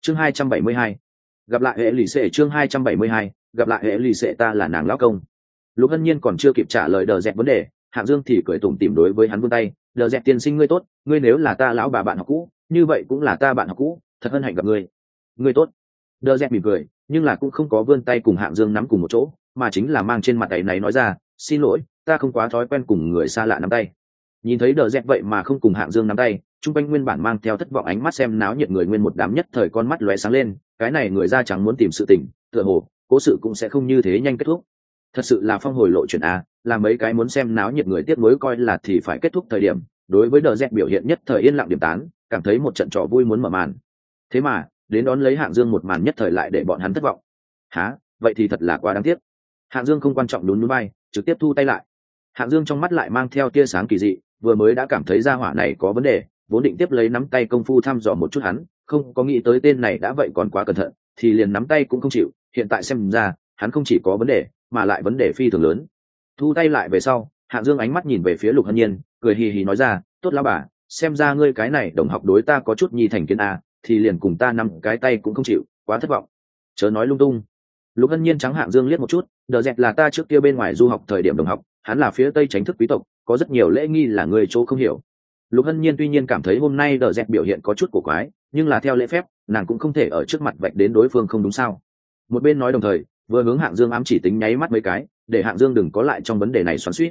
chương 272, gặp lại hệ lì xệ. chương 272, gặp lại hệ lì xệ. Ta là nàng lão công. Lục Hân Nhiên còn chưa kịp trả lời Đờ Dẹt vấn đề, Hạng Dương thì cười tủm tỉm đối với hắn vươn tay. Đờ Dẹt tiên sinh ngươi tốt, ngươi nếu là ta lão bà bạn học cũ, như vậy cũng là ta bạn học cũ, thật hân hạnh gặp ngươi. Ngươi tốt. Đờ Dẹt mỉm cười, nhưng là cũng không có vươn tay cùng Hạng Dương nắm cùng một chỗ, mà chính là mang trên mặt tay này nói ra, xin lỗi, ta không quá thói quen cùng người xa lạ nắm tay. Nhìn thấy Đờ Dẹt vậy mà không cùng Hạng Dương nắm tay, trung quanh nguyên bản mang theo thất vọng ánh mắt xem náo nhiệt người nguyên một đám nhất thời con mắt lóe sáng lên, cái này người da trắng muốn tìm sự tình, tựa hồ cố sự cũng sẽ không như thế nhanh kết thúc. Thật sự là phong hồi lộ chuyện a, là mấy cái muốn xem náo nhiệt người tiếc nuối coi là thì phải kết thúc thời điểm, đối với Đờ Dẹt biểu hiện nhất thời yên lặng điểm tán, cảm thấy một trận trò vui muốn mở màn. Thế mà đến đón lấy Hạng Dương một màn nhất thời lại để bọn hắn thất vọng. Hả? Vậy thì thật là quá đáng tiếc. Hạng Dương không quan trọng nhún nhún vai, trực tiếp thu tay lại. Hạng Dương trong mắt lại mang theo tia sáng kỳ dị, vừa mới đã cảm thấy gia hỏa này có vấn đề, vốn định tiếp lấy nắm tay công phu thăm dò một chút hắn, không có nghĩ tới tên này đã vậy còn quá cẩn thận, thì liền nắm tay cũng không chịu. Hiện tại xem ra, hắn không chỉ có vấn đề, mà lại vấn đề phi thường lớn. Thu tay lại về sau, Hạng Dương ánh mắt nhìn về phía Lục Hân Nhiên, cười hì hì nói ra, tốt lão bà, xem ra ngươi cái này đồng học đối ta có chút nhi thành kiến a, thì liền cùng ta nắm cái tay cũng không chịu, quá thất vọng. Chớ nói lung tung. Lục Hân Nhiên trắng Hạng Dương liếc một chút, Đờ Dẹt là ta trước kia bên ngoài du học thời điểm đồng học, hắn là phía Tây Chánh thức quý tộc, có rất nhiều lễ nghi là người chỗ không hiểu. Lục Hân Nhiên tuy nhiên cảm thấy hôm nay Đờ Dẹt biểu hiện có chút cổ quái, nhưng là theo lễ phép, nàng cũng không thể ở trước mặt vạch đến đối phương không đúng sao. Một bên nói đồng thời, vừa hướng Hạng Dương ám chỉ tính nháy mắt mấy cái, để Hạng Dương đừng có lại trong vấn đề này xoắn xuýt.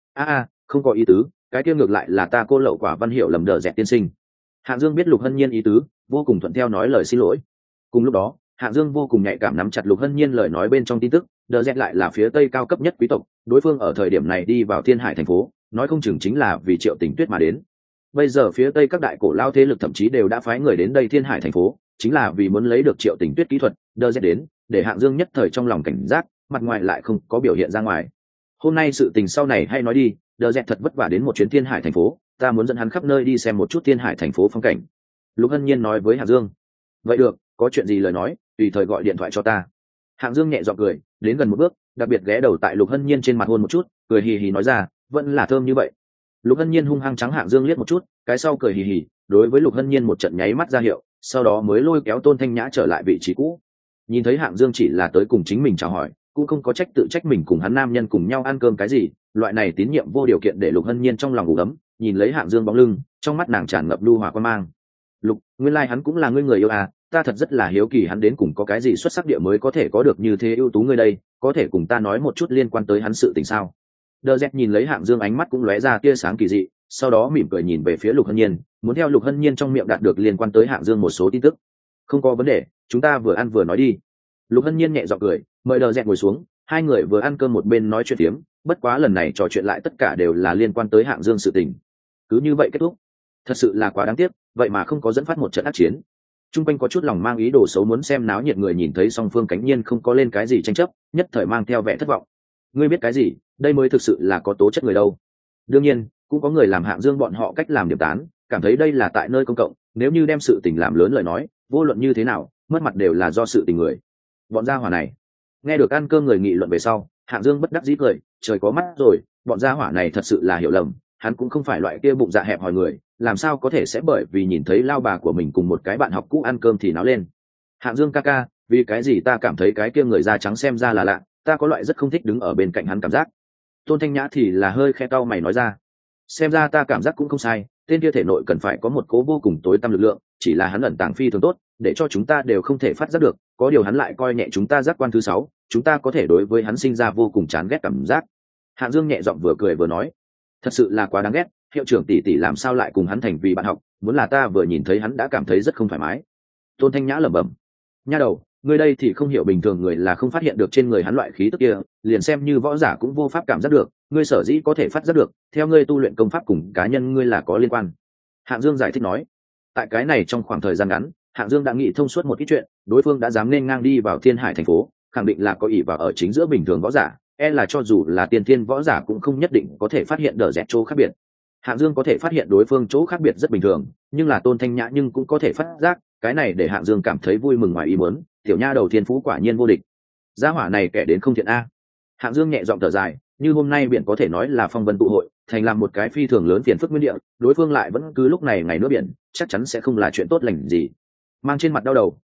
Không có ý tứ, cái kia ngược lại là ta cô lậu quả văn hiệu lầm Đờ Dẹt tiên sinh. Hạng Dương biết Lục Hân Nhiên ý tứ, vô cùng thuận theo nói lời xin lỗi. Cùng lúc đó, Hạng Dương vô cùng nhạy cảm nắm chặt Lục Hân Nhiên lời nói bên trong tin tức, Đờ Dẹt lại là phía Tây cao cấp nhất quý tộc, đối phương ở thời điểm này đi vào Thiên Hải thành phố, nói không chừng chính là vì Triệu Tình Tuyết mà đến. Bây giờ phía Tây các đại cổ lao thế lực thậm chí đều đã phái người đến đây Thiên Hải thành phố, chính là vì muốn lấy được Triệu Tình Tuyết kỹ thuật. Đờ Dẹt đến, để Hạng Dương nhất thời trong lòng cảnh giác, mặt ngoài lại không có biểu hiện ra ngoài. Hôm nay sự tình sau này hay nói đi, Đờ Dẹt thật vất vả đến một chuyến Thiên Hải thành phố, ta muốn dẫn hắn khắp nơi đi xem một chút Thiên Hải thành phố phong cảnh. Lục Hân Nhiên nói với Hạng Dương. Vậy được, có chuyện gì lời nói, tùy thời gọi điện thoại cho ta. Hạng Dương nhẹ giọng cười, đến gần một bước, đặc biệt ghé đầu tại Lục Hân Nhiên trên mặt hôn một chút, cười hì hì nói ra, vẫn là thơm như vậy. Lục Hân Nhiên hung hăng trắng Hạng Dương liếc một chút, cái sau cười hì hì, đối với Lục Hân Nhiên một trận nháy mắt ra hiệu, sau đó mới lôi kéo Tôn Thanh Nhã trở lại vị trí cũ. Nhìn thấy Hạng Dương chỉ là tới cùng chính mình chào hỏi, cũng không có trách tự trách mình cùng hắn nam nhân cùng nhau ăn cơm cái gì, loại này tín nhiệm vô điều kiện để Lục Hân Nhiên trong lòng ngủ ấm, nhìn lấy Hạng Dương bóng lưng, trong mắt nàng tràn ngập lưu hòa quan mang. Lục, nguyên lai hắn cũng là ngươi người yêu à, ta thật rất là hiếu kỳ hắn đến cùng có cái gì xuất sắc địa mới có thể có được như thế ưu tú ngươi đây, có thể cùng ta nói một chút liên quan tới hắn sự tình sao? Đờ Dẹt nhìn lấy Hạng Dương ánh mắt cũng lóe ra tia sáng kỳ dị, sau đó mỉm cười nhìn về phía Lục Hân Nhiên, muốn theo Lục Hân Nhiên trong miệng đạt được liên quan tới Hạng Dương một số tin tức. Không có vấn đề, chúng ta vừa ăn vừa nói đi. Lục Hân Nhiên nhẹ giọng cười, mời Đờ Dẹt ngồi xuống, hai người vừa ăn cơm một bên nói chuyện phiếm, bất quá lần này trò chuyện lại tất cả đều là liên quan tới Hạng Dương sự tình. Cứ như vậy kết thúc. Thật sự là quá đáng tiếc, vậy mà không có dẫn phát một trận ác chiến. Trung quanh có chút lòng mang ý đồ xấu muốn xem náo nhiệt người nhìn thấy song phương cánh nhiên không có lên cái gì tranh chấp, nhất thời mang theo vẻ thất vọng. Ngươi biết cái gì, đây mới thực sự là có tố chất người đâu. Đương nhiên, cũng có người làm Hạng Dương bọn họ cách làm điểm tán, cảm thấy đây là tại nơi công cộng, nếu như đem sự tình làm lớn lời nói, vô luận như thế nào, mất mặt đều là do sự tình người. Bọn gia hỏa này, nghe được ăn cơm người nghị luận về sau, Hạng Dương bất đắc dĩ cười, trời có mắt rồi, bọn gia hỏa này thật sự là hiểu lầm, hắn cũng không phải loại kia bụng dạ hẹp hòi người, làm sao có thể sẽ bởi vì nhìn thấy lao bà của mình cùng một cái bạn học cũ ăn cơm thì náo lên. Hạng Dương ca ca, vì cái gì ta cảm thấy cái kia người da trắng xem ra là lạ, ta có loại rất không thích đứng ở bên cạnh hắn cảm giác. Tôn Thanh Nhã thì là hơi khe cau mày nói ra, xem ra ta cảm giác cũng không sai, tên kia thể nội cần phải có một cố vô cùng tối tăm lực lượng, chỉ là hắn ẩn tàng phi thường tốt, để cho chúng ta đều không thể phát giác được, có điều hắn lại coi nhẹ chúng ta giác quan thứ 6, chúng ta có thể đối với hắn sinh ra vô cùng chán ghét cảm giác. Hạng Dương nhẹ giọng vừa cười vừa nói, thật sự là quá đáng ghét, hiệu trưởng tỷ tỷ làm sao lại cùng hắn thành vì bạn học, muốn là ta vừa nhìn thấy hắn đã cảm thấy rất không thoải mái. Tôn Thanh Nhã lẩm bẩm, nha đầu, ngươi đây thì không hiểu bình thường người là không phát hiện được trên người hắn loại khí tức kia, liền xem như võ giả cũng vô pháp cảm giác được, ngươi sở dĩ có thể phát giác được, theo ngươi tu luyện công pháp cùng cá nhân ngươi là có liên quan. Hạng Dương giải thích nói, tại cái này trong khoảng thời gian ngắn, Hạng Dương đã nghĩ thông suốt một ít chuyện, đối phương đã dám nên ngang đi vào Thiên Hải thành phố, khẳng định là có ỷ vào ở chính giữa bình thường võ giả, là cho dù là tiên thiên võ giả cũng không nhất định có thể phát hiện Đờ Dẹt chỗ khác biệt. Hạng Dương có thể phát hiện đối phương chỗ khác biệt rất bình thường, nhưng là Tôn Thanh Nhã nhưng cũng có thể phát giác, cái này để Hạng Dương cảm thấy vui mừng ngoài ý muốn, tiểu nha đầu thiên phú quả nhiên vô địch. Gia hỏa này kẻ đến không thiện a. Hạng Dương nhẹ giọng thở dài, như hôm nay biển có thể nói là phong vân tụ hội, thành làm một cái phi thường lớn phiền phức nguyên địa, đối phương lại vẫn cứ lúc này ngày nữa biển, chắc chắn sẽ không là chuyện tốt lành gì. Mang trên mặt đau đầu,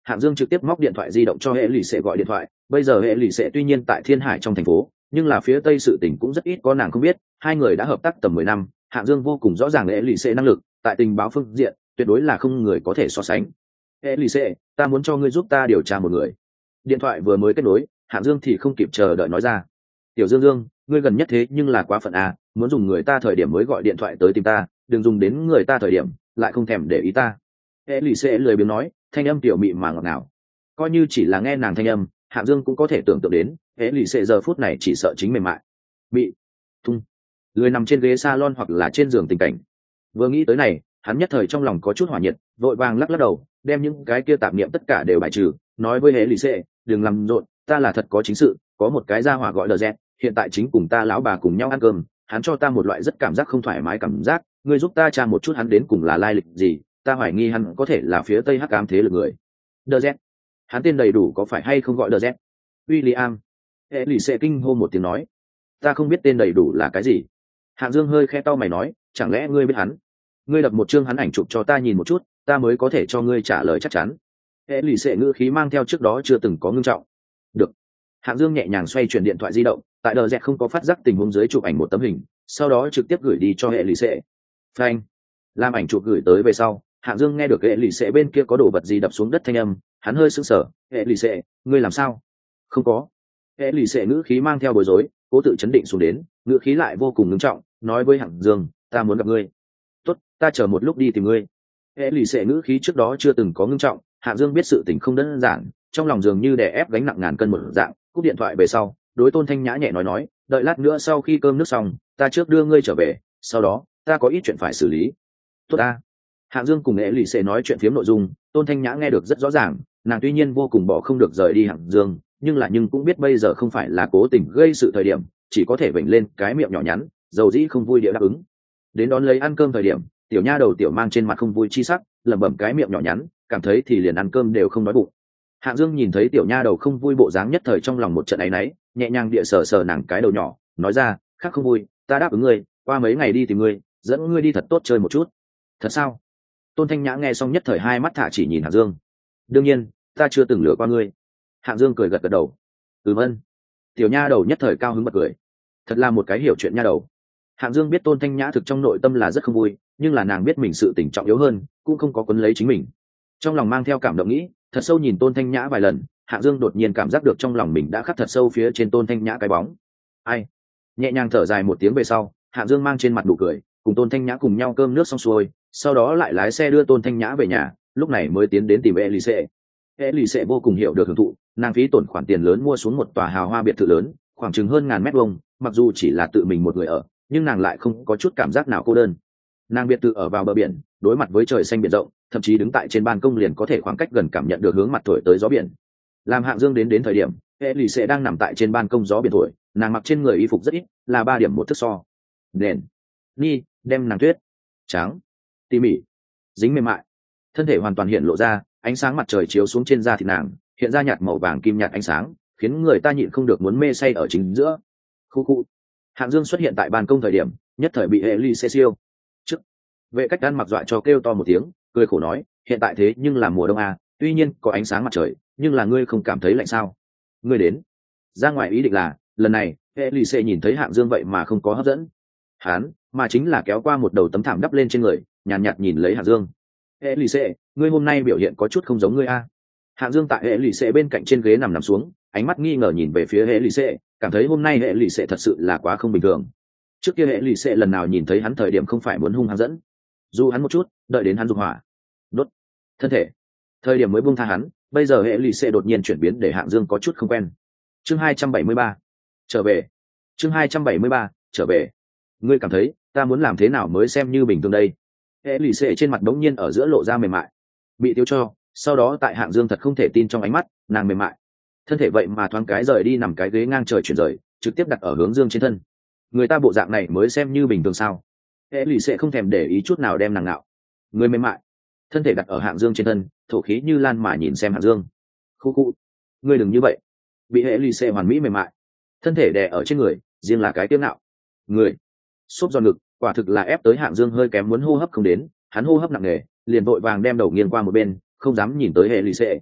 Hạng Dương trực tiếp móc điện thoại di động cho hệ lì xệ gọi điện thoại. Bây giờ hệ lì xệ tuy nhiên tại Thiên Hải trong thành phố, nhưng là phía tây sự tình cũng rất ít có nàng không biết. Hai người đã hợp tác tầm 10 năm, Hạng Dương vô cùng rõ ràng hệ lì xệ năng lực tại tình báo phương diện tuyệt đối là không người có thể so sánh. Hệ lì xệ, ta muốn cho ngươi giúp ta điều tra một người. Điện thoại vừa mới kết nối, Hạng Dương thì không kịp chờ đợi nói ra. Tiểu Dương Dương, ngươi gần nhất thế nhưng là quá phận à, muốn dùng người ta thời điểm mới gọi điện thoại tới tìm ta, đừng dùng đến người ta thời điểm lại không thèm để ý ta. Hệ lì xệ lười biếng nói, thanh âm tiểu mị mà ngọt ngào. Coi như chỉ là nghe nàng thanh âm, Hạng Dương cũng có thể tưởng tượng đến hệ lì xệ giờ phút này chỉ sợ chính mềm mại bị thung lười nằm trên ghế salon hoặc là trên giường tình cảnh. Vừa nghĩ tới này, hắn nhất thời trong lòng có chút hỏa nhiệt, vội vàng lắc lắc đầu, đem những cái kia tạp niệm tất cả đều bài trừ, nói với hệ lì xệ, đừng làm rộn, ta là thật có chính sự, có một cái gia hỏa gọi DZ, hiện tại chính cùng ta lão bà cùng nhau ăn cơm, hắn cho ta một loại rất cảm giác không thoải mái cảm giác, ngươi giúp ta tra một chút hắn đến cùng là lai lịch gì, ta hoài nghi hắn có thể là phía tây hắc ám thế lực người. DZ, hắn tên đầy đủ có phải hay không gọi DZ? William. Hệ lì xệ kinh hô một tiếng nói, ta không biết tên đầy đủ là cái gì. Hạng Dương hơi khẽ cau mày nói, chẳng lẽ ngươi biết hắn? Ngươi đập một chương hắn ảnh chụp cho ta nhìn một chút, ta mới có thể cho ngươi trả lời chắc chắn. Hệ lì xệ ngữ khí mang theo trước đó chưa từng có ngưng trọng. Được. Hạng Dương nhẹ nhàng xoay chuyển điện thoại di động, tại đờ dẹt không có phát giác tình huống dưới chụp ảnh một tấm hình, sau đó trực tiếp gửi đi cho hệ lì xệ. Phanh. Làm ảnh chụp gửi tới về sau, Hạng Dương nghe được hệ lì xệ bên kia có đồ vật gì đập xuống đất thanh âm, hắn hơi sững sờ. Hệ lì xệ, ngươi làm sao? Không có. Hệ lì xệ ngữ khí mang theo bối rối, cố tự chấn định xuống đến, ngữ khí lại vô cùng ngưng trọng, nói với Hạng Dương, ta muốn gặp ngươi. Tốt, ta chờ một lúc đi tìm ngươi. Hệ lì xệ ngữ khí trước đó chưa từng có ngưng trọng, Hạng Dương biết sự tình không đơn giản, trong lòng dường như đè ép gánh nặng ngàn cân một dạng. Cúp điện thoại về sau, đối Tôn Thanh Nhã nhẹ nói, đợi lát nữa sau khi cơm nước xong, ta trước đưa ngươi trở về, sau đó ta có ít chuyện phải xử lý. Tốt ta. Hạng Dương cùng hệ lì xệ nói chuyện phiếm nội dung, Tôn Thanh Nhã nghe được rất rõ ràng, nàng tuy nhiên vô cùng bỏ không được rời đi Hạng Dương, nhưng cũng biết bây giờ không phải là cố tình gây sự thời điểm, chỉ có thể vểnh lên cái miệng nhỏ nhắn, dầu dĩ không vui địa đáp ứng. Đến đón lấy ăn cơm thời điểm, tiểu nha đầu tiểu mang trên mặt không vui chi sắc, lẩm bẩm cái miệng nhỏ nhắn, cảm thấy thì liền ăn cơm đều không đói bụng. Hạng Dương nhìn thấy tiểu nha đầu không vui bộ dáng nhất thời trong lòng một trận áy náy, nhẹ nhàng địa sờ sờ nàng cái đầu nhỏ, nói ra, khác không vui, ta đáp ứng ngươi, qua mấy ngày đi tìm ngươi, dẫn ngươi đi thật tốt chơi một chút. Thật sao? Tôn Thanh Nhã nghe xong nhất thời hai mắt thả chỉ nhìn Hạng Dương. Đương nhiên, ta chưa từng lừa qua ngươi. Hạng Dương cười gật gật đầu. Vâng. Tiểu nha đầu nhất thời cao hứng bật cười. Thật là một cái hiểu chuyện nha đầu. Hạng Dương biết Tôn Thanh Nhã thực trong nội tâm là rất không vui, nhưng là nàng biết mình sự tình trọng yếu hơn, cũng không có quấn lấy chính mình. Trong lòng mang theo cảm động nghĩ, thật sâu nhìn Tôn Thanh Nhã vài lần, Hạng Dương đột nhiên cảm giác được trong lòng mình đã khắc thật sâu phía trên Tôn Thanh Nhã cái bóng. Ai? Nhẹ nhàng thở dài một tiếng về sau, Hạng Dương mang trên mặt nụ cười, cùng Tôn Thanh Nhã cùng nhau cơm nước xong xuôi, sau đó lại lái xe đưa Tôn Thanh Nhã về nhà, lúc này mới tiến đến tìm Elise. Elise vô cùng hiểu được hưởng thụ, nàng phí tổn khoản tiền lớn mua xuống một tòa hào hoa biệt thự lớn, khoảng chừng hơn 1000 mét vuông, mặc dù chỉ là tự mình một người ở, nhưng nàng lại không có chút cảm giác nào cô đơn. Nàng biệt thự ở vào bờ biển, đối mặt với trời xanh biển rộng, thậm chí đứng tại trên ban công liền có thể khoảng cách gần cảm nhận được hướng mặt thổi tới gió biển. Làm Hạng Dương đến thời điểm, Elise đang nằm tại trên ban công gió biển thổi, nàng mặc trên người y phục rất ít, là 3 điểm một thước so. Nền, ni, đem nàng tuyết, trắng, tỉ mỉ, dính mềm mại, thân thể hoàn toàn hiện lộ ra, ánh sáng mặt trời chiếu xuống trên da thịt nàng, hiện ra nhạt màu vàng kim nhạt ánh sáng, khiến người ta nhịn không được muốn mê say ở chính giữa. Khu khu. Hạng Dương xuất hiện tại ban công thời điểm, nhất thời bị Elise siêu. Trước, vệ cách ăn mặc dọa cho kêu to một tiếng, cười khổ nói, hiện tại thế nhưng là mùa đông à, tuy nhiên có ánh sáng mặt trời, nhưng là ngươi không cảm thấy lạnh sao? Ngươi đến. Ra ngoài ý định là, lần này, Elise nhìn thấy Hạng Dương vậy mà không có hấp dẫn. Hắn, mà chính là kéo qua một đầu tấm thảm đắp lên trên người, nhàn nhạt nhìn lấy Hạng Dương. Elise, ngươi hôm nay biểu hiện có chút không giống ngươi a. Hạng Dương tại Elise bên cạnh trên ghế nằm xuống, ánh mắt nghi ngờ nhìn về phía Elise, cảm thấy hôm nay Elise thật sự là quá không bình thường. Trước kia Elise lần nào nhìn thấy hắn thời điểm không phải muốn hung hăng dẫn, dù hắn một chút, đợi đến hắn dục hỏa, đốt thân thể. Thời điểm mới buông tha hắn, bây giờ Elise đột nhiên chuyển biến để Hạng Dương có chút không quen. Chương 273, trở về. Chương 273, trở về. Ngươi cảm thấy, ta muốn làm thế nào mới xem như bình thường đây? Elise trên mặt đống nhiên ở giữa lộ ra mềm mại, bị tiêu cho, sau đó tại Hạng Dương thật không thể tin trong ánh mắt, nàng mềm mại, thân thể vậy mà thoáng cái rời đi nằm cái ghế ngang trời chuyển rời, trực tiếp đặt ở hướng Dương trên thân. Người ta bộ dạng này mới xem như bình thường sao? Elise không thèm để ý chút nào đem nàng nạo. Người mềm mại, thân thể đặt ở Hạng Dương trên thân, thổ khí như lan mà nhìn xem Hạng Dương. Khu khu, ngươi đừng như vậy. Bị Elise hoàn mỹ mềm mại, thân thể đè ở trên người, riêng là cái tiếng nạo. Người, xốp giòn ngực, quả thực là ép tới Hạng Dương hơi kém muốn hô hấp không đến, hắn hô hấp nặng nề, liền vội vàng đem đầu nghiêng qua một bên, không dám nhìn tới Elise.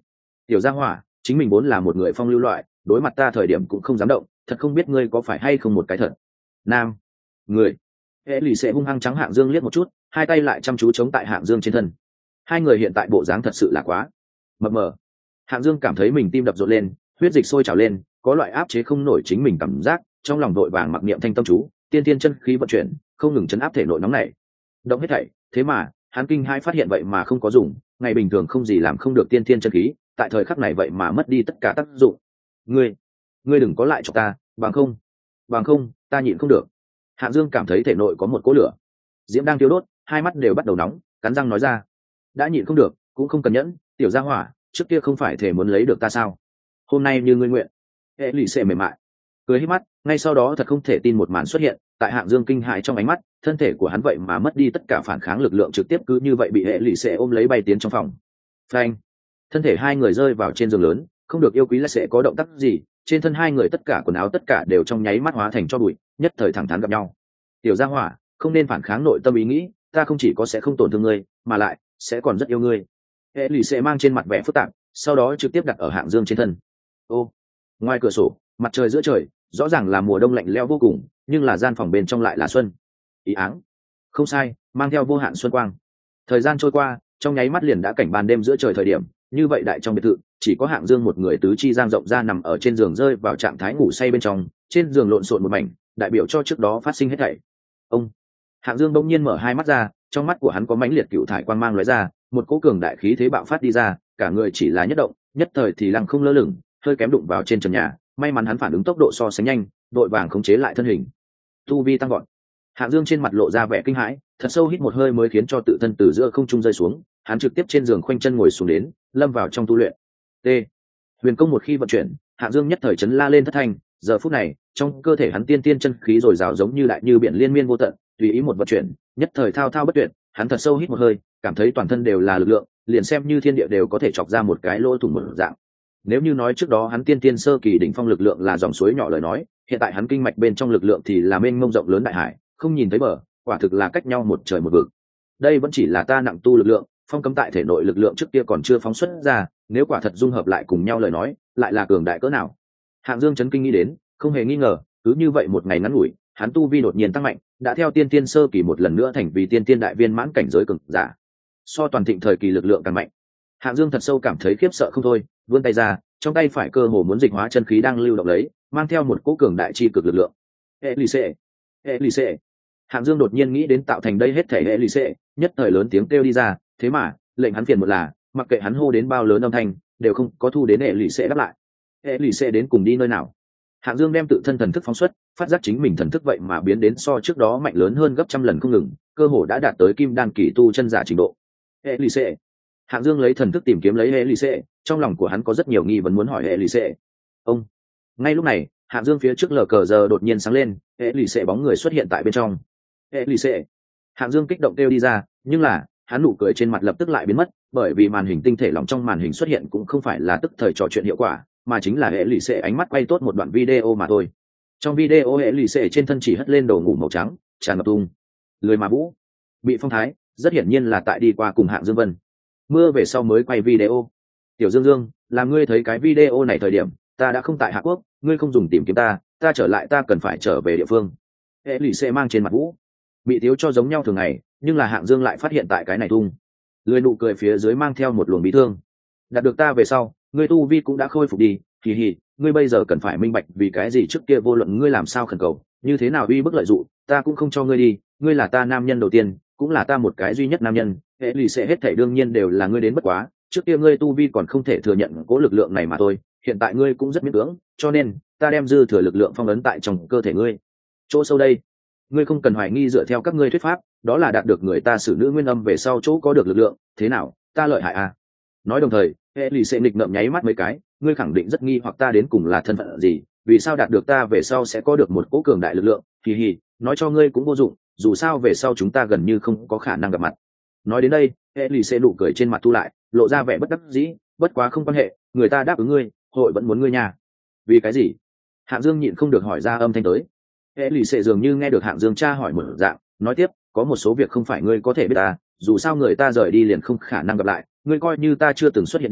Tiểu gia hỏa, chính mình vốn là một người phong lưu loại, đối mặt ta thời điểm cũng không dám động, thật không biết ngươi có phải hay không một cái thật nam người. Hệ lì sẽ hung hăng trắng Hạng Dương liếc một chút, hai tay lại chăm chú chống tại Hạng Dương trên thân. Hai người hiện tại bộ dáng thật sự là quá mập mờ. Hạng Dương cảm thấy mình tim đập rộn lên, huyết dịch sôi trào lên, có loại áp chế không nổi chính mình cảm giác, trong lòng đội vàng mặc niệm thanh tâm chú, tiên tiên chân khí vận chuyển, không ngừng chấn áp thể nội nóng này. Động hết thảy, thế mà hắn kinh hai phát hiện vậy mà không có dùng, ngày bình thường không gì làm không được tiên tiên chân khí, tại thời khắc này vậy mà mất đi tất cả tác dụng. Ngươi đừng có lại cho ta, bằng không, ta nhịn không được. Hạng Dương cảm thấy thể nội có một cỗ lửa, diễm đang thiêu đốt, hai mắt đều bắt đầu nóng, cắn răng nói ra: đã nhịn không được, cũng không cần nhẫn, tiểu gia hỏa, trước kia không phải thể muốn lấy được ta sao? Hôm nay như ngươi nguyện. Hệ lì xệ mềm mại cười hít mắt, ngay sau đó thật không thể tin một màn xuất hiện tại Hạng Dương kinh hãi trong ánh mắt, thân thể của hắn vậy mà mất đi tất cả phản kháng lực lượng, trực tiếp cứ như vậy bị hệ lì xệ ôm lấy bay tiến trong phòng. Phanh! Thân thể hai người rơi vào trên giường lớn, không được yêu quý là sẽ có động tác gì, trên thân hai người tất cả quần áo tất cả đều trong nháy mắt hóa thành tro bụi, nhất thời thẳng thắn gặp nhau. Tiểu gia hỏa, không nên phản kháng nội tâm ý nghĩ, ta không chỉ có sẽ không tổn thương ngươi, mà lại sẽ còn rất yêu ngươi. Hệ lì xệ mang trên mặt vẻ phức tạp, sau đó trực tiếp đặt ở Hạng Dương trên thân. Ô, ngoài cửa sổ, mặt trời giữa trời, rõ ràng là mùa đông lạnh lẽo vô cùng, nhưng là gian phòng bên trong lại là xuân. Ý áng, không sai, mang theo vô hạn xuân quang. Thời gian trôi qua, trong nháy mắt liền đã cảnh ban đêm giữa trời thời điểm, như vậy đại trong biệt thự, chỉ có Hạng Dương một người tứ chi giang rộng ra nằm ở trên giường rơi vào trạng thái ngủ say bên trong, trên giường lộn xộn một mảnh, đại biểu cho trước đó phát sinh hết thảy. Ông Hạng Dương bỗng nhiên mở hai mắt ra, trong mắt của hắn có mãnh liệt cựu thải quang mang lóe ra, một cỗ cường đại khí thế bạo phát đi ra, cả người chỉ là nhất động, nhất thời thì lăng không lơ lửng, hơi kém đụng vào trên trần nhà, may mắn hắn phản ứng tốc độ so sánh nhanh, đội vàng khống chế lại thân hình. Tu vi tăng vọt. Hạng Dương trên mặt lộ ra vẻ kinh hãi, thật sâu hít một hơi mới khiến cho tự thân từ giữa không trung rơi xuống, hắn trực tiếp trên giường khoanh chân ngồi xuống đến, lâm vào trong tu luyện. T. Huyền công một khi vận chuyển, Hạng Dương nhất thời chấn la lên thất thanh, giờ phút này, trong cơ thể hắn tiên tiên chân khí dồi dào giống như đại như biển liên miên vô tận, tùy ý một vận chuyển, nhất thời thao thao bất tuyệt, hắn thật sâu hít một hơi, cảm thấy toàn thân đều là lực lượng, liền xem như thiên địa đều có thể chọc ra một cái lỗ thủng một dạng. Nếu như nói trước đó hắn tiên tiên sơ kỳ đỉnh phong lực lượng là dòng suối nhỏ lời nói, hiện tại hắn kinh mạch bên trong lực lượng thì là mênh mông rộng lớn đại hải, không nhìn thấy bờ, quả thực là cách nhau một trời một vực. Đây vẫn chỉ là ta nặng tu lực lượng, phong cấm tại thể nội lực lượng trước kia còn chưa phóng xuất ra, nếu quả thật dung hợp lại cùng nhau lời nói, lại là cường đại cỡ nào. Hạng Dương chấn kinh nghĩ đến, không hề nghi ngờ, cứ như vậy một ngày ngắn ngủi, hắn tu vi đột nhiên tăng mạnh, đã theo tiên tiên sơ kỳ một lần nữa thành vì tiên tiên đại viên mãn cảnh giới cường giả. So toàn thịnh thời kỳ lực lượng càng mạnh. Hạng Dương thật sâu cảm thấy khiếp sợ không thôi, vươn tay ra, trong tay phải cơ hồ muốn dịch hóa chân khí đang lưu động lấy, mang theo một cỗ cường đại chi cực lực lượng. Elise. Hạng Dương đột nhiên nghĩ đến tạo thành đây hết thể Elise, nhất thời lớn tiếng kêu đi ra, thế mà, lệnh hắn phiền một là, mặc kệ hắn hô đến bao lớn âm thanh, đều không có thu đến Elise đáp lại. Elise đến cùng đi nơi nào? Hạng Dương đem tự thân thần thức phóng xuất, phát giác chính mình thần thức vậy mà biến đến so trước đó mạnh lớn hơn gấp trăm lần không ngừng, cơ hồ đã đạt tới kim đan kỳ tu chân giả trình độ. Elise. Hạng Dương lấy thần thức tìm kiếm lấy Elise, trong lòng của hắn có rất nhiều nghi vấn muốn hỏi Elise. Ông. Ngay lúc này, Hạng Dương phía trước lờ cờ giờ đột nhiên sáng lên, Elise bóng người xuất hiện tại bên trong. Elise. Hạng Dương kích động kêu đi ra, nhưng là, hắn nụ cười trên mặt lập tức lại biến mất, bởi vì màn hình tinh thể lỏng trong màn hình xuất hiện cũng không phải là tức thời trò chuyện hiệu quả, mà chính là Elise ánh mắt quay tốt một đoạn video mà thôi. Trong video Elise trên thân chỉ hất lên đồ ngủ màu trắng, tràn ngập tung lười mà vũ, bị phong thái, rất hiển nhiên là tại đi qua cùng Hạng Dương Vân. Mưa về sau mới quay video. Tiểu Dương Dương, là ngươi thấy cái video này thời điểm, ta đã không tại Hạ Quốc, ngươi không dùng tìm kiếm ta, ta trở lại ta cần phải trở về địa phương. Elise mang trên mặt vũ, bị thiếu cho giống nhau thường ngày, nhưng là Hạng Dương lại phát hiện tại cái này tung lười nụ cười phía dưới mang theo một luồng bí thương. Đạt được ta về sau, ngươi tu vi cũng đã khôi phục đi, kỳ hì, ngươi bây giờ cần phải minh bạch vì cái gì trước kia vô luận ngươi làm sao khẩn cầu, như thế nào uy bức lợi dụng, ta cũng không cho ngươi đi, ngươi là ta nam nhân đầu tiên, cũng là ta một cái duy nhất nam nhân. Elise hết thảy đương nhiên đều là ngươi đến bất quá, trước kia ngươi tu vi còn không thể thừa nhận cố lực lượng này mà thôi, hiện tại ngươi cũng rất miễn cưỡng, cho nên ta đem dư thừa lực lượng phong ấn tại trong cơ thể ngươi. Chỗ sâu đây, ngươi không cần hoài nghi dựa theo các ngươi thuyết pháp, đó là đạt được người ta xử nữ nguyên âm về sau chỗ có được lực lượng, thế nào, ta lợi hại à? Nói đồng thời, Elise nghịch ngợm nháy mắt mấy cái, ngươi khẳng định rất nghi hoặc ta đến cùng là thân phận gì, vì sao đạt được ta về sau sẽ có được một cỗ cường đại lực lượng, kỳ hì, nói cho ngươi cũng vô dụng, dù sao về sau chúng ta gần như không có khả năng gặp mặt. Nói đến đây, Elise nụ cười trên mặt thu lại, lộ ra vẻ bất đắc dĩ, bất quá không quan hệ, người ta đáp ứng ngươi, hội vẫn muốn ngươi nha. Vì cái gì? Hạng Dương nhịn không được hỏi ra âm thanh tới. Elise dường như nghe được Hạng Dương tra hỏi một dạng, nói tiếp, có một số việc không phải ngươi có thể biết ta, dù sao người ta rời đi liền không khả năng gặp lại, ngươi coi như ta chưa từng xuất hiện đi,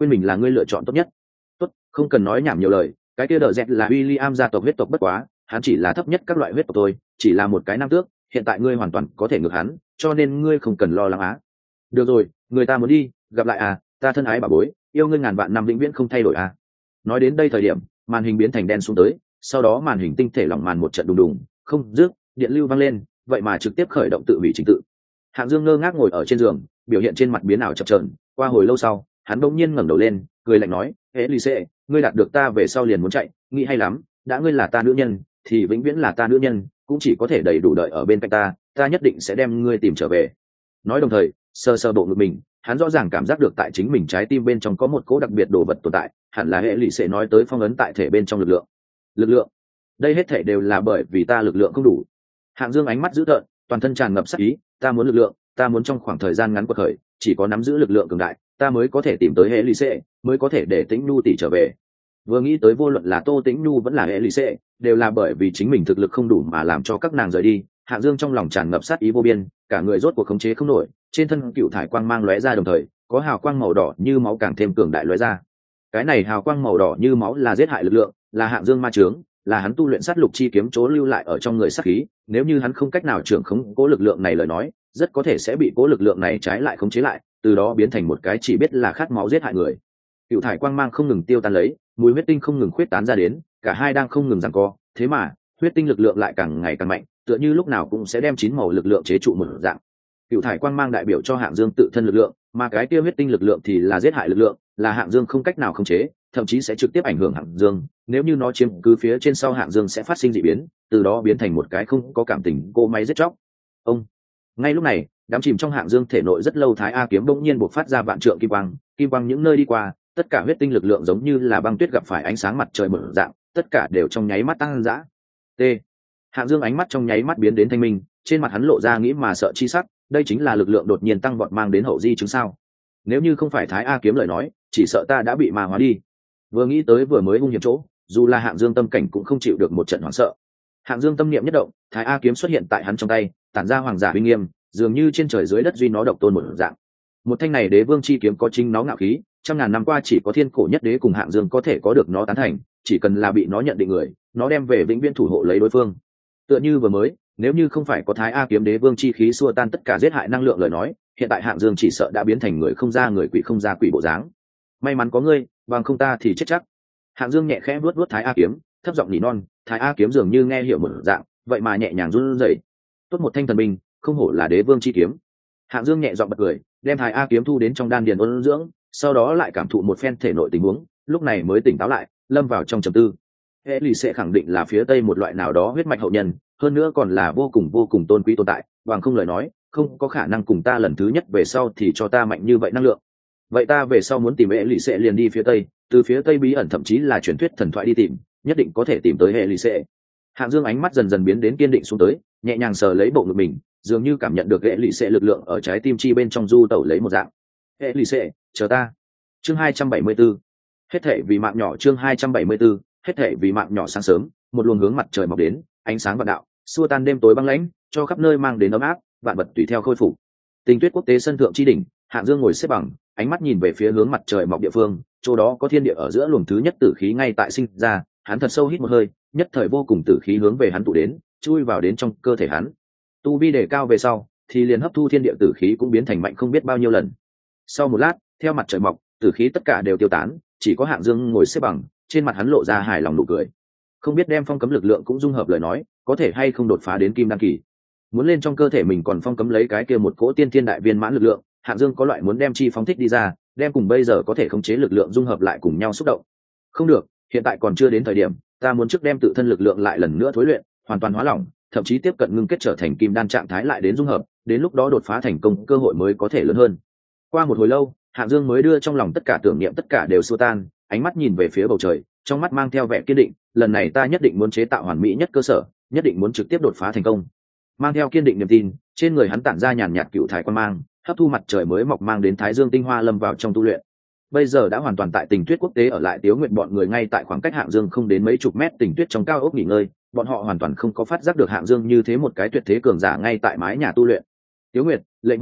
quên mình là ngươi lựa chọn tốt nhất. Tốt, không cần nói nhảm nhiều lời, cái kia đờ dẹt là William gia tộc huyết tộc bất quá, hắn chỉ là thấp nhất các loại huyết tộc thôi, chỉ là một cái nam tước, hiện tại ngươi hoàn toàn có thể ngược hắn, cho nên ngươi không cần lo lắng á. Được rồi, người ta muốn đi, gặp lại à, ta thân ái bà bối, yêu ngươi ngàn vạn năm vĩnh viễn không thay đổi à. Nói đến đây thời điểm, màn hình biến thành đen xuống tới, sau đó màn hình tinh thể lỏng màn một trận đùng đùng, không dứt, điện lưu vang lên, vậy mà trực tiếp khởi động tự hủy trình tự. Hạng Dương ngơ ngác ngồi ở trên giường, biểu hiện trên mặt biến ảo chập chờn, qua hồi lâu sau, hắn bỗng nhiên ngẩng đầu lên, cười lạnh nói, "Elise, ngươi đạt được ta về sau liền muốn chạy, nghĩ hay lắm, đã ngươi là ta nữ nhân, thì vĩnh viễn là ta nữ nhân, cũng chỉ có thể đầy đủ đợi ở bên cạnh ta, ta nhất định sẽ đem ngươi tìm trở về." Nói đồng thời, sờ sờ bộ ngực mình, hắn rõ ràng cảm giác được tại chính mình trái tim bên trong có một cỗ đặc biệt đồ vật tồn tại, hẳn là Elise nói tới phong ấn tại thể bên trong lực lượng. Lực lượng? Đây hết thể đều là bởi vì ta lực lượng không đủ. Hạng Dương ánh mắt dữ tợn, toàn thân tràn ngập sát ý, ta muốn lực lượng, ta muốn trong khoảng thời gian ngắn quật khởi, chỉ có nắm giữ lực lượng cường đại, ta mới có thể tìm tới Elise, mới có thể để Tĩnh Nhu tỷ trở về. Vừa nghĩ tới vô luận là Tô Tĩnh Nhu vẫn là Elise, đều là bởi vì chính mình thực lực không đủ mà làm cho các nàng rời đi. Hạng Dương trong lòng tràn ngập sát ý vô biên, cả người rốt cuộc khống chế không nổi, trên thân cựu thải quang mang lóe ra, đồng thời có hào quang màu đỏ như máu càng thêm cường đại lóe ra. Cái này hào quang màu đỏ như máu là giết hại lực lượng, là Hạng Dương ma chướng, là hắn tu luyện sát lục chi kiếm chỗ lưu lại ở trong người sát khí, nếu như hắn không cách nào trưởng khống cố lực lượng này lời nói, rất có thể sẽ bị cố lực lượng này trái lại khống chế lại, từ đó biến thành một cái chỉ biết là khát máu giết hại người. Cựu thải quang mang không ngừng tiêu tan lấy, mùi huyết tinh không ngừng khuyết tán ra đến, cả hai đang không ngừng giằng co, thế mà huyết tinh lực lượng lại càng ngày càng mạnh, tựa như lúc nào cũng sẽ đem chín màu lực lượng chế trụ một dạng. Cựu thải quang mang đại biểu cho Hạng Dương tự thân lực lượng, mà cái kia huyết tinh lực lượng thì là giết hại lực lượng, là Hạng Dương không cách nào khống chế, thậm chí sẽ trực tiếp ảnh hưởng Hạng Dương, nếu như nó chiếm cứ phía trên sau Hạng Dương sẽ phát sinh dị biến, từ đó biến thành một cái không có cảm tình cỗ máy giết chóc. Ông. Ngay lúc này, đám chìm trong Hạng Dương thể nội rất lâu Thái A kiếm bỗng nhiên bộc phát ra vạn trượng kim quang những nơi đi qua, tất cả huyết tinh lực lượng giống như là băng tuyết gặp phải ánh sáng mặt trời mở dạng, tất cả đều trong nháy mắt tăng dã. T. Hạng Dương ánh mắt trong nháy mắt biến đến thanh minh, trên mặt hắn lộ ra nghĩ mà sợ chi sắc, đây chính là lực lượng đột nhiên tăng vọt mang đến hậu di chứng sao? Nếu như không phải Thái A kiếm lời nói, chỉ sợ ta đã bị ma hóa đi. Vừa nghĩ tới vừa mới hung hiểm chỗ, dù là Hạng Dương tâm cảnh cũng không chịu được một trận hoảng sợ. Hạng Dương tâm niệm nhất động, Thái A kiếm xuất hiện tại hắn trong tay, tản ra hoàng giả uy nghiêm, dường như trên trời dưới đất duy nó độc tôn một dạng. Một thanh này đế vương chi kiếm có chính nó ngạo khí, trăm ngàn năm qua chỉ có thiên cổ nhất đế cùng Hạng Dương có thể có được nó tán thành, chỉ cần là bị nó nhận định người, nó đem về vĩnh viễn thủ hộ lấy đối phương. Tựa như vừa mới, nếu như không phải có Thái A kiếm đế vương chi khí xua tan tất cả giết hại năng lượng lời nói, hiện tại Hạng Dương chỉ sợ đã biến thành người không ra người quỷ không ra quỷ bộ dáng. May mắn có ngươi, bằng không ta thì chết chắc. Hạng Dương nhẹ khẽ vuốt vuốt Thái A kiếm, thấp giọng nỉ non, Thái A kiếm dường như nghe hiểu một dạng, vậy mà nhẹ nhàng run rẩy. Tốt một thanh thần binh, không hổ là đế vương chi kiếm. Hạng Dương nhẹ giọng bật cười, đem Thái A kiếm thu đến trong đan điền ôn dưỡng, sau đó lại cảm thụ một phen thể nội tình huống, lúc này mới tỉnh táo lại, lâm vào trong trầm tư. Elise khẳng định là phía tây một loại nào đó huyết mạch hậu nhân, hơn nữa còn là vô cùng tôn quý tồn tại, bằng không lời nói, không có khả năng cùng ta lần thứ nhất về sau thì cho ta mạnh như vậy năng lượng. Vậy ta về sau muốn tìm Elise liền đi phía tây, từ phía tây bí ẩn thậm chí là truyền thuyết thần thoại đi tìm, nhất định có thể tìm tới Elise. Hạng Dương ánh mắt dần dần biến đến kiên định xuống tới, nhẹ nhàng sờ lấy bộ ngực mình, dường như cảm nhận được Elise lực lượng ở trái tim chi bên trong du tẩu lấy một dạng. Elise, chờ ta. Chương 274. Hết thảy vì mạng nhỏ. Chương 274. Hết thảy vì mạng nhỏ. Sáng sớm, một luồng hướng mặt trời mọc đến, ánh sáng vạn đạo, xua tan đêm tối băng lãnh, cho khắp nơi mang đến ấm áp, vạn vật tùy theo khôi phục. Tình tuyết quốc tế sân thượng chi đỉnh, Hạng Dương ngồi xếp bằng, ánh mắt nhìn về phía hướng mặt trời mọc địa phương, chỗ đó có thiên địa ở giữa luồng thứ nhất tử khí ngay tại sinh ra, hắn thật sâu hít một hơi, nhất thời vô cùng tử khí hướng về hắn tụ đến, chui vào đến trong cơ thể hắn. Tu vi đề cao về sau, thì liền hấp thu thiên địa tử khí cũng biến thành mạnh không biết bao nhiêu lần. Sau một lát, theo mặt trời mọc, tử khí tất cả đều tiêu tán, chỉ có Hạng Dương ngồi xếp bằng, trên mặt hắn lộ ra hài lòng nụ cười. Không biết đem phong cấm lực lượng cũng dung hợp lời nói, có thể hay không đột phá đến kim đan kỳ. Muốn lên trong cơ thể mình còn phong cấm lấy cái kia một cỗ tiên thiên đại viên mãn lực lượng, Hạng Dương có loại muốn đem chi phóng thích đi ra, đem cùng bây giờ có thể khống chế lực lượng dung hợp lại cùng nhau xúc động. Không được, hiện tại còn chưa đến thời điểm, ta muốn trước đem tự thân lực lượng lại lần nữa thối luyện, hoàn toàn hóa lỏng, thậm chí tiếp cận ngưng kết trở thành kim đan trạng thái lại đến dung hợp, đến lúc đó đột phá thành công cơ hội mới có thể lớn hơn. Qua một hồi lâu, Hạng Dương mới đưa trong lòng tất cả tưởng niệm tất cả đều xua tan, ánh mắt nhìn về phía bầu trời, trong mắt mang theo vẻ kiên định, lần này ta nhất định muốn chế tạo hoàn mỹ nhất cơ sở, nhất định muốn trực tiếp đột phá thành công. Mang theo kiên định niềm tin, trên người hắn tản ra nhàn nhạt cựu thái quan mang, hấp thu mặt trời mới mọc mang đến thái dương tinh hoa lâm vào trong tu luyện. Bây giờ đã hoàn toàn tại Tình Tuyết quốc tế ở lại Tiếu Nguyệt bọn người ngay tại khoảng cách Hạng Dương không đến mấy chục mét Tình Tuyết trong cao ốc nghỉ ngơi, bọn họ hoàn toàn không có phát giác được Hạng Dương như thế một cái tuyệt thế cường giả ngay tại mái nhà tu luyện. Tiếu Nguyệt, lệnh hồ lỗi,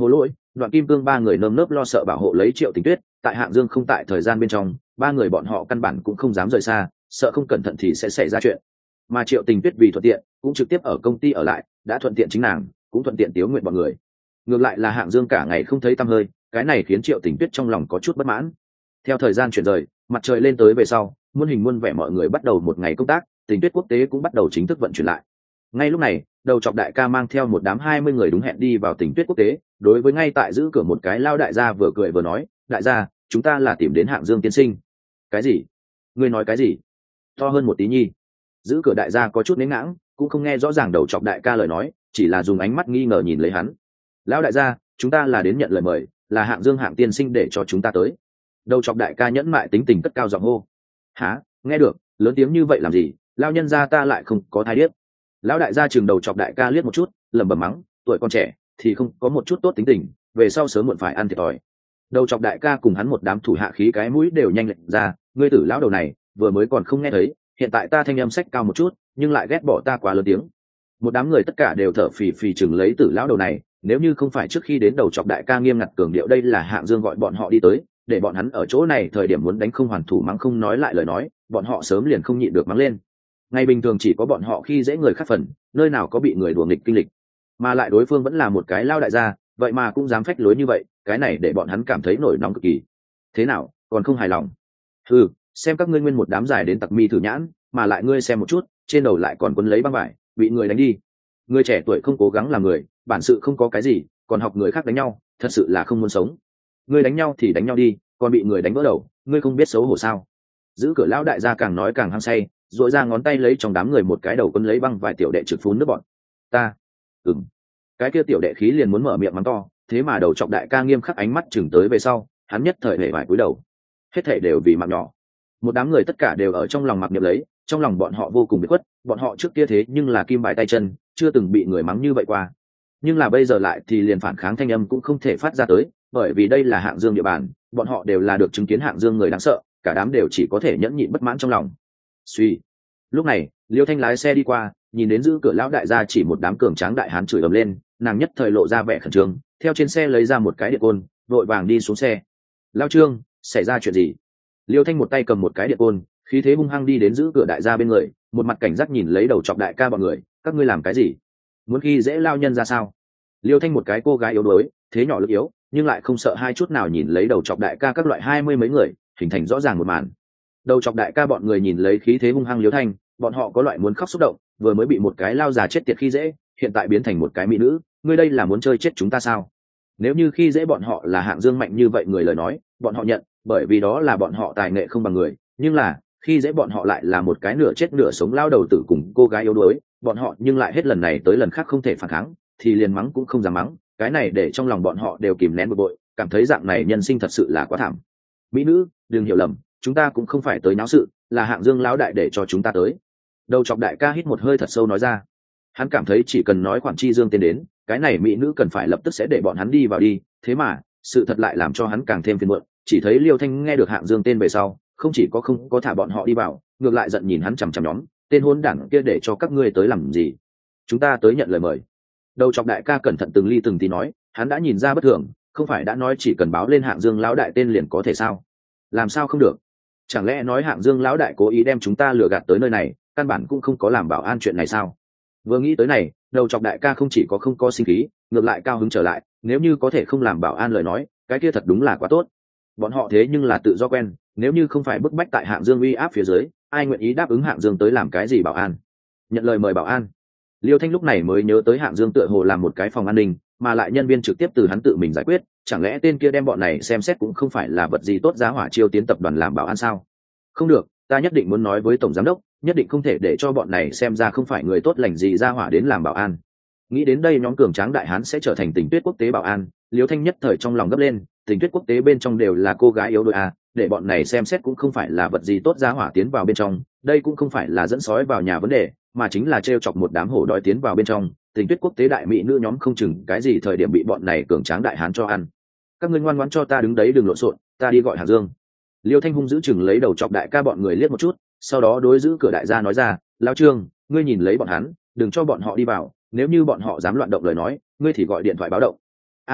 Đoạn Kim Cương ba người nơm nớp lo sợ bảo hộ lấy Triệu Tình Tuyết, tại Hạng Dương không tại thời gian bên trong, ba người bọn họ căn bản cũng không dám rời xa, sợ không cẩn thận thì sẽ xảy ra chuyện. Mà Triệu Tình Tuyết vì thuận tiện, cũng trực tiếp ở công ty ở lại, đã thuận tiện chính nàng, cũng thuận tiện Tiếu Nguyện bọn người. Ngược lại là Hạng Dương cả ngày không thấy tăm hơi, cái này khiến Triệu Tình Tuyết trong lòng có chút bất mãn. Theo thời gian chuyển rời, mặt trời lên tới về sau, muôn hình muôn vẻ mọi người bắt đầu một ngày công tác, Tình Tuyết quốc tế cũng bắt đầu chính thức vận chuyển lại. Ngay lúc này, đầu chọc đại ca mang theo một đám 20 người đúng hẹn đi vào Tình Tuyết quốc tế, đối với ngay tại giữ cửa một cái lao đại gia vừa cười vừa nói, đại gia, chúng ta là tìm đến Hạng Dương tiên sinh. Cái gì? Ngươi nói cái gì? To hơn một tí nhi. Giữ cửa đại gia có chút nén ngãng, cũng không nghe rõ ràng đầu chọc đại ca lời nói, chỉ là dùng ánh mắt nghi ngờ nhìn lấy hắn. Lão đại gia, chúng ta là đến nhận lời mời, là Hạng Dương Hạng tiên sinh để cho chúng ta tới. Đầu chọc đại ca nhẫn mại tính tình cất cao giọng hô. Hả? Nghe được, lớn tiếng như vậy làm gì? Lao nhân gia ta lại không có thai điếc. Lão đại gia chừng đầu chọc đại ca liếc một chút, lẩm bẩm mắng, tuổi con trẻ thì không có một chút tốt tính tình, về sau sớm muộn phải ăn thiệt thòi. Đầu chọc đại ca cùng hắn một đám thủ hạ khí cái mũi đều nhanh lệnh ra, ngươi tử lão đầu này, vừa mới còn không nghe thấy, hiện tại ta thanh âm sách cao một chút, nhưng lại ghét bỏ ta quá lớn tiếng. Một đám người tất cả đều thở phì phì chừng lấy tử lão đầu này, nếu như không phải trước khi đến đầu chọc đại ca nghiêm ngặt cường điệu đây là Hạng Dương gọi bọn họ đi tới, để bọn hắn ở chỗ này thời điểm muốn đánh không hoàn thủ mắng không nói lại lời nói, bọn họ sớm liền không nhịn được mắng lên. Ngày bình thường chỉ có bọn họ khi dễ người khác phần, nơi nào có bị người đùa nghịch kinh lịch, mà lại đối phương vẫn là một cái lao đại gia, vậy mà cũng dám phách lối như vậy, cái này để bọn hắn cảm thấy nổi nóng cực kỳ. Thế nào, còn không hài lòng? Ừ, xem các ngươi nguyên một đám dài đến tặc mi thử nhãn, mà lại ngươi xem một chút, trên đầu lại còn quấn lấy băng vải, bị người đánh đi. Người trẻ tuổi không cố gắng làm người, bản sự không có cái gì, còn học người khác đánh nhau, thật sự là không muốn sống. Ngươi đánh nhau thì đánh nhau đi, còn bị người đánh vỡ đầu, ngươi không biết xấu hổ sao? Giữ cửa lão đại gia càng nói càng hăng say, dội ra ngón tay lấy trong đám người một cái đầu quấn lấy băng vài tiểu đệ trực phun nước bọn. Ta, cái kia tiểu đệ khí liền muốn mở miệng mắng to, thế mà đầu chọc đại ca nghiêm khắc ánh mắt chừng tới về sau, hắn nhất thời hề vải cúi đầu. Hết thảy đều vì mạng nhỏ. Một đám người tất cả đều ở trong lòng mặc niệm lấy, trong lòng bọn họ vô cùng bị khuất, bọn họ trước kia thế nhưng là kim bài tay chân, chưa từng bị người mắng như vậy qua. Nhưng là bây giờ lại thì liền phản kháng thanh âm cũng không thể phát ra tới, bởi vì đây là Hạng Dương địa bàn, bọn họ đều là được chứng kiến Hạng Dương người đáng sợ, cả đám đều chỉ có thể nhẫn nhịn bất mãn trong lòng. Suy. Lúc này, Liêu Thanh lái xe đi qua, nhìn đến giữ cửa lão đại gia chỉ một đám cường tráng đại hán chửi ầm lên, nàng nhất thời lộ ra vẻ khẩn trương, theo trên xe lấy ra một cái điện côn, vội vàng đi xuống xe. Lao Trương, xảy ra chuyện gì? Liêu Thanh một tay cầm một cái điện côn, khí thế hung hăng đi đến giữ cửa đại gia bên người, một mặt cảnh giác nhìn lấy đầu chọc đại ca bọn người, các ngươi làm cái gì? Muốn khi dễ lao nhân ra sao? Liêu Thanh một cái cô gái yếu đuối, thế nhỏ lực yếu, nhưng lại không sợ hai chút nào nhìn lấy đầu chọc đại ca các loại 20 mấy người, hình thành rõ ràng một màn. Đầu chọc đại ca bọn người nhìn lấy khí thế hung hăng Liêu Thanh, bọn họ có loại muốn khóc xúc động, vừa mới bị một cái lao già chết tiệt khi dễ, hiện tại biến thành một cái mỹ nữ, ngươi đây là muốn chơi chết chúng ta sao? Nếu như khi dễ bọn họ là Hạng Dương mạnh như vậy người lời nói, bọn họ nhận, bởi vì đó là bọn họ tài nghệ không bằng người, nhưng là khi dễ bọn họ lại là một cái nửa chết nửa sống lao đầu tử cùng cô gái yếu đuối, bọn họ nhưng lại hết lần này tới lần khác không thể phản kháng, thì liền mắng cũng không dám mắng, cái này để trong lòng bọn họ đều kìm nén bực bội, cảm thấy dạng này nhân sinh thật sự là quá thảm. Mỹ nữ, đừng hiểu lầm, chúng ta cũng không phải tới náo sự, là Hạng Dương lão đại để cho chúng ta tới. Đầu chọc đại ca hít một hơi thật sâu nói ra, hắn cảm thấy chỉ cần nói khoản chi Dương tên đến, cái này mỹ nữ cần phải lập tức sẽ để bọn hắn đi vào đi, thế mà sự thật lại làm cho hắn càng thêm phiền muộn. Chỉ thấy Liêu Thanh nghe được Hạng Dương tên về sau, không chỉ có không có thả bọn họ đi vào, ngược lại giận nhìn hắn chằm chằm nhóm, tên hỗn đản kia để cho các ngươi tới làm gì? Chúng ta tới nhận lời mời. Đầu chọc đại ca cẩn thận từng ly từng tí nói, hắn đã nhìn ra bất thường, không phải đã nói chỉ cần báo lên Hạng Dương lão đại tên liền có thể sao? Làm sao không được? Chẳng lẽ nói Hạng Dương lão đại cố ý đem chúng ta lừa gạt tới nơi này, căn bản cũng không có làm bảo an chuyện này sao? Vừa nghĩ tới này, đầu chọc đại ca không chỉ có không có sinh khí, ngược lại cao hứng trở lại, nếu như có thể không làm bảo an lời nói, cái kia thật đúng là quá tốt. Bọn họ thế nhưng là tự do quen, nếu như không phải bức bách tại Hạng Dương uy áp phía dưới, ai nguyện ý đáp ứng Hạng Dương tới làm cái gì bảo an? Nhận lời mời bảo an. Liêu Thanh lúc này mới nhớ tới Hạng Dương tựa hồ làm một cái phòng an ninh, mà lại nhân viên trực tiếp từ hắn tự mình giải quyết, chẳng lẽ tên kia đem bọn này xem xét cũng không phải là vật gì tốt giá hỏa chiêu tiến tập đoàn làm bảo an sao? Không được, ta nhất định muốn nói với tổng giám đốc, nhất định không thể để cho bọn này xem ra không phải người tốt lành gì ra hỏa đến làm bảo an. Nghĩ đến đây nhóm cường tráng đại hán sẽ trở thành Tình Tuyết quốc tế bảo an, Liêu Thanh nhất thời trong lòng gấp lên, Tình Tuyết quốc tế bên trong đều là cô gái yếu đuối à, để bọn này xem xét cũng không phải là vật gì tốt ra hỏa tiến vào bên trong, đây cũng không phải là dẫn sói vào nhà vấn đề, mà chính là trêu chọc một đám hổ đói tiến vào bên trong, Tình Tuyết quốc tế đại mỹ nữ nhóm không chừng cái gì thời điểm bị bọn này cường tráng đại hán cho ăn. Các ngươi ngoan ngoãn cho ta đứng đấy đừng lộn xộn, ta đi gọi Hạng Dương. Liêu Thanh hung giữ chừng lấy đầu chọc đại ca bọn người liếc một chút, sau đó đối giữ cửa đại gia nói ra, lão Trương, ngươi nhìn lấy bọn hắn, đừng cho bọn họ đi vào, nếu như bọn họ dám loạn động lời nói, ngươi thì gọi điện thoại báo động.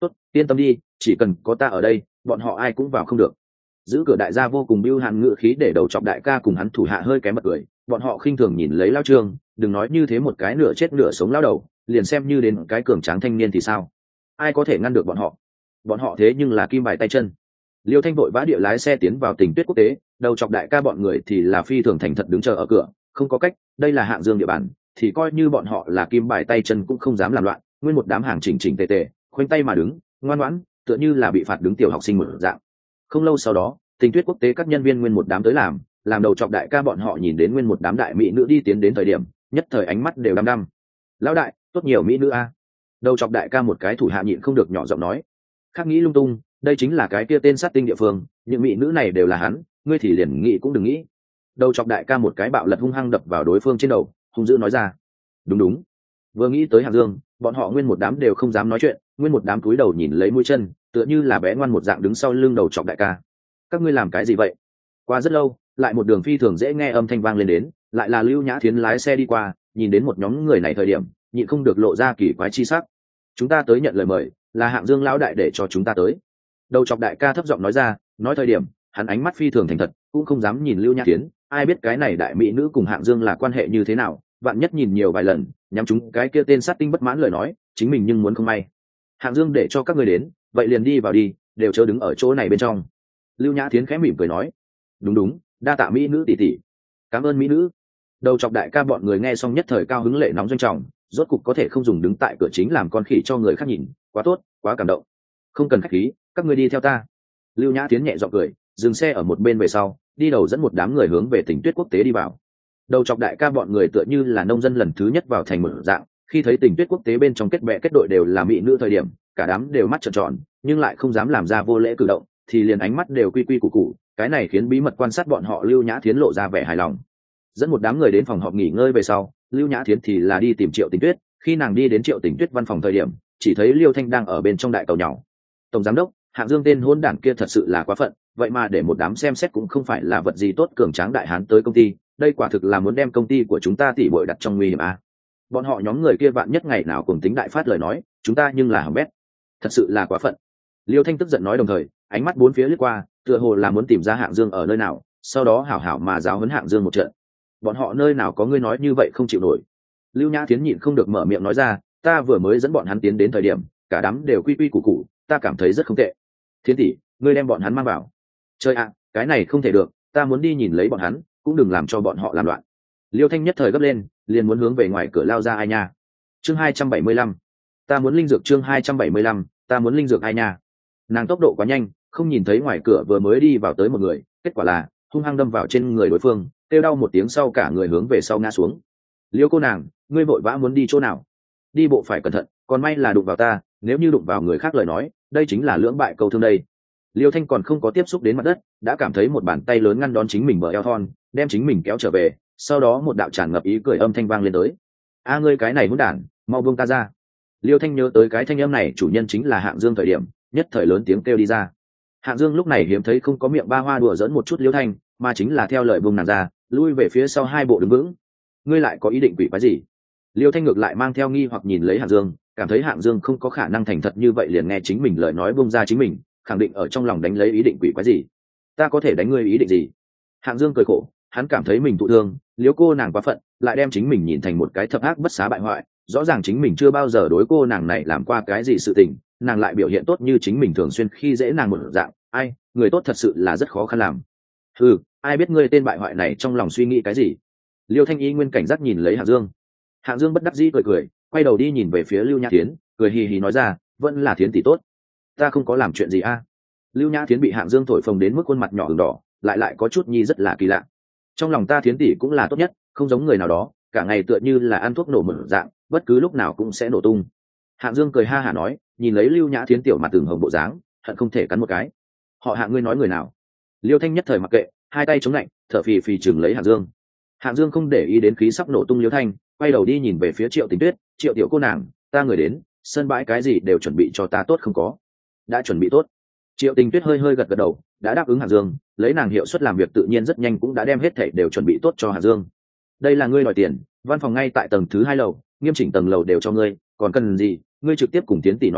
tốt, yên tâm đi, chỉ cần có ta ở đây bọn họ ai cũng vào không được. Giữ cửa đại gia vô cùng bưu hàn ngự khí để đầu chọc đại ca cùng hắn thủ hạ hơi kém bật cười, bọn họ khinh thường nhìn lấy Lao Trương, đừng nói như thế một cái nửa chết nửa sống lao đầu, liền xem như đến cái cường tráng thanh niên thì sao, ai có thể ngăn được bọn họ thế nhưng là kim bài tay chân. Liêu Thanh vội vã địa lái xe tiến vào Tình Tuyết Quốc tế, đầu chọc đại ca bọn người thì là phi thường thành thật đứng chờ ở cửa, không có cách, đây là Hạng Dương địa bàn, thì coi như bọn họ là kim bài tay chân cũng không dám làm loạn, nguyên một đám hàng chỉnh chỉnh tề tề, khoanh tay mà đứng, ngoan ngoãn, tựa như là bị phạt đứng tiểu học sinh một dạng. Không lâu sau đó, Tình Tuyết Quốc tế các nhân viên nguyên một đám tới làm đầu chọc đại ca bọn họ nhìn đến nguyên một đám đại mỹ nữ đi tiến đến thời điểm, nhất thời ánh mắt đều đăm đăm. Lão đại, tốt nhiều mỹ nữ a. Đầu chọc đại ca một cái thủ hạ nhịn không được nhỏ giọng nói. Khác nghĩ lung tung, đây chính là cái kia tên sát tinh địa phương, những mỹ nữ này đều là hắn, ngươi thì liền nghĩ cũng đừng nghĩ. Đầu chọc đại ca một cái bạo lật hung hăng đập vào đối phương trên đầu, hung dữ nói ra. Đúng đúng. Vừa nghĩ tới Hạng Dương, bọn họ nguyên một đám đều không dám nói chuyện, nguyên một đám cúi đầu nhìn lấy mũi chân, tựa như là bé ngoan một dạng đứng sau lưng đầu chọc đại ca. Các ngươi làm cái gì vậy? Qua rất lâu, lại một đường phi thường dễ nghe âm thanh vang lên đến, lại là Lưu Nhã Thiến lái xe đi qua, nhìn đến một nhóm người này thời điểm, nhịn không được lộ ra kỳ quái chi sắc. Chúng ta tới nhận lời mời, là Hạng Dương lão đại để cho chúng ta tới. Đầu chọc đại ca thấp giọng nói ra, nói thời điểm, hắn ánh mắt phi thường thành thật, cũng không dám nhìn Lưu Nhã Thiến, ai biết cái này đại mỹ nữ cùng Hạng Dương là quan hệ như thế nào, vạn nhất nhìn nhiều vài lần, nhắm chúng cái kia tên sát tinh bất mãn lời nói, chính mình nhưng muốn không may. Hạng Dương để cho các ngươi đến, vậy liền đi vào đi, đều chớ đứng ở chỗ này bên trong. Lưu Nhã Thiến khẽ mỉm cười nói, đúng đúng, đa tạ mỹ nữ tỷ tỷ, cảm ơn mỹ nữ. Đầu chọc đại ca bọn người nghe xong nhất thời cao hứng lệ nóng doanh trọng, rốt cục có thể không dùng đứng tại cửa chính làm con khỉ cho người khác nhìn, quá tốt, quá cảm động. Không cần khách khí, các ngươi đi theo ta. Lưu Nhã Thiến nhẹ giọng cười, dừng xe ở một bên về sau, đi đầu dẫn một đám người hướng về Tình Tuyết Quốc tế đi vào. Đầu chọc đại ca bọn người tựa như là nông dân lần thứ nhất vào thành một dạng, khi thấy Tình Tuyết Quốc tế bên trong kết bè kết đội đều là mỹ nữ thời điểm, cả đám đều mắt trợn tròn, nhưng lại không dám làm ra vô lễ cử động, thì liền ánh mắt đều quy quy củ củ, cái này khiến bí mật quan sát bọn họ Lưu Nhã Thiến lộ ra vẻ hài lòng. Dẫn một đám người đến phòng họp nghỉ ngơi về sau, Lưu Nhã Thiến thì là đi tìm Triệu Tình Tuyết, khi nàng đi đến Triệu Tình Tuyết văn phòng thời điểm, chỉ thấy Liêu Thanh đang ở bên trong đại cầu nhỏ. Tổng giám đốc, Hạng Dương tên hôn đản kia thật sự là quá phận, vậy mà để một đám xem xét cũng không phải là vật gì tốt cường tráng đại hán tới công ty, đây quả thực là muốn đem công ty của chúng ta tỉ bội đặt trong nguy hiểm à. Bọn họ nhóm người kia vạn nhất ngày nào cùng tính đại phát lời nói, chúng ta nhưng là hỏng bét, thật sự là quá phận. Liêu Thanh tức giận nói, đồng thời ánh mắt bốn phía lướt qua, tựa hồ là muốn tìm ra Hạng Dương ở nơi nào, sau đó hảo hảo mà giáo huấn Hạng Dương một trận. Bọn họ nơi nào có ngươi nói như vậy không chịu nổi. Lưu Nhã Thiến nhịn không được mở miệng nói ra, ta vừa mới dẫn bọn hắn tiến đến thời điểm, cả đám đều quy quy củ củ, ta cảm thấy rất không tệ. Thiến tỷ, ngươi đem bọn hắn mang vào. Chơi ạ, cái này không thể được, ta muốn đi nhìn lấy bọn hắn, cũng đừng làm cho bọn họ làm loạn. Liêu Thanh nhất thời gấp lên, liền muốn hướng về ngoài cửa lao ra ai nha. Chương 275, ta muốn linh dược. Chương 275, ta muốn linh dược ai nha. Nàng tốc độ quá nhanh, không nhìn thấy ngoài cửa vừa mới đi vào tới một người, kết quả là hung hăng đâm vào trên người đối phương, kêu đau một tiếng sau cả người hướng về sau ngã xuống. Liêu cô nàng, ngươi vội vã muốn đi chỗ nào? Đi bộ phải cẩn thận, còn may là đụng vào ta, nếu như đụng vào người khác lời nói, đây chính là lưỡng bại câu thương đây. Liêu Thanh còn không có tiếp xúc đến mặt đất, đã cảm thấy một bàn tay lớn ngăn đón chính mình bờ eo thon, đem chính mình kéo trở về, sau đó một đạo tràn ngập ý cười âm thanh vang lên tới. A ngươi cái này hỗn đản, mau buông ta ra. Liêu Thanh nhớ tới cái thanh âm này chủ nhân chính là Hạng Dương thời điểm, nhất thời lớn tiếng kêu đi ra. Hạng Dương lúc này hiếm thấy không có miệng ba hoa đùa giỡn một chút Liêu Thanh, mà chính là theo lời buông nàng ra, lui về phía sau hai bộ đứng vững. Ngươi lại có ý định quỷ quái gì? Liêu Thanh ngược lại mang theo nghi hoặc nhìn lấy Hạng Dương, cảm thấy Hạng Dương không có khả năng thành thật như vậy liền nghe chính mình lời nói buông ra chính mình, khẳng định ở trong lòng đánh lấy ý định quỷ quái gì. Ta có thể đánh ngươi ý định gì? Hạng Dương cười khổ, hắn cảm thấy mình thụ thương, Liêu cô nàng quá phận, lại đem chính mình nhìn thành một cái thập ác bất xá bại hoại, rõ ràng chính mình chưa bao giờ đối cô nàng này làm qua cái gì sự tình, nàng lại biểu hiện tốt như chính mình thường xuyên khi dễ nàng một dạng, ai, người tốt thật sự là rất khó khăn làm. Ừ, ai biết ngươi tên bại hoại này trong lòng suy nghĩ cái gì? Liêu Thanh Y nguyên cảnh giác nhìn lấy Hạng Dương. Hạng Dương bất đắc dĩ cười cười, quay đầu đi nhìn về phía Lưu Nhã Thiến, cười hì hì nói ra, vẫn là Thiến tỷ tốt. Ta không có làm chuyện gì a. Lưu Nhã Thiến bị Hạng Dương thổi phồng đến mức khuôn mặt nhỏ ửng đỏ, lại có chút nhi rất là kỳ lạ. Trong lòng ta Thiến tỷ cũng là tốt nhất, không giống người nào đó, cả ngày tựa như là ăn thuốc nổ mở dạng, bất cứ lúc nào cũng sẽ nổ tung. Hạng Dương cười ha hả nói, nhìn lấy Lưu Nhã Thiến tiểu mặt từng hồng bộ dáng, hận không thể cắn một cái. Họ Hạng ngươi nói người nào? Liêu Thanh nhất thời mặc kệ, hai tay chống lạnh, thở phì phì chừng lấy Hạng Dương. Hạng Dương không để ý đến khí sắp nổ tung Liêu Thanh, quay đầu đi nhìn về phía Triệu Tình Tuyết, Triệu tiểu cô nàng, ta người đến, sân bãi cái gì đều chuẩn bị cho ta tốt không có? Đã chuẩn bị tốt. Triệu Tình Tuyết hơi hơi gật gật đầu, đã đáp ứng Hạng Dương, lấy nàng hiệu suất làm việc tự nhiên rất nhanh cũng đã đem hết thảy đều chuẩn bị tốt cho Hạng Dương. Đây là ngươi đòi tiền, văn phòng ngay tại tầng thứ 2 lầu, nghiêm chỉnh tầng lầu đều cho ngươi, còn cần gì, ngươi trực tiếp cùng Tiến tỷ nói đi,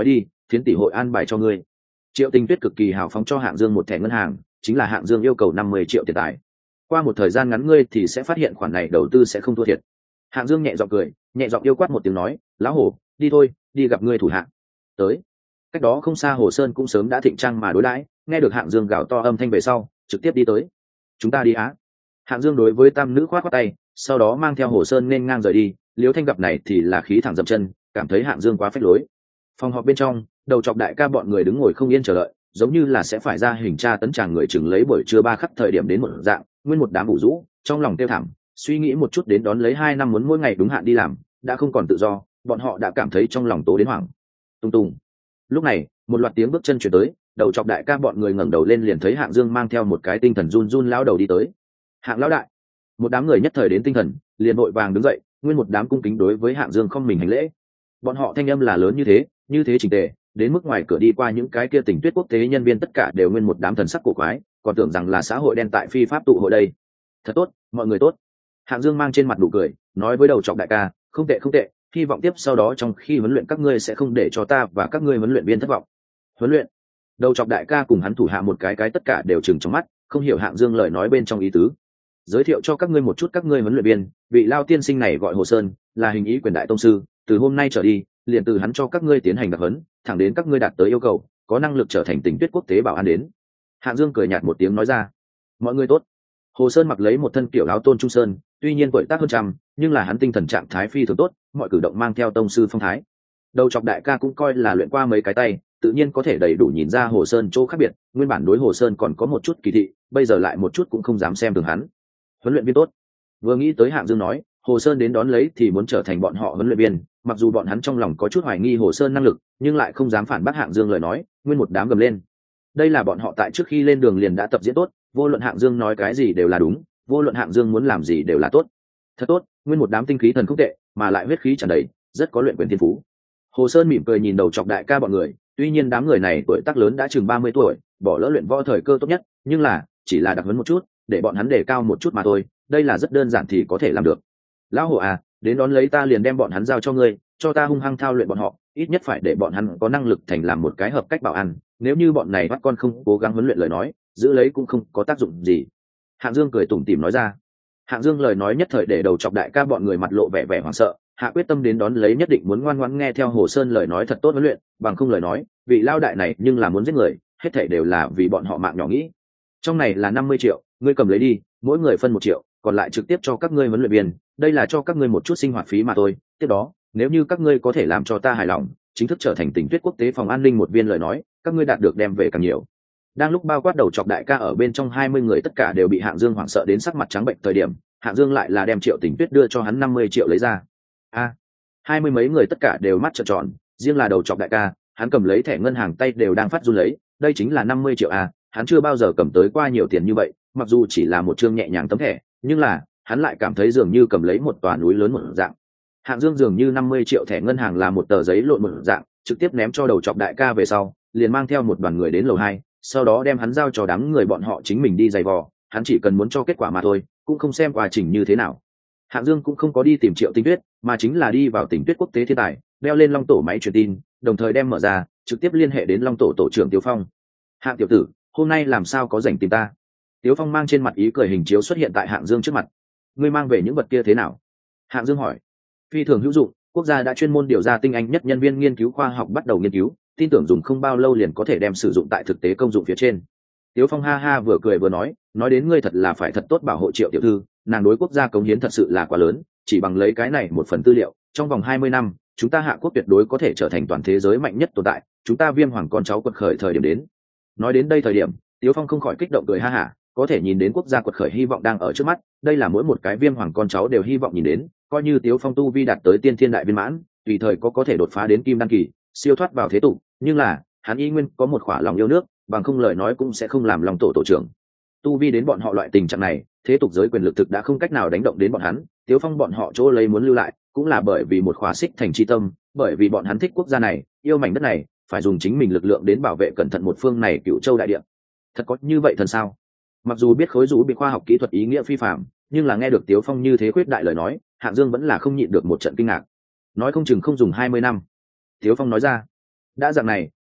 Thiến tỷ hội an bài cho ngươi. Triệu Tình Tuyết cực kỳ hào phóng cho Hạng Dương một thẻ ngân hàng, chính là Hạng Dương yêu cầu 50 triệu tiền tài. Qua một thời gian ngắn ngươi thì sẽ phát hiện khoản này đầu tư sẽ không thua thiệt. Hạng Dương nhẹ giọng cười, nhẹ giọng yêu quát một tiếng nói, lão hồ, đi thôi, đi gặp ngươi thủ hạ. Tới. Cách đó không xa Hồ Sơn cũng sớm đã thịnh trang mà đối đãi, nghe được Hạng Dương gào to âm thanh về sau, trực tiếp đi tới. Chúng ta đi á. Hạng Dương đối với tam nữ khoát khoát tay, sau đó mang theo Hồ Sơn nên ngang rời đi. Liễu Thanh gặp này thì là khí thẳng dậm chân, cảm thấy Hạng Dương quá phách lối. Phòng họp bên trong, đầu chọc đại ca bọn người đứng ngồi không yên chờ đợi, giống như là sẽ phải ra hình tra tấn chàng người chừng lấy buổi trưa 3 khắc thời điểm đến một dạng, nguyên một đám ủ rũ, trong lòng tiêu thảm, suy nghĩ một chút đến đón lấy 2 năm muốn mỗi ngày đúng hạn đi làm, đã không còn tự do, bọn họ đã cảm thấy trong lòng tố đến hoảng. Tung tung. Lúc này, một loạt tiếng bước chân chuyển tới, đầu chọc đại ca bọn người ngẩng đầu lên liền thấy Hạng Dương mang theo một cái tinh thần run run lão đầu đi tới. Hạng lão đại. Một đám người nhất thời đến tinh thần, liền vội vàng đứng dậy, nguyên một đám cung kính đối với Hạng Dương không mình hành lễ. Bọn họ thanh âm là lớn như thế chỉnh tề, đến mức ngoài cửa đi qua những cái kia Tình Tuyết quốc tế nhân viên tất cả đều nguyên một đám thần sắc cổ quái, còn tưởng rằng là xã hội đen tại phi pháp tụ hội đây. Thật tốt, mọi người tốt. Hạng Dương mang trên mặt nụ cười, nói với đầu trọc đại ca, không tệ, hy vọng tiếp sau đó trong khi huấn luyện các ngươi sẽ không để cho ta và các ngươi huấn luyện viên thất vọng. Huấn luyện? Đầu trọc đại ca cùng hắn thủ hạ một cái tất cả đều trừng trong mắt, không hiểu Hạng Dương lời nói bên trong ý tứ. Giới thiệu cho các ngươi một chút các ngươi huấn luyện viên, vị Lao tiên sinh này gọi Hồ Sơn, là hình ý quyền đại tông sư, từ hôm nay trở đi, liền từ hắn cho các ngươi tiến hành đặc huấn, thẳng đến các ngươi đạt tới yêu cầu, có năng lực trở thành Tình Tuyết quốc tế bảo an đến. Hạng Dương cười nhạt một tiếng nói ra, mọi người tốt. Hồ Sơn mặc lấy một thân kiểu áo tôn trung sơn, tuy nhiên tuổi tác hơn trăm, nhưng là hắn tinh thần trạng thái phi thường tốt, mọi cử động mang theo tông sư phong thái. Đầu chọc đại ca cũng coi là luyện qua mấy cái tay, tự nhiên có thể đầy đủ nhìn ra Hồ Sơn chỗ khác biệt, nguyên bản đối Hồ Sơn còn có một chút kỳ thị, bây giờ lại một chút cũng không dám xem thường hắn. Huấn luyện viên tốt. Vừa nghĩ tới Hạng Dương nói, Hồ Sơn đến đón lấy thì muốn trở thành bọn họ huấn luyện viên, mặc dù bọn hắn trong lòng có chút hoài nghi Hồ Sơn năng lực, nhưng lại không dám phản bác Hạng Dương lời nói, nguyên một đám gầm lên. Đây là bọn họ tại trước khi lên đường liền đã tập diễn tốt, vô luận Hạng Dương nói cái gì đều là đúng, vô luận Hạng Dương muốn làm gì đều là tốt. Thật tốt, nguyên một đám tinh khí thần không tệ, mà lại huyết khí tràn đầy, rất có luyện quyền thiên phú. Hồ Sơn mỉm cười nhìn đầu chọc đại ca bọn người, tuy nhiên đám người này tuổi tác lớn đã chừng 30 tuổi, bỏ lỡ luyện võ thời cơ tốt nhất, nhưng là chỉ là đặc huấn một chút, để bọn hắn đề cao một chút mà thôi, đây là rất đơn giản thì có thể làm được. Lão Hồ à, đến đón lấy ta liền đem bọn hắn giao cho ngươi, cho ta hung hăng thao luyện bọn họ, ít nhất phải để bọn hắn có năng lực thành làm một cái hợp cách bảo an, nếu như bọn này bắt con không cố gắng huấn luyện lời nói, giữ lấy cũng không có tác dụng gì. Hạng Dương cười tủm tỉm nói ra. Hạng Dương lời nói nhất thời để đầu chọc đại ca bọn người mặt lộ vẻ vẻ hoảng sợ, hạ quyết tâm đến đón lấy nhất định muốn ngoan ngoãn nghe theo Hồ Sơn lời nói thật tốt huấn luyện, bằng không lời nói, vị lao đại này nhưng là muốn giết người, hết thảy đều là vì bọn họ mạng nhỏ nghĩ. Trong này là 50 triệu, ngươi cầm lấy đi, mỗi người phân 1 triệu, còn lại trực tiếp cho các ngươi huấn luyện viên, đây là cho các ngươi một chút sinh hoạt phí mà thôi. Tiếp đó, nếu như các ngươi có thể làm cho ta hài lòng, chính thức trở thành Tình Tuyết quốc tế phòng an ninh một viên lời nói, các ngươi đạt được đem về càng nhiều. Đang lúc bao quát đầu chọc đại ca ở bên trong 20 người tất cả đều bị Hạng Dương hoảng sợ đến sắc mặt trắng bệnh thời điểm, Hạng Dương lại là đem Triệu Tình Tuyết đưa cho hắn 50 triệu lấy ra. A, 20 mấy người tất cả đều mắt trợn tròn, riêng là đầu chọc đại ca, hắn cầm lấy thẻ ngân hàng tay đều đang phát run lấy, đây chính là 50 triệu a, hắn chưa bao giờ cầm tới qua nhiều tiền như vậy, mặc dù chỉ là một chương nhẹ nhàng tấm thẻ, nhưng là hắn lại cảm thấy dường như cầm lấy một tòa núi lớn một dạng. Hạng Dương dường như 50 triệu thẻ ngân hàng là một tờ giấy lộn một dạng, trực tiếp ném cho đầu chọc đại ca về sau, liền mang theo một đoàn người đến lầu 2, sau đó đem hắn giao cho đám người bọn họ chính mình đi giày vò, hắn chỉ cần muốn cho kết quả mà thôi, cũng không xem quá trình như thế nào. Hạng Dương cũng không có đi tìm Triệu Tinh Tuyết, mà chính là đi vào Tình Tuyết quốc tế thiên tài, đeo lên Long Tổ máy truyền tin, đồng thời đem mở ra, trực tiếp liên hệ đến Long Tổ tổ trưởng Tiếu Phong. Hạng tiểu tử, hôm nay làm sao có rảnh tìm ta? Tiếu Phong mang trên mặt ý cười hình chiếu xuất hiện tại Hạng Dương trước mặt. Ngươi mang về những vật kia thế nào? Hạng Dương hỏi. Phi thường hữu dụng, quốc gia đã chuyên môn điều ra tinh anh nhất nhân viên nghiên cứu khoa học bắt đầu nghiên cứu, tin tưởng dùng không bao lâu liền có thể đem sử dụng tại thực tế công dụng phía trên. Tiếu Phong ha ha vừa cười vừa nói đến ngươi thật là phải thật tốt bảo hộ Triệu tiểu thư, nàng đối quốc gia cống hiến thật sự là quá lớn, chỉ bằng lấy cái này một phần tư liệu, trong vòng 20 năm, chúng ta Hạ quốc tuyệt đối có thể trở thành toàn thế giới mạnh nhất tồn tại, chúng ta Viêm Hoàng con cháu quật khởi thời điểm đến. Nói đến đây thời điểm, Tiếu Phong không khỏi kích động cười ha hả, có thể nhìn đến quốc gia quật khởi hy vọng đang ở trước mắt, đây là mỗi một cái Viêm Hoàng con cháu đều hy vọng nhìn đến, coi như Tiếu Phong tu vi đạt tới tiên thiên đại viên mãn, tùy thời có thể đột phá đến kim đan kỳ, siêu thoát vào thế tục, nhưng là, hắn y nguyên có một khỏa lòng yêu nước, bằng không lời nói cũng sẽ không làm lòng tổ trưởng. Tu vi đến bọn họ loại tình trạng này, thế tục giới quyền lực thực đã không cách nào đánh động đến bọn hắn, Tiếu Phong bọn họ chỗ lấy muốn lưu lại, cũng là bởi vì một khóa xích thành chi tâm, bởi vì bọn hắn thích quốc gia này, yêu mảnh đất này, phải dùng chính mình lực lượng đến bảo vệ cẩn thận một phương này Cửu Châu đại địa. Thật có như vậy thần sao? Mặc dù biết khối rũ bị khoa học kỹ thuật ý nghĩa phi phàm, nhưng là nghe được Tiếu Phong như thế khuyết đại lời nói, Hạng Dương vẫn là không nhịn được một trận kinh ngạc. Nói không chừng không dùng 20 năm. Tiếu Phong nói ra, đã dạng này,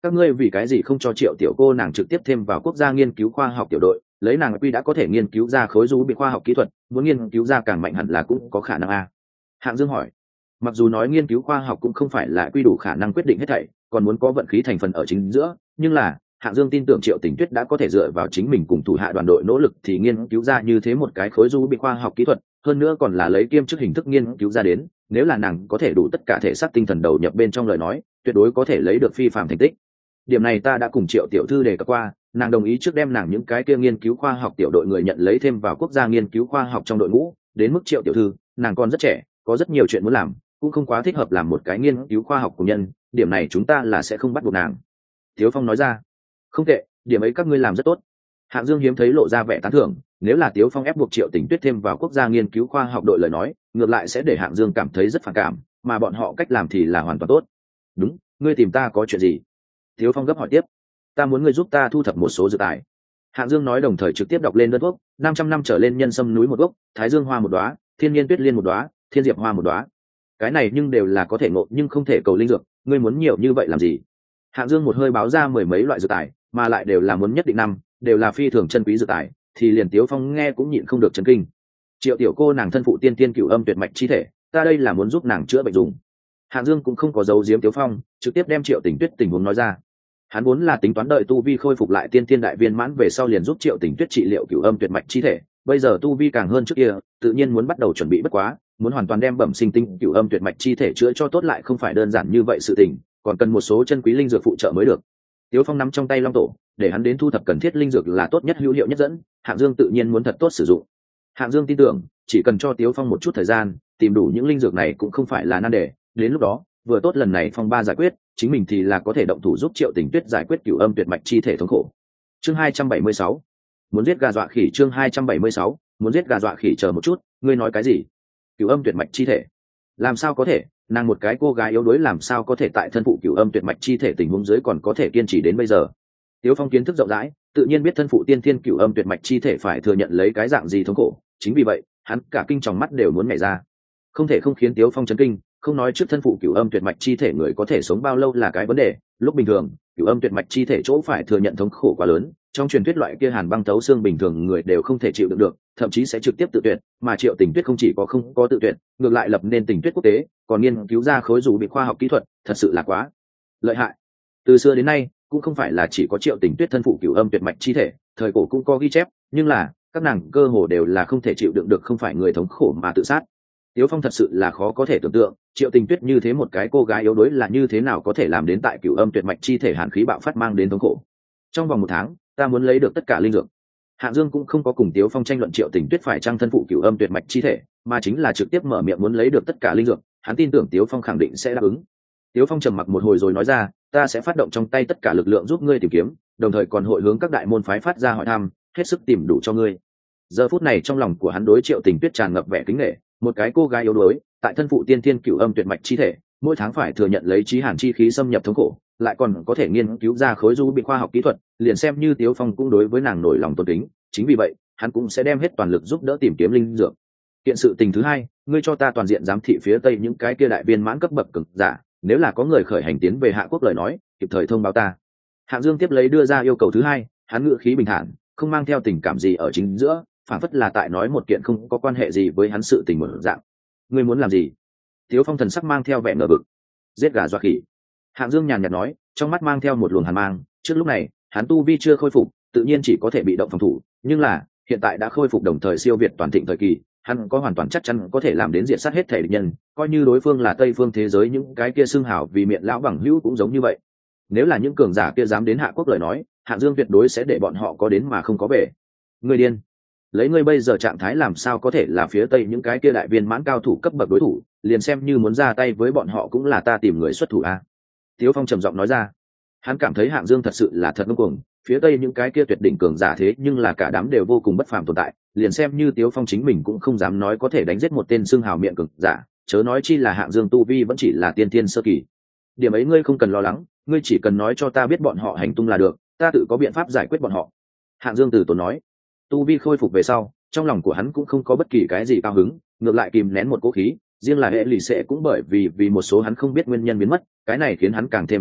các ngươi vì cái gì không cho Triệu tiểu cô nàng trực tiếp thêm vào quốc gia nghiên cứu khoa học tiểu đội, lấy nàng quy đã có thể nghiên cứu ra khối du bị khoa học kỹ thuật, muốn nghiên cứu ra càng mạnh hẳn là cũng có khả năng a. Hạng Dương hỏi. Mặc dù nói nghiên cứu khoa học cũng không phải là quy đủ khả năng quyết định hết thảy, còn muốn có vận khí thành phần ở chính giữa, nhưng là Hạng Dương tin tưởng Triệu Tình Tuyết đã có thể dựa vào chính mình cùng thủ hạ đoàn đội nỗ lực thì nghiên cứu ra như thế một cái khối du bị khoa học kỹ thuật, hơn nữa còn là lấy kiêm chức hình thức nghiên cứu ra đến, nếu là nàng có thể đủ tất cả thể xác tinh thần đầu nhập bên trong lời nói, tuyệt đối có thể lấy được phi phàm thành tích. Điểm này ta đã cùng Triệu tiểu thư đề cập qua, nàng đồng ý trước đem nàng những cái kia nghiên cứu khoa học tiểu đội người nhận lấy thêm vào quốc gia nghiên cứu khoa học trong đội ngũ, đến mức Triệu tiểu thư, nàng còn rất trẻ, có rất nhiều chuyện muốn làm, cũng không quá thích hợp làm một cái nghiên cứu khoa học của nhân, điểm này chúng ta là sẽ không bắt buộc nàng. Tiếu Phong nói ra. Không tệ, điểm ấy các ngươi làm rất tốt. Hạng Dương hiếm thấy lộ ra vẻ tán thưởng, nếu là Tiếu Phong ép buộc Triệu Tình Tuyết thêm vào quốc gia nghiên cứu khoa học đội lời nói, ngược lại sẽ để Hạng Dương cảm thấy rất phản cảm, mà bọn họ cách làm thì là hoàn toàn tốt. Đúng, ngươi tìm ta có chuyện gì? Tiếu Phong gấp hỏi tiếp. Ta muốn ngươi giúp ta thu thập một số dược tài. Hạng Dương nói đồng thời trực tiếp đọc lên đơn thuốc, 500 năm trở lên nhân sâm núi một gốc, thái dương hoa một đóa, thiên nhiên tuyết liên một đóa, thiên diệp hoa một đóa. Cái này nhưng đều là có thể ngộ nhưng không thể cầu linh dược, ngươi muốn nhiều như vậy làm gì? Hạng Dương một hơi báo ra mười mấy loại dược tài, mà lại đều là muốn nhất định năm, đều là phi thường chân quý dược tài, thì liền Tiếu Phong nghe cũng nhịn không được chấn kinh. Triệu tiểu cô nàng thân phụ tiên tiên cửu âm tuyệt mạch chi thể, ta đây là muốn giúp nàng chữa bệnh dùng. Hạng Dương cũng không có giấu giếm Tiếu Phong, trực tiếp đem Triệu Tình Tuyết tình huống nói ra. Hắn vốn là tính toán đợi tu vi khôi phục lại tiên tiên đại viên mãn về sau liền giúp Triệu Tình Tuyết trị liệu cửu âm tuyệt mạch chi thể, bây giờ tu vi càng hơn trước kia, tự nhiên muốn bắt đầu chuẩn bị bất quá, muốn hoàn toàn đem bẩm sinh tinh cửu âm tuyệt mạch chi thể chữa cho tốt lại không phải đơn giản như vậy sự tình, còn cần một số chân quý linh dược phụ trợ mới được. Tiếu Phong nắm trong tay long tổ, để hắn đến thu thập cần thiết linh dược là tốt nhất hữu hiệu nhất dẫn, Hạng Dương tự nhiên muốn thật tốt sử dụng. Hạng Dương tin tưởng, chỉ cần cho Tiếu Phong một chút thời gian, tìm đủ những linh dược này cũng không phải là nan đề, đến lúc đó, vừa tốt lần này phong ba giải quyết, chính mình thì là có thể động thủ giúp Triệu Tình Tuyết giải quyết cửu âm tuyệt mạch chi thể thống khổ. Chương 276. Muốn giết gà dọa khỉ, chương 276, muốn giết gà dọa khỉ, chờ một chút, ngươi nói cái gì? Cửu âm tuyệt mạch chi thể? Làm sao có thể, nàng một cái cô gái yếu đuối làm sao có thể tại thân phụ cửu âm tuyệt mạch chi thể tình huống dưới còn có thể kiên trì đến bây giờ? Tiếu Phong kiến thức rộng rãi, tự nhiên biết thân phụ tiên thiên cửu âm tuyệt mạch chi thể phải thừa nhận lấy cái dạng gì thống khổ, chính vì vậy, hắn cả kinh tròng mắt đều muốn nhảy ra. Không thể không khiến Tiếu Phong chấn kinh, không nói trước thân phụ cửu âm tuyệt mạch chi thể người có thể sống bao lâu là cái vấn đề, lúc bình thường, cửu âm tuyệt mạch chi thể chỗ phải thừa nhận thống khổ quá lớn, trong truyền thuyết loại kia hàn băng thấu xương bình thường người đều không thể chịu đựng được, thậm chí sẽ trực tiếp tự tuyệt, mà Triệu Tình Tuyết không chỉ có không có tự tuyệt, ngược lại lập nên Tình Tuyết quốc tế, còn nghiên cứu ra khối dù bị khoa học kỹ thuật, thật sự là quá lợi hại. Từ xưa đến nay, cũng không phải là chỉ có Triệu Tình Tuyết thân phụ cửu âm tuyệt mạch chi thể, thời cổ cũng có ghi chép, nhưng là các nàng cơ hồ đều là không thể chịu đựng được không phải người thống khổ mà tự sát. Tiếu Phong thật sự là khó có thể tưởng tượng, Triệu Tình Tuyết như thế một cái cô gái yếu đuối là như thế nào có thể làm đến tại cửu âm tuyệt mạch chi thể hàn khí bạo phát mang đến thống khổ. Trong vòng 1 tháng, ta muốn lấy được tất cả linh dược. Hạng Dương cũng không có cùng Tiếu Phong tranh luận Triệu Tình Tuyết phải trang thân phụ cửu âm tuyệt mạch chi thể, mà chính là trực tiếp mở miệng muốn lấy được tất cả linh dược, hắn tin tưởng Tiếu Phong khẳng định sẽ đáp ứng. Tiếu Phong trầm mặc một hồi rồi nói ra, ta sẽ phát động trong tay tất cả lực lượng giúp ngươi tìm kiếm, đồng thời còn hội hướng các đại môn phái phát ra hỏi thăm, hết sức tìm đủ cho ngươi. Giờ phút này trong lòng của hắn đối Triệu Tình Tuyết tràn ngập vẻ kính nể, một cái cô gái yếu đuối, tại thân phụ tiên thiên cửu âm tuyệt mạch chi thể, mỗi tháng phải thừa nhận lấy chí hàn chi khí xâm nhập thống khổ, lại còn có thể nghiên cứu ra khối du bị khoa học kỹ thuật, liền xem như Tiếu Phong cũng đối với nàng nổi lòng tôn kính, chính vì vậy, hắn cũng sẽ đem hết toàn lực giúp đỡ tìm kiếm linh dược. Kiện sự tình thứ hai, ngươi cho ta toàn diện giám thị phía tây những cái kia đại viên mãn cấp bậc cực giả, nếu là có người khởi hành tiến về Hạ Quốc lời nói, kịp thời thông báo ta. Hạng Dương tiếp lấy đưa ra yêu cầu thứ hai, hắn ngữ khí bình thản, không mang theo tình cảm gì ở chính giữa, phản phất là tại nói một kiện không có quan hệ gì với hắn sự tình một dạng. Ngươi muốn làm gì? Tiếu Phong thần sắc mang theo vẻ ngờ vực. Giết gà dọa khỉ. Hạng Dương nhàn nhạt nói, trong mắt mang theo một luồng hàn mang. Trước lúc này, hắn tu vi chưa khôi phục, tự nhiên chỉ có thể bị động phòng thủ. Nhưng là hiện tại đã khôi phục đồng thời siêu việt toàn thịnh thời kỳ, hắn có hoàn toàn chắc chắn có thể làm đến diệt sát hết thể địch nhân. Coi như đối phương là Tây phương thế giới những cái kia xưng hảo vì miệng lão bằng hữu cũng giống như vậy. Nếu là những cường giả kia dám đến Hạ Quốc lời nói, Hạng Dương tuyệt đối sẽ để bọn họ có đến mà không có về. Ngươi điên! Lấy ngươi bây giờ trạng thái làm sao có thể là phía tây những cái kia đại viên mãn cao thủ cấp bậc đối thủ, liền xem như muốn ra tay với bọn họ cũng là ta tìm người xuất thủ a. Tiếu Phong trầm giọng nói ra. Hắn cảm thấy Hạng Dương thật sự là thật ngông cuồng, phía tây những cái kia tuyệt đỉnh cường giả thế nhưng là cả đám đều vô cùng bất phàm tồn tại, liền xem như Tiếu Phong chính mình cũng không dám nói có thể đánh giết một tên xưng hào miệng cường giả, chớ nói chi là Hạng Dương tu vi vẫn chỉ là tiên thiên sơ kỳ. Điểm ấy ngươi không cần lo lắng, ngươi chỉ cần nói cho ta biết bọn họ hành tung là được, ta tự có biện pháp giải quyết bọn họ. Hạng Dương từ tốn nói. Tu vi khôi phục về sau, trong lòng của hắn cũng không có bất kỳ cái gì cao hứng, ngược lại kìm nén một cỗ khí, riêng là hệ lì xệ cũng bởi vì một số hắn không biết nguyên nhân biến mất, cái này khiến hắn càng thêm phiền muộn,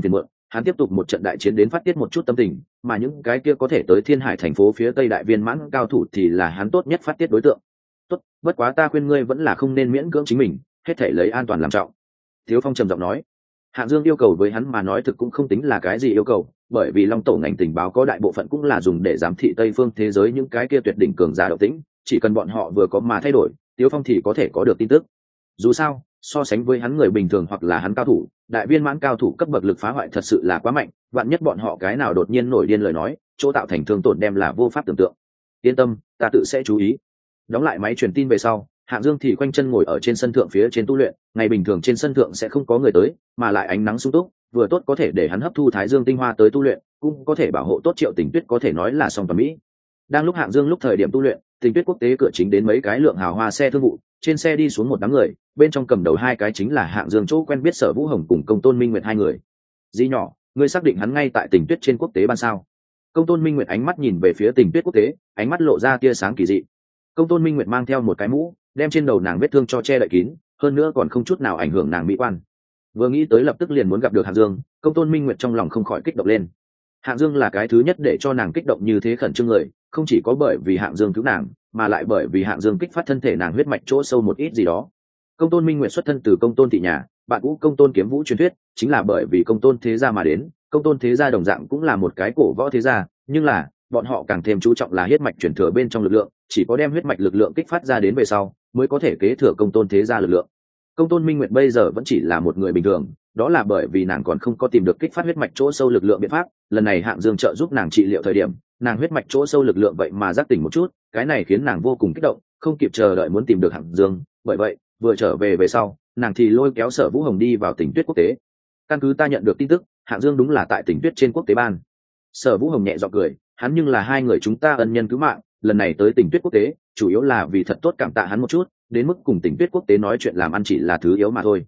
hắn tiếp tục một trận đại chiến đến phát tiết một chút tâm tình, mà những cái kia có thể tới Thiên Hải thành phố phía tây đại viên mãn cao thủ thì là hắn tốt nhất phát tiết đối tượng. Tốt, bất quá ta khuyên ngươi vẫn là không nên miễn cưỡng chính mình, hết thể lấy an toàn làm trọng. Thiếu Phong trầm giọng nói. Hạng Dương yêu cầu với hắn mà nói thực cũng không tính là cái gì yêu cầu, bởi vì Long tổ ngành tình báo có đại bộ phận cũng là dùng để giám thị Tây phương thế giới những cái kia tuyệt đỉnh cường giả động tĩnh, chỉ cần bọn họ vừa có mà thay đổi, Tiếu Phong thì có thể có được tin tức. Dù sao, so sánh với hắn người bình thường hoặc là hắn cao thủ, đại viên mãn cao thủ cấp bậc lực phá hoại thật sự là quá mạnh, vạn nhất bọn họ cái nào đột nhiên nổi điên lời nói, chỗ tạo thành thương tổn đem là vô pháp tưởng tượng. Yên tâm, ta tự sẽ chú ý. Đóng lại máy truyền tin về sau, Hạng Dương thì quanh chân ngồi ở trên sân thượng phía trên tu luyện, ngày bình thường trên sân thượng sẽ không có người tới, mà lại ánh nắng sung túc, vừa tốt có thể để hắn hấp thu thái dương tinh hoa tới tu luyện, cũng có thể bảo hộ tốt Triệu Tình Tuyết, có thể nói là song toàn mỹ. Đang lúc Hạng Dương lúc thời điểm tu luyện, Tình Tuyết quốc tế cửa chính đến mấy cái lượng hào hoa xe thương vụ, trên xe đi xuống một đám người, bên trong cầm đầu hai cái chính là Hạng Dương chỗ quen biết Sở Vũ Hồng cùng Công Tôn Minh Nguyệt hai người. Di nhỏ, ngươi xác định hắn ngay tại Tình Tuyết trên quốc tế ban sao? Công Tôn Minh Nguyệt ánh mắt nhìn về phía Tình Tuyết quốc tế, ánh mắt lộ ra tia sáng kỳ dị. Công Tôn Minh Nguyệt mang theo một cái mũ, đem trên đầu nàng vết thương cho che đậy kín, hơn nữa còn không chút nào ảnh hưởng nàng mỹ quan. Vừa nghĩ tới lập tức liền muốn gặp được Hạng Dương, Công Tôn Minh Nguyệt trong lòng không khỏi kích động lên. Hạng Dương là cái thứ nhất để cho nàng kích động như thế khẩn trương người, không chỉ có bởi vì Hạng Dương cứu nàng, mà lại bởi vì Hạng Dương kích phát thân thể nàng huyết mạch chỗ sâu một ít gì đó. Công Tôn Minh Nguyệt xuất thân từ Công Tôn thị nhà, bạn cũ Công Tôn Kiếm Vũ truyền thuyết, chính là bởi vì Công Tôn thế gia mà đến. Công Tôn thế gia đồng dạng cũng là một cái cổ võ thế gia, nhưng là bọn họ càng thêm chú trọng là huyết mạch truyền thừa bên trong lực lượng, chỉ có đem huyết mạch lực lượng kích phát ra đến về sau, mới có thể kế thừa Công Tôn thế gia lực lượng. Công Tôn Minh Nguyệt bây giờ vẫn chỉ là một người bình thường, đó là bởi vì nàng còn không có tìm được kích phát huyết mạch chỗ sâu lực lượng biện pháp. Lần này Hạng Dương trợ giúp nàng trị liệu thời điểm, nàng huyết mạch chỗ sâu lực lượng vậy mà giác tỉnh một chút, cái này khiến nàng vô cùng kích động, không kịp chờ đợi muốn tìm được Hạng Dương. Bởi vậy, vừa trở về sau, nàng thì lôi kéo Sở Vũ Hồng đi vào Tỉnh Tuyết quốc tế. Căn cứ ta nhận được tin tức, Hạng Dương đúng là tại Tỉnh Tuyết trên quốc tế ban. Sở Vũ Hồng nhẹ giọng cười, hắn nhưng là hai người chúng ta ân nhân cứu mạng, lần này tới Tỉnh Tuyết quốc tế, chủ yếu là vì thật tốt cảm tạ hắn một chút, đến mức cùng Tỉnh Tuyết quốc tế nói chuyện làm ăn chỉ là thứ yếu mà thôi.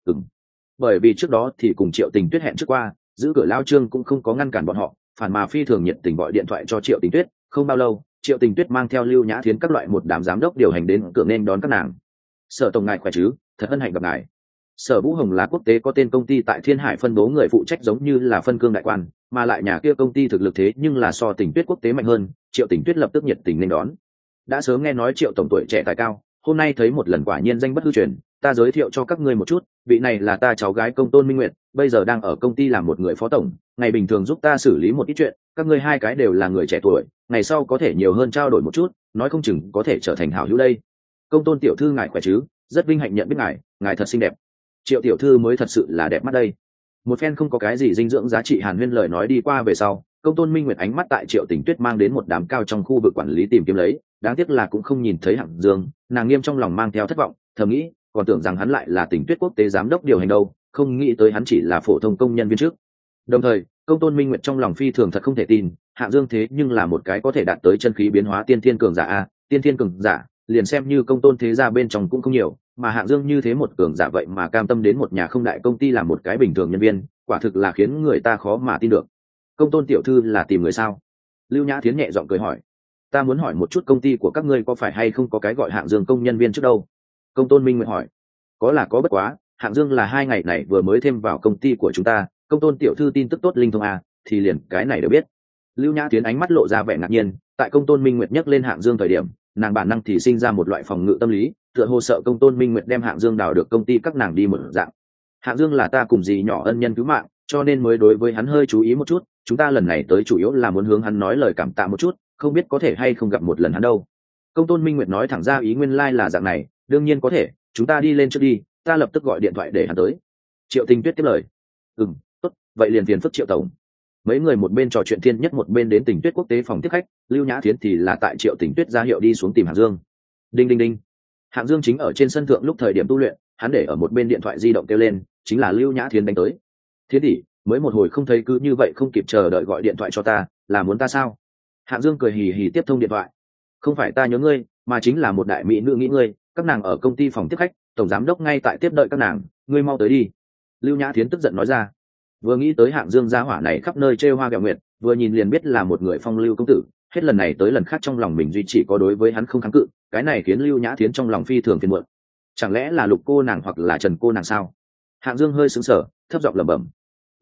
Bởi vì trước đó thì cùng Triệu Tình Tuyết hẹn trước qua, giữ cửa lao Trương cũng không có ngăn cản bọn họ, phản mà phi thường nhiệt tình gọi điện thoại cho Triệu Tình Tuyết. Không bao lâu, Triệu Tình Tuyết mang theo Lưu Nhã Thiến các loại một đám giám đốc điều hành đến cửa nên đón các nàng. Sở tổng ngài khỏe chứ, thật hân hạnh gặp ngài. Sở Vũ Hồng là quốc tế có tên công ty tại Thiên Hải phân bố người phụ trách giống như là phân cương đại quan, mà lại nhà kia công ty thực lực thế nhưng là so Tình Tuyết quốc tế mạnh hơn. Triệu Tình Tuyết lập tức nhiệt tình nên đón. Đã sớm nghe nói Triệu tổng tuổi trẻ tài cao, hôm nay thấy một lần quả nhiên danh bất hư truyền, ta giới thiệu cho các ngươi một chút, vị này là ta cháu gái Công Tôn Minh Nguyệt, bây giờ đang ở công ty làm một người phó tổng, ngày bình thường giúp ta xử lý một ít chuyện, các ngươi hai cái đều là người trẻ tuổi, ngày sau có thể nhiều hơn trao đổi một chút, nói không chừng có thể trở thành hảo hữu đây. Công Tôn tiểu thư ngài khỏe chứ, rất vinh hạnh nhận biết ngài, ngài thật xinh đẹp. Triệu tiểu thư mới thật sự là đẹp mắt đây. Một phen không có cái gì dinh dưỡng giá trị hàn huyên lời nói đi qua về sau, Công Tôn Minh Nguyệt ánh mắt tại Triệu Tình Tuyết mang đến một đám cao trong khu vực quản lý tìm kiếm lấy, đáng tiếc là cũng không nhìn thấy Hạng Dương, nàng nghiêm trong lòng mang theo thất vọng, thầm nghĩ, còn tưởng rằng hắn lại là Tình Tuyết quốc tế giám đốc điều hành đâu, không nghĩ tới hắn chỉ là phổ thông công nhân viên trước. Đồng thời, Công Tôn Minh Nguyệt trong lòng phi thường thật không thể tin, Hạng Dương thế nhưng là một cái có thể đạt tới chân khí biến hóa tiên thiên cường giả a, tiên thiên cường giả, liền xem như Công Tôn thế gia bên trong cũng không nhiều, mà Hạng Dương như thế một cường giả vậy mà cam tâm đến một nhà không đại công ty làm một cái bình thường nhân viên, quả thực là khiến người ta khó mà tin được. Công Tôn tiểu thư là tìm người sao? Lưu Nhã Thiến nhẹ giọng cười hỏi. Ta muốn hỏi một chút công ty của các ngươi có phải hay không có cái gọi Hạng Dương công nhân viên trước đâu? Công Tôn Minh Nguyệt hỏi. Có là có, bất quá Hạng Dương là 2 ngày này vừa mới thêm vào công ty của chúng ta. Công Tôn tiểu thư tin tức tốt linh thông à, thì liền cái này đều biết. Lưu Nhã Thiến ánh mắt lộ ra vẻ ngạc nhiên, tại Công Tôn Minh Nguyệt nhắc lên Hạng Dương thời điểm, nàng bản năng thì sinh ra một loại phòng ngự tâm lý, tựa hồ sợ Công Tôn Minh Nguyệt đem Hạng Dương đào được công ty các nàng đi một dạng. Hạng Dương là ta cùng dì nhỏ ân nhân cứu mạng, cho nên mới đối với hắn hơi chú ý một chút, chúng ta lần này tới chủ yếu là muốn hướng hắn nói lời cảm tạ một chút, không biết có thể hay không gặp một lần hắn đâu. Công Tôn Minh Nguyệt nói thẳng ra ý nguyên lai là dạng này, đương nhiên có thể, chúng ta đi lên trước đi, ta lập tức gọi điện thoại để hắn tới. Triệu Tình Tuyết tiếp lời. Tốt, vậy liền phiền phức Triệu tổng. Mấy người một bên trò chuyện thiên nhất một bên đến Tình Tuyết quốc tế phòng tiếp khách, Lưu Nhã Thiến thì là tại Triệu Tình Tuyết ra hiệu đi xuống tìm Hạng Dương. Đinh đinh đinh. Hạng Dương chính ở trên sân thượng lúc thời điểm tu luyện, hắn để ở một bên điện thoại di động kêu lên, chính là Lưu Nhã Thiến đánh tới. Thiến tỷ, mới một hồi không thấy cứ như vậy không kịp chờ đợi gọi điện thoại cho ta, là muốn ta sao? Hạng Dương cười hì hì tiếp thông điện thoại. Không phải ta nhớ ngươi, mà chính là một đại mỹ nữ nghĩ ngươi, các nàng ở công ty phòng tiếp khách, tổng giám đốc ngay tại tiếp đợi các nàng, ngươi mau tới đi. Lưu Nhã Thiến tức giận nói ra. Vừa nghĩ tới Hạng Dương gia hỏa này khắp nơi trêu hoa ghẹo nguyệt, vừa nhìn liền biết là một người phong lưu công tử, hết lần này tới lần khác trong lòng mình duy chỉ có đối với hắn không kháng cự, cái này khiến Lưu Nhã Thiến trong lòng phi thường phiền muộn. Chẳng lẽ là Lục cô nàng hoặc là Trần cô nàng sao? Hạng Dương hơi sững sờ, thấp giọng lẩm bẩm.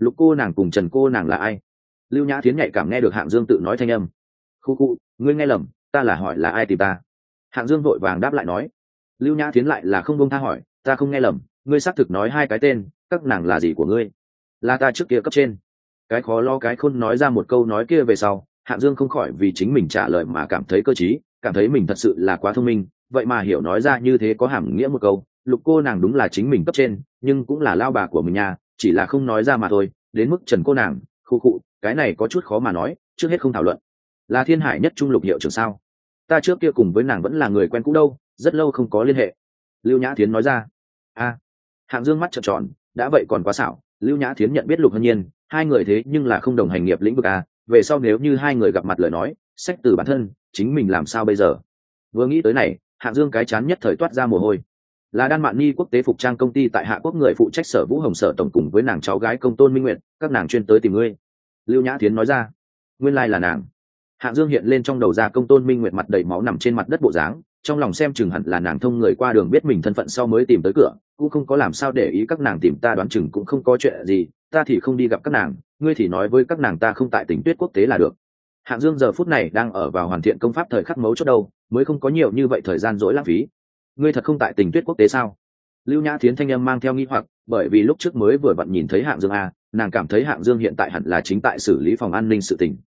Lục cô nàng cùng Trần cô nàng là ai? Lưu Nhã Thiến nhạy cảm nghe được Hạng Dương tự nói thanh âm. Khu khu, ngươi nghe lầm, ta là hỏi là ai tìm ta. Hạng Dương vội vàng đáp lại nói. Lưu Nhã Thiến lại là không buông tha hỏi, ta không nghe lầm, ngươi xác thực nói hai cái tên, các nàng là gì của ngươi? Là ta trước kia cấp trên. Cái khó lo cái khôn nói ra một câu nói kia về sau, Hạng Dương không khỏi vì chính mình trả lời mà cảm thấy cơ trí, cảm thấy mình thật sự là quá thông minh, vậy mà hiểu nói ra như thế có hàm nghĩa một câu. Lục cô nàng đúng là chính mình cấp trên, nhưng cũng là lao bà của mình nha, chỉ là không nói ra mà thôi. Đến mức Trần cô nàng, khu cụ, cái này có chút khó mà nói, trước hết không thảo luận. Là Thiên Hải Nhất Trung Lục hiệu trưởng sao? Ta trước kia cùng với nàng vẫn là người quen cũ đâu, rất lâu không có liên hệ. Lưu Nhã Thiến nói ra. A, Hạng Dương mắt trợn tròn, đã vậy còn quá xảo. Lưu Nhã Thiến nhận biết Lục Hân Nhiên, hai người thế nhưng là không đồng hành nghiệp lĩnh vực a. Về sau nếu như hai người gặp mặt lời nói, sách từ bản thân, chính mình làm sao bây giờ? Vừa nghĩ tới này, Hạng Dương cái chán nhất thời toát ra mồ hôi. Là Đan Mạn Ni quốc tế phục trang công ty tại Hạ Quốc người phụ trách Sở Vũ Hồng Sở tổng cùng với nàng cháu gái Công Tôn Minh Nguyệt, các nàng chuyên tới tìm ngươi. Lưu Nhã Thiến nói ra. Nguyên lai là nàng. Hạng Dương hiện lên trong đầu ra Công Tôn Minh Nguyệt mặt đầy máu nằm trên mặt đất bộ dáng, trong lòng xem chừng hẳn là nàng thông người qua đường biết mình thân phận sau mới tìm tới cửa, cũng không có làm sao để ý các nàng tìm ta, đoán chừng cũng không có chuyện gì, ta thì không đi gặp các nàng, ngươi thì nói với các nàng ta không tại Tỉnh Tuyết quốc tế là được. Hạng Dương giờ phút này đang ở vào hoàn thiện công pháp thời khắc mấu chốt đâu, mới không có nhiều như vậy thời gian dỗi lãng phí. Ngươi thật không tại Tỉnh Tuyết quốc tế sao? Lưu Nhã Thiến thanh âm mang theo nghi hoặc, bởi vì lúc trước mới vừa vặn nhìn thấy Hạng Dương a, nàng cảm thấy Hạng Dương hiện tại hẳn là chính tại xử lý phòng an ninh sự tình.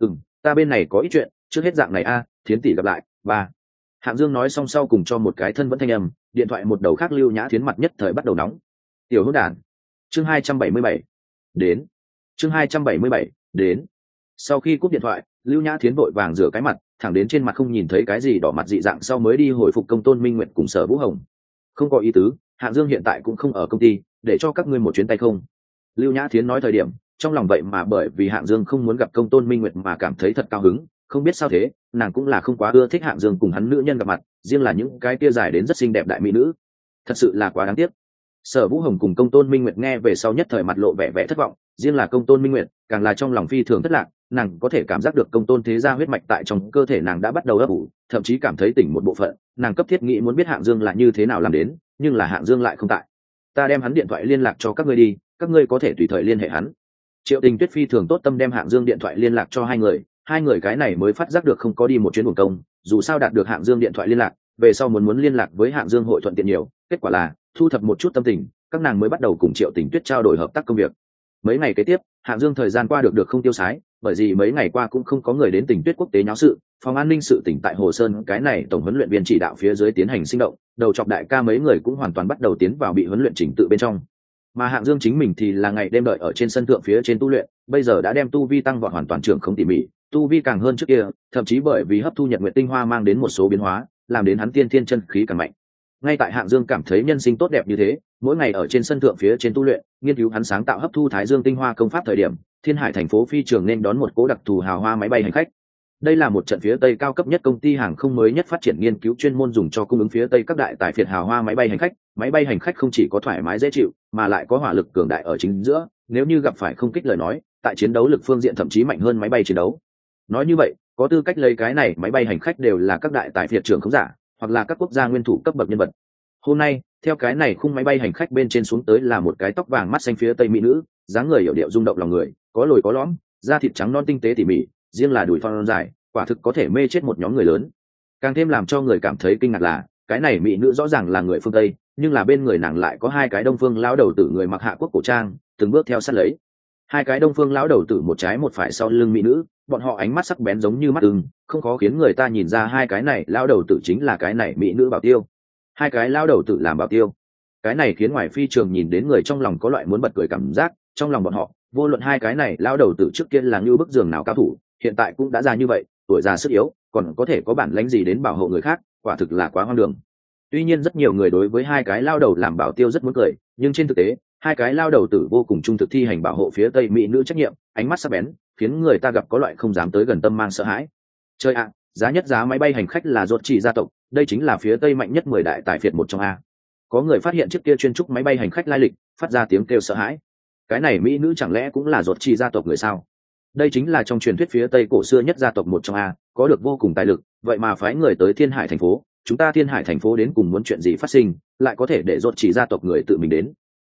Ta bên này có ít chuyện, trước hết dạng này a, Thiến tỷ gặp lại. Ba. Hạng Dương nói xong sau cùng cho một cái thân vẫn thanh âm, điện thoại một đầu khác Lưu Nhã Thiến mặt nhất thời bắt đầu nóng. Tiểu hỗn đản. Chương 277. Đến. Chương 277. Đến. Sau khi cúp điện thoại, Lưu Nhã Thiến vội vàng rửa cái mặt, thẳng đến trên mặt không nhìn thấy cái gì đỏ mặt dị dạng sau mới đi hồi phục Công Tôn Minh Nguyệt cùng Sở Vũ Hồng. Không có ý tứ, Hạng Dương hiện tại cũng không ở công ty, để cho các ngươi một chuyến tay không. Lưu Nhã Thiến nói thời điểm, trong lòng vậy mà bởi vì Hạng Dương không muốn gặp Công Tôn Minh Nguyệt mà cảm thấy thật cao hứng, không biết sao thế, nàng cũng là không quá ưa thích Hạng Dương cùng hắn nữ nhân gặp mặt, riêng là những cái kia dài đến rất xinh đẹp đại mỹ nữ, thật sự là quá đáng tiếc. Sở Vũ Hồng cùng Công Tôn Minh Nguyệt nghe về sau nhất thời mặt lộ vẻ vẻ thất vọng, riêng là Công Tôn Minh Nguyệt càng là trong lòng phi thường thất lạc, nàng có thể cảm giác được Công Tôn thế gia huyết mạch tại trong cơ thể nàng đã bắt đầu ấp ủ, thậm chí cảm thấy tỉnh một bộ phận, nàng cấp thiết nghĩ muốn biết Hạng Dương là như thế nào làm đến, nhưng là Hạng Dương lại không tại. Ta đem hắn điện thoại liên lạc cho các ngươi đi, các ngươi có thể tùy thời liên hệ hắn. Triệu Tình Tuyết phi thường tốt tâm đem Hạng Dương điện thoại liên lạc cho hai người cái này mới phát giác được không có đi một chuyến uổng công, dù sao đạt được Hạng Dương điện thoại liên lạc, về sau muốn liên lạc với Hạng Dương hội thuận tiện nhiều, kết quả là thu thập một chút tâm tình, các nàng mới bắt đầu cùng Triệu Tình Tuyết trao đổi hợp tác công việc. Mấy ngày kế tiếp, Hạng Dương thời gian qua được không tiêu sái, bởi vì mấy ngày qua cũng không có người đến Tình Tuyết quốc tế nháo sự, phòng an ninh sự tỉnh tại Hồ Sơn cái này tổng huấn luyện viên chỉ đạo phía dưới tiến hành sinh động, đầu chọc đại ca mấy người cũng hoàn toàn bắt đầu tiến vào bị huấn luyện chỉnh tự bên trong. Mà Hạng Dương chính mình thì là ngày đêm đợi ở trên sân thượng phía trên tu luyện, bây giờ đã đem tu vi tăng vọt hoàn toàn trưởng không tỉ mỉ, tu vi càng hơn trước kia, thậm chí bởi vì hấp thu nhật nguyệt tinh hoa mang đến một số biến hóa, làm đến hắn tiên thiên chân khí càng mạnh. Ngay tại Hạng Dương cảm thấy nhân sinh tốt đẹp như thế, mỗi ngày ở trên sân thượng phía trên tu luyện, nghiên cứu hắn sáng tạo hấp thu thái dương tinh hoa công pháp thời điểm, Thiên Hải thành phố phi trường nên đón một cố đặc thù hào hoa máy bay hành khách. Đây là một trận phía Tây cao cấp nhất công ty hàng không mới nhất phát triển nghiên cứu chuyên môn dùng cho cung ứng phía Tây các đại tài phiệt hào hoa máy bay hành khách không chỉ có thoải mái dễ chịu, mà lại có hỏa lực cường đại ở chính giữa, nếu như gặp phải không kích lời nói, tại chiến đấu lực phương diện thậm chí mạnh hơn máy bay chiến đấu. Nói như vậy, có tư cách lấy cái này máy bay hành khách đều là các đại tài phiệt trưởng không giả, hoặc là các quốc gia nguyên thủ cấp bậc nhân vật. Hôm nay, theo cái này khung máy bay hành khách bên trên xuống tới là một cái tóc vàng mắt xanh phía Tây mỹ nữ, dáng người hiểu điệu rung động lòng người, có lồi có lõm, da thịt trắng non tinh tế tỉ mỉ, riêng là đùi thon dài, quả thực có thể mê chết một nhóm người lớn. Càng thêm làm cho người cảm thấy kinh ngạc là, cái này mỹ nữ rõ ràng là người phương Tây, nhưng là bên người nàng lại có hai cái đông phương lão đầu tử người mặc hạ quốc cổ trang, từng bước theo sát lấy. Hai cái đông phương lão đầu tử một trái một phải sau lưng mỹ nữ, bọn họ ánh mắt sắc bén giống như mắt ưng, không khó khiến người ta nhìn ra hai cái này lão đầu tử chính là cái này mỹ nữ bảo tiêu. Hai cái lão đầu tử làm bảo tiêu, cái này khiến ngoài phi trường nhìn đến người trong lòng có loại muốn bật cười cảm giác. Trong lòng bọn họ, vô luận hai cái này lão đầu tử trước kia là như bức giường nào cao thủ, hiện tại cũng đã già như vậy, tuổi già sức yếu, còn có thể có bản lĩnh gì đến bảo hộ người khác, quả thực là quá hoang đường. Tuy nhiên rất nhiều người đối với hai cái lao đầu làm bảo tiêu rất muốn cười, nhưng trên thực tế, hai cái lao đầu tử vô cùng trung thực thi hành bảo hộ phía Tây mỹ nữ trách nhiệm, ánh mắt sắc bén, khiến người ta gặp có loại không dám tới gần tâm mang sợ hãi. Chơi ạ, giá nhất giá máy bay hành khách là Ruột Chỉ gia tộc, đây chính là phía Tây mạnh nhất 10 đại tài phiệt một trong a. Có người phát hiện chiếc kia chuyên trúc máy bay hành khách lai lịch, phát ra tiếng kêu sợ hãi. Cái này mỹ nữ chẳng lẽ cũng là Ruột Chỉ gia tộc người sao? Đây chính là trong truyền thuyết phía Tây cổ xưa nhất gia tộc một trong a, có được vô cùng tài lực, vậy mà phái người tới Thiên Hải thành phố, chúng ta Thiên Hải thành phố đến cùng muốn chuyện gì phát sinh, lại có thể để Ruột Chỉ gia tộc người tự mình đến.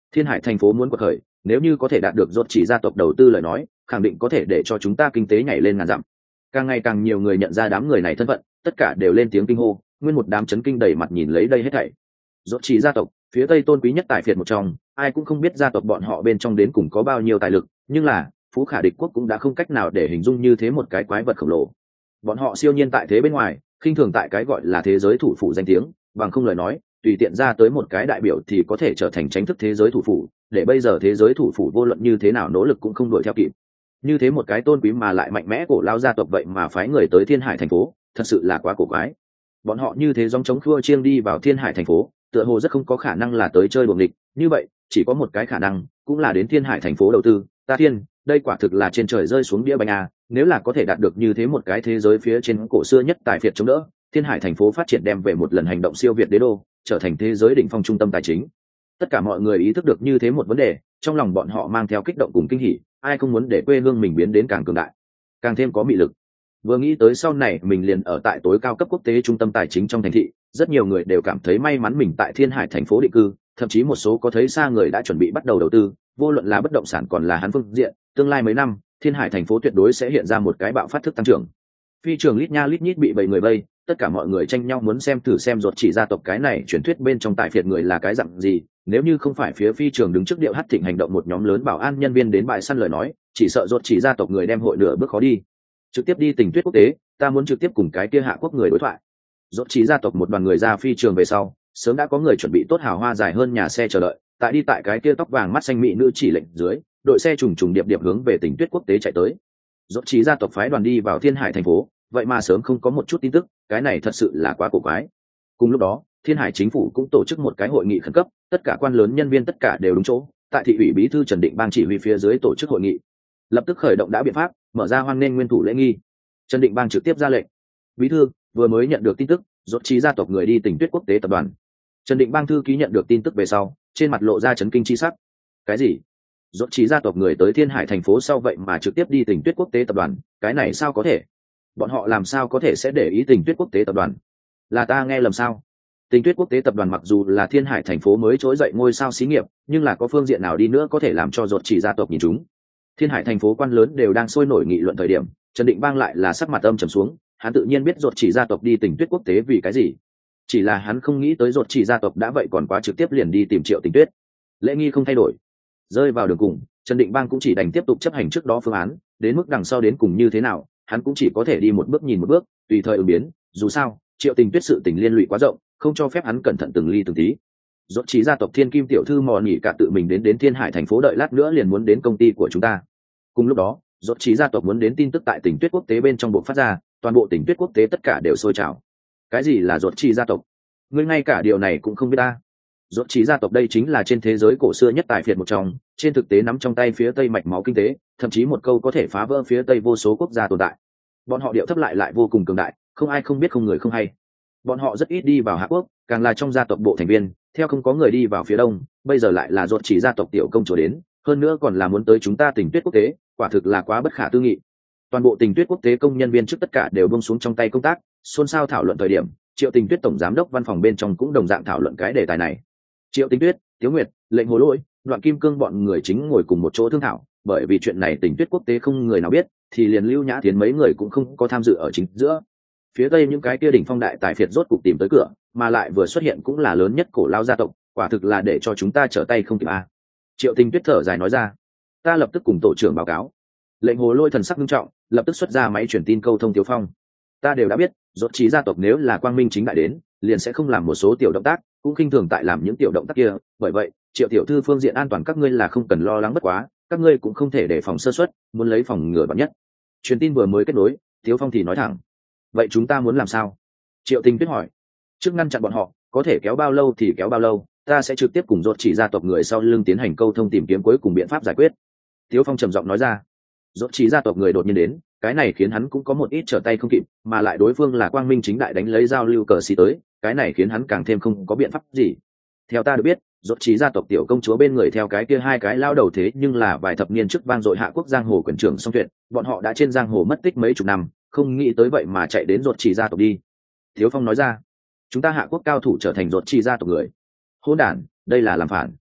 Thiên Hải thành phố muốn quật khởi, nếu như có thể đạt được rốt chỉ gia tộc đầu tư lời nói, khẳng định có thể để cho chúng ta kinh tế nhảy lên ngàn dặm. Càng ngày càng nhiều người nhận ra đám người này thân phận, tất cả đều lên tiếng kinh hô, nguyên một đám chấn kinh đầy mặt nhìn lấy đây hết thảy. Rốt chỉ gia tộc, phía tây tôn quý nhất tài phiệt một trong, ai cũng không biết gia tộc bọn họ bên trong đến cùng có bao nhiêu tài lực, nhưng là phú khả địch quốc cũng đã không cách nào để hình dung như thế một cái quái vật khổng lồ. Bọn họ siêu nhiên tại thế bên ngoài, khinh thường tại cái gọi là thế giới thủ phủ danh tiếng, bằng không lời nói, tùy tiện ra tới một cái đại biểu thì có thể trở thành chính thức thế giới thủ phủ, để bây giờ thế giới thủ phủ vô luận như thế nào nỗ lực cũng không đuổi theo kịp. Như thế một cái tôn quý mà lại mạnh mẽ cổ lao gia tộc vậy mà phái người tới Thiên Hải thành phố, thật sự là quá cổ quái. Bọn họ như thế dòng chống khua chiêng đi vào Thiên Hải thành phố, tựa hồ rất không có khả năng là tới chơi đuổi nghịch, như vậy, chỉ có một cái khả năng, cũng là đến Thiên Hải thành phố đầu tư. Ta thiên, đây quả thực là trên trời rơi xuống đĩa bánh à, nếu là có thể đạt được như thế một cái thế giới phía trên cổ xưa nhất tài phiệt chống đỡ, Thiên Hải thành phố phát triển đem về một lần hành động siêu việt đế đô, trở thành thế giới đỉnh phong trung tâm tài chính. Tất cả mọi người ý thức được như thế một vấn đề, trong lòng bọn họ mang theo kích động cùng kinh hỉ, ai không muốn để quê hương mình biến đến càng cường đại, càng thêm có mị lực. Vừa nghĩ tới sau này mình liền ở tại tối cao cấp quốc tế trung tâm tài chính trong thành thị, rất nhiều người đều cảm thấy may mắn mình tại Thiên Hải thành phố định cư, thậm chí một số có thấy xa người đã chuẩn bị bắt đầu đầu tư, vô luận là bất động sản còn là hắn phương diện, tương lai mấy năm, Thiên Hải thành phố tuyệt đối sẽ hiện ra một cái bạo phát thức tăng trưởng. Phi trường lít nha lít nhít bị bầy người vây, tất cả mọi người tranh nhau muốn xem thử xem ruột chỉ gia tộc cái này truyền thuyết bên trong tài phiệt người là cái dạng gì, nếu như không phải phía phi trường đứng trước điệu hắt thịnh hành động một nhóm lớn bảo an nhân viên đến bãi săn lời nói, chỉ sợ ruột chỉ gia tộc người đem hội nửa bước khó đi. Trực tiếp đi Tình Tuyết quốc tế, ta muốn trực tiếp cùng cái kia Hạ quốc người đối thoại. Ruột chỉ gia tộc một đoàn người ra phi trường về sau, sớm đã có người chuẩn bị tốt hào hoa dài hơn nhà xe chờ đợi, tại đi tại cái kia tóc vàng mắt xanh mỹ nữ chỉ lệnh dưới, đội xe trùng trùng điệp điệp hướng về Tình Tuyết quốc tế chạy tới. Ruột chỉ gia tộc phái đoàn đi vào Thiên Hải thành phố, vậy mà sớm không có một chút tin tức, cái này thật sự là quá cổ quái. Cùng lúc đó, Thiên Hải chính phủ cũng tổ chức một cái hội nghị khẩn cấp, tất cả quan lớn nhân viên tất cả đều đúng chỗ, tại thị ủy bí thư Trần Định Bang chỉ huy phía dưới tổ chức hội nghị, lập tức khởi động đã biện pháp, mở ra hoan nghênh nguyên thủ lễ nghi. Trần Định Bang trực tiếp ra lệnh: bí thư vừa mới nhận được tin tức, rốt trí gia tộc người đi Tình Tuyết quốc tế tập đoàn. Trần Định Bang thư ký nhận được tin tức về sau, trên mặt lộ ra chấn kinh chi sắc. Cái gì? Rốt trí gia tộc người tới Thiên Hải thành phố sau vậy mà trực tiếp đi Tình Tuyết quốc tế tập đoàn, cái này sao có thể? Bọn họ làm sao có thể sẽ để ý Tình Tuyết quốc tế tập đoàn? Là ta nghe lầm sao? Tình Tuyết quốc tế tập đoàn mặc dù là Thiên Hải thành phố mới trỗi dậy ngôi sao xí nghiệp, nhưng là có phương diện nào đi nữa có thể làm cho rốt chỉ gia tộc nhìn chúng. Thiên Hải thành phố quan lớn đều đang sôi nổi nghị luận thời điểm, Trần Định Bang lại là sắc mặt âm trầm xuống, hắn tự nhiên biết rốt chỉ gia tộc đi Tình Tuyết quốc tế vì cái gì. Chỉ là hắn không nghĩ tới rốt chỉ gia tộc đã vậy còn quá trực tiếp liền đi tìm Triệu Tình Tuyết. Lễ nghi không thay đổi. Rơi vào đường cùng, Trần Định Bang cũng chỉ đành tiếp tục chấp hành trước đó phương án, đến mức đằng sau đến cùng như thế nào, hắn cũng chỉ có thể đi một bước nhìn một bước, tùy thời ứng biến, dù sao, Triệu Tình Tuyết sự tình liên lụy quá rộng, không cho phép hắn cẩn thận từng ly từng tí. Rốt chỉ gia tộc Thiên Kim tiểu thư mò nhỉ cả tự mình đến Thiên Hải thành phố đợi lát nữa liền muốn đến công ty của chúng ta. Cùng lúc đó, rốt chỉ gia tộc muốn đến tin tức tại Tình Tuyết quốc tế bên trong bộ phát ra, toàn bộ Tình Tuyết quốc tế tất cả đều sôi trào. Cái gì là rốt chỉ gia tộc? Ngươi ngay cả điều này cũng không biết ta. Rốt chỉ gia tộc đây chính là trên thế giới cổ xưa nhất tài phiệt một trong, trên thực tế nắm trong tay phía Tây mạch máu kinh tế, thậm chí một câu có thể phá vỡ phía Tây vô số quốc gia tồn tại. Bọn họ điệu thấp lại vô cùng cường đại, không ai không biết không người không hay. Bọn họ rất ít đi vào Hạ quốc, càng là trong gia tộc bộ thành viên, theo không có người đi vào phía Đông, bây giờ lại là rốt chỉ gia tộc tiểu công chúa đến, hơn nữa còn là muốn tới chúng ta Tình Tuyết quốc tế, quả thực là quá bất khả tư nghị. Toàn bộ Tình Tuyết quốc tế công nhân viên trước tất cả đều buông xuống trong tay công tác, xôn xao thảo luận thời điểm, Triệu Tình Tuyết tổng giám đốc văn phòng bên trong cũng đồng dạng thảo luận cái đề tài này. Triệu Tình Tuyết, Tiếu Nguyệt, Lệnh Hồ Lỗi, Đoạn Kim Cương bọn người chính ngồi cùng một chỗ thương thảo, bởi vì chuyện này Tình Tuyết quốc tế không người nào biết, thì liền Lưu Nhã Thiến mấy người cũng không có tham dự ở chính giữa. Phía Tây những cái kia đỉnh phong đại tài phiệt rốt cục tìm tới cửa, mà lại vừa xuất hiện cũng là lớn nhất cổ lao gia tộc, quả thực là để cho chúng ta trở tay không kịp a. Triệu Tình Tuyết thở dài nói ra: ta lập tức cùng tổ trưởng báo cáo. Lệnh Hồ Lôi thần sắc nghiêm trọng, lập tức xuất ra máy truyền tin câu thông Tiếu Phong: ta đều đã biết, rốt chỉ gia tộc nếu là quang minh chính đại đến, liền sẽ không làm một số tiểu động tác, cũng khinh thường tại làm những tiểu động tác kia, bởi vậy, Triệu tiểu thư phương diện an toàn các ngươi là không cần lo lắng bất quá, các ngươi cũng không thể để phòng sơ suất, muốn lấy phòng ngừa vạn nhất. Truyền tin vừa mới kết nối, Tiếu Phong thì nói thẳng: vậy chúng ta muốn làm sao? Triệu Tình Tuyết hỏi. Trước ngăn chặn bọn họ, có thể kéo bao lâu thì kéo bao lâu, ta sẽ trực tiếp cùng rốt chỉ gia tộc người sau lưng tiến hành câu thông tìm kiếm cuối cùng biện pháp giải quyết. Tiếu Phong trầm giọng nói ra. Rốt chỉ gia tộc người đột nhiên đến, cái này khiến hắn cũng có một ít trở tay không kịp, mà lại đối phương là quang minh chính đại đánh lấy giao lưu cờ xí tới, cái này khiến hắn càng thêm không có biện pháp gì. Theo ta được biết, rốt chỉ gia tộc tiểu công chúa bên người theo cái kia hai cái lao đầu thế nhưng là vài thập niên trước vang dội Hạ quốc giang hồ quyền trưởng Song Tuyệt, bọn họ đã trên giang hồ mất tích mấy chục năm, không nghĩ tới vậy mà chạy đến rốt chỉ gia tộc đi. Tiếu Phong nói ra. Chúng ta Hạ quốc cao thủ trở thành rốt chỉ gia tộc người. Hỗn đản, đây là làm phản.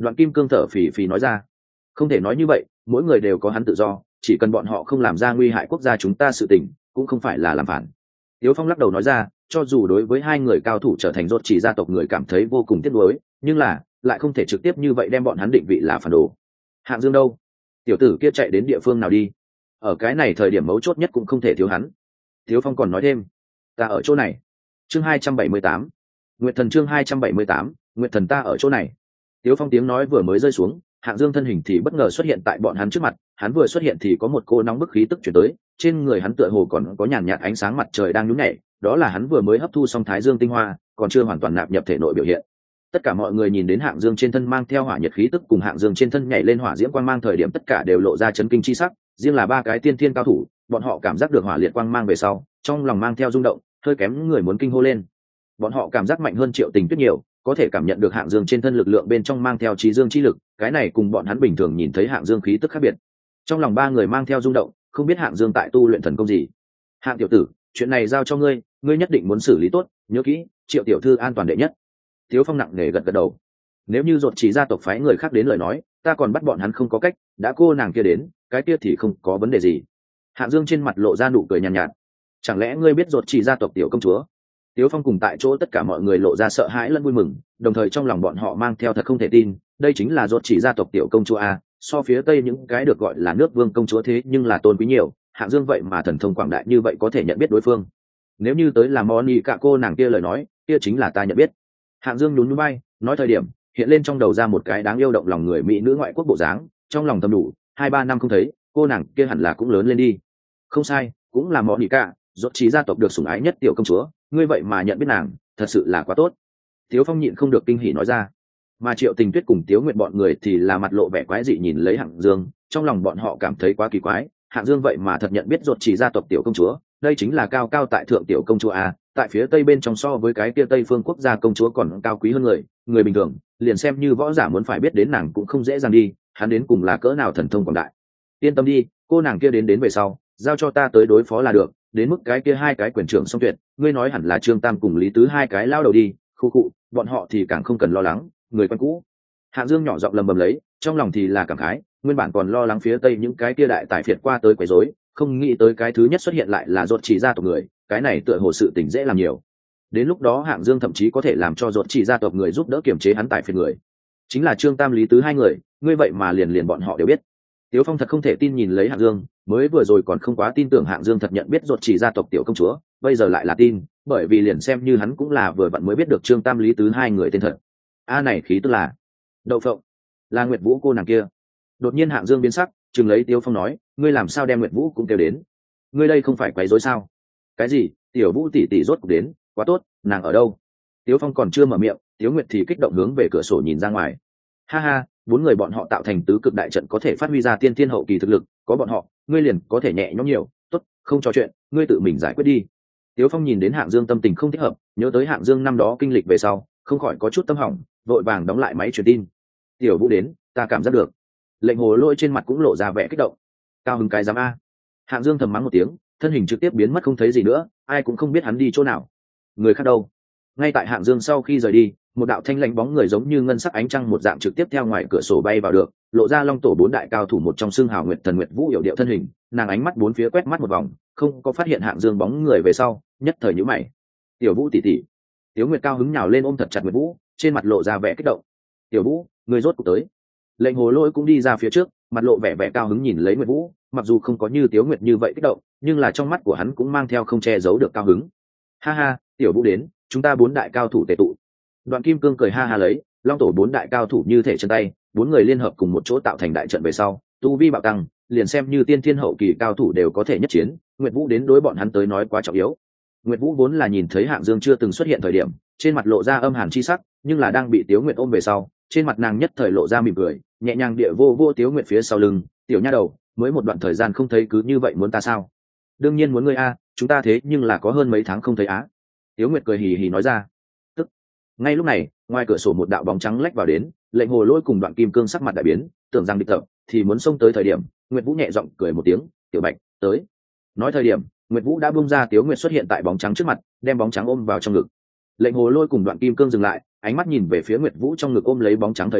Đoạn Kim Cương thở phì phì nói ra. Không thể nói như vậy, mỗi người đều có hắn tự do, chỉ cần bọn họ không làm ra nguy hại quốc gia chúng ta sự tình, cũng không phải là làm phản. Tiếu Phong lắc đầu nói ra, cho dù đối với hai người cao thủ trở thành rốt chỉ gia tộc người cảm thấy vô cùng tiếc nuối, nhưng là lại không thể trực tiếp như vậy đem bọn hắn định vị là phản đồ. Hạng Dương đâu? Tiểu tử kia chạy đến địa phương nào đi? Ở cái này thời điểm mấu chốt nhất cũng không thể thiếu hắn. Tiếu Phong còn nói thêm, ta ở chỗ này. Chương 278. Nguyệt Thần chương 278, Nguyệt Thần ta ở chỗ này. Tiếu Phong tiếng nói vừa mới rơi xuống, Hạng Dương thân hình thì bất ngờ xuất hiện tại bọn hắn trước mặt, hắn vừa xuất hiện thì có một cô nóng bức khí tức truyền tới, trên người hắn tựa hồ còn có nhàn nhạt ánh sáng mặt trời đang nhún nhảy, đó là hắn vừa mới hấp thu xong Thái Dương tinh hoa, còn chưa hoàn toàn nạp nhập thể nội biểu hiện. Tất cả mọi người nhìn đến Hạng Dương trên thân mang theo hỏa nhiệt khí tức cùng Hạng Dương trên thân nhảy lên hỏa diễm quang mang thời điểm tất cả đều lộ ra chấn kinh chi sắc, riêng là ba cái tiên thiên cao thủ, bọn họ cảm giác được hỏa liệt quang mang về sau, trong lòng mang theo rung động, hơi kém người muốn kinh hô lên. Bọn họ cảm giác mạnh hơn Triệu Tình Tuyết nhiều, có thể cảm nhận được Hạng Dương trên thân lực lượng bên trong mang theo trí dương chi lực, cái này cùng bọn hắn bình thường nhìn thấy Hạng Dương khí tức khác biệt. Trong lòng ba người mang theo rung động, không biết Hạng Dương tại tu luyện thần công gì. Hạng tiểu tử, chuyện này giao cho ngươi, ngươi nhất định muốn xử lý tốt, nhớ kỹ, Triệu tiểu thư an toàn đệ nhất. Tiếu Phong nặng nề gật gật đầu. Nếu như Dột Chỉ gia tộc phái người khác đến lời nói, ta còn bắt bọn hắn không có cách, đã cô nàng kia đến, cái kia thì không có vấn đề gì. Hạng Dương trên mặt lộ ra nụ cười nhàn nhạt. Chẳng lẽ ngươi biết Dột Chỉ gia tộc tiểu công chúa? Tiếu Phong cùng tại chỗ tất cả mọi người lộ ra sợ hãi lẫn vui mừng, đồng thời trong lòng bọn họ mang theo thật không thể tin, đây chính là Dột Chỉ gia tộc tiểu công chúa a, so phía tây những cái được gọi là nước vương công chúa thế nhưng là tôn quý nhiều, Hạng Dương vậy mà thần thông quảng đại như vậy có thể nhận biết đối phương. Nếu như tới là Moni cả cô nàng kia lời nói, kia chính là ta nhận biết. Hạng Dương nhún nhún vai, nói thời điểm hiện lên trong đầu ra một cái đáng yêu động lòng người mỹ nữ ngoại quốc bộ dáng, trong lòng thầm đủ, 2-3 năm không thấy, cô nàng kia hẳn là cũng lớn lên đi. Không sai, cũng là Moni cả, Dột Chỉ gia tộc được sủng ái nhất tiểu công chúa, ngươi vậy mà nhận biết nàng, thật sự là quá tốt. Tiếu Phong nhịn không được kinh hỉ nói ra. Mà Triệu Tình Tuyết cùng Tiếu Nguyệt bọn người thì là mặt lộ vẻ quái dị nhìn lấy Hạng Dương, trong lòng bọn họ cảm thấy quá kỳ quái, Hạng Dương vậy mà thật nhận biết Dột Chỉ gia tộc tiểu công chúa, đây chính là cao cao tại thượng tiểu công chúa a, tại phía tây bên trong so với cái kia Tây phương quốc gia công chúa còn cao quý hơn người bình thường, liền xem như võ giả muốn phải biết đến nàng cũng không dễ dàng đi, hắn đến cùng là cỡ nào thần thông quảng đại. Yên tâm đi, cô nàng kia đến về sau, giao cho ta tới đối phó là được, đến mức cái kia hai cái quyền trưởng song tuyệt, ngươi nói hẳn là Trương Tam cùng Lý Tứ hai cái lao đầu đi, khu cụ, bọn họ thì càng không cần lo lắng, người quen cũ. Hạng Dương nhỏ giọng lầm bầm lấy, trong lòng thì là cảm khái, nguyên bản còn lo lắng phía tây những cái kia đại tài phiệt qua tới quấy rối, không nghĩ tới cái thứ nhất xuất hiện lại là Dột Chỉ gia tộc người, cái này tựa hồ sự tình dễ làm nhiều. Đến lúc đó Hạng Dương thậm chí có thể làm cho Dột Chỉ gia tộc người giúp đỡ kiểm chế hắn tài phiệt người. Chính là Trương Tam Lý Tứ hai người, ngươi vậy mà liền bọn họ đều biết. Tiếu Phong thật không thể tin nhìn lấy Hạng Dương, mới vừa rồi còn không quá tin tưởng Hạng Dương thật nhận biết Dột Chỉ gia tộc tiểu công chúa, bây giờ lại là tin, bởi vì liền xem như hắn cũng là vừa vặn mới biết được Trương Tam Lý Tứ hai người tên thật. A này khí tức là Đậu Phộng, là Nguyệt Vũ cô nàng kia. Đột nhiên Hạng Dương biến sắc, chừng lấy Tiếu Phong nói, ngươi làm sao đem Nguyệt Vũ cũng kêu đến? Ngươi đây không phải quấy rối sao? Cái gì? Tiểu Vũ tỷ tỷ rốt cuộc đến, quá tốt, nàng ở đâu? Tiếu Phong còn chưa mở miệng, Tiếu Nguyệt thì kích động hướng về cửa sổ nhìn ra ngoài. Ha ha, bốn người bọn họ tạo thành tứ cực đại trận có thể phát huy ra tiên thiên hậu kỳ thực lực, có bọn họ, ngươi liền có thể nhẹ nhõm nhiều. Tốt, không trò chuyện, ngươi tự mình giải quyết đi. Tiếu Phong nhìn đến Hạng Dương tâm tình không thích hợp, nhớ tới Hạng Dương năm đó kinh lịch về sau, không khỏi có chút tâm hỏng, vội vàng đóng lại máy truyền tin. Tiểu Vũ đến, ta cảm giác được. Lệnh Hồ Lôi trên mặt cũng lộ ra vẻ kích động. Cao hứng cái giám a. Hạng Dương thầm mắng một tiếng, thân hình trực tiếp biến mất không thấy gì nữa, ai cũng không biết hắn đi chỗ nào. Người khác đâu? Ngay tại Hạng Dương sau khi rời đi, một đạo thanh lãnh bóng người giống như ngân sắc ánh trăng một dạng trực tiếp theo ngoài cửa sổ bay vào được, lộ ra Long tổ bốn đại cao thủ một trong xương hào Nguyệt Thần Nguyệt Vũ hiểu điệu thân hình, nàng ánh mắt bốn phía quét mắt một vòng, không có phát hiện Hạng Dương bóng người về sau, nhất thời nhíu mày. Tiểu Vũ tỷ tỷ. Tiếu Nguyệt cao hứng nhào lên ôm thật chặt Nguyệt Vũ, trên mặt lộ ra vẻ kích động. Tiểu Vũ, người rốt cuộc tới. Lệnh Hồ Lôi cũng đi ra phía trước, mặt lộ vẻ cao hứng nhìn lấy Nguyệt Vũ, mặc dù không có như Tiếu Nguyệt như vậy kích động, nhưng là trong mắt của hắn cũng mang theo không che giấu được cao hứng. Ha ha, Tiểu Vũ đến, chúng ta bốn đại cao thủ tề tụ. Đoạn Kim Cương cười ha ha lấy, Long tổ bốn đại cao thủ như thể chân tay, bốn người liên hợp cùng một chỗ tạo thành đại trận về sau, tu vi bạo tăng, liền xem như tiên thiên hậu kỳ cao thủ đều có thể nhất chiến, Nguyệt Vũ đến đối bọn hắn tới nói quá trọng yếu. Nguyệt Vũ vốn là nhìn thấy Hạng Dương chưa từng xuất hiện thời điểm, trên mặt lộ ra âm hàn chi sắc, nhưng là đang bị Tiếu Nguyệt ôm về sau, trên mặt nàng nhất thời lộ ra mỉm cười, nhẹ nhàng địa vô Tiếu Nguyệt phía sau lưng, tiểu nha đầu, mới một đoạn thời gian không thấy cứ như vậy muốn ta sao? Đương nhiên muốn ngươi a, chúng ta thế nhưng là có hơn mấy tháng không thấy á. Tiếu Nguyệt cười hì hì nói ra. Tức. Ngay lúc này, ngoài cửa sổ một đạo bóng trắng lách vào đến, Lệnh Hồ Lôi cùng Đoạn Kim Cương sắc mặt đại biến, tưởng rằng địch tập, thì muốn xông tới thời điểm, Nguyệt Vũ nhẹ giọng cười một tiếng, "Tiểu Bạch, tới." Nói thời điểm, Nguyệt Vũ đã bung ra Tiếu Nguyệt xuất hiện tại bóng trắng trước mặt, đem bóng trắng ôm vào trong ngực. Lệnh Hồ Lôi cùng Đoạn Kim Cương dừng lại, ánh mắt nhìn về phía Nguyệt Vũ trong ngực ôm lấy bóng trắng thời điểm,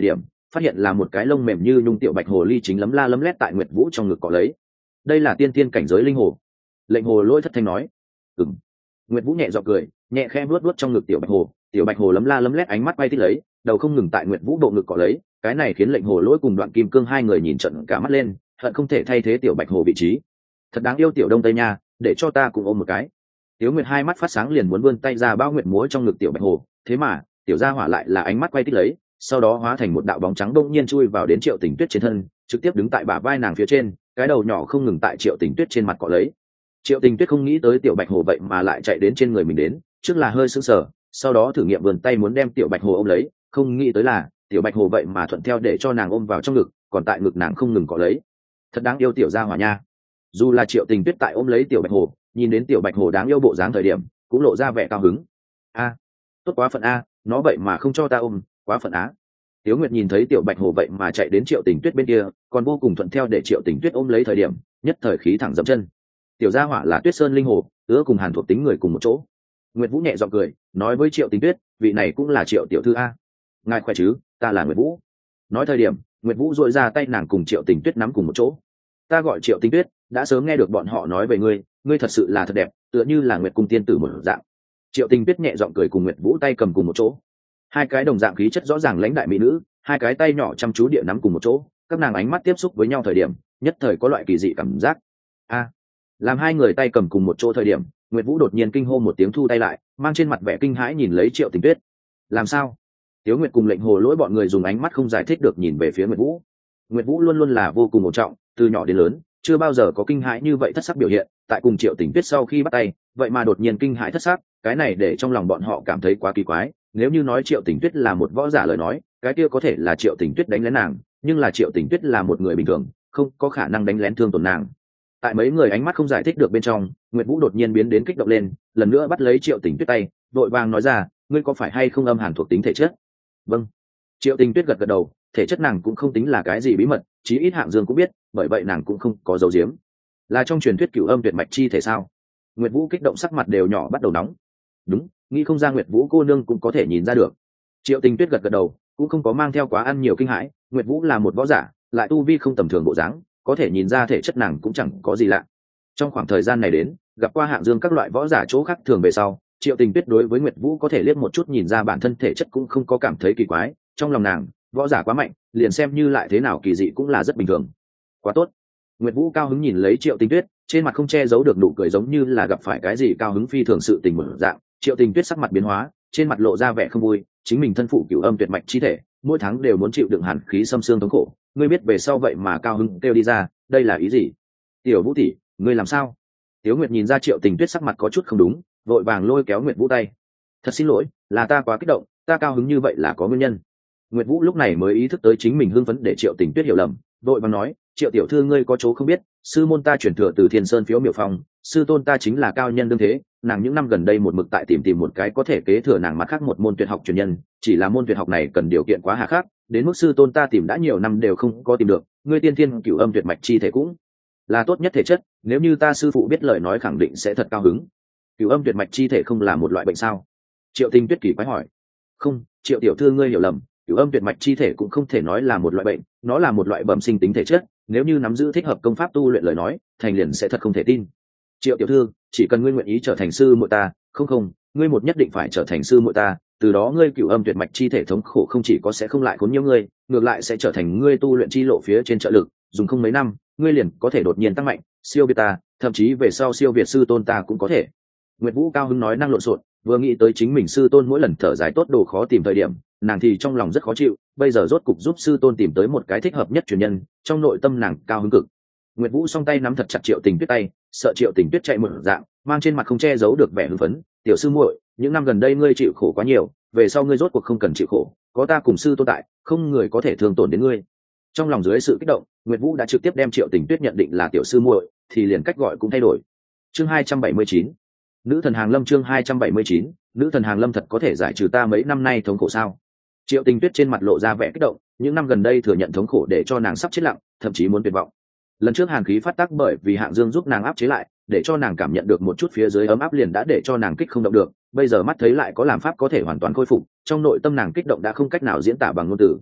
phát hiện là một cái lông mềm như nhung tiểu bạch hồ ly chính lấm la lấm lét tại Nguyệt Vũ trong ngực cọ lấy. Đây là tiên tiên cảnh giới linh hồ. Lệnh hồ lỗi thất thanh nói. Ừm. Nguyệt Vũ nhẹ giọng cười, nhẹ khẽ vuốt vuốt trong ngực tiểu bạch hồ lấm la lấm lét ánh mắt quay tít lấy, đầu không ngừng tại Nguyệt Vũ bộ ngực cọ lấy, cái này khiến lệnh hồ lỗi cùng Đoạn Kim Cương hai người nhìn trận cả mắt lên, hận không thể thay thế tiểu bạch hồ vị trí. Thật đáng yêu tiểu đông tây nha, để cho ta cùng ôm một cái. Tiếu Nguyệt hai mắt phát sáng liền muốn vươn tay ra bao nguyệt múa trong ngực tiểu bạch hồ, thế mà tiểu gia hỏa lại là ánh mắt quay tít lấy, sau đó hóa thành một đạo bóng trắng đông nhiên chui vào đến Triệu Tình Tuyết trên thân, trực tiếp đứng tại bả vai nàng phía trên, cái đầu nhỏ không ngừng tại Triệu Tình Tuyết trên mặt cọ lấy. Triệu Tình Tuyết không nghĩ tới tiểu bạch hồ vậy mà lại chạy đến trên người mình đến, trước là hơi sững sờ, sau đó thử nghiệm vươn tay muốn đem tiểu bạch hồ ôm lấy, không nghĩ tới là tiểu bạch hồ vậy mà thuận theo để cho nàng ôm vào trong ngực, còn tại ngực nàng không ngừng cọ lấy. Thật đáng yêu tiểu gia hỏa nha. Dù là Triệu Tình Tuyết tại ôm lấy tiểu bạch hồ, nhìn đến tiểu bạch hồ đáng yêu bộ dáng thời điểm cũng lộ ra vẻ cao hứng. A, tốt quá phận a, nó vậy mà không cho ta ôm, quá phận á. Tiếu Nguyệt nhìn thấy tiểu bạch hồ vậy mà chạy đến Triệu Tình Tuyết bên kia, còn vô cùng thuận theo để Triệu Tình Tuyết ôm lấy thời điểm, nhất thời khí thẳng dậm chân. Tiểu gia hỏa là Tuyết Sơn linh hồ, ưa cùng Hàn thuộc tính người cùng một chỗ. Nguyệt Vũ nhẹ giọng cười, nói với Triệu Tình Tuyết, vị này cũng là Triệu tiểu thư a. Ngài khỏe chứ, ta là Nguyệt Vũ. Nói thời điểm, Nguyệt Vũ duỗi ra tay nàng cùng Triệu Tình Tuyết nắm cùng một chỗ. Ta gọi Triệu Tình Tuyết, đã sớm nghe được bọn họ nói về ngươi, ngươi thật sự là thật đẹp, tựa như là Nguyệt cung tiên tử một dạng. Triệu Tình Tuyết nhẹ giọng cười cùng Nguyệt Vũ tay cầm cùng một chỗ. Hai cái đồng dạng khí chất rõ ràng lãnh đại mỹ nữ, hai cái tay nhỏ chăm chú địa nắm cùng một chỗ, các nàng ánh mắt tiếp xúc với nhau thời điểm, nhất thời có loại kỳ dị cảm giác. A, làm hai người tay cầm cùng một chỗ thời điểm, Nguyệt Vũ đột nhiên kinh hô một tiếng thu tay lại, mang trên mặt vẻ kinh hãi nhìn lấy Triệu Tình Tuyết. Làm sao? Tiếu Nguyệt cùng lệnh hồ lỗi bọn người dùng ánh mắt không giải thích được nhìn về phía Nguyệt Vũ. Nguyệt Vũ luôn luôn là vô cùng ổn trọng, từ nhỏ đến lớn chưa bao giờ có kinh hãi như vậy thất sắc biểu hiện, tại cùng Triệu Tình Tuyết sau khi bắt tay, vậy mà đột nhiên kinh hãi thất sắc, cái này để trong lòng bọn họ cảm thấy quá kỳ quái. Nếu như nói Triệu Tình Tuyết là một võ giả lời nói, cái kia có thể là Triệu Tình Tuyết đánh lén nàng, nhưng là Triệu Tình Tuyết là một người bình thường, không có khả năng đánh lén thương tổn nàng. Tại mấy người ánh mắt không giải thích được bên trong, Nguyệt Vũ đột nhiên biến đến kích động lên, lần nữa bắt lấy Triệu Tình Tuyết tay, vội vàng nói ra, ngươi có phải hay không âm hàn thuộc tính thể chất? Vâng. Triệu Tình Tuyết gật gật đầu, thể chất nàng cũng không tính là cái gì bí mật, chí ít Hạng Dương cũng biết, bởi vậy nàng cũng không có giấu giếm. Là trong truyền thuyết cửu âm tuyệt mạch chi thể sao? Nguyệt Vũ kích động sắc mặt đều nhỏ bắt đầu nóng. Đúng, nghĩ không ra Nguyệt Vũ cô nương cũng có thể nhìn ra được. Triệu Tình Tuyết gật gật đầu, cũng không có mang theo quá ăn nhiều kinh hãi, Nguyệt Vũ là một võ giả, lại tu vi không tầm thường bộ dáng, có thể nhìn ra thể chất nàng cũng chẳng có gì lạ. Trong khoảng thời gian này đến, gặp qua Hạng Dương các loại võ giả chỗ khác thường về sau, Triệu Tình Tuyết đối với Nguyệt Vũ có thể liếc một chút nhìn ra bản thân thể chất cũng không có cảm thấy kỳ quái, trong lòng nàng, võ giả quá mạnh, liền xem như lại thế nào kỳ dị cũng là rất bình thường. Quá tốt. Nguyệt Vũ cao hứng nhìn lấy Triệu Tình Tuyết, trên mặt không che giấu được nụ cười giống như là gặp phải cái gì cao hứng phi thường sự tình mở dạng. Triệu Tình Tuyết sắc mặt biến hóa, trên mặt lộ ra vẻ không vui, chính mình thân phụ cửu âm tuyệt mạch chi thể, mỗi tháng đều muốn chịu đựng hàn khí xâm xương thống khổ, ngươi biết về sau vậy mà cao hứng kêu đi ra, đây là ý gì? Tiểu Vũ tỷ, ngươi làm sao? Tiếu Nguyệt nhìn ra Triệu Tình Tuyết sắc mặt có chút không đúng, vội vàng lôi kéo Nguyệt Vũ tay. Thật xin lỗi, là ta quá kích động, ta cao hứng như vậy là có nguyên nhân. Nguyệt Vũ lúc này mới ý thức tới chính mình hưng phấn để Triệu Tình Tuyết hiểu lầm, vội vàng nói, Triệu tiểu thư ngươi có chỗ không biết, sư môn ta chuyển thừa từ Thiên Sơn Phiếu Miểu Phong, sư tôn ta chính là cao nhân đương thế, nàng những năm gần đây một mực tại tìm một cái có thể kế thừa nàng mặt khác một môn tuyệt học truyền nhân, chỉ là môn tuyệt học này cần điều kiện quá hà khắc, đến mức sư tôn ta tìm đã nhiều năm đều không có tìm được, ngươi tiên thiên cửu âm tuyệt mạch chi thể cũng là tốt nhất thể chất, nếu như ta sư phụ biết lời nói khẳng định sẽ thật cao hứng. Cửu âm tuyệt mạch chi thể không là một loại bệnh sao? Triệu Tình Tuyết kỳ quái hỏi. Không, Triệu tiểu thư ngươi hiểu lầm, cửu âm tuyệt mạch chi thể cũng không thể nói là một loại bệnh, nó là một loại bẩm sinh tính thể chất, nếu như nắm giữ thích hợp công pháp tu luyện lời nói, thành liền sẽ thật không thể tin. Triệu tiểu thư, chỉ cần ngươi nguyện ý trở thành sư muội ta, không, ngươi một nhất định phải trở thành sư muội ta, từ đó ngươi cửu âm tuyệt mạch chi thể thống khổ không chỉ có sẽ không lại khốn nhiều ngươi, ngược lại sẽ trở thành ngươi tu luyện chi lộ phía trên trợ lực, dùng không mấy năm, ngươi liền có thể đột nhiên tăng mạnh, siêu việt ta, thậm chí về sau siêu việt sư tôn ta cũng có thể. Nguyệt Vũ cao hứng nói năng lộn xộn, vừa nghĩ tới chính mình sư tôn mỗi lần thở dài tốt đồ khó tìm thời điểm, nàng thì trong lòng rất khó chịu, bây giờ rốt cục giúp sư tôn tìm tới một cái thích hợp nhất truyền nhân, trong nội tâm nàng cao hứng cực. Nguyệt Vũ song tay nắm thật chặt Triệu Tình Tuyết tay, sợ Triệu Tình Tuyết chạy một dạng, mang trên mặt không che giấu được vẻ hưng phấn, "Tiểu sư muội, những năm gần đây ngươi chịu khổ quá nhiều, về sau ngươi rốt cuộc không cần chịu khổ, có ta cùng sư tôn tại, không người có thể thương tổn đến ngươi." Trong lòng dưới sự kích động, Nguyệt Vũ đã trực tiếp đem Triệu Tình Tuyết nhận định là tiểu sư muội, thì liền cách gọi cũng thay đổi. Chương 279. Nữ thần hàng lâm. Chương 279. Nữ thần hàng lâm thật có thể giải trừ ta mấy năm nay thống khổ sao? Triệu Tình Tuyết trên mặt lộ ra vẻ kích động, những năm gần đây thừa nhận thống khổ để cho nàng sắp chết lặng, thậm chí muốn tuyệt vọng. Lần trước hàn khí phát tác bởi vì Hạng Dương giúp nàng áp chế lại, để cho nàng cảm nhận được một chút phía dưới ấm áp liền đã để cho nàng kích không động được, bây giờ mắt thấy lại có làm pháp có thể hoàn toàn khôi phục, trong nội tâm nàng kích động đã không cách nào diễn tả bằng ngôn từ.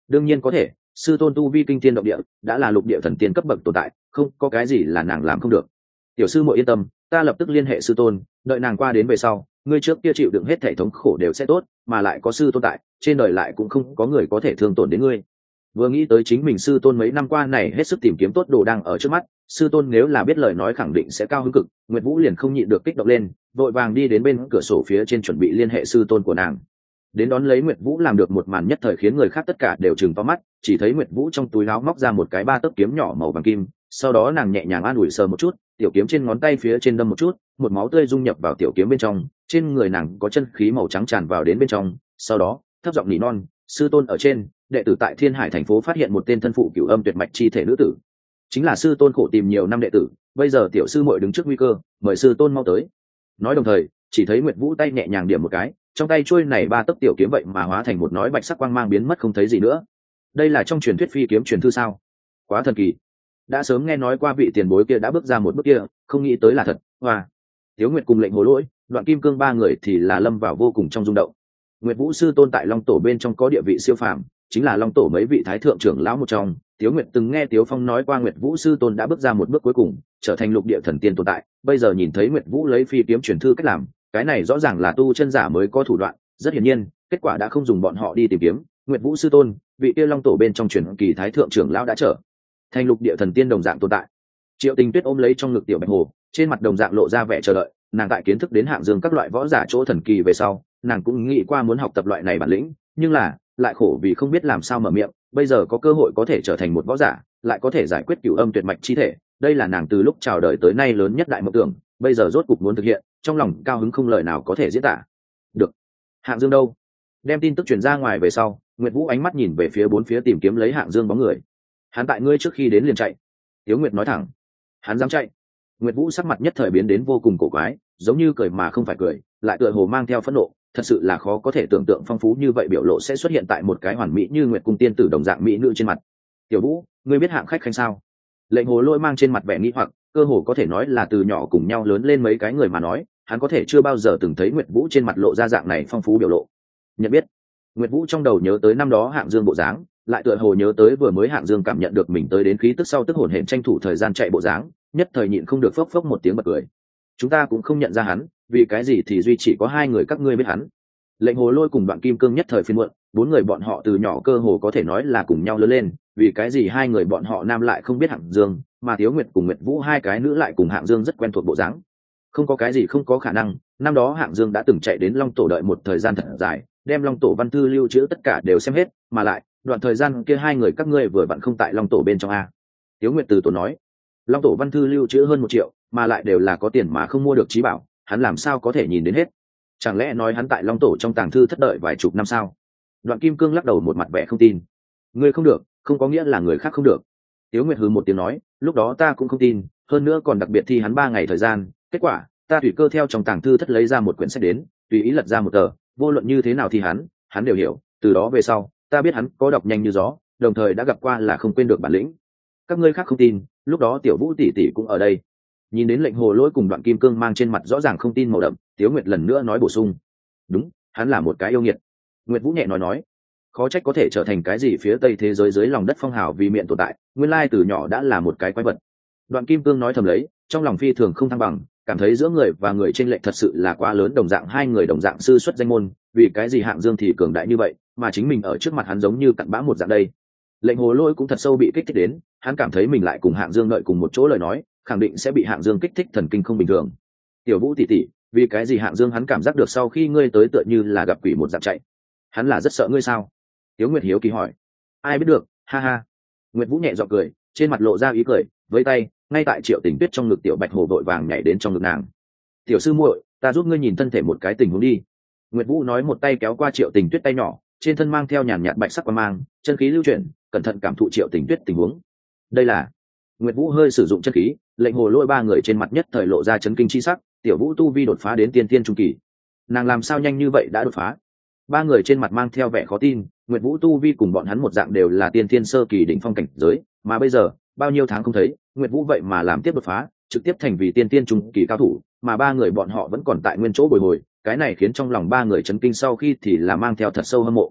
đương nhiên có thể, sư tôn tu vi kinh thiên động địa, đã là lục địa thần tiên cấp bậc tồn tại, không có cái gì là nàng làm không được. Tiểu sư muội yên tâm, ta lập tức liên hệ sư tôn, đợi nàng qua đến về sau, ngươi trước kia chịu đựng hết thể thống khổ đều sẽ tốt, mà lại có sư tôn tại, trên đời lại cũng không có người có thể thương tổn đến ngươi. Vừa nghĩ tới chính mình sư tôn mấy năm qua này hết sức tìm kiếm tốt đồ đang ở trước mắt, sư tôn nếu là biết lời nói khẳng định sẽ cao hứng cực, Nguyệt Vũ liền không nhịn được kích động lên, vội vàng đi đến bên cửa sổ phía trên chuẩn bị liên hệ sư tôn của nàng. Đến đón lấy Nguyệt Vũ làm được một màn nhất thời khiến người khác tất cả đều trừng to mắt, chỉ thấy Nguyệt Vũ trong túi áo móc ra một cái 3 tấc kiếm nhỏ màu vàng kim, sau đó nàng nhẹ nhàng an ủi sờ một chút, tiểu kiếm trên ngón tay phía trên đâm một chút, một máu tươi dung nhập vào tiểu kiếm bên trong, trên người nàng có chân khí màu trắng tràn vào đến bên trong, sau đó thấp giọng nỉ non, sư tôn ở trên, đệ tử tại Thiên Hải thành phố phát hiện một tên thân phụ cửu âm tuyệt mạch chi thể nữ tử, chính là sư tôn khổ tìm nhiều năm đệ tử, bây giờ tiểu sư muội đứng trước nguy cơ, mời sư tôn mau tới. Nói đồng thời, chỉ thấy Nguyệt Vũ tay nhẹ nhàng điểm một cái, trong tay chuôi này 3 tấc tiểu kiếm vậy mà hóa thành một nói bạch sắc quang mang biến mất không thấy gì nữa. Đây là trong truyền thuyết phi kiếm truyền thư sao? Quá thần kỳ. Đã sớm nghe nói qua vị tiền bối kia đã bước ra một bước kia, không nghĩ tới là thật. Hoa. Tiếu Nguyệt cùng Lệnh Hồ Lỗi, Đoạn Kim Cương ba người thì là lâm vào vô cùng trong rung động. Nguyệt Vũ sư tôn tại Long tổ bên trong có địa vị siêu phàm, chính là Long tổ mấy vị thái thượng trưởng lão một trong. Tiếu Nguyệt từng nghe Tiếu Phong nói qua Nguyệt Vũ sư tôn đã bước ra một bước cuối cùng, trở thành lục địa thần tiên tồn tại, bây giờ nhìn thấy Nguyệt Vũ lấy phi kiếm truyền thư cách làm, cái này rõ ràng là tu chân giả mới có thủ đoạn, rất hiển nhiên, kết quả đã không dùng bọn họ đi tìm kiếm, Nguyệt Vũ sư tôn, vị kia Long tổ bên trong truyền kỳ thái thượng trưởng lão đã trở thành lục địa thần tiên đồng dạng tồn tại. Triệu Tình Tuyết ôm lấy trong ngực tiểu Bạch Hồ, trên mặt đồng dạng lộ ra vẻ chờ đợi, nàng tại kiến thức đến hạng dương các loại võ giả chỗ thần kỳ về sau, nàng cũng nghĩ qua muốn học tập loại này bản lĩnh, nhưng là lại khổ vì không biết làm sao mở miệng, bây giờ có cơ hội có thể trở thành một võ giả, lại có thể giải quyết cửu âm tuyệt mạch chi thể, đây là nàng từ lúc chào đời tới nay lớn nhất đại mộng tưởng, bây giờ rốt cục muốn thực hiện, trong lòng cao hứng không lời nào có thể diễn tả được. Hạng Dương đâu? Đem tin tức truyền ra ngoài về sau, Nguyệt Vũ ánh mắt nhìn về phía bốn phía tìm kiếm lấy Hạng Dương bóng người. Hắn tại ngươi trước khi đến liền chạy. Tiếu Nguyệt nói thẳng. Hắn dám chạy? Nguyệt Vũ sắc mặt nhất thời biến đến vô cùng cổ quái, giống như cười mà không phải cười, lại tựa hồ mang theo phẫn nộ, thật sự là khó có thể tưởng tượng phong phú như vậy biểu lộ sẽ xuất hiện tại một cái hoàn mỹ như Nguyệt cung tiên tử đồng dạng mỹ nữ trên mặt. Tiểu Vũ, ngươi biết Hạng khách khanh sao? Lệnh Hồ Lôi mang trên mặt vẻ nghi hoặc, cơ hồ có thể nói là từ nhỏ cùng nhau lớn lên mấy cái người mà nói, hắn có thể chưa bao giờ từng thấy Nguyệt Vũ trên mặt lộ ra dạng này phong phú biểu lộ. Nhận biết. Nguyệt Vũ trong đầu nhớ tới năm đó Hạng Dương bộ dáng, lại tựa hồ nhớ tới vừa mới Hạng Dương cảm nhận được mình tới đến khí tức sau tức hổn hển tranh thủ thời gian chạy bộ dáng, nhất thời nhịn không được phốc phốc một tiếng bật cười. Chúng ta cũng không nhận ra hắn, vì cái gì thì duy chỉ có hai người các ngươi biết hắn. Lệnh Hồ Lôi cùng Đoạn Kim Cương nhất thời phiền muộn, bốn người bọn họ từ nhỏ cơ hồ có thể nói là cùng nhau lớn lên, vì cái gì hai người bọn họ nam lại không biết Hạng Dương, mà Tiếu Nguyệt cùng Nguyệt Vũ hai cái nữ lại cùng Hạng Dương rất quen thuộc bộ dáng. Không có cái gì không có khả năng, năm đó Hạng Dương đã từng chạy đến Long tổ đợi một thời gian thật dài, đem Long tổ văn thư lưu trữ tất cả đều xem hết, mà lại đoạn thời gian kia hai người các ngươi vừa vặn không tại Long tổ bên trong a. Tiếu Nguyệt từ tổ nói, Long tổ văn thư lưu trữ hơn 1 triệu, mà lại đều là có tiền mà không mua được trí bảo, hắn làm sao có thể nhìn đến hết? Chẳng lẽ nói hắn tại Long tổ trong tàng thư thất đợi vài chục năm sao? Đoạn Kim Cương lắc đầu một mặt vẻ không tin. Ngươi không được, không có nghĩa là người khác không được. Tiếu Nguyệt hừ một tiếng nói, lúc đó ta cũng không tin, hơn nữa còn đặc biệt thi hắn 3 ngày thời gian, kết quả ta tùy cơ theo trong tàng thư thất lấy ra một quyển sách đến, tùy ý lật ra một tờ, vô luận như thế nào thì hắn đều hiểu, từ đó về sau ta biết hắn có đọc nhanh như gió, đồng thời đã gặp qua là không quên được bản lĩnh. Các ngươi khác không tin, lúc đó Tiểu Vũ tỷ tỷ cũng ở đây. Nhìn đến Lệnh Hồ Lỗi cùng Đoạn Kim Cương mang trên mặt rõ ràng không tin màu đậm, Tiếu Nguyệt lần nữa nói bổ sung, đúng, hắn là một cái yêu nghiệt. Nguyệt Vũ nhẹ nói, khó trách có thể trở thành cái gì phía tây thế giới dưới lòng đất phong hào vì miệng tồn tại, nguyên lai từ nhỏ đã là một cái quái vật. Đoạn Kim Cương nói thầm lấy, trong lòng phi thường không thăng bằng, cảm thấy giữa người và người chênh lệch thật sự là quá lớn, đồng dạng hai người đồng dạng sư xuất danh môn, vì cái gì Hạng Dương thì cường đại như vậy, mà chính mình ở trước mặt hắn giống như cặn bã một dạng đây. Lệnh Hồ Lôi cũng thật sâu bị kích thích đến, hắn cảm thấy mình lại cùng Hạng Dương đợi cùng một chỗ lời nói, khẳng định sẽ bị Hạng Dương kích thích thần kinh không bình thường. Tiểu Vũ tỷ tỷ, vì cái gì Hạng Dương hắn cảm giác được sau khi ngươi tới tựa như là gặp quỷ một dạng chạy? Hắn là rất sợ ngươi sao? Tiếu Nguyệt hiếu kỳ hỏi. Ai biết được, ha ha. Nguyệt Vũ nhẹ giọng cười, trên mặt lộ ra ý cười, với tay, ngay tại Triệu Tình Tuyết trong ngực tiểu Bạch Hồ vội vàng nhảy đến trong ngực nàng. Tiểu sư muội, ta giúp ngươi nhìn thân thể một cái tình huống đi. Nguyệt Vũ nói một tay kéo qua Triệu Tình Tuyết tay nhỏ, trên thân mang theo nhàn nhạt bạch sắc quang mang, chân khí lưu chuyển, cẩn thận cảm thụ Triệu Tình Tuyết tình huống. Đây là Nguyệt Vũ hơi sử dụng chân khí, Lệnh Hồ Lôi ba người trên mặt nhất thời lộ ra chấn kinh chi sắc, Tiểu Vũ tu vi đột phá đến tiên tiên trung kỳ. Nàng làm sao nhanh như vậy đã đột phá? Ba người trên mặt mang theo vẻ khó tin, Nguyệt Vũ tu vi cùng bọn hắn một dạng đều là tiên tiên sơ kỳ đỉnh phong cảnh giới, mà bây giờ, bao nhiêu tháng không thấy, Nguyệt Vũ vậy mà làm tiếp đột phá, trực tiếp thành vì tiên tiên trung kỳ cao thủ, mà ba người bọn họ vẫn còn tại nguyên chỗ bồi hồi, cái này khiến trong lòng ba người chấn kinh sau khi thì là mang theo thật sâu hâm mộ.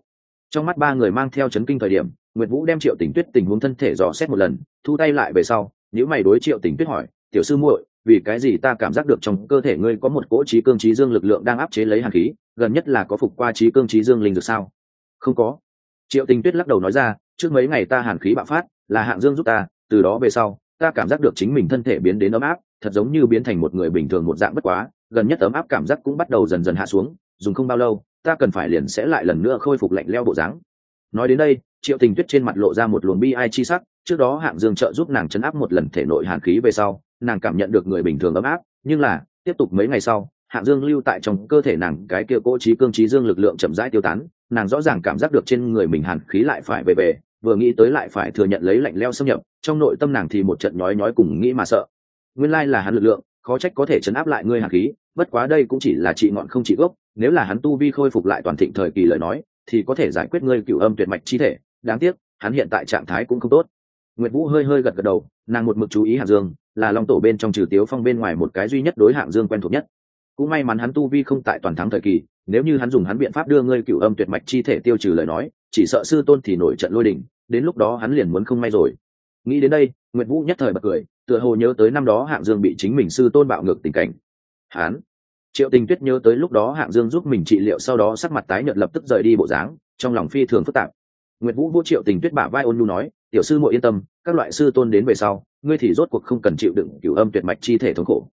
Trong mắt ba người mang theo chấn kinh thời điểm, Nguyệt Vũ đem Triệu Tình Tuyết tình huống thân thể dò xét một lần, thu tay lại về sau, nếu mày đối Triệu Tình Tuyết hỏi, tiểu sư muội, vì cái gì ta cảm giác được trong cơ thể ngươi có một cỗ trí cương trí dương lực lượng đang áp chế lấy hàn khí, gần nhất là có phục qua trí cương trí dương linh dược sao? Không có. Triệu Tình Tuyết lắc đầu nói ra, trước mấy ngày ta hàn khí bạo phát, là Hạng Dương giúp ta, từ đó về sau, ta cảm giác được chính mình thân thể biến đến ấm áp, thật giống như biến thành một người bình thường một dạng, bất quá, gần nhất ấm áp cảm giác cũng bắt đầu dần dần hạ xuống, dùng không bao lâu, ta cần phải liền sẽ lại lần nữa khôi phục lạnh lẽo bộ dáng. Nói đến đây, Triệu Tình Tuyết trên mặt lộ ra một luồng bi ai chi sắc, trước đó Hạng Dương trợ giúp nàng chấn áp một lần thể nội hàn khí về sau, nàng cảm nhận được người bình thường ấm áp, nhưng là, tiếp tục mấy ngày sau, Hạng Dương lưu tại trong cơ thể nàng cái kia cỗ trí cương trí dương lực lượng chậm rãi tiêu tán, nàng rõ ràng cảm giác được trên người mình hàn khí lại phải về, vừa nghĩ tới lại phải thừa nhận lấy lạnh lẽo xâm nhập, trong nội tâm nàng thì một trận nhói nhói cùng nghĩ mà sợ. Nguyên lai là hắn lực lượng, khó trách có thể chấn áp lại ngươi hàn khí, bất quá đây cũng chỉ là trị ngọn không trị gốc, nếu là hắn tu vi khôi phục lại toàn thịnh thời kỳ lời nói, thì có thể giải quyết ngươi cửu âm tuyệt mạch chi thể, đáng tiếc, hắn hiện tại trạng thái cũng không tốt. Nguyệt Vũ hơi hơi gật gật đầu, nàng một mực chú ý Hạng Dương, là Long tổ bên trong trừ Tiếu Phong bên ngoài một cái duy nhất đối Hạng Dương quen thuộc nhất. Cũng may mắn hắn tu vi không tại toàn thắng thời kỳ, nếu như hắn dùng hắn biện pháp đưa ngươi cửu âm tuyệt mạch chi thể tiêu trừ lời nói, chỉ sợ sư tôn thì nổi trận lôi đình, đến lúc đó hắn liền muốn không may rồi. Nghĩ đến đây, Nguyệt Vũ nhất thời bật cười, tựa hồ nhớ tới năm đó Hạng Dương bị chính mình sư tôn bạo ngược tình cảnh. Hắn, Triệu Tình Tuyết nhớ tới lúc đó Hạng Dương giúp mình trị liệu, sau đó sắc mặt tái nhợt lập tức rời đi bộ dáng, trong lòng phi thường phức tạp. Nguyệt Vũ vô Triệu Tình Tuyết bả vai ôn nhu nói, tiểu sư muội yên tâm, các loại sư tôn đến về sau, ngươi thì rốt cuộc không cần chịu đựng cửu âm tuyệt mạch chi thể thống khổ.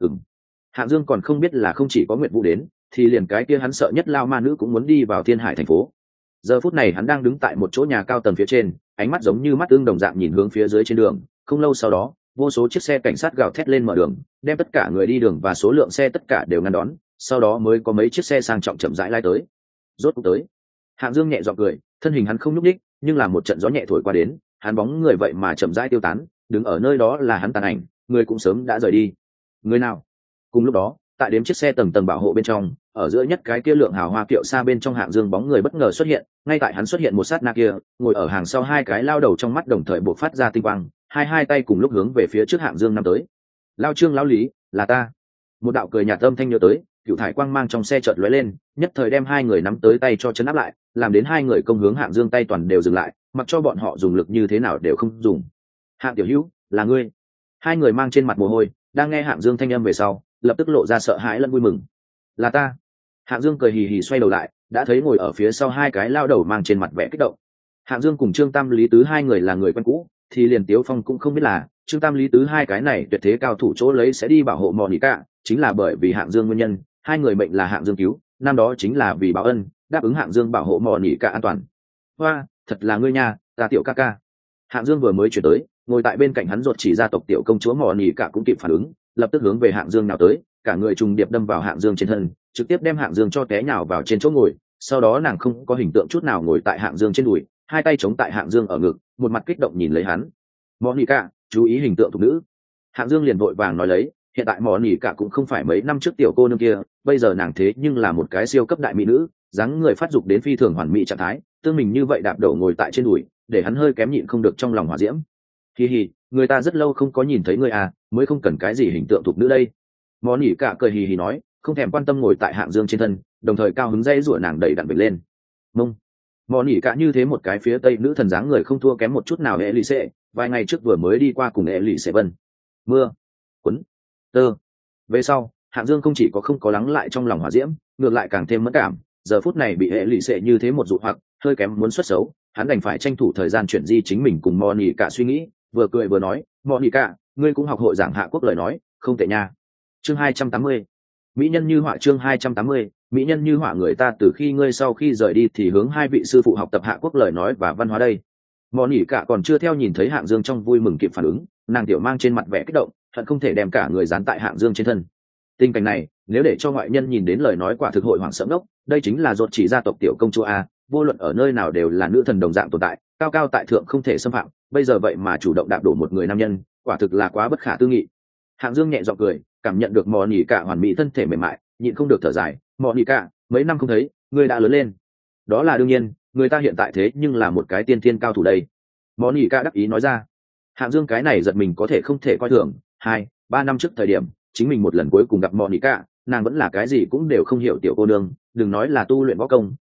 Hạng Dương còn không biết là không chỉ có Nguyệt Vũ đến, thì liền cái kia hắn sợ nhất lao ma nữ cũng muốn đi vào Thiên Hải thành phố. Giờ phút này hắn đang đứng tại một chỗ nhà cao tầng phía trên, ánh mắt giống như mắt ương đồng dạng nhìn hướng phía dưới trên đường. Không lâu sau đó, vô số chiếc xe cảnh sát gào thét lên mở đường, đem tất cả người đi đường và số lượng xe tất cả đều ngăn đón, sau đó mới có mấy chiếc xe sang trọng chậm rãi lai tới. Rốt cuộc tới. Hạng Dương nhẹ giọng cười, thân hình hắn không nhúc nhích, nhưng là một trận gió nhẹ thổi qua đến, hắn bóng người vậy mà chậm rãi tiêu tán, đứng ở nơi đó là hắn tàn ảnh, người cũng sớm đã rời đi. Người nào? Cùng lúc đó, tại đếm chiếc xe tầng tầng bảo hộ bên trong, ở giữa nhất cái kia lượng hào hoa kiệu xa bên trong Hạng Dương bóng người bất ngờ xuất hiện, ngay tại hắn xuất hiện một sát na kia, ngồi ở hàng sau hai cái lao đầu trong mắt đồng thời bộc phát ra tinh quang, hai tay cùng lúc hướng về phía trước Hạng Dương năm tới. Lao Trương lão Lý, là ta. Một đạo cười nhạt âm thanh nhớ tới, cựu thải quang mang trong xe chợt lóe lên, nhất thời đem hai người nắm tới tay cho chấn áp lại, làm đến hai người công hướng Hạng Dương tay toàn đều dừng lại, mặc cho bọn họ dùng lực như thế nào đều không dùng. Hạng tiểu hữu, là ngươi. Hai người mang trên mặt mồ hôi, đang nghe Hạng Dương thanh âm về sau, lập tức lộ ra sợ hãi lẫn vui mừng. Là ta. Hạng Dương cười hì hì xoay đầu lại, đã thấy ngồi ở phía sau hai cái lao đầu mang trên mặt vẻ kích động. Hạng Dương cùng Trương Tam Lý Tứ hai người là người quen cũ, thì liền Tiếu Phong cũng không biết là Trương Tam Lý Tứ hai cái này tuyệt thế cao thủ chỗ lấy sẽ đi bảo hộ Monica, chính là bởi vì Hạng Dương nguyên nhân, hai người mệnh là Hạng Dương cứu, năm đó chính là vì báo ân, đáp ứng Hạng Dương bảo hộ Monica an toàn. Hoa, thật là ngươi nha, ta tiểu ca ca. Hạng Dương vừa mới chuyển tới, ngồi tại bên cạnh hắn ruột chỉ gia tộc tiểu công chúa Monica cũng kịp phản ứng, lập tức hướng về Hạng Dương nào tới, cả người trùng điệp đâm vào Hạng Dương trên thân, trực tiếp đem Hạng Dương cho té nhào vào trên chỗ ngồi, sau đó nàng không có hình tượng chút nào ngồi tại Hạng Dương trên đùi, hai tay chống tại Hạng Dương ở ngực, một mặt kích động nhìn lấy hắn. Monica, chú ý hình tượng thục nữ. Hạng Dương liền vội vàng nói lấy, hiện tại Monica cũng không phải mấy năm trước tiểu cô nương kia, bây giờ nàng thế nhưng là một cái siêu cấp đại mỹ nữ, dáng người phát dục đến phi thường hoàn mỹ trạng thái, tương mình như vậy đạp đổ ngồi tại trên đùi, để hắn hơi kém nhịn không được trong lòng hỏa diễm. Hi hi, người ta rất lâu không có nhìn thấy ngươi à, mới không cần cái gì hình tượng thục nữ đây. Monica cười hì hì nói, không thèm quan tâm ngồi tại Hạng Dương trên thân, đồng thời cao hứng dây rủa nàng đẩy đặn bịch lên. Mông. Monica như thế một cái phía tây nữ thần dáng người không thua kém một chút nào Elise, vài ngày trước vừa mới đi qua cùng Elise Vân. Mưa, quấn, tơ. Về sau, Hạng Dương không chỉ có không có lắng lại trong lòng hỏa diễm, ngược lại càng thêm mẫn cảm, giờ phút này bị Elise như thế một dụ hoặc, hơi kém muốn xuất xấu, hắn đành phải tranh thủ thời gian chuyển di chính mình cùng Monica suy nghĩ, vừa cười vừa nói, Monica, ngươi cũng học hội giảng Hạ Quốc lời nói, không tệ nha. Chương 280. Mỹ nhân như họa. Chương 280. Mỹ nhân như họa. Người ta từ khi ngươi sau khi rời đi thì hướng hai vị sư phụ học tập Hạ Quốc lời nói và văn hóa đây. Monica còn chưa theo nhìn thấy Hạng Dương trong vui mừng kịp phản ứng, nàng tiểu mang trên mặt vẻ kích động, hận không thể đem cả người dán tại Hạng Dương trên thân. Tình cảnh này, nếu để cho ngoại nhân nhìn đến lời nói quả thực hội hoảng sợ ngốc, đây chính là ruột chỉ gia tộc tiểu công chúa a, vô luận ở nơi nào đều là nữ thần đồng dạng tồn tại, cao cao tại thượng không thể xâm phạm, bây giờ vậy mà chủ động đạp đổ một người nam nhân, quả thực là quá bất khả tư nghị. Hạng Dương nhẹ giọng cười, cảm nhận được Monica hoàn mỹ thân thể mềm mại, nhịn không được thở dài, Monica, mấy năm không thấy, ngươi đã lớn lên. Đó là đương nhiên, người ta hiện tại thế nhưng là một cái tiên thiên cao thủ đây. Monica đắc ý nói ra. Hạng Dương cái này giật mình có thể không thể coi thường, 2-3 năm trước thời điểm, chính mình một lần cuối cùng gặp Monica, nàng vẫn là cái gì cũng đều không hiểu tiểu cô nương, đừng nói là tu luyện võ công,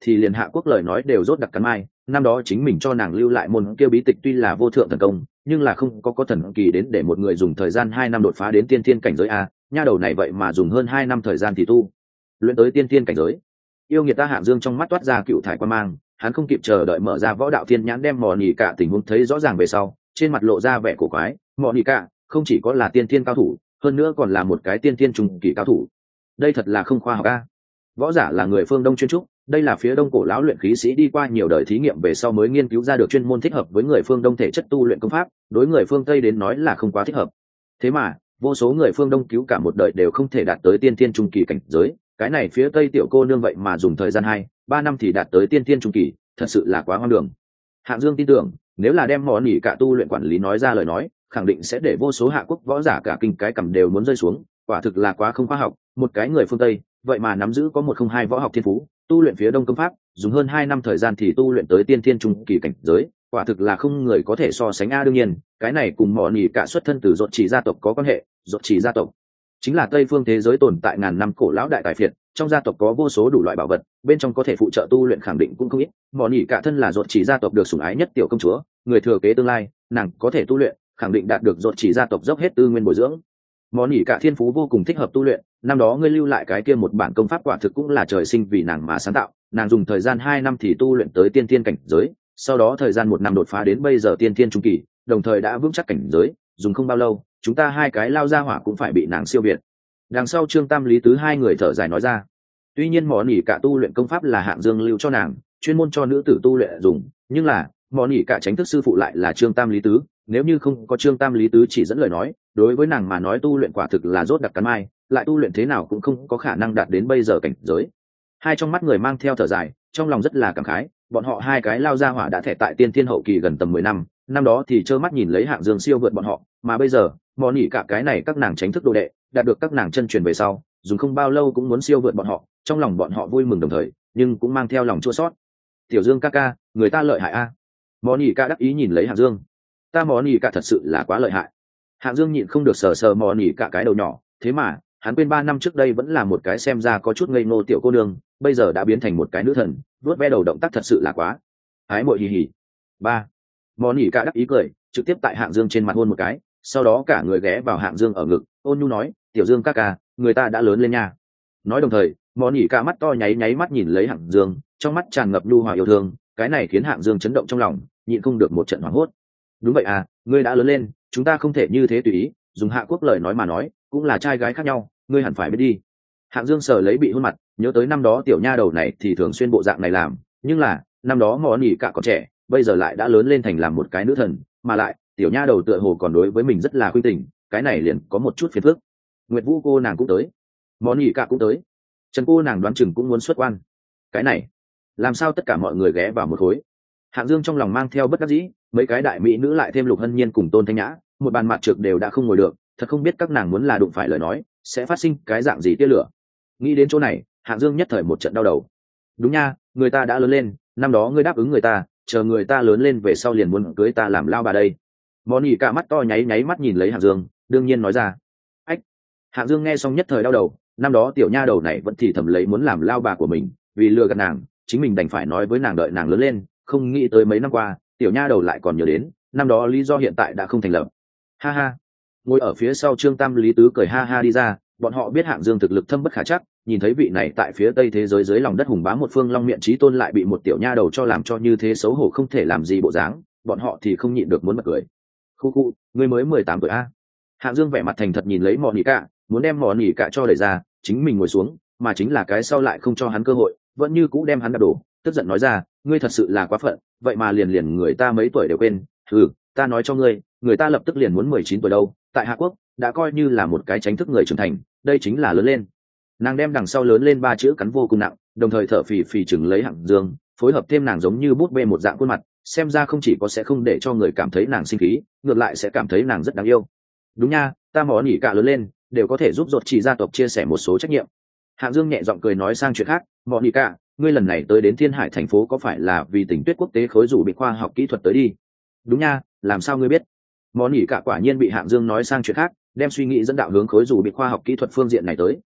thì liền Hạ Quốc lời nói đều rốt đặc cắn mai. Năm đó chính mình cho nàng lưu lại môn kia bí tịch tuy là vô thượng thần công, nhưng là không có thần kỳ đến để một người dùng thời gian 2 năm đột phá đến tiên thiên cảnh giới a. Nha đầu này vậy mà dùng hơn 2 năm thời gian thì tu luyện tới tiên thiên cảnh giới. Yêu nghiệt ta. Hạng Dương trong mắt toát ra cựu thải quan mang, hắn không kịp chờ đợi mở ra võ đạo thiên nhãn đem mò nỉ cả tình huống thấy rõ ràng về sau, trên mặt lộ ra vẻ cổ quái. Mò nỉ cả không chỉ có là tiên thiên cao thủ, hơn nữa còn là một cái tiên thiên trung kỳ cao thủ. Đây thật là không khoa học a. Võ giả là người phương Đông chuyên trúc, đây là phía Đông cổ lão luyện khí sĩ đi qua nhiều đời thí nghiệm về sau mới nghiên cứu ra được chuyên môn thích hợp với người phương Đông thể chất tu luyện công pháp, đối người phương Tây đến nói là không quá thích hợp. Thế mà vô số người phương Đông cứu cả một đời đều không thể đạt tới tiên thiên trung kỳ cảnh giới, cái này phía Tây tiểu cô nương vậy mà dùng thời gian 2-3 năm thì đạt tới tiên thiên trung kỳ, thật sự là quá hoang đường. Hạng Dương tin tưởng, nếu là đem món nỉ cả tu luyện quản lý nói ra lời nói, khẳng định sẽ để vô số Hạ Quốc võ giả cả kinh cái cầm đều muốn rơi xuống, quả thực là quá không khoa học. Một cái người phương Tây vậy mà nắm giữ có 102 võ học thiên phú, tu luyện phía Đông công pháp, dùng hơn 2 năm thời gian thì tu luyện tới tiên thiên trung kỳ cảnh giới, quả thực là không người có thể so sánh a. Đương nhiên, cái này cùng món nỉ cả xuất thân từ Dột Chỉ gia tộc có quan hệ. Dột Chỉ gia tộc chính là Tây phương thế giới tồn tại ngàn năm cổ lão đại tài phiệt, trong gia tộc có vô số đủ loại bảo vật, bên trong có thể phụ trợ tu luyện khẳng định cũng không ít. Món nỉ cả thân là Dột Chỉ gia tộc được sủng ái nhất tiểu công chúa, người thừa kế tương lai, nàng có thể tu luyện, khẳng định đạt được Dột Chỉ gia tộc dốc hết tư nguyên bồi dưỡng. Món nỉ cả thiên phú vô cùng thích hợp tu luyện, năm đó ngươi lưu lại cái kia một bản công pháp quả thực cũng là trời sinh vì nàng mà sáng tạo, nàng dùng thời gian 2 năm thì tu luyện tới tiên thiên cảnh giới, sau đó thời gian 1 năm đột phá đến bây giờ tiên thiên trung kỳ, đồng thời đã vững chắc cảnh giới, dùng không bao lâu, chúng ta hai cái lao ra hỏa cũng phải bị nàng siêu việt. Đằng sau Trương Tam Lý Tứ hai người thở dài nói ra. Tuy nhiên món nỉ cả tu luyện công pháp là Hạng Dương lưu cho nàng, chuyên môn cho nữ tử tu luyện dùng, nhưng là món nỉ cả chính thức sư phụ lại là Trương Tam Lý Tứ, nếu như không có Trương Tam Lý Tứ chỉ dẫn lời nói, đối với nàng mà nói tu luyện quả thực là rốt đặc cắn mai, lại tu luyện thế nào cũng không có khả năng đạt đến bây giờ cảnh giới. Hai trong mắt người mang theo thở dài, trong lòng rất là cảm khái, bọn họ hai cái lao ra hỏa đã thẻ tại tiên thiên hậu kỳ gần tầm 10 năm, năm đó thì trơ mắt nhìn lấy Hạng Dương siêu vượt bọn họ, mà bây giờ món nỉ cả cái này các nàng tránh thức đồ đệ, đạt được các nàng chân truyền về sau, dùng không bao lâu cũng muốn siêu vượt bọn họ, trong lòng bọn họ vui mừng đồng thời, nhưng cũng mang theo lòng chua xót. Tiểu Dương ca ca, người ta lợi hại a. Món nỉ cả đắc ý nhìn lấy Hạng Dương. Ta món nỉ cả thật sự là quá lợi hại. Hạng Dương nhịn không được sờ sờ món nỉ cả cái đầu nhỏ, thế mà hắn quên 3 năm trước đây vẫn là một cái xem ra có chút ngây ngô tiểu cô nương, bây giờ đã biến thành một cái nữ thần, vuốt ve đầu động tác thật sự là quá ái muội hì hì. Ba. Món nỉ cả đắc ý cười, trực tiếp tại Hạng Dương trên mặt hôn một cái, sau đó cả người ghé vào Hạng Dương ở ngực, ôn nhu nói, tiểu Dương ca ca, người ta đã lớn lên nha. Nói đồng thời món nỉ cả mắt to nháy mắt nhìn lấy Hạng Dương, trong mắt tràn ngập nhu hòa yêu thương, cái này khiến Hạng Dương chấn động trong lòng, nhịn không được một trận hoảng hốt. Đúng vậy à, ngươi đã lớn lên, chúng ta không thể như thế tùy ý, dùng Hạ Quốc lời nói mà nói, cũng là trai gái khác nhau, ngươi hẳn phải biết đi. Hạng Dương sờ lấy bị hôn mặt, nhớ tới năm đó tiểu nha đầu này thì thường xuyên bộ dạng này làm, nhưng là năm đó món nỉ cả còn trẻ, bây giờ lại đã lớn lên thành làm một cái nữ thần, mà lại tiểu nha đầu tựa hồ còn đối với mình rất là khuynh tình, cái này liền có một chút phiền phức. Nguyệt Vũ cô nàng cũng tới, món nỉ cả cũng tới, Trần cô nàng đoán chừng cũng muốn xuất quan. Cái này làm sao tất cả mọi người ghé vào một khối. Hạng Dương trong lòng mang theo bất đắc dĩ, mấy cái đại mỹ nữ lại thêm Lục Hân Nhiên cùng Tôn Thanh Nhã, một bàn mặt trược đều đã không ngồi được, thật không biết các nàng muốn là đụng phải lời nói sẽ phát sinh cái dạng gì tia lửa. Nghĩ đến chỗ này, Hạng Dương nhất thời một trận đau đầu. Đúng nha, người ta đã lớn lên, năm đó ngươi đáp ứng người ta, chờ người ta lớn lên về sau liền muốn cưới ta làm lao bà đây. Món nỉ cả mắt to nháy mắt nhìn lấy Hạng Dương, đương nhiên nói ra. Ách. Hạng Dương nghe xong nhất thời đau đầu, năm đó tiểu nha đầu này vẫn thì thầm lấy muốn làm lao bà của mình, vì lừa gạt nàng, chính mình đành phải nói với nàng đợi nàng lớn lên, không nghĩ tới mấy năm qua tiểu nha đầu lại còn nhớ đến năm đó lý do hiện tại đã không thành lập. Ha ha. Ngồi ở phía sau Trương Tam Lý Tứ cười ha ha đi ra, bọn họ biết Hạng Dương thực lực thâm bất khả trắc, nhìn thấy vị này tại phía tây thế giới dưới lòng đất hùng bá một phương long miện chí tôn lại bị một tiểu nha đầu cho làm cho như thế xấu hổ không thể làm gì bộ dáng, bọn họ thì không nhịn được muốn bật cười. Khu khu, ngươi mới 18 tuổi a. Hạng Dương vẻ mặt thành thật nhìn lấy mọn nỉ cả, muốn đem mọn nỉ cả cho đẩy ra, chính mình ngồi xuống, mà chính là cái sau lại không cho hắn cơ hội, vẫn như cũ đem hắn đạp đổ, tức giận nói ra, ngươi thật sự là quá phận, vậy mà liền người ta mấy tuổi đều quên. Ta nói cho ngươi, người ta lập tức liền muốn 19 tuổi đâu, tại Hạ Quốc đã coi như là một cái chính thức người trưởng thành, đây chính là lớn lên. Nàng đem đằng sau lớn lên 3 chữ cắn vô cùng nặng, đồng thời thở phì phì chừng lấy Hạng Dương, phối hợp thêm nàng giống như bút bê một dạng khuôn mặt, xem ra không chỉ có sẽ không để cho người cảm thấy nàng sinh khí, ngược lại sẽ cảm thấy nàng rất đáng yêu. Đúng nha, ta mỏ nỉ cả lớn lên đều có thể giúp Dột Chỉ gia tộc chia sẻ một số trách nhiệm. Hạng Dương nhẹ giọng cười nói sang chuyện khác, mỏ nỉ cả, ngươi lần này tới đến Thiên Hải thành phố có phải là vì Tỉnh Tuyết quốc tế khối rủ bị khoa học kỹ thuật tới đi? Đúng nha, làm sao ngươi biết? Mỏ nỉ cả quả nhiên bị Hạng Dương nói sang chuyện khác, đem suy nghĩ dẫn đạo hướng khối rủ bị khoa học kỹ thuật phương diện này tới.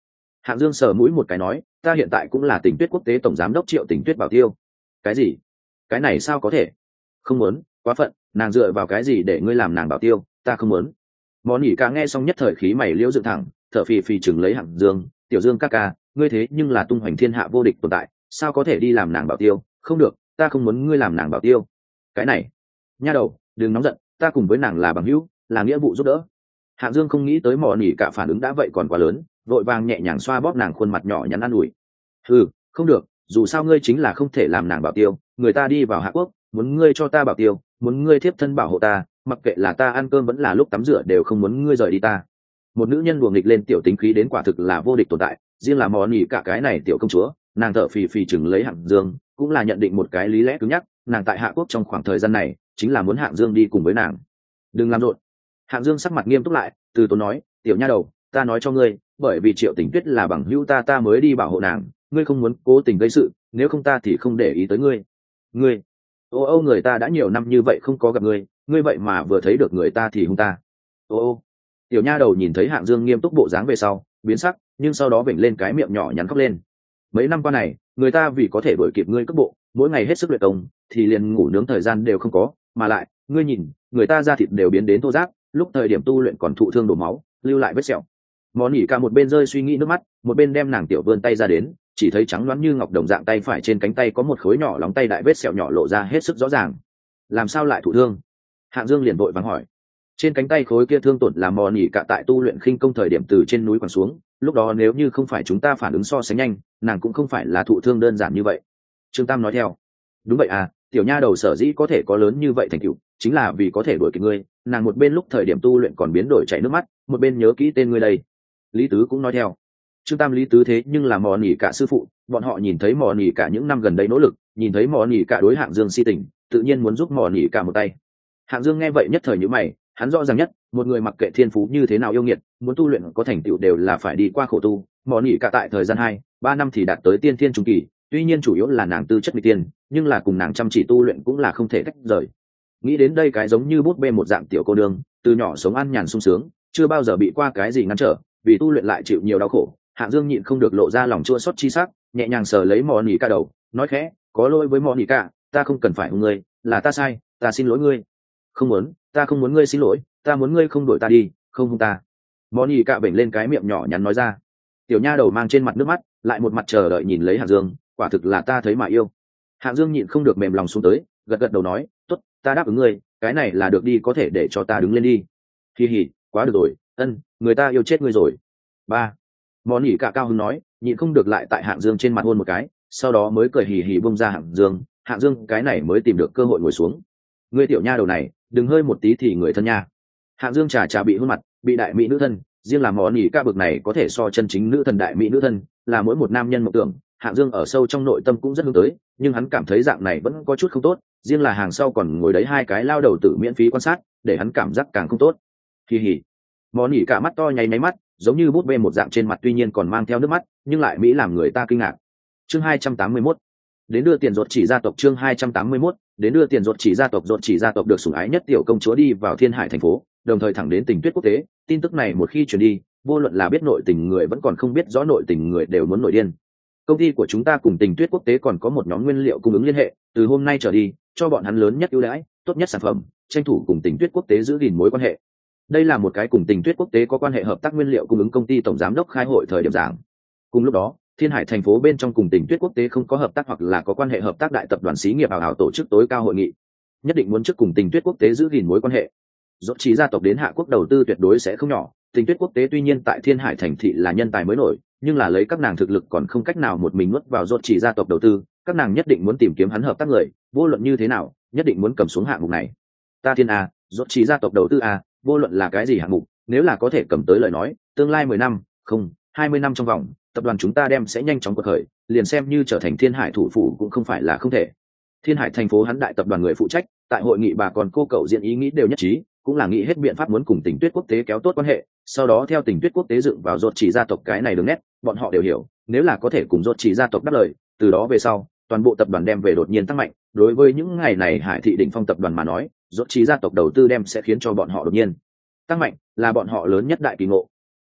Hạng Dương sờ mũi một cái nói, ta hiện tại cũng là Tình Tuyết quốc tế tổng giám đốc Triệu Tình Tuyết Bảo Tiêu. Cái gì? Cái này sao có thể? Không muốn, quá phận, nàng dựa vào cái gì để ngươi làm nàng bảo tiêu, ta không muốn. Món nhỉ ca nghe xong nhất thời khí mày liễu dựng thẳng, thở phì phì chừng lấy Hạng Dương, tiểu Dương ca ca, ngươi thế nhưng là tung hoành thiên hạ vô địch tồn tại, sao có thể đi làm nàng bảo tiêu? Không được, ta không muốn ngươi làm nàng bảo tiêu. Cái này, nha đầu, đừng nóng giận, ta cùng với nàng là bằng hữu, là nghĩa vụ giúp đỡ. Hạng Dương không nghĩ tới món nhỉ cả phản ứng đã vậy còn quá lớn, vội vàng nhẹ nhàng xoa bóp nàng khuôn mặt nhỏ nhắn an ủi. Ừ, không được, dù sao ngươi chính là không thể làm nàng bảo tiêu, người ta đi vào Hạ Quốc, muốn ngươi cho ta bảo tiêu, muốn ngươi thiếp thân bảo hộ ta, mặc kệ là ta ăn cơm vẫn là lúc tắm rửa đều không muốn ngươi rời đi ta. Một nữ nhân đùa nghịch lên tiểu tính khí đến quả thực là vô địch tồn tại, riêng là món nhỉ cả cái này tiểu công chúa, nàng thở phì phì chừng lấy Hạng Dương, cũng là nhận định một cái lý lẽ cứng nhắc, nàng tại Hạ Quốc trong khoảng thời gian này, chính là muốn Hạng Dương đi cùng với nàng. Đừng làm rộn. Hạng Dương sắc mặt nghiêm túc lại, từ tốn nói, tiểu nha đầu, ta nói cho ngươi, bởi vì Triệu Tình Tuyết là bằng hữu ta mới đi bảo hộ nàng, ngươi không muốn cố tình gây sự, nếu không ta thì không để ý tới ngươi. Ngươi, ô người ta đã nhiều năm như vậy không có gặp ngươi, ngươi vậy mà vừa thấy được người ta thì hung ta. Ô, tiểu nha đầu nhìn thấy Hạng Dương nghiêm túc bộ dáng về sau, biến sắc, nhưng sau đó vểnh lên cái miệng nhỏ nhắn khóc lên. Mấy năm qua này, người ta vì có thể đuổi kịp ngươi cước bộ, mỗi ngày hết sức luyện công, thì liền ngủ nướng thời gian đều không có, mà lại, ngươi nhìn, người ta da thịt đều biến đến thô ráp, lúc thời điểm tu luyện còn thụ thương đổ máu, lưu lại vết sẹo. Món nhỉ cả một bên rơi suy nghĩ nước mắt, một bên đem nàng tiểu vươn tay ra đến, chỉ thấy trắng loáng như ngọc đồng dạng tay phải trên cánh tay có một khối nhỏ lóng tay đại vết sẹo nhỏ lộ ra hết sức rõ ràng. Làm sao lại thụ thương? Hạng Dương liền vội vàng hỏi. Trên cánh tay khối kia thương tổn là món nhỉ cả tại tu luyện khinh công thời điểm từ trên núi quẳng xuống, lúc đó nếu như không phải chúng ta phản ứng so sánh nhanh, nàng cũng không phải là thụ thương đơn giản như vậy. Trương Tam nói theo. Đúng vậy à, tiểu nha đầu sở dĩ có thể có lớn như vậy thành tựu, chính là vì có thể đuổi kịp ngươi, nàng một bên lúc thời điểm tu luyện còn biến đổi chảy nước mắt, một bên nhớ kỹ tên ngươi đây. Lý Tứ cũng nói theo. Trương Tam Lý Tứ thế nhưng là mò nỉ cả sư phụ, bọn họ nhìn thấy mò nỉ cả những năm gần đây nỗ lực, nhìn thấy mò nỉ cả đối Hạng Dương si tình, tự nhiên muốn giúp mò nỉ cả một tay. Hạng Dương nghe vậy nhất thời nhíu mày, hắn rõ ràng nhất, một người mặc kệ thiên phú như thế nào yêu nghiệt, muốn tu luyện có thành tựu đều là phải đi qua khổ tu, mò nỉ cả tại thời gian 2-3 năm thì đạt tới tiên thiên trung kỳ, tuy nhiên chủ yếu là nàng tư chất mỹ tiên, nhưng là cùng nàng chăm chỉ tu luyện cũng là không thể tách rời. Nghĩ đến đây cái giống như bút bê một dạng tiểu cô nương, từ nhỏ sống ăn nhàn sung sướng, chưa bao giờ bị qua cái gì ngăn trở, vì tu luyện lại chịu nhiều đau khổ. Hạng Dương nhịn không được lộ ra lòng chua xót chi sắc, nhẹ nhàng sờ lấy mò nỉ cả đầu, nói khẽ, có lỗi với mò nỉ cả, ta không cần phải hung ngươi, là ta sai, ta xin lỗi ngươi. Không muốn, ta không muốn ngươi xin lỗi, ta muốn ngươi không đuổi ta đi, không hung ta. Mò nỉ cả bểnh lên cái miệng nhỏ nhắn nói ra. Tiểu nha đầu mang trên mặt nước mắt, lại một mặt chờ đợi nhìn lấy Hạng Dương, quả thực là ta thấy mà yêu. Hạng Dương nhịn không được mềm lòng xuống tới, gật gật đầu nói, tốt, ta đáp ứng ngươi, cái này là được đi, có thể để cho ta đứng lên đi. Hi hi, quá được rồi, người ta yêu chết ngươi rồi. Ba. Món nhỉ cả cao hứng nói, nhịn không được lại tại Hạng Dương trên mặt hôn một cái, sau đó mới cười hì hì bông ra Hạng Dương. Hạng Dương cái này mới tìm được cơ hội ngồi xuống. Ngươi tiểu nha đầu này, đừng hơi một tí thì người thân nha. Hạng Dương trà bị hôn mặt, bị đại mỹ nữ thân, riêng là món nhỉ cả bực này có thể so chân chính nữ thần đại mỹ nữ thân, là mỗi một nam nhân mộng tưởng. Hạng Dương ở sâu trong nội tâm cũng rất hướng tới, nhưng hắn cảm thấy dạng này vẫn có chút không tốt, riêng là hàng sau còn ngồi đấy hai cái lao đầu tử miễn phí quan sát, để hắn cảm giác càng không tốt. Kỳ hỉ. Món nhỉ cả mắt to nháy máy mắt, giống như bút bê một dạng trên mặt, tuy nhiên còn mang theo nước mắt, nhưng lại mỹ làm người ta kinh ngạc. Chương 281. Đến đưa tiền ruột chỉ gia tộc. Chương 281. Đến đưa tiền ruột chỉ gia tộc. Ruột chỉ gia tộc được sủng ái nhất tiểu công chúa đi vào Thiên Hải thành phố, đồng thời thẳng đến Tình Tuyết quốc tế. Tin tức này một khi truyền đi, vô luận là biết nội tình người vẫn còn không biết rõ nội tình người đều muốn nổi điên. Công ty của chúng ta cùng Tình Tuyết quốc tế còn có một nhóm nguyên liệu cung ứng liên hệ, từ hôm nay trở đi, cho bọn hắn lớn nhất ưu đãi, tốt nhất sản phẩm, tranh thủ cùng Tình Tuyết quốc tế giữ gìn mối quan hệ. Đây là một cái cùng Tình Tuyết quốc tế có quan hệ hợp tác nguyên liệu cung ứng công ty tổng giám đốc khai hội thời điểm giảng. Cùng lúc đó, Thiên Hải thành phố bên trong cùng Tình Tuyết quốc tế không có hợp tác hoặc là có quan hệ hợp tác đại tập đoàn xí nghiệp ảo ảo tổ chức tối cao hội nghị, nhất định muốn trước cùng Tình Tuyết quốc tế giữ gìn mối quan hệ. Dốt chỉ gia tộc đến Hạ Quốc đầu tư tuyệt đối sẽ không nhỏ. Tình Tuyết quốc tế tuy nhiên tại Thiên Hải thành thị là nhân tài mới nổi, nhưng là lấy các nàng thực lực còn không cách nào một mình nuốt vào Dốt chỉ gia tộc đầu tư, các nàng nhất định muốn tìm kiếm hắn hợp tác người, vô luận như thế nào, nhất định muốn cầm xuống hạng mục này. Ta thiên a, Dốt chỉ gia tộc đầu tư a, vô luận là cái gì hạng mục, nếu là có thể cầm tới lời nói, tương lai 10 năm, không, 20 năm trong vòng, tập đoàn chúng ta đem sẽ nhanh chóng quật khởi, liền xem như trở thành Thiên Hải thủ phủ cũng không phải là không thể. Thiên Hải thành phố hắn đại tập đoàn người phụ trách, tại hội nghị bà còn cô cậu diện ý nghĩ đều nhất trí, cũng là nghĩ hết biện pháp muốn cùng Tình Tuyết quốc tế kéo tốt quan hệ, sau đó theo Tình Tuyết quốc tế dựng vào Dốt chỉ gia tộc cái này đường nét, bọn họ đều hiểu, nếu là có thể cùng Dốt chỉ gia tộc đáp lời, từ đó về sau, toàn bộ tập đoàn đem về đột nhiên tăng mạnh, đối với những ngày này Hải thị đỉnh phong tập đoàn mà nói, Dốt chỉ gia tộc đầu tư đem sẽ khiến cho bọn họ đột nhiên tăng mạnh, là bọn họ lớn nhất đại kỳ ngộ.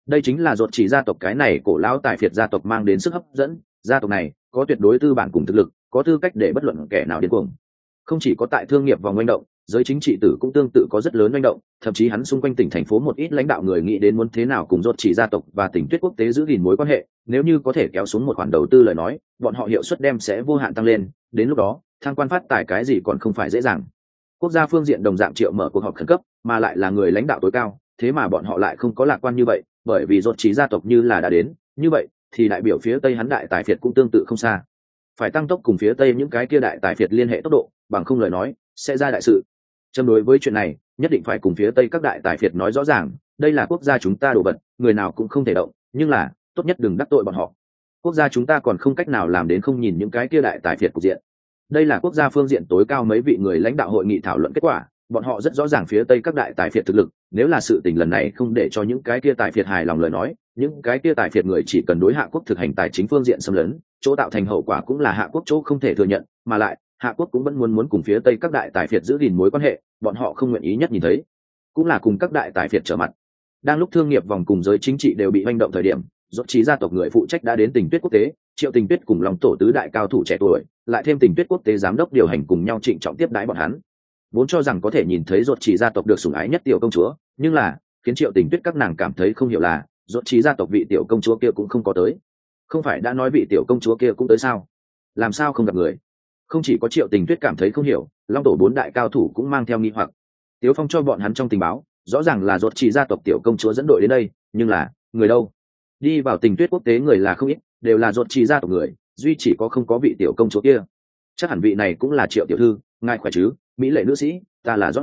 Đây chính là ruột chỉ gia tộc cái này cổ lão tài phiệt gia tộc mang đến sức hấp dẫn. Gia tộc này có tuyệt đối tư bản cùng thực lực, có tư cách để bất luận kẻ nào điên cuồng. Không chỉ có tại thương nghiệp vòng manh động, giới chính trị tử cũng tương tự có rất lớn manh động, thậm chí hắn xung quanh tỉnh thành phố một ít lãnh đạo người nghĩ đến muốn thế nào cùng ruột chỉ gia tộc và tỉnh Tuyết quốc tế giữ gìn mối quan hệ, nếu như có thể kéo xuống một khoản đầu tư lời nói, bọn họ hiệu suất đem sẽ vô hạn tăng lên, đến lúc đó, thăng quan phát tài cái gì còn không phải dễ dàng. Quốc gia phương diện đồng dạng triệu mở cuộc họp khẩn cấp, mà lại là người lãnh đạo tối cao, thế mà bọn họ lại không có lạc quan như vậy, bởi vì ruột chỉ gia tộc như là đã đến, như vậy thì đại biểu phía Tây hắn đại tài phiệt cũng tương tự không xa. Phải tăng tốc cùng phía Tây những cái kia đại tài phiệt liên hệ tốc độ, bằng không lời nói sẽ ra đại sự. Châm đối với chuyện này, nhất định phải cùng phía Tây các đại tài phiệt nói rõ ràng, đây là quốc gia chúng ta đồ vật, người nào cũng không thể động, nhưng là tốt nhất đừng đắc tội bọn họ. Quốc gia chúng ta còn không cách nào làm đến không nhìn những cái kia đại tài phiệt cục diện. Đây là quốc gia phương diện tối cao mấy vị người lãnh đạo hội nghị thảo luận kết quả, bọn họ rất rõ ràng phía Tây các đại tài phiệt thực lực, nếu là sự tình lần này không để cho những cái kia tài phiệt hài lòng lời nói, những cái kia tài phiệt người chỉ cần đối Hạ quốc thực hành tài chính phương diện xâm lấn, chỗ tạo thành hậu quả cũng là Hạ quốc chỗ không thể thừa nhận, mà lại Hạ quốc cũng vẫn muốn cùng phía Tây các đại tài phiệt giữ gìn mối quan hệ, bọn họ không nguyện ý nhất nhìn thấy, cũng là cùng các đại tài phiệt trở mặt. Đang lúc thương nghiệp vòng cùng giới chính trị đều bị hoành động thời điểm, rốt trí gia tộc người phụ trách đã đến Tình Tuyết quốc tế, Triệu Tình Tuyết cùng Long tổ tứ đại cao thủ trẻ tuổi, lại thêm Tình Tuyết quốc tế giám đốc điều hành cùng nhau trịnh trọng tiếp đái bọn hắn. Vốn cho rằng có thể nhìn thấy rốt trí gia tộc được sủng ái nhất tiểu công chúa, nhưng là khiến Triệu Tình Tuyết các nàng cảm thấy không hiểu là, rốt trí gia tộc vị tiểu công chúa kia cũng không có tới. Không phải đã nói vị tiểu công chúa kia cũng tới sao? Làm sao không gặp người? Không chỉ có Triệu Tình Tuyết cảm thấy không hiểu, Long tổ bốn đại cao thủ cũng mang theo nghi hoặc. Tiếu Phong cho bọn hắn trong tình báo, rõ ràng là rốt trí gia tộc tiểu công chúa dẫn đội đến đây, nhưng là người đâu? Đi vào Tình Tuyết quốc tế người là không ít, đều là rốt trí gia tộc người, duy chỉ có không có vị tiểu công chúa kia. Chắc hẳn vị này cũng là Triệu tiểu thư, ngài khỏe chứ? Mỹ lệ nữ sĩ, ta là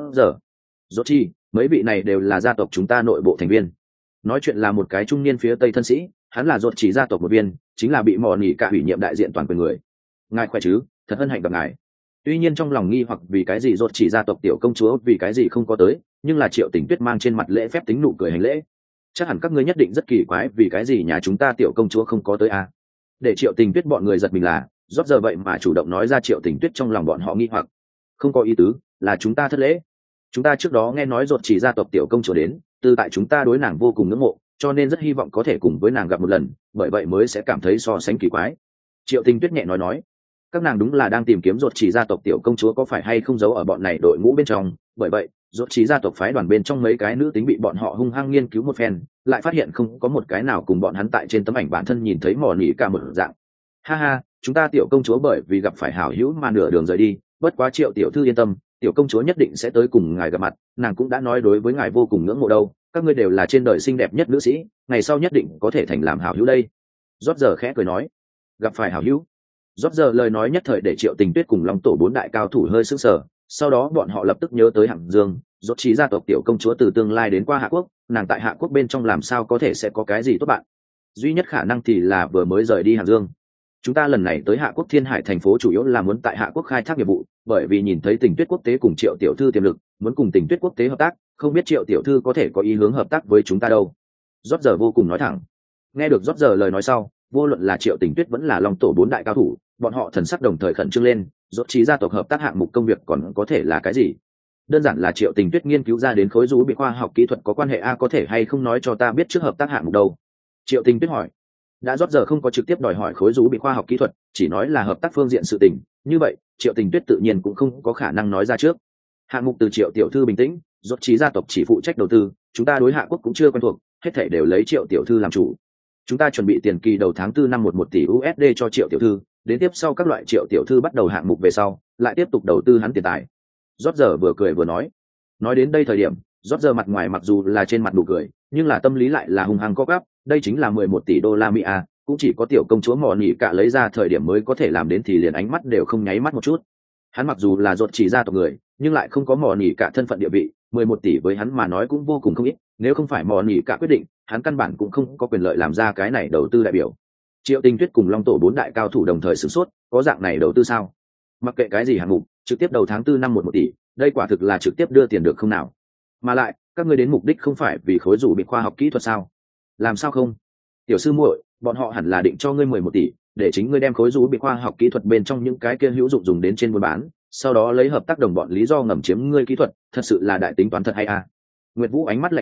rốt chi, mấy vị này đều là gia tộc chúng ta nội bộ thành viên. Nói chuyện là một cái trung niên phía Tây thân sĩ, hắn là rốt trí gia tộc một viên, chính là bị mò nỉ cả ủy nhiệm đại diện toàn quyền người. Ngài khỏe chứ? Thật hân hạnh gặp ngài. Tuy nhiên trong lòng nghi hoặc vì cái gì rốt chỉ gia tộc tiểu công chúa vì cái gì không có tới, nhưng là Triệu Tình Tuyết mang trên mặt lễ phép tính nụ cười hành lễ. Chắc hẳn các ngươi nhất định rất kỳ quái vì cái gì nhà chúng ta tiểu công chúa không có tới à? Để Triệu Tình Tuyết bọn người giật mình là, rốt giờ vậy mà chủ động nói ra Triệu Tình Tuyết trong lòng bọn họ nghi hoặc. Không có ý tứ, là chúng ta thất lễ. Chúng ta trước đó nghe nói rốt chỉ gia tộc tiểu công chúa đến, từ tại chúng ta đối nàng vô cùng ngưỡng mộ, cho nên rất hy vọng có thể cùng với nàng gặp một lần, bởi vậy mới sẽ cảm thấy so sánh kỳ quái. Triệu Tình Tuyết nhẹ nói, các nàng đúng là đang tìm kiếm rốt chỉ gia tộc tiểu công chúa có phải hay không giấu ở bọn này đội ngũ bên trong, bởi vậy rốt chỉ gia tộc phái đoàn bên trong mấy cái nữ tính bị bọn họ hung hăng nghiên cứu một phen, lại phát hiện không có một cái nào cùng bọn hắn tại trên tấm ảnh bản thân nhìn thấy mò nỉ cả một dạng. Ha ha, chúng ta tiểu công chúa bởi vì gặp phải hảo hữu mà nửa đường rời đi, bất quá Triệu tiểu thư yên tâm, tiểu công chúa nhất định sẽ tới cùng ngài gặp mặt, nàng cũng đã nói đối với ngài vô cùng ngưỡng mộ đâu, các ngươi đều là trên đời xinh đẹp nhất nữ sĩ, ngày sau nhất định có thể thành làm hảo hữu đây. Rốt giờ khẽ cười nói, gặp phải hảo hữu. Rốt giờ lời nói nhất thời để Triệu Tình Tuyết cùng Long tổ bốn đại cao thủ hơi sững sờ, sau đó bọn họ lập tức nhớ tới Hạng Dương, rốt trí gia tộc tiểu công chúa từ tương lai đến qua Hạ quốc, nàng tại Hạ quốc bên trong làm sao có thể sẽ có cái gì tốt bạn? Duy nhất khả năng thì là vừa mới rời đi Hạng Dương. Chúng ta lần này tới Hạ quốc Thiên Hải thành phố chủ yếu là muốn tại Hạ quốc khai thác nghiệp vụ, bởi vì nhìn thấy Tình Tuyết quốc tế cùng Triệu tiểu thư tiềm lực, muốn cùng Tình Tuyết quốc tế hợp tác, không biết Triệu tiểu thư có thể có ý hướng hợp tác với chúng ta đâu. Rốt giờ vô cùng nói thẳng. Nghe được rốt giờ lời nói sau, vô luận là Triệu Tình Tuyết vẫn là Long tổ bốn đại cao thủ, bọn họ thần sắc đồng thời khẩn trương lên, rốt trí gia tộc hợp tác hạng mục công việc còn có thể là cái gì? Đơn giản là Triệu Tình Tuyết nghiên cứu ra đến khối rũ bị khoa học kỹ thuật có quan hệ a, có thể hay không nói cho ta biết trước hợp tác hạng mục đâu? Triệu Tình Tuyết hỏi. Đã rốt giờ không có trực tiếp đòi hỏi khối rũ bị khoa học kỹ thuật, chỉ nói là hợp tác phương diện sự tình, như vậy Triệu Tình Tuyết tự nhiên cũng không có khả năng nói ra trước. Hạng mục từ Triệu tiểu thư bình tĩnh, rốt trí gia tộc chỉ phụ trách đầu tư, chúng ta đối Hạ quốc cũng chưa quen thuộc, hết thảy đều lấy Triệu tiểu thư làm chủ. Chúng ta chuẩn bị tiền kỳ đầu tháng 4 năm 1 tỷ USD cho Triệu tiểu thư, đến tiếp sau các loại Triệu tiểu thư bắt đầu hạng mục về sau, lại tiếp tục đầu tư hắn tiền tài. Rốt giờ vừa cười vừa nói. Nói đến đây thời điểm, rốt giờ mặt ngoài mặc dù là trên mặt nụ cười, nhưng là tâm lý lại là hung hăng co gắp, đây chính là 11 tỷ đô la Mỹ à, cũng chỉ có tiểu công chúa mò nỉ cả lấy ra thời điểm mới có thể làm đến thì liền ánh mắt đều không nháy mắt một chút. Hắn mặc dù là rốt chỉ gia tộc người, nhưng lại không có mò nỉ cả thân phận địa vị, 11 tỷ với hắn mà nói cũng vô cùng không ít, nếu không phải mò nỉ cả quyết định, hắn căn bản cũng không có quyền lợi làm ra cái này đầu tư đại biểu. Triệu Tình Tuyết cùng Long tổ bốn đại cao thủ đồng thời sửng sốt, có dạng này đầu tư sao? Mặc kệ cái gì hạng mục, trực tiếp đầu tháng 4 năm 1 tỷ, đây quả thực là trực tiếp đưa tiền được không nào? Mà lại, các ngươi đến mục đích không phải vì khối rủ bị khoa học kỹ thuật sao? Làm sao không? Tiểu sư muội, bọn họ hẳn là định cho ngươi 11 tỷ, để chính ngươi đem khối rủ bị khoa học kỹ thuật bên trong những cái kia hữu dụng dùng đến trên buôn bán, sau đó lấy hợp tác đồng bọn lý do ngầm chiếm ngươi kỹ thuật, thật sự là đại tính toán thật hay à? Nguyệt Vũ ánh mắt lạnh xuống,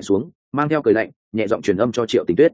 mang theo cười lạnh nhẹ giọng truyền âm cho Triệu Tình Tuyết.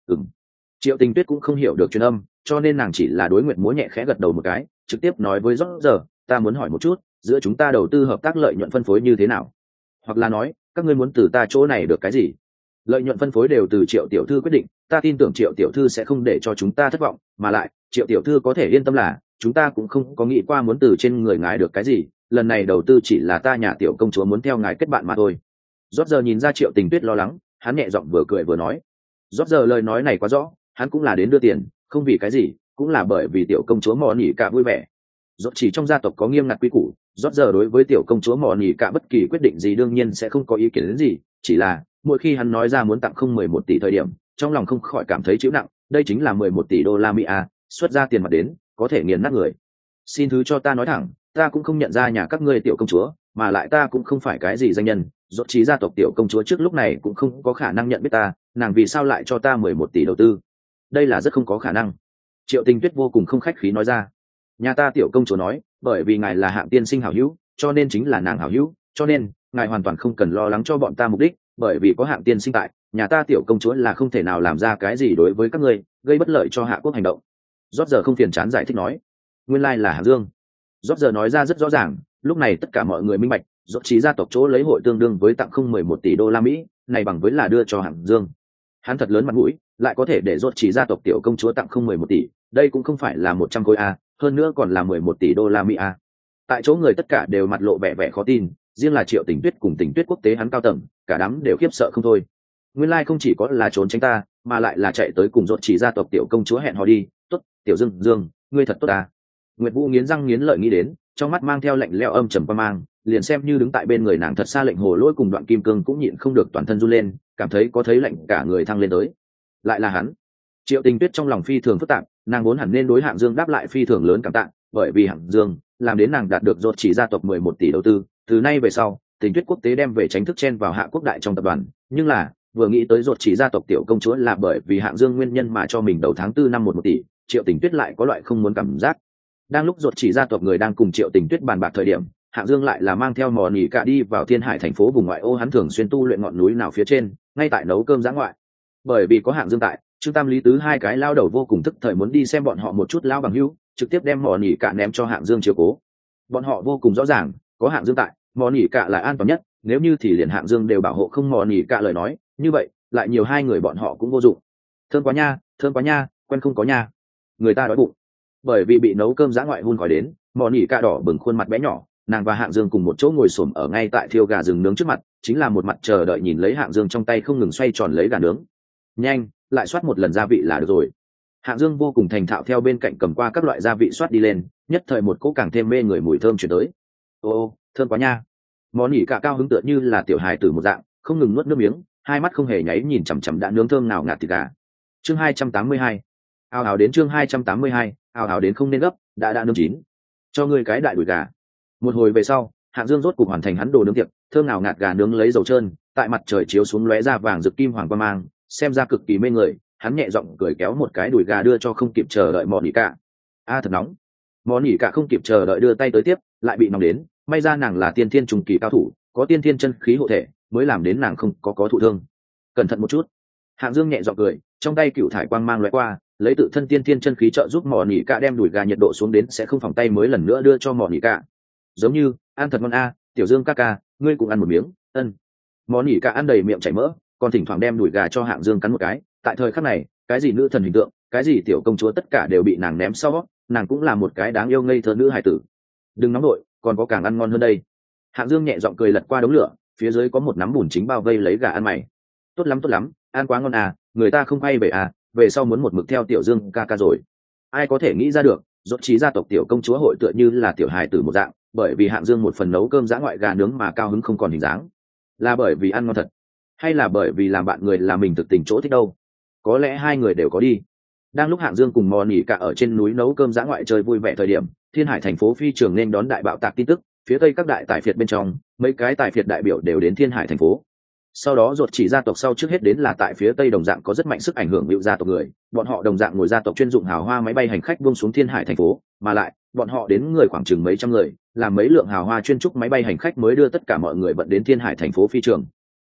Triệu Tình Tuyết cũng không hiểu được truyền âm, cho nên nàng chỉ là đối nguyện múa nhẹ khẽ gật đầu một cái, trực tiếp nói với Rốt giờ, ta muốn hỏi một chút, giữa chúng ta đầu tư hợp tác lợi nhuận phân phối như thế nào? Hoặc là nói, các ngươi muốn từ ta chỗ này được cái gì? Lợi nhuận phân phối đều từ Triệu tiểu thư quyết định, ta tin tưởng Triệu tiểu thư sẽ không để cho chúng ta thất vọng, mà lại, Triệu tiểu thư có thể yên tâm là, chúng ta cũng không có nghĩ qua muốn từ trên người ngài được cái gì, lần này đầu tư chỉ là ta nhà tiểu công chúa muốn theo ngài kết bạn mà thôi. Rốt giờ nhìn ra Triệu Tình Tuyết lo lắng, hắn nhẹ giọng vừa cười vừa nói. Rốt giờ lời nói này quá rõ, hắn cũng là đến đưa tiền, không vì cái gì, cũng là bởi vì tiểu công chúa Mò Nỉ Cả vui vẻ. Rốt chỉ trong gia tộc có nghiêm ngặt quy củ, Rốt giờ đối với tiểu công chúa Mò Nỉ Cả bất kỳ quyết định gì đương nhiên sẽ không có ý kiến đến gì, chỉ là mỗi khi hắn nói ra muốn tặng không 11 tỷ thời điểm, trong lòng không khỏi cảm thấy chịu nặng, đây chính là 11 tỷ đô la Mỹ à, xuất ra tiền mặt đến, có thể nghiền nát người. Xin thứ cho ta nói thẳng, ta cũng không nhận ra nhà các ngươi tiểu công chúa, mà lại ta cũng không phải cái gì danh nhân, Rốt chỉ gia tộc tiểu công chúa trước lúc này cũng không có khả năng nhận biết ta, nàng vì sao lại cho ta 11 tỷ đầu tư? Đây là rất không có khả năng. Triệu Tình Tuyết vô cùng không khách khí nói ra. Nhà ta tiểu công chúa nói, bởi vì ngài là hạng tiên sinh hảo hữu, cho nên chính là nàng hảo hữu, cho nên ngài hoàn toàn không cần lo lắng cho bọn ta mục đích, bởi vì có hạng tiên sinh tại, nhà ta tiểu công chúa là không thể nào làm ra cái gì đối với các ngươi, gây bất lợi cho hạ quốc hành động. Rốt giờ không phiền chán giải thích nói, nguyên lai là Hạng Dương. Rốt giờ nói ra rất rõ ràng, lúc này tất cả mọi người minh bạch, Rốt chỉ gia tộc chỗ lấy hội tương đương với tặng không 11 tỷ đô la Mỹ, này bằng với là đưa cho Hạng Dương. Hắn thật lớn mặt mũi, lại có thể để Rốt chỉ gia tộc tiểu công chúa tặng không 11 tỷ, đây cũng không phải là 100 khối a, hơn nữa còn là 11 tỷ đô la Mỹ a. Tại chỗ người tất cả đều mặt lộ vẻ khó tin, riêng là Triệu Tình Tuyết cùng Tình Tuyết quốc tế hắn cao tầng, cả đám đều khiếp sợ không thôi. Nguyên lai không chỉ có là trốn tránh ta, mà lại là chạy tới cùng Rốt chỉ gia tộc tiểu công chúa hẹn hò đi, tốt, tiểu Dương, ngươi thật tốt ta. Nguyệt Vũ nghiến răng nghiến lợi nghĩ đến, trong mắt mang theo lạnh lẽo âm trầm qua mang, liền xem như đứng tại bên người nàng thật xa lệnh hồ lỗi cùng Đoạn Kim Cương cũng nhịn không được toàn thân run lên, cảm thấy có thấy lạnh cả người thăng lên tới. Lại là hắn. Triệu Tình Tuyết trong lòng phi thường phức tạp, nàng vốn hẳn nên đối Hạng Dương đáp lại phi thường lớn cảm tạ, bởi vì Hạng Dương làm đến nàng đạt được Rốt chỉ gia tộc 11 tỷ đầu tư, từ nay về sau, Tình Tuyết quốc tế đem về tránh thức chen vào Hạ quốc đại trong tập đoàn, nhưng là, vừa nghĩ tới Rốt chỉ gia tộc tiểu công chúa là bởi vì Hạng Dương nguyên nhân mà cho mình đầu tháng 4 năm 1 tỷ, Triệu Tình Tuyết lại có loại không muốn cảm giác. Đang lúc Rốt chỉ gia tộc người đang cùng Triệu Tình Tuyết bàn bạc thời điểm, Hạng Dương lại là mang theo Mò Nỉ Cả đi vào Thiên Hải thành phố vùng ngoại ô, hắn thường xuyên tu luyện ngọn núi nào phía trên, ngay tại nấu cơm dã ngoại. Bởi vì có Hạng Dương tại, Trương Tam Lý Tứ hai cái lao đầu vô cùng tức thời muốn đi xem bọn họ một chút lao bằng hữu, trực tiếp đem Mò Nỉ Cả ném cho Hạng Dương chiếu cố. Bọn họ vô cùng rõ ràng, có Hạng Dương tại, Mò Nỉ Cả là an toàn nhất, nếu như thì liền Hạng Dương đều bảo hộ không Mò Nỉ Cả lời nói, như vậy, lại nhiều hai người bọn họ cũng vô dụng. Thơm quá nha, quen không có nha. Người ta đói bụng. Bởi vì bị nấu cơm dã ngoại hun khói đến, Mò Nỉ Cả đỏ bừng khuôn mặt bé nhỏ, nàng và Hạng Dương cùng một chỗ ngồi xổm ở ngay tại thiêu gà rừng nướng trước mặt, chính là một mặt chờ đợi nhìn lấy Hạng Dương trong tay không ngừng xoay tròn lấy gà nướng. Nhanh, lại xoát một lần gia vị là được rồi. Hạng Dương vô cùng thành thạo theo bên cạnh cầm qua các loại gia vị xoát đi lên, nhất thời một cỗ càng thêm mê người mùi thơm chuyển tới. Ô, thơm quá nha. Mò Nỉ Cả cao hứng tựa như là tiểu hài tử một dạng, không ngừng nuốt nước miếng, hai mắt không hề nháy nhìn chằm chằm đã nướng thơm nào ngạt thịt gà. Chương 282. Ào ào đến chương 282, ào ào đến không nên gấp, đã nướng chín. Cho ngươi cái đại đùi gà. Một hồi về sau, Hạng Dương rốt cục hoàn thành hắn đồ nướng tiệc, thơm nào ngạt gà nướng lấy dầu trơn, tại mặt trời chiếu xuống lóe ra vàng rực kim hoàng quang mang, xem ra cực kỳ mê người. Hắn nhẹ giọng cười kéo một cái đùi gà đưa cho không kịp chờ đợi Mò Nỉ Cả. A thật nóng. Mò Nỉ Cả không kịp chờ đợi đưa tay tới tiếp, lại bị nóng đến, may ra nàng là tiên thiên trùng kỳ cao thủ, có tiên thiên chân khí hộ thể, mới làm đến nàng không có thụ thương. Cẩn thận một chút. Hạng Dương nhẹ giọng cười, trong tay cựu thải quang mang lóe qua, lấy tự thân tiên thiên chân khí trợ giúp Mò Nỉ Cả đem đùi gà nhiệt độ xuống đến sẽ không phòng tay mới lần nữa đưa cho Mò Nỉ Cả. Giống như, ăn thật ngon a, tiểu Dương ca ca, ngươi cũng ăn một miếng. Ân. Mò Nỉ Cả ăn đầy miệng chảy mỡ, còn thỉnh thoảng đem đùi gà cho Hạng Dương cắn một cái. Tại thời khắc này, cái gì nữ thần hình tượng, cái gì tiểu công chúa tất cả đều bị nàng ném sau, nàng cũng là một cái đáng yêu ngây thơ nữ hài tử. Đừng nóng nổi, còn có càng ăn ngon hơn đây. Hạng Dương nhẹ giọng cười lật qua đống lửa, phía dưới có một nắm bùn chính bao vây lấy gà ăn mày. Tốt lắm, ăn quá ngon à, người ta không quay về à, về sau muốn một mực theo tiểu Dương ca ca rồi. Ai có thể nghĩ ra được, Rốt chỉ gia tộc tiểu công chúa hội tựa như là tiểu hài tử một dạng, bởi vì Hạng Dương một phần nấu cơm dã ngoại gà nướng mà cao hứng không còn hình dáng. Là bởi vì ăn ngon thật, hay là bởi vì làm bạn người là mình thực tình chỗ thích đâu? Có lẽ hai người đều có đi. Đang lúc Hạng Dương cùng Mò Nỉ Cả ở trên núi nấu cơm dã ngoại chơi vui vẻ thời điểm, Thiên Hải thành phố phi trường nên đón đại bạo tạc tin tức, phía tây các đại tài phiệt bên trong, mấy cái tài phiệt đại biểu đều đến Thiên Hải thành phố. Sau đó Rốt chỉ gia tộc sau trước hết đến là tại phía tây đồng dạng có rất mạnh sức ảnh hưởng hữu gia tộc người, bọn họ đồng dạng ngồi gia tộc chuyên dụng hào hoa máy bay hành khách buông xuống Thiên Hải thành phố, mà lại, bọn họ đến người khoảng chừng mấy trăm người, làm mấy lượng hào hoa chuyên trúc máy bay hành khách mới đưa tất cả mọi người vận đến Thiên Hải thành phố phi trường.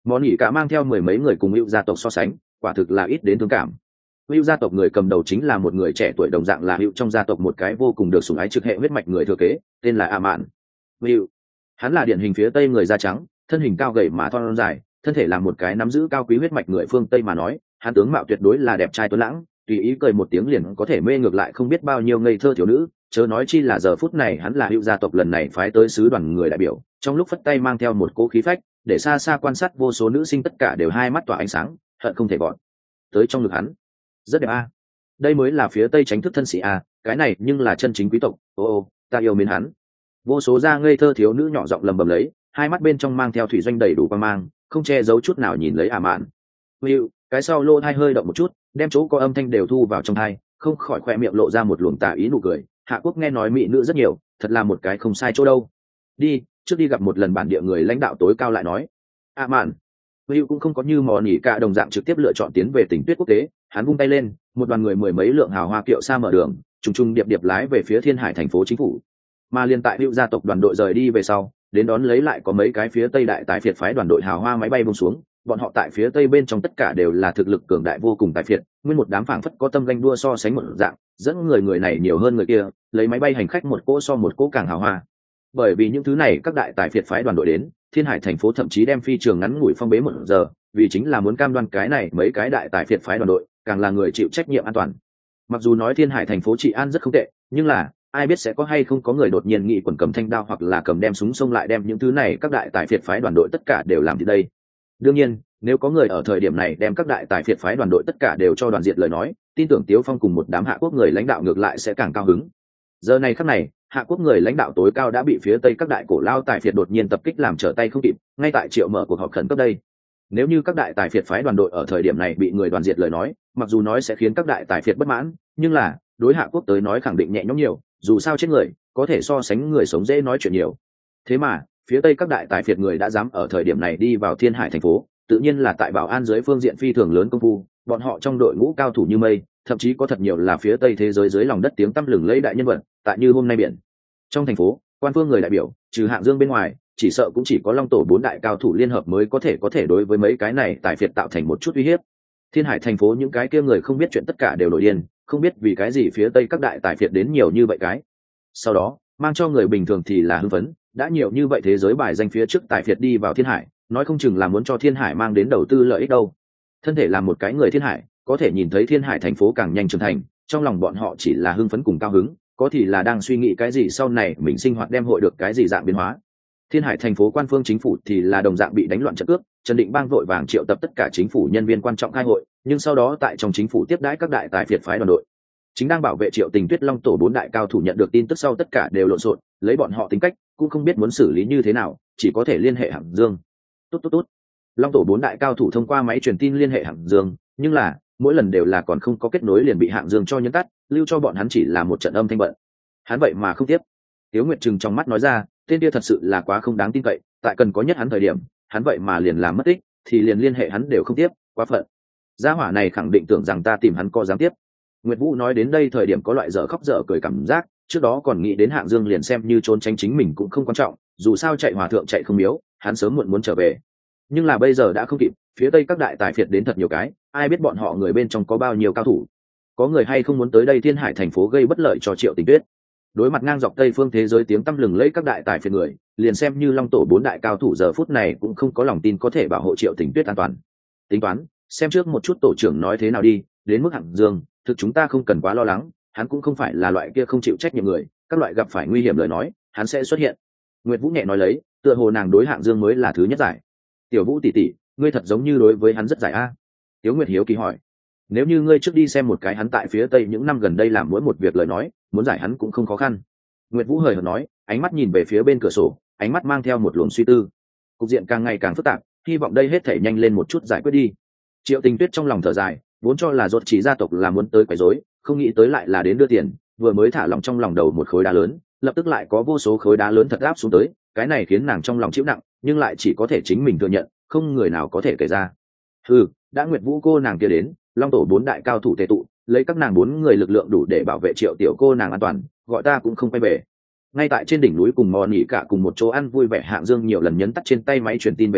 món nghỉ cả mang theo mười mấy người cùng hữu gia tộc so sánh quả thực là ít đến thương cảm. hữu gia tộc người cầm đầu chính là một người trẻ tuổi đồng dạng là hữu trong gia tộc một cái vô cùng được sủng ái trực hệ huyết mạch người thừa kế, tên là A Mạn. Hữu, hắn là điển hình phía tây người da trắng, thân hình cao gầy mà thon dài, thân thể là một cái nắm giữ cao quý huyết mạch người phương tây mà nói, hắn tướng mạo tuyệt đối là đẹp trai tuấn lãng, tùy ý cười một tiếng liền có thể mê ngược lại không biết bao nhiêu ngây thơ thiếu nữ, chớ nói chi là giờ phút này hắn là hữu gia tộc lần này phái tới sứ đoàn người đại biểu, trong lúc phất tay mang theo một cỗ khí phách, để xa xa quan sát vô số nữ sinh tất cả đều hai mắt tỏa ánh sáng, hận không thể gọn tới trong ngực hắn. Rất đẹp a. Đây mới là phía tây tránh thức thân sĩ a, cái này nhưng là chân chính quý tộc. Ô, ta yêu mến hắn. Vô số da ngây thơ thiếu nữ nhỏ giọng lầm bầm lấy, hai mắt bên trong mang theo thủy doanh đầy đủ quan mang, không che giấu chút nào nhìn lấy A Mạn. Hữu, cái sau lô thai hơi động một chút, đem chỗ có âm thanh đều thu vào trong thai, không khỏi khoe miệng lộ ra một luồng tà ý nụ cười. Hạ quốc nghe nói mỹ nữ rất nhiều, thật là một cái không sai chỗ đâu. Đi, trước đi gặp một lần bản địa người lãnh đạo tối cao lại nói. A Mạn. Hữu cũng không có như mò nỉ cả đồng dạng trực tiếp lựa chọn tiến về tỉnh tuyết quốc tế, hắn vung tay lên, một đoàn người mười mấy lượng hào hoa kiệu xa mở đường, trùng trùng điệp điệp lái về phía Thiên Hải thành phố chính phủ. Mà liên tại hữu gia tộc đoàn đội rời đi về sau, đến đón lấy lại có mấy cái phía tây đại tài phiệt phái đoàn đội hào hoa máy bay buông xuống, bọn họ tại phía tây bên trong tất cả đều là thực lực cường đại vô cùng tài phiệt, nguyên một đám phảng phất có tâm ganh đua so sánh một dạng, dẫn người này nhiều hơn người kia, lấy máy bay hành khách một cỗ so một cỗ càng hào hoa. Bởi vì những thứ này các đại tài phiệt phái đoàn đội đến, Thiên Hải thành phố thậm chí đem phi trường ngắn ngủi phong bế 1 giờ, vì chính là muốn cam đoan cái này mấy cái đại tài phiệt phái đoàn đội càng là người chịu trách nhiệm an toàn. Mặc dù nói Thiên Hải thành phố trị an rất không tệ, nhưng là ai biết sẽ có hay không có người đột nhiên nghĩ quần cầm thanh đao hoặc là cầm đem súng xông lại đem những thứ này các đại tài phiệt phái đoàn đội tất cả đều làm thì đây. Đương nhiên, nếu có người ở thời điểm này đem các đại tài phiệt phái đoàn đội tất cả đều cho đoàn diệt lời nói, tin tưởng Tiếu Phong cùng một đám hạ quốc người lãnh đạo ngược lại sẽ càng cao hứng. Giờ này khắc này, hạ quốc người lãnh đạo tối cao đã bị phía tây các đại cổ lao tài phiệt đột nhiên tập kích làm trở tay không kịp, ngay tại triệu mở cuộc họp khẩn cấp đây. Nếu như các đại tài phiệt phái đoàn đội ở thời điểm này bị người đoàn diệt lời nói, mặc dù nói sẽ khiến các đại tài phiệt bất mãn, nhưng là đối hạ quốc tới nói khẳng định nhẹ nhõm nhiều, dù sao chết người có thể so sánh người sống dễ nói chuyện nhiều. Thế mà phía tây các đại tài phiệt người đã dám ở thời điểm này đi vào Thiên Hải thành phố, tự nhiên là tại bảo an dưới phương diện phi thường lớn công phu, bọn họ trong đội ngũ cao thủ như mây, thậm chí có thật nhiều là phía tây thế giới dưới lòng đất tiếng tăm lừng lẫy đại nhân vật, tại như hôm nay biển trong thành phố, quan phương người đại biểu trừ Hạng Dương bên ngoài, chỉ sợ cũng chỉ có Long tổ 4 đại cao thủ liên hợp mới có thể đối với mấy cái này tài phiệt tạo thành một chút uy hiếp. Thiên Hải thành phố những cái kia người không biết chuyện tất cả đều nổi điên, không biết vì cái gì phía tây các đại tài phiệt đến nhiều như vậy cái. Sau đó mang cho người bình thường thì là hưng phấn, đã nhiều như vậy thế giới bài danh phía trước tài phiệt đi vào Thiên Hải, nói không chừng là muốn cho Thiên Hải mang đến đầu tư lợi ích đâu. Thân thể là một cái người Thiên Hải, có thể nhìn thấy Thiên Hải thành phố càng nhanh trưởng thành, trong lòng bọn họ chỉ là hưng phấn cùng cao hứng, có thì là đang suy nghĩ cái gì sau này mình sinh hoạt đem hội được cái gì dạng biến hóa. Thiên Hải thành phố quan phương chính phủ thì là đồng dạng bị đánh loạn trận cướp, Trần Định Bang vội vàng triệu tập tất cả chính phủ nhân viên quan trọng khai hội, nhưng sau đó tại trong chính phủ tiếp đãi các đại tài phiệt phái đoàn đội. Chính đang bảo vệ Triệu Tình Tuyết Long tổ 4 đại cao thủ nhận được tin tức sau tất cả đều lộn xộn, lấy bọn họ tính cách, cũng không biết muốn xử lý như thế nào, chỉ có thể liên hệ Hạng Dương. Tốt. Long tổ 4 đại cao thủ thông qua máy truyền tin liên hệ Hạng Dương, nhưng là mỗi lần đều là còn không có kết nối liền bị Hạng Dương cho nhấn tắt, lưu cho bọn hắn chỉ là một trận âm thanh bận. Hắn vậy mà không tiếp. Tiếu Nguyệt Trừng trong mắt nói ra, tên kia thật sự là quá không đáng tin cậy, tại cần có nhất hắn thời điểm, hắn vậy mà liền làm mất tích, thì liền liên hệ hắn đều không tiếp, quá phận. Gia hỏa này khẳng định tưởng rằng ta tìm hắn có dám tiếp. Nguyệt Vũ nói đến đây thời điểm có loại dở khóc dở cười cảm giác, trước đó còn nghĩ đến Hạng Dương liền xem như trốn tránh chính mình cũng không quan trọng, dù sao chạy hòa thượng chạy không miếu, hắn sớm muộn muốn trở về. Nhưng là bây giờ đã không kịp, phía tây các đại tài phiệt đến thật nhiều cái, ai biết bọn họ người bên trong có bao nhiêu cao thủ. Có người hay không muốn tới đây Thiên Hải thành phố gây bất lợi cho Triệu Tình Tuyết. Đối mặt ngang dọc tây phương thế giới tiếng tăm lừng lẫy các đại tài phiệt người, liền xem như Long tổ 4 đại cao thủ giờ phút này cũng không có lòng tin có thể bảo hộ Triệu Tình Tuyết an toàn. Tính toán, xem trước một chút tổ trưởng nói thế nào đi, đến mức Hạng Dương, thực chúng ta không cần quá lo lắng, hắn cũng không phải là loại kia không chịu trách nhiệm người, các loại gặp phải nguy hiểm lời nói, hắn sẽ xuất hiện. Nguyệt Vũ nhẹ nói lấy, tựa hồ nàng đối Hạng Dương mới là thứ nhất giải. Tiểu Vũ tỷ tỷ, ngươi thật giống như đối với hắn rất giải a. Tiếu Nguyệt hiếu kỳ hỏi. Nếu như ngươi trước đi xem một cái hắn tại phía tây những năm gần đây làm mỗi một việc lời nói, muốn giải hắn cũng không khó khăn. Nguyệt Vũ hời hợt nói, ánh mắt nhìn về phía bên cửa sổ, ánh mắt mang theo một luồng suy tư. Cục diện càng ngày càng phức tạp, hy vọng đây hết thể nhanh lên một chút giải quyết đi. Triệu Tình Tuyết trong lòng thở dài, vốn cho là Rốt Chỉ gia tộc là muốn tới quấy rối, không nghĩ tới lại là đến đưa tiền, vừa mới thả lòng trong lòng đầu một khối đá lớn, lập tức lại có vô số khối đá lớn thật áp xuống tới, cái này khiến nàng trong lòng chịu nặng, nhưng lại chỉ có thể chính mình thừa nhận, không người nào có thể kể ra. Đã Nguyệt Vũ cô nàng kia đến, Long tổ 4 đại cao thủ tề tụ, lấy các nàng 4 người lực lượng đủ để bảo vệ Triệu tiểu cô nàng an toàn, gọi ta cũng không quay về. Ngay tại trên đỉnh núi cùng Mò Nhĩ cả cùng một chỗ ăn vui vẻ, Hạng Dương nhiều lần nhấn tắt trên tay máy truyền tin về sau,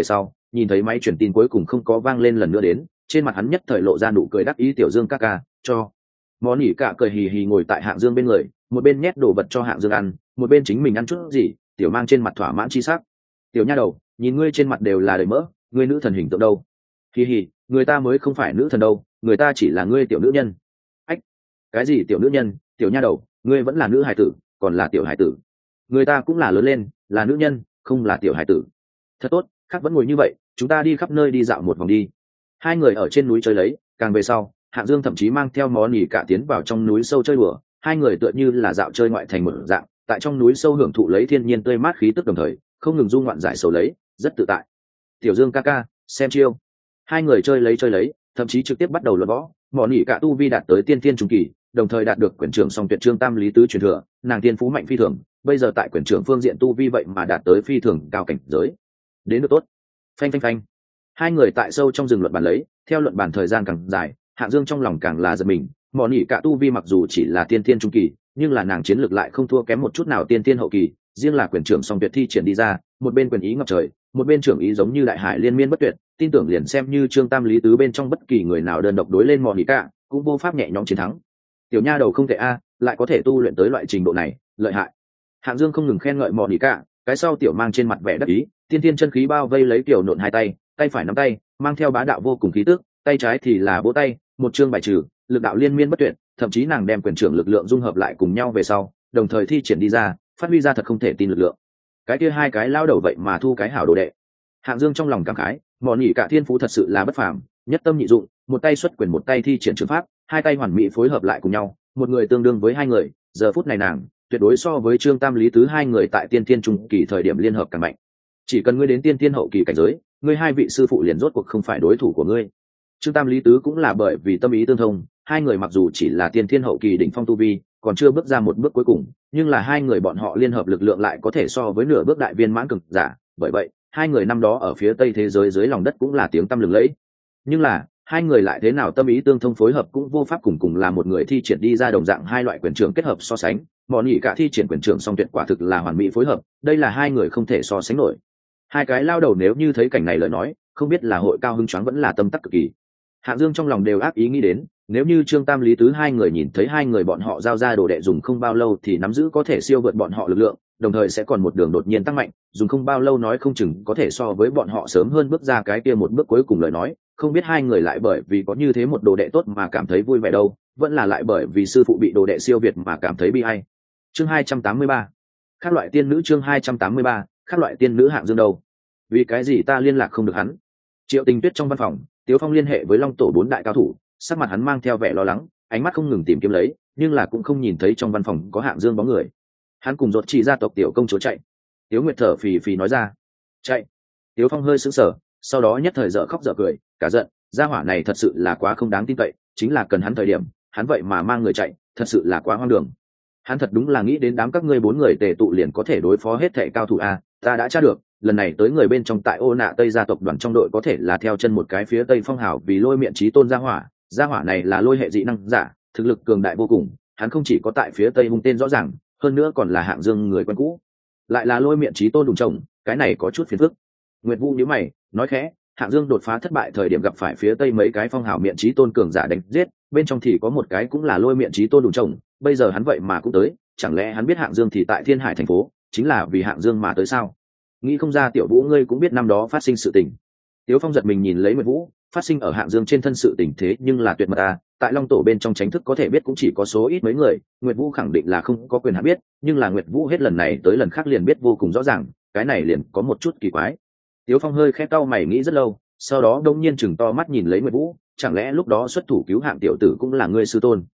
nhìn thấy máy truyền tin cuối cùng không có vang lên lần nữa đến, trên mặt hắn nhất thời lộ ra nụ cười đắc ý. Tiểu Dương ca ca, cho. Món nỉ cả cười hì hì ngồi tại Hạng Dương bên người, một bên nhét đồ vật cho Hạng Dương ăn, một bên chính mình ăn chút gì, tiểu mang trên mặt thỏa mãn chi sắc. Tiểu nha đầu, nhìn ngươi trên mặt đều là đầy mỡ, ngươi nữ thần hình tượng đâu? Hì hì, người ta mới không phải nữ thần đâu, người ta chỉ là ngươi tiểu nữ nhân. Ách, cái gì tiểu nữ nhân? Tiểu nha đầu, ngươi vẫn là nữ hài tử, còn là tiểu hài tử. Người ta cũng là lớn lên, là nữ nhân, không là tiểu hài tử. Thật tốt, khác vẫn ngồi như vậy, chúng ta đi khắp nơi đi dạo một vòng đi. Hai người ở trên núi chơi lấy, càng về sau, Hạng Dương thậm chí mang theo Món nỉ cả tiến vào trong núi sâu chơi đùa. Hai người tựa như là dạo chơi ngoại thành một dạng, tại trong núi sâu hưởng thụ lấy thiên nhiên tươi mát khí tức, đồng thời không ngừng du ngoạn giải sầu lấy, rất tự tại. Tiểu Dương ca ca, xem chiêu. Hai người chơi lấy, thậm chí trực tiếp bắt đầu luận võ. Món nỉ cả tu vi đạt tới tiên thiên trung kỳ, đồng thời đạt được quyền trưởng song tuyệt trương tam lý tứ truyền thừa, nàng tiên phú mạnh phi thường, bây giờ tại quyền trưởng phương diện tu vi vậy mà đạt tới phi thường cao cảnh giới. Đến được tốt. Phanh phanh phanh. Hai người tại sâu trong rừng luận bàn lấy, theo luận bàn thời gian càng dài, Hạng Dương trong lòng càng là giật mình. Món nỉ cả tu vi mặc dù chỉ là tiên thiên trung kỳ, nhưng là nàng chiến lược lại không thua kém một chút nào tiên thiên hậu kỳ, riêng là quyền trưởng song tuyệt thi triển đi ra, một bên quyền ý ngập trời, một bên trưởng ý giống như đại hải liên miên bất tuyệt, tin tưởng liền xem như trương tam lý tứ bên trong bất kỳ người nào đơn độc đối lên Món nỉ cả, cũng vô pháp nhẹ nhõm chiến thắng. Tiểu nha đầu không tệ a, lại có thể tu luyện tới loại trình độ này, lợi hại. Hạng Dương không ngừng khen ngợi Món nỉ cả, cái sau tiểu mang trên mặt vẻ đắc ý, tiên thiên chân khí bao vây lấy tiểu nộn hai tay, tay phải nắm tay, mang theo bá đạo vô cùng khí tức, tay trái thì là vỗ tay, một chương bài trừ, lực đạo liên miên bất tuyệt, thậm chí nàng đem quyền trưởng lực lượng dung hợp lại cùng nhau về sau, đồng thời thi triển đi ra, phát huy ra thật không thể tin lực lượng. Cái kia hai cái lao đầu vậy mà thu cái hảo đồ đệ. Hạng Dương trong lòng cảm khái, Món nỉ cả thiên phú thật sự là bất phàm, nhất tâm nhị dụng, một tay xuất quyền một tay thi triển trường pháp, hai tay hoàn mỹ phối hợp lại cùng nhau, một người tương đương với hai người, giờ phút này nàng tuyệt đối so với trương tam lý tứ hai người tại tiên thiên trung kỳ thời điểm liên hợp càng mạnh. Chỉ cần ngươi đến tiên thiên hậu kỳ cảnh giới, ngươi hai vị sư phụ liền rốt cuộc không phải đối thủ của ngươi. Trương tam lý tứ cũng là bởi vì tâm ý tương thông, hai người mặc dù chỉ là tiên thiên hậu kỳ đỉnh phong tu vi, còn chưa bước ra một bước cuối cùng, nhưng là hai người bọn họ liên hợp lực lượng lại có thể so với nửa bước đại viên mãn cường giả, bởi vậy hai người năm đó ở phía tây thế giới dưới lòng đất cũng là tiếng tăm lừng lẫy. Nhưng là hai người lại thế nào tâm ý tương thông phối hợp cũng vô pháp cùng là một người thi triển đi ra đồng dạng hai loại quyền trưởng kết hợp so sánh. Món nỉ cả thi triển quyền trưởng song tuyệt quả thực là hoàn mỹ phối hợp, đây là hai người không thể so sánh nổi. Hai cái lao đầu nếu như thấy cảnh này lời nói, không biết là hội cao hứng choáng vẫn là tâm tắc cực kỳ. Hạng Dương trong lòng đều ác ý nghĩ đến, nếu như trương tam lý tứ hai người nhìn thấy hai người bọn họ giao ra đồ đệ dùng không bao lâu thì nắm giữ có thể siêu vượt bọn họ lực lượng, đồng thời sẽ còn một đường đột nhiên tăng mạnh, dùng không bao lâu nói không chừng có thể so với bọn họ sớm hơn bước ra cái kia một bước cuối cùng lời nói, không biết hai người lại bởi vì có như thế một đồ đệ tốt mà cảm thấy vui vẻ đâu, vẫn là lại bởi vì sư phụ bị đồ đệ siêu việt mà cảm thấy bi ai. Chương 283. Các loại tiên nữ. Chương 283. Các loại tiên nữ. Hạng Dương đâu? Vì cái gì ta liên lạc không được hắn? Triệu Tình Tuyết trong văn phòng, Tiếu Phong liên hệ với Long tổ 4 đại cao thủ, sắc mặt hắn mang theo vẻ lo lắng, ánh mắt không ngừng tìm kiếm lấy, nhưng là cũng không nhìn thấy trong văn phòng có Hạng Dương bóng người. Hắn cùng Rốt Chỉ gia tộc tiểu công chúa chạy. Tiếu Nguyệt thở phì phì nói ra. Chạy? Tiếu Phong hơi sững sờ, sau đó nhất thời dở khóc dở cười, cả giận, gia hỏa này thật sự là quá không đáng tin cậy, chính là cần hắn thời điểm, hắn vậy mà mang người chạy, thật sự là quá hoang đường. Hắn thật đúng là nghĩ đến đám các ngươi 4 người tề tụ liền có thể đối phó hết thảy cao thủ a, ta đã tra được, lần này tới người bên trong tại Ô Nạ Tây gia tộc đoàn trong đội có thể là theo chân một cái phía Tây Phong Hào vì Lôi Miện Chí Tôn gia hỏa này là lôi hệ dị năng giả, thực lực cường đại vô cùng, hắn không chỉ có tại phía Tây hung tên rõ ràng, hơn nữa còn là Hạng Dương người quen cũ. Lại là Lôi Miện Chí Tôn đùng chồng, cái này có chút phiền phức. Nguyệt Vũ nhíu mày, nói khẽ, Hạng Dương đột phá thất bại thời điểm gặp phải phía Tây mấy cái Phong Hào Miện Chí Tôn cường giả đánh giết, bên trong thì có một cái cũng là Lôi Miện Chí Tôn đùng chồng, bây giờ hắn vậy mà cũng tới, chẳng lẽ hắn biết Hạng Dương thì tại Thiên Hải thành phố, chính là vì Hạng Dương mà tới sao? Nghĩ không ra Tiểu Vũ ngươi cũng biết năm đó phát sinh sự tình. Tiếu Phong giật mình nhìn lấy Nguyệt Vũ, phát sinh ở Hạng Dương trên thân sự tình thế nhưng là tuyệt mật à, tại Long tổ bên trong chính thức có thể biết cũng chỉ có số ít mấy người, Nguyệt Vũ khẳng định là không có quyền hạn biết, nhưng là Nguyệt Vũ hết lần này tới lần khác liền biết vô cùng rõ ràng, cái này liền có một chút kỳ quái. Tiếu Phong hơi khẽ cau mày nghĩ rất lâu, sau đó đông nhiên chừng to mắt nhìn lấy Nguyệt Vũ, chẳng lẽ lúc đó xuất thủ cứu Hạng tiểu tử cũng là ngươi sư tôn?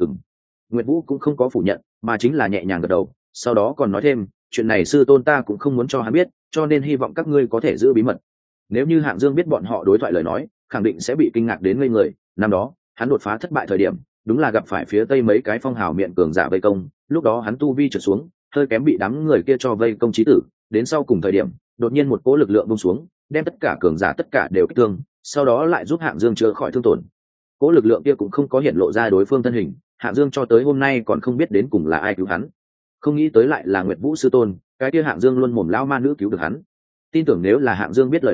Nguyệt Vũ cũng không có phủ nhận, mà chính là nhẹ nhàng gật đầu, sau đó còn nói thêm, chuyện này sư tôn ta cũng không muốn cho hắn biết, cho nên hy vọng các ngươi có thể giữ bí mật. Nếu như Hạng Dương biết bọn họ đối thoại lời nói, khẳng định sẽ bị kinh ngạc đến ngây người. Năm đó hắn đột phá thất bại thời điểm, đúng là gặp phải phía Tây mấy cái Phong Hào miệng cường giả vây công, lúc đó hắn tu vi trượt xuống, hơi kém bị đám người kia cho vây công chí tử. Đến sau cùng thời điểm, đột nhiên một cỗ lực lượng buông xuống, đem tất cả cường giả tất cả đều kích thương, sau đó lại giúp Hạng Dương chữa khỏi thương tổn. Cỗ lực lượng kia cũng không có hiện lộ ra đối phương thân hình, Hạng Dương cho tới hôm nay còn không biết đến cùng là ai cứu hắn. Không nghĩ tới lại là Nguyệt Vũ sư tôn, cái kia Hạng Dương luôn mồm lão ma nữ cứu được hắn. Tin tưởng nếu là Hạng Dương biết lời nói,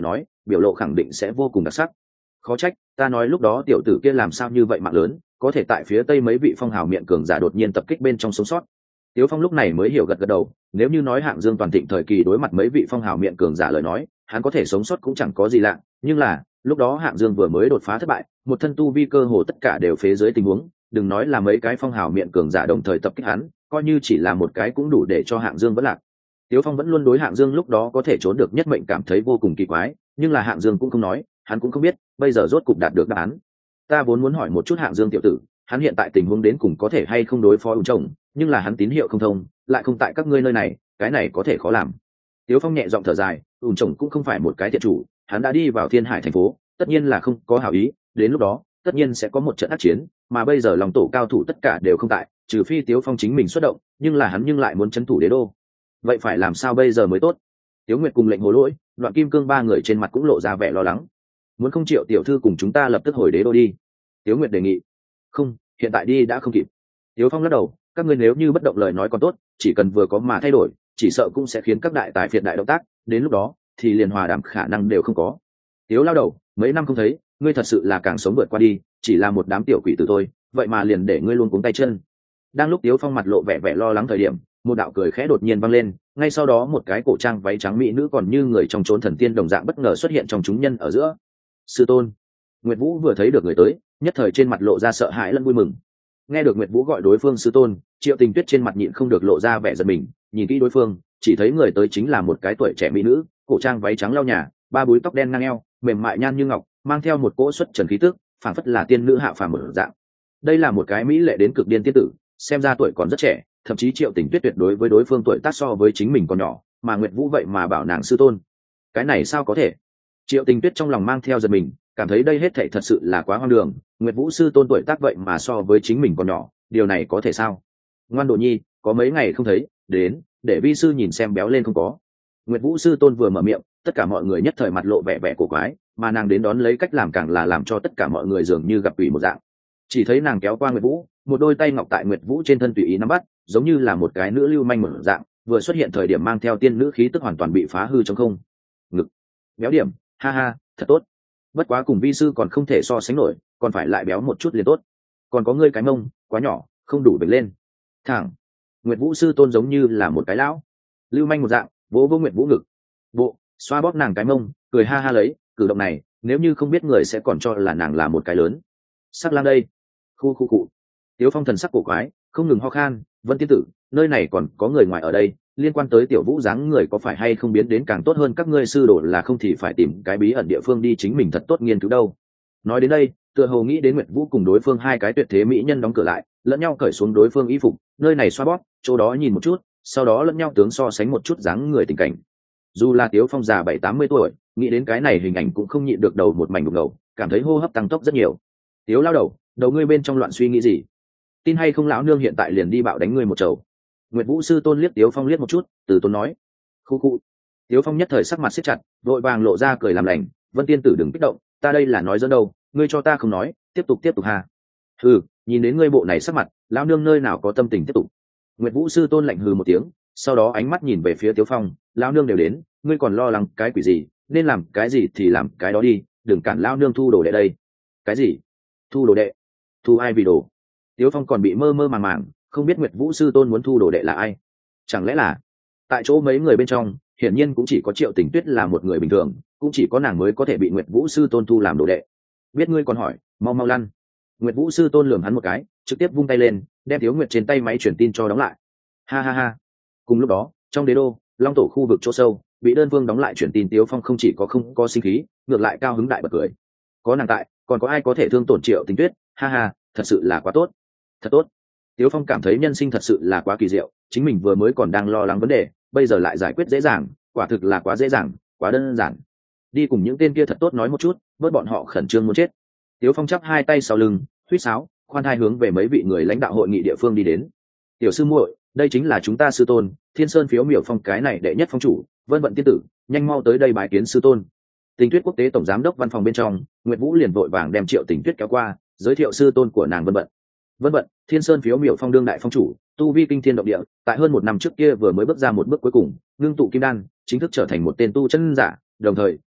biểu lộ khẳng định sẽ vô cùng đặc sắc. Khó trách ta nói lúc đó tiểu tử kia làm sao như vậy mạng lớn, có thể tại phía tây mấy vị phong hào miệng cường giả đột nhiên tập kích bên trong sống sót. Tiếu Phong lúc này mới hiểu gật gật đầu, nếu như nói Hạng Dương toàn thịnh thời kỳ đối mặt mấy vị phong hào miệng cường giả lời nói, hắn có thể sống sót cũng chẳng có gì lạ, nhưng là, lúc đó Hạng Dương vừa mới đột phá thất bại, một thân tu vi cơ hồ tất cả đều phế dưới tình huống, đừng nói là mấy cái phong hào miệng cường giả đồng thời tập kích hắn, coi như chỉ là một cái cũng đủ để cho Hạng Dương vẫn lạc. Tiếu Phong vẫn luôn đối Hạng Dương lúc đó có thể trốn được nhất mệnh cảm thấy vô cùng kỳ quái, nhưng là Hạng Dương cũng không nói, hắn cũng không biết, bây giờ rốt cục đạt được đáp án. Ta vốn muốn hỏi một chút Hạng Dương tiểu tử, hắn hiện tại tình huống đến cùng có thể hay không đối phó ung chồng, nhưng là hắn tín hiệu không thông, lại không tại các ngươi nơi này, cái này có thể khó làm. Tiếu Phong nhẹ giọng thở dài, ung chồng cũng không phải một cái thiện chủ, hắn đã đi vào Thiên Hải thành phố, tất nhiên là không có hảo ý, đến lúc đó, tất nhiên sẽ có một trận ác chiến, mà bây giờ lòng tổ cao thủ tất cả đều không tại, trừ phi Tiếu Phong chính mình xuất động, nhưng là hắn nhưng lại muốn trấn thủ đế đô. Vậy phải làm sao bây giờ mới tốt? Tiếu Nguyệt cùng Lệnh Hồ Lỗi, Đoạn Kim Cương ba người trên mặt cũng lộ ra vẻ lo lắng. Muốn không Triệu tiểu thư cùng chúng ta lập tức hồi đế đô đi. Tiếu Nguyệt đề nghị. Không, hiện tại đi đã không kịp. Tiếu Phong lắc đầu, các ngươi nếu như bất động lời nói còn tốt, chỉ cần vừa có mà thay đổi, chỉ sợ cũng sẽ khiến các đại tài phiệt đại động tác, đến lúc đó thì liền hòa đàm khả năng đều không có. Tiếu lao đầu, mấy năm không thấy, ngươi thật sự là càng sống vượt qua đi, chỉ là một đám tiểu quỷ tử thôi, vậy mà liền để ngươi luôn cuống tay chân. Đang lúc Tiếu Phong mặt lộ vẻ vẻ lo lắng thời điểm, một đạo cười khẽ đột nhiên vang lên, ngay sau đó một cái cổ trang váy trắng mỹ nữ còn như người trong chốn thần tiên đồng dạng bất ngờ xuất hiện trong chúng nhân ở giữa. Sư tôn. Nguyệt Vũ vừa thấy được người tới, nhất thời trên mặt lộ ra sợ hãi lẫn vui mừng. Nghe được Nguyệt Vũ gọi đối phương sư tôn, Triệu Tình Tuyết trên mặt nhịn không được lộ ra vẻ giận mình, nhìn kỹ đối phương, chỉ thấy người tới chính là một cái tuổi trẻ mỹ nữ, cổ trang váy trắng lau nhà, ba búi tóc đen ngang eo, mềm mại nhan như ngọc, mang theo một cỗ xuất trần khí tức, phảng phất là tiên nữ hạ phàm một dạng. Đây là một cái mỹ lệ đến cực điên tiên tử, xem ra tuổi còn rất trẻ, thậm chí Triệu Tình Tuyết tuyệt đối với đối phương tuổi tác so với chính mình còn nhỏ, mà Nguyệt Vũ vậy mà bảo nàng sư tôn. Cái này sao có thể? Triệu Tình Tuyết trong lòng mang theo giận mình, cảm thấy đây hết thảy thật sự là quá hoang đường, Nguyệt Vũ sư tôn tuổi tác vậy mà so với chính mình còn nhỏ, điều này có thể sao? Ngoan Đồ Nhi, có mấy ngày không thấy, đến, để vi sư nhìn xem béo lên không có. Nguyệt Vũ sư tôn vừa mở miệng, tất cả mọi người nhất thời mặt lộ vẻ vẻ cổ quái, mà nàng đến đón lấy cách làm càng là làm cho tất cả mọi người dường như gặp quỷ một dạng. Chỉ thấy nàng kéo qua Nguyệt Vũ, một đôi tay ngọc tại Nguyệt Vũ trên thân tùy ý nắm bắt, giống như là một cái nữ lưu manh một dạng, vừa xuất hiện thời điểm mang theo tiên nữ khí tức hoàn toàn bị phá hư trong không. Ngực, béo điểm, ha ha, thật tốt. Bất quá cùng vi sư còn không thể so sánh nổi, còn phải lại béo một chút liền tốt. Còn có ngươi cái mông quá nhỏ, không đủ bền lên. Thẳng. Nguyệt Vũ sư tôn giống như là một cái lão lưu manh một dạng, vỗ vô Nguyệt Vũ ngực, bộ xoa bóp nàng cái mông, cười ha ha lấy, cử động này nếu như không biết người sẽ còn cho là nàng là một cái lớn sắc lang đây. Khu khu cụ. Tiếu Phong thần sắc cổ quái, không ngừng ho khan. Vân tiên tử, nơi này còn có người ngoài ở đây, liên quan tới tiểu Vũ dáng người có phải hay không biến đến càng tốt hơn các ngươi sư đồ, là không thì phải tìm cái bí ẩn địa phương đi chính mình thật tốt nghiên cứu đâu. Nói đến đây, tựa hồ nghĩ đến Nguyệt Vũ cùng đối phương hai cái tuyệt thế mỹ nhân đóng cửa lại, lẫn nhau cởi xuống đối phương y phục, nơi này xoa bóp, chỗ đó nhìn một chút, sau đó lẫn nhau tướng so sánh một chút dáng người tình cảnh. Dù là Tiếu Phong già 70-80 tuổi, nghĩ đến cái này hình ảnh cũng không nhịn được đầu một mảnh đục ngầu, cảm thấy hô hấp tăng tốc rất nhiều. Tiếu lao đầu ngươi bên trong loạn suy nghĩ gì? Tin hay không lão nương hiện tại liền đi bạo đánh ngươi một trầu. Nguyệt Vũ sư tôn liếc Tiếu Phong liếc một chút, từ tốn nói. Khu khu. Tiếu Phong nhất thời sắc mặt siết chặt, vội vàng lộ ra cười làm lành. Vân tiên tử đừng kích động, ta đây là nói dẫn đâu, ngươi cho ta không nói, tiếp tục ha. Hừ, nhìn đến ngươi bộ này sắc mặt, lão nương nơi nào có tâm tình tiếp tục. Nguyệt Vũ sư tôn lạnh hừ một tiếng, sau đó ánh mắt nhìn về phía Tiếu Phong, lão nương đều đến, ngươi còn lo lắng cái quỷ gì, nên làm cái gì thì làm cái đó đi, đừng cản lão nương thu đồ đệ đây. Cái gì? Thu đồ đệ? Thu ai vì đồ? Tiếu Phong còn bị mơ mơ màng màng, không biết Nguyệt Vũ sư tôn muốn thu đồ đệ là ai. Chẳng lẽ là tại chỗ mấy người bên trong, hiển nhiên cũng chỉ có Triệu Tình Tuyết là một người bình thường, cũng chỉ có nàng mới có thể bị Nguyệt Vũ sư tôn thu làm đồ đệ. Biết ngươi còn hỏi, mau mau lăn. Nguyệt Vũ sư tôn lườm hắn một cái, trực tiếp vung tay lên, đem Tiếu Nguyệt trên tay máy truyền tin cho đóng lại. Ha ha ha. Cùng lúc đó, trong đế đô, Long tổ khu vực chỗ sâu, bị đơn phương đóng lại truyền tin Tiếu Phong không chỉ có không có sinh khí, ngược lại cao hứng đại bật cười. Có nàng tại, còn có ai có thể thương tổn Triệu Tình Tuyết? Ha ha, thật sự là quá tốt. Thật tốt. Tiếu Phong cảm thấy nhân sinh thật sự là quá kỳ diệu, chính mình vừa mới còn đang lo lắng vấn đề, bây giờ lại giải quyết dễ dàng, quả thực là quá dễ dàng, quá đơn giản. Đi cùng những tên kia thật tốt nói một chút, bớt bọn họ khẩn trương muốn chết. Tiếu Phong chắp hai tay sau lưng, huýt sáo, khoan thai hướng về mấy vị người lãnh đạo hội nghị địa phương đi đến. Tiểu sư muội, đây chính là chúng ta sư tôn, Thiên Sơn Phiếu Miểu Phong cái này đệ nhất phong chủ, Vân Vận tiên tử, nhanh mau tới đây bái kiến sư tôn. Tình Tuyết quốc tế tổng giám đốc văn phòng bên trong, Nguyệt Vũ liền vội vàng đem Triệu Tình Tuyết kéo qua, giới thiệu sư tôn của nàng Vân Vận. Vân Vận, Thiên Sơn Phiếu Miểu Phong đương đại phong chủ, tu vi kinh thiên động địa, tại hơn một năm trước kia vừa mới bước ra một bước cuối cùng, ngưng tụ kim đan, chính thức trở thành một tên tu chân giả, đồng thời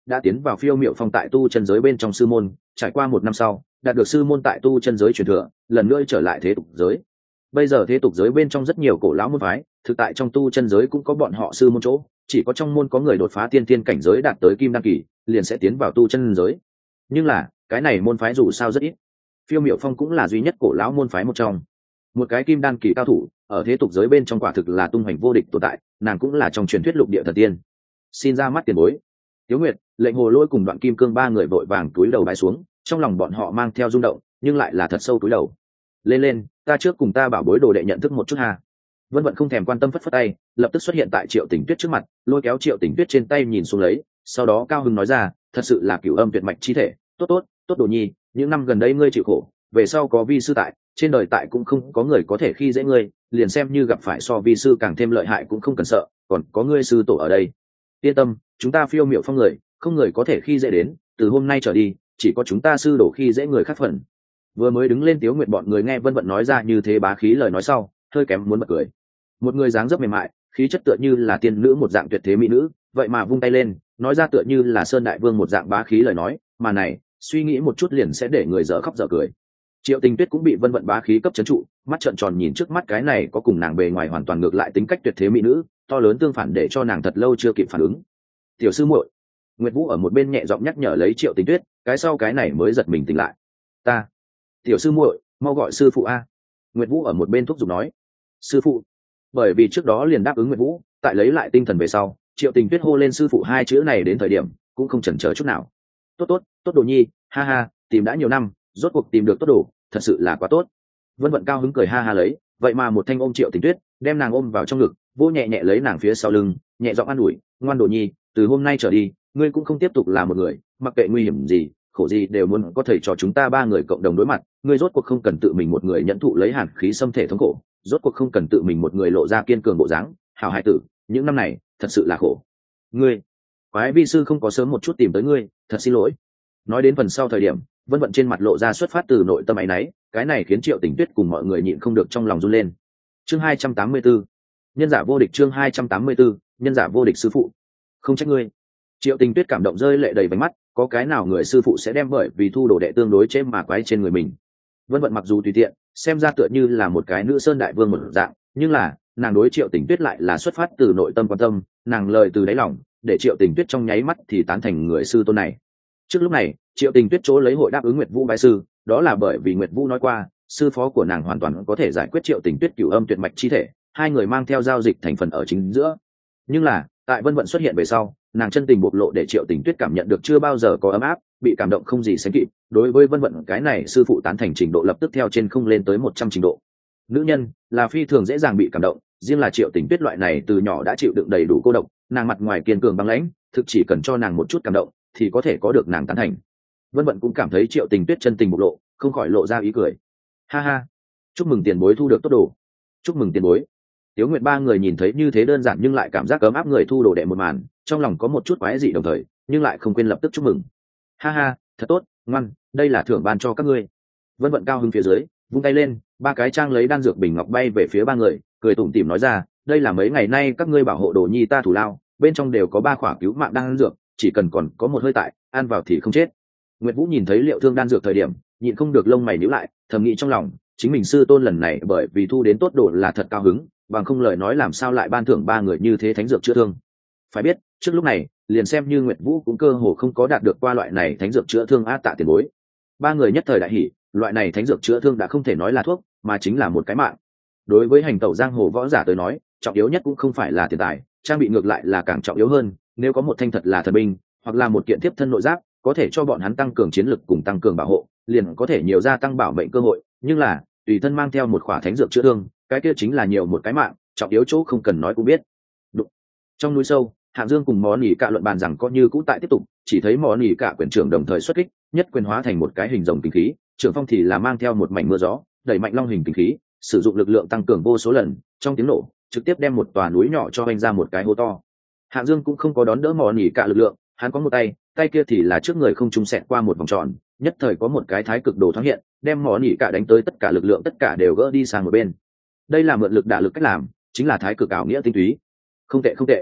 đã tiến vào phiêu miệu phong tại tu chân giới bên trong sư môn, trải qua 1 năm sau đạt được sư môn tại tu chân giới truyền thừa, lần nữa trở lại thế tục giới. Bây giờ thế tục giới bên trong rất nhiều cổ lão môn phái, thực tại trong tu chân giới cũng có bọn họ sư môn chỗ, chỉ có trong môn có người đột phá tiên tiên cảnh giới đạt tới kim đăng kỳ liền sẽ tiến vào tu chân giới. Nhưng là cái này môn phái dù sao rất ít, phiêu miểu phong cũng là duy nhất cổ lão môn phái một trong. Một cái kim đan kỳ cao thủ ở thế tục giới bên trong quả thực là tung hoành vô địch tồn tại, nàng cũng là trong truyền thuyết lục địa thần tiên. Xin ra mắt tiền bối. Tiếu Nguyệt, Lệnh Hồ Lỗi cùng Đoạn Kim Cương ba người vội vàng túi đầu bái xuống, trong lòng bọn họ mang theo rung động, nhưng lại là thật sâu túi đầu. Lên lên, ta trước cùng ta bảo bối đồ đệ nhận thức một chút ha. Vân Vận không thèm quan tâm phất phất tay, lập tức xuất hiện tại Triệu Tình Tuyết trước mặt, lôi kéo Triệu Tình Tuyết trên tay nhìn xuống lấy, sau đó cao hứng nói ra, thật sự là cửu âm tuyệt mạch chi thể, tốt tốt, tốt đồ nhi, những năm gần đây ngươi chịu khổ, về sau có vi sư tại, trên đời tại cũng không có người có thể khi dễ ngươi, liền xem như gặp phải so vi sư càng thêm lợi hại cũng không cần sợ, còn có ngươi sư tổ ở đây. Yên tâm, chúng ta phiêu miệu phong người, không người có thể khi dễ đến, từ hôm nay trở đi, chỉ có chúng ta sư đổ khi dễ người khác phần. Vừa mới đứng lên Tiếu Nguyệt bọn người nghe Vân Vận nói ra như thế bá khí lời nói sau, hơi kém muốn bật cười. Một người dáng dấp mềm mại, khí chất tựa như là tiên nữ một dạng tuyệt thế mỹ nữ, vậy mà vung tay lên, nói ra tựa như là Sơn Đại Vương một dạng bá khí lời nói, mà này, suy nghĩ một chút liền sẽ để người dở khóc dở cười. Triệu Tình Tuyết cũng bị Vân Vận bá khí cấp trấn trụ, mắt trợn tròn nhìn trước mắt cái này có cùng nàng bề ngoài hoàn toàn ngược lại tính cách tuyệt thế mỹ nữ, to lớn tương phản để cho nàng thật lâu chưa kịp phản ứng. Tiểu sư muội, Nguyệt Vũ ở một bên nhẹ giọng nhắc nhở lấy Triệu Tình Tuyết, cái sau cái này mới giật mình tỉnh lại. Ta, tiểu sư muội, mau gọi sư phụ a. Nguyệt Vũ ở một bên thúc giục nói. Sư phụ. Bởi vì trước đó liền đáp ứng Nguyệt Vũ, tại lấy lại tinh thần về sau, Triệu Tình Tuyết hô lên sư phụ hai chữ này đến thời điểm cũng không chần chờ chút nào. Tốt tốt, tốt đồ nhi, ha ha, tìm đã nhiều năm, rốt cuộc tìm được tốt đồ, thật sự là quá tốt. Vân Vận cao hứng cười ha ha lấy, vậy mà một thanh ôm Triệu Tình Tuyết, đem nàng ôm vào trong ngực, vỗ nhẹ nhẹ lấy nàng phía sau lưng, nhẹ giọng an ủi, ngoan đồ nhi, từ hôm nay trở đi, ngươi cũng không tiếp tục là một người, mặc kệ nguy hiểm gì, khổ gì đều muốn có thầy trò chúng ta ba người cộng đồng đối mặt, ngươi rốt cuộc không cần tự mình một người nhận thụ lấy hàn khí xâm thể thống khổ, rốt cuộc không cần tự mình một người lộ ra kiên cường bộ dáng, hảo hai tử, những năm này thật sự là khổ. Ngươi, quái vi sư không có sớm một chút tìm tới ngươi, thật xin lỗi. Nói đến phần sau thời điểm, Vân Vận trên mặt lộ ra xuất phát từ nội tâm áy náy, cái này khiến Triệu Tình Tuyết cùng mọi người nhịn không được trong lòng run lên. Chương 284, nhân giả vô địch. Chương 284, nhân giả vô địch sư phụ. Không trách ngươi. Triệu Tình Tuyết cảm động rơi lệ đầy vành mắt, có cái nào người sư phụ sẽ đem bởi vì thu đồ đệ tương đối chế mà quái trên người mình. Vân Vận mặc dù tùy tiện, xem ra tựa như là một cái nữ sơn đại vương một dạng, nhưng là nàng đối Triệu Tình Tuyết lại là xuất phát từ nội tâm quan tâm, nàng lời từ đáy lòng, để Triệu Tình Tuyết trong nháy mắt thì tán thành người sư tôn này. Trước lúc này, Triệu Tình Tuyết chỗ lấy hội đáp ứng Nguyệt Vũ bái sư, đó là bởi vì Nguyệt Vũ nói qua, sư phó của nàng hoàn toàn có thể giải quyết Triệu Tình Tuyết cửu âm tuyệt mạch chi thể, hai người mang theo giao dịch thành phần ở chính giữa. Nhưng là, tại Vân Vận xuất hiện về sau, nàng chân tình bộc lộ để Triệu Tình Tuyết cảm nhận được chưa bao giờ có ấm áp, bị cảm động không gì sánh kịp, đối với Vân Vận cái này sư phụ tán thành trình độ lập tức theo trên không lên tới 100 trình độ. Nữ nhân là phi thường dễ dàng bị cảm động, riêng là Triệu Tình Tuyết loại này từ nhỏ đã chịu đựng đầy đủ cô độc, nàng mặt ngoài kiên cường băng lãnh, thực chỉ cần cho nàng một chút cảm động thì có thể có được nàng tán thành. Vân Vận cũng cảm thấy Triệu Tình Tuyết chân tình bộc lộ, không khỏi lộ ra ý cười. Ha ha, chúc mừng tiền bối thu được tốt đồ. Chúc mừng tiền bối. Tiếu Nguyệt ba người nhìn thấy như thế đơn giản nhưng lại cảm giác ấm áp người thu đồ đệ một màn, trong lòng có một chút quái dị đồng thời, nhưng lại không quên lập tức chúc mừng. Ha ha, thật tốt, ngoan, đây là thưởng ban cho các ngươi. Vân Vận cao hứng phía dưới, vung tay lên, ba cái trang lấy đan dược bình ngọc bay về phía ba người, cười tủm tỉm nói ra, đây là mấy ngày nay các ngươi bảo hộ đồ nhi ta thủ lao, bên trong đều có 3 khỏa cứu mạng đan dược, chỉ cần còn có một hơi tại, ăn vào thì không chết. Nguyệt Vũ nhìn thấy liệu thương đan dược thời điểm, nhịn không được lông mày nhíu lại, thầm nghĩ trong lòng, chính mình sư tôn lần này bởi vì thu đến tốt đồ là thật cao hứng, bằng không lời nói làm sao lại ban thưởng 3 người như thế thánh dược chữa thương. Phải biết, trước lúc này, liền xem như Nguyệt Vũ cũng cơ hồ không có đạt được qua loại này thánh dược chữa thương a tạ tiền bối. 3 người nhất thời đại hỉ, loại này thánh dược chữa thương đã không thể nói là thuốc, mà chính là một cái mạng. Đối với hành tẩu giang hồ võ giả tới nói, trọng yếu nhất cũng không phải là tiền tài, trang bị ngược lại là càng trọng yếu hơn, nếu có một thanh thật là thần binh, hoặc là một kiện tiếp thân nội giáp, có thể cho bọn hắn tăng cường chiến lực cùng tăng cường bảo hộ, liền có thể nhiều gia tăng bảo mệnh cơ hội, nhưng là, tùy thân mang theo một khỏa thánh dược chữa thương, cái kia chính là nhiều một cái mạng, trọng yếu chỗ không cần nói cũng biết. Trong núi sâu, Hạng Dương cùng Mõ Nỉ Cạ luận bàn rằng có như cũ tại tiếp tục, chỉ thấy Mõ Nỉ Cạ quyền trưởng đồng thời xuất kích, nhất quyền hóa thành một cái hình rồng kinh khí, trưởng phong thì là mang theo một mảnh mưa gió, đẩy mạnh long hình kinh khí, sử dụng lực lượng tăng cường vô số lần, trong tiếng nổ, trực tiếp đem một tòa núi nhỏ cho vênh ra một cái hố to. Hạng Dương cũng không có đón đỡ Mõ Nỉ Cạ lực lượng, hắn có một tay kia thì là trước người không trung xẹt qua một vòng tròn, nhất thời có một cái thái cực đồ thoáng hiện, đem Mõ Nỉ Cạ đánh tới tất cả lực lượng tất cả đều gỡ đi sang một bên. Đây là mượn lực đả lực cách làm, chính là thái cực ảo nghĩa tinh túy. Không tệ không tệ.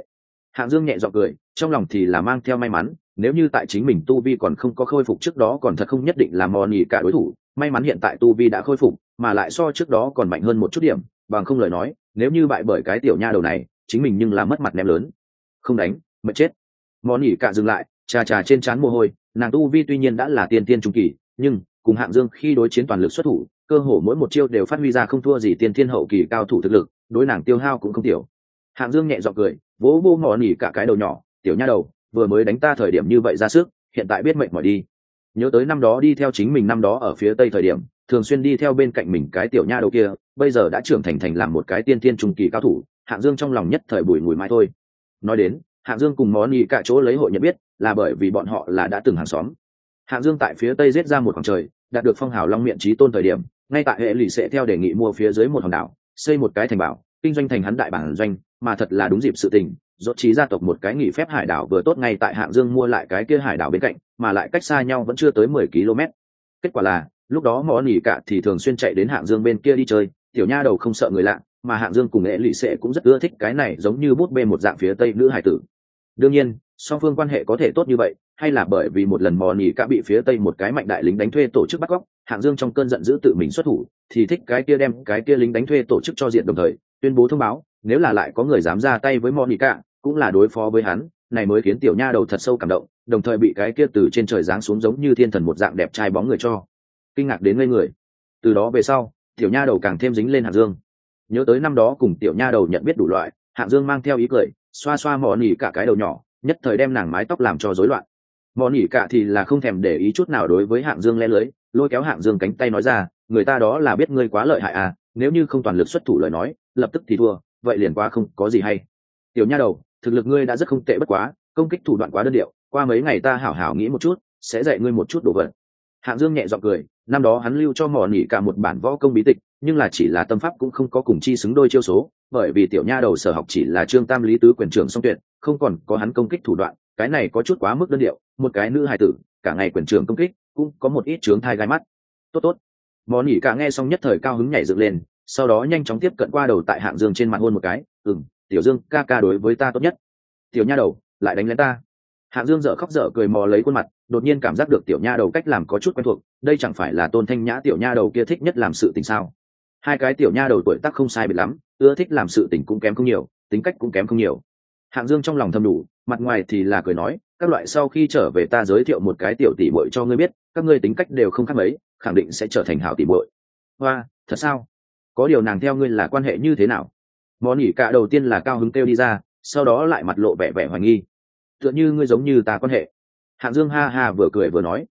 Hạng Dương nhẹ giọng cười, trong lòng thì là mang theo may mắn, nếu như tại chính mình tu vi còn không có khôi phục trước đó còn thật không nhất định là mò nhỉ cả đối thủ, may mắn hiện tại tu vi đã khôi phục, mà lại so trước đó còn mạnh hơn một chút điểm, bằng không lời nói, nếu như bại bởi cái tiểu nha đầu này, chính mình nhưng là mất mặt ném lớn. Không đánh, mệt chết. Mò nhỉ cả dừng lại, chà chà trên trán mồ hôi, nàng tu vi tuy nhiên đã là tiên tiên trung kỳ, nhưng cùng Hạng Dương khi đối chiến toàn lực xuất thủ, cơ hồ mỗi một chiêu đều phát huy ra không thua gì tiên thiên hậu kỳ cao thủ thực lực, đối nàng tiêu hao cũng không tiểu. Hạng Dương nhẹ giọng cười, vỗ vô mò nhỉ cả cái đầu nhỏ, tiểu nha đầu, vừa mới đánh ta thời điểm như vậy ra sức, hiện tại biết mệt mỏi đi. Nhớ tới năm đó đi theo chính mình năm đó ở phía tây thời điểm, thường xuyên đi theo bên cạnh mình cái tiểu nha đầu kia, bây giờ đã trưởng thành làm một cái tiên thiên trung kỳ cao thủ, Hạng Dương trong lòng nhất thời bùi ngùi mãi thôi. Nói đến, Hạng Dương cùng mò nhỉ cả chỗ lấy hội nhận biết, là bởi vì bọn họ là đã từng hàng xóm. Hạng Dương tại phía tây giết ra một khoảng trời, đạt được phong hào long miện chí tôn thời điểm, ngay tại hệ lụy sẽ theo đề nghị mua phía dưới một hòn đảo, xây một cái thành bảo, kinh doanh thành hắn đại bản doanh, mà thật là đúng dịp sự tình, rốt trí gia tộc một cái nghỉ phép hải đảo vừa tốt ngay tại Hạng Dương mua lại cái kia hải đảo bên cạnh, mà lại cách xa nhau vẫn chưa tới 10 km. Kết quả là, lúc đó mỏ nỉ cả thì thường xuyên chạy đến Hạng Dương bên kia đi chơi, tiểu nha đầu không sợ người lạ, mà Hạng Dương cùng hệ lụy sẽ cũng rất ưa thích cái này giống như bút bê một dạng phía tây nữ hải tử. Đương nhiên, song phương quan hệ có thể tốt như vậy, hay là bởi vì một lần mò nỉ cả bị phía tây một cái mạnh đại lính đánh thuê tổ chức bắt cóc, Hạng Dương trong cơn giận dữ tự mình xuất thủ, thì thích cái kia đem cái kia lính đánh thuê tổ chức cho diện, đồng thời tuyên bố thông báo, nếu là lại có người dám ra tay với mò nỉ cả, cũng là đối phó với hắn, này mới khiến tiểu nha đầu thật sâu cảm động, đồng thời bị cái kia từ trên trời giáng xuống giống như thiên thần một dạng đẹp trai bóng người cho kinh ngạc đến ngây người. Từ đó về sau, tiểu nha đầu càng thêm dính lên Hạng Dương. Nhớ tới năm đó cùng tiểu nha đầu nhận biết đủ loại, Hạng Dương mang theo ý cười, xoa xoa mò nỉ cả cái đầu nhỏ, nhất thời đem nàng mái tóc làm cho rối loạn. Mò nỉ cả thì là không thèm để ý chút nào đối với Hạng Dương lẽ lưới, lôi kéo Hạng Dương cánh tay nói ra, người ta đó là biết ngươi quá lợi hại à, nếu như không toàn lực xuất thủ lời nói, lập tức thì thua, vậy liền quá không có gì hay. Tiểu nha đầu, thực lực ngươi đã rất không tệ bất quá, công kích thủ đoạn quá đơn điệu, qua mấy ngày ta hảo hảo nghĩ một chút, sẽ dạy ngươi một chút đồ vật. Hạng Dương nhẹ giọng cười, năm đó hắn lưu cho mò nỉ cả một bản võ công bí tịch, nhưng là chỉ là tâm pháp cũng không có cùng chi xứng đôi chiêu số, bởi vì tiểu nha đầu sở học chỉ là trương tam lý tứ quyền trưởng song tuyệt, không còn có hắn công kích thủ đoạn, cái này có chút quá mức đơn điệu, một cái nữ hài tử, cả ngày quyền trưởng công kích, cũng có một ít chướng thai gai mắt. Tốt tốt. Mò nỉ cả nghe xong nhất thời cao hứng nhảy dựng lên, sau đó nhanh chóng tiếp cận qua đầu tại Hạng Dương trên mặt hôn một cái, tiểu Dương ca ca đối với ta tốt nhất. Tiểu nha đầu, lại đánh lén ta. Hạng Dương dở khóc dở cười mò lấy khuôn mặt, đột nhiên cảm giác được tiểu nha đầu cách làm có chút quen thuộc, đây chẳng phải là Tôn Thanh Nhã tiểu nha đầu kia thích nhất làm sự tình sao? Hai cái tiểu nha đầu tuổi tác không sai biệt lắm, ưa thích làm sự tình cũng kém không nhiều, tính cách cũng kém không nhiều. Hạng Dương trong lòng thầm đủ, mặt ngoài thì là cười nói, các loại sau khi trở về ta giới thiệu một cái tiểu tỷ muội cho ngươi biết, các ngươi tính cách đều không khác mấy, khẳng định sẽ trở thành hảo tỷ muội. Hoa, thật sao? Có điều nàng theo ngươi là quan hệ như thế nào? Mò nỉ cả đầu tiên là cao hứng kêu đi ra, sau đó lại mặt lộ vẻ vẻ hoài nghi. Tựa như ngươi giống như ta quan hệ. Hạng Dương ha ha vừa cười vừa nói,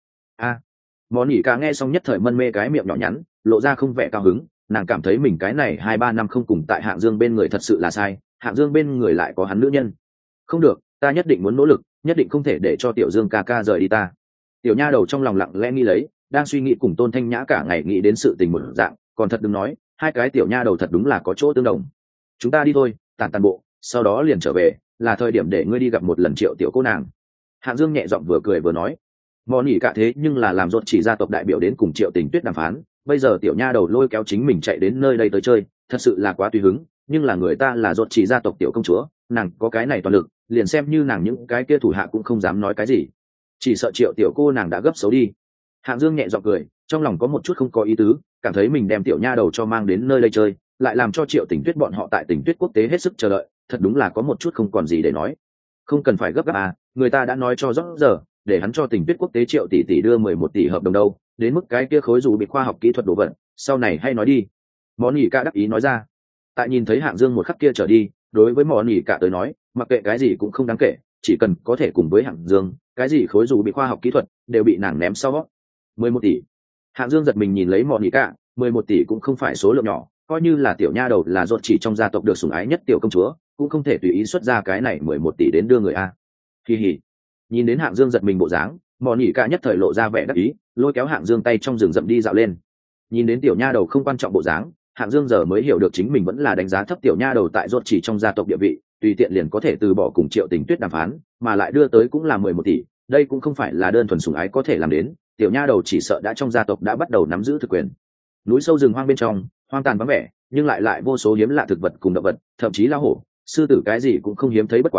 mò nỉ cả nghe xong nhất thời mân mê cái miệng nhỏ nhắn, lộ ra không vẻ cao hứng, nàng cảm thấy mình cái này 2-3 năm không cùng tại Hạng Dương bên người thật sự là sai, Hạng Dương bên người lại có hắn nữ nhân. Không được, ta nhất định muốn nỗ lực, nhất định không thể để cho tiểu Dương ca ca rời đi ta. Tiểu nha đầu trong lòng lặng lẽ nghĩ lấy, đang suy nghĩ cùng Tôn Thanh Nhã cả ngày nghĩ đến sự tình một dạng, còn thật đừng nói, hai cái tiểu nha đầu thật đúng là có chỗ tương đồng. Chúng ta đi thôi, tàn bộ, sau đó liền trở về, là thời điểm để ngươi đi gặp một lần Triệu tiểu cô nàng. Hạng Dương nhẹ giọng vừa cười vừa nói, mò nỉ cả thế nhưng là làm rốt chỉ gia tộc đại biểu đến cùng Triệu Tình Tuyết đàm phán, bây giờ tiểu nha đầu lôi kéo chính mình chạy đến nơi đây tới chơi, thật sự là quá tùy hứng, nhưng là người ta là rốt chỉ gia tộc tiểu công chúa, nàng có cái này toàn lực, liền xem như nàng những cái kia thủ hạ cũng không dám nói cái gì, chỉ sợ Triệu tiểu cô nàng đã gấp xấu đi. Hạng Dương nhẹ giọng cười, trong lòng có một chút không có ý tứ, cảm thấy mình đem tiểu nha đầu cho mang đến nơi đây chơi, lại làm cho Triệu Tình Tuyết bọn họ tại Tình Tuyết quốc tế hết sức chờ đợi, thật đúng là có một chút không còn gì để nói. Không cần phải gấp gáp à, người ta đã nói cho rõ giờ, để hắn cho Tình Tuyết quốc tế Triệu tỷ tỷ đưa 11 tỷ hợp đồng đâu, đến mức cái kia khối dù bị khoa học kỹ thuật đổ vật, sau này hay nói đi. Món nhỉ cả đắc ý nói ra. Tại nhìn thấy Hạng Dương một khắc kia trở đi, đối với món nhỉ cả tới nói, mặc kệ cái gì cũng không đáng kể, chỉ cần có thể cùng với Hạng Dương, cái gì khối dù bị khoa học kỹ thuật đều bị nàng ném sau. 11 tỷ. Hạng Dương giật mình nhìn lấy món nhỉ cả, 11 tỷ cũng không phải số lượng nhỏ, coi như là tiểu nha đầu là rốt chỉ trong gia tộc được sủng ái nhất tiểu công chúa, cũng không thể tùy ý xuất ra cái này 11 tỷ đến đưa người a. Kỳ hỉ. Nhìn đến Hạng Dương giật mình bộ dáng, mòn nhỉ cả nhất thời lộ ra vẻ đắc ý, lôi kéo Hạng Dương tay trong rừng rậm đi dạo lên. Nhìn đến tiểu nha đầu không quan trọng bộ dáng, Hạng Dương giờ mới hiểu được chính mình vẫn là đánh giá thấp tiểu nha đầu tại rốt chỉ trong gia tộc địa vị, tùy tiện liền có thể từ bỏ cùng Triệu Tình Tuyết đàm phán, mà lại đưa tới cũng là 11 tỷ, đây cũng không phải là đơn thuần sủng ái có thể làm đến, tiểu nha đầu chỉ sợ đã trong gia tộc đã bắt đầu nắm giữ thực quyền. Núi sâu rừng hoang bên trong, hoang tàn vắng vẻ, nhưng lại vô số hiếm lạ thực vật cùng động vật, thậm chí lao hổ, sư tử cái gì cũng không hiếm thấy bất quá,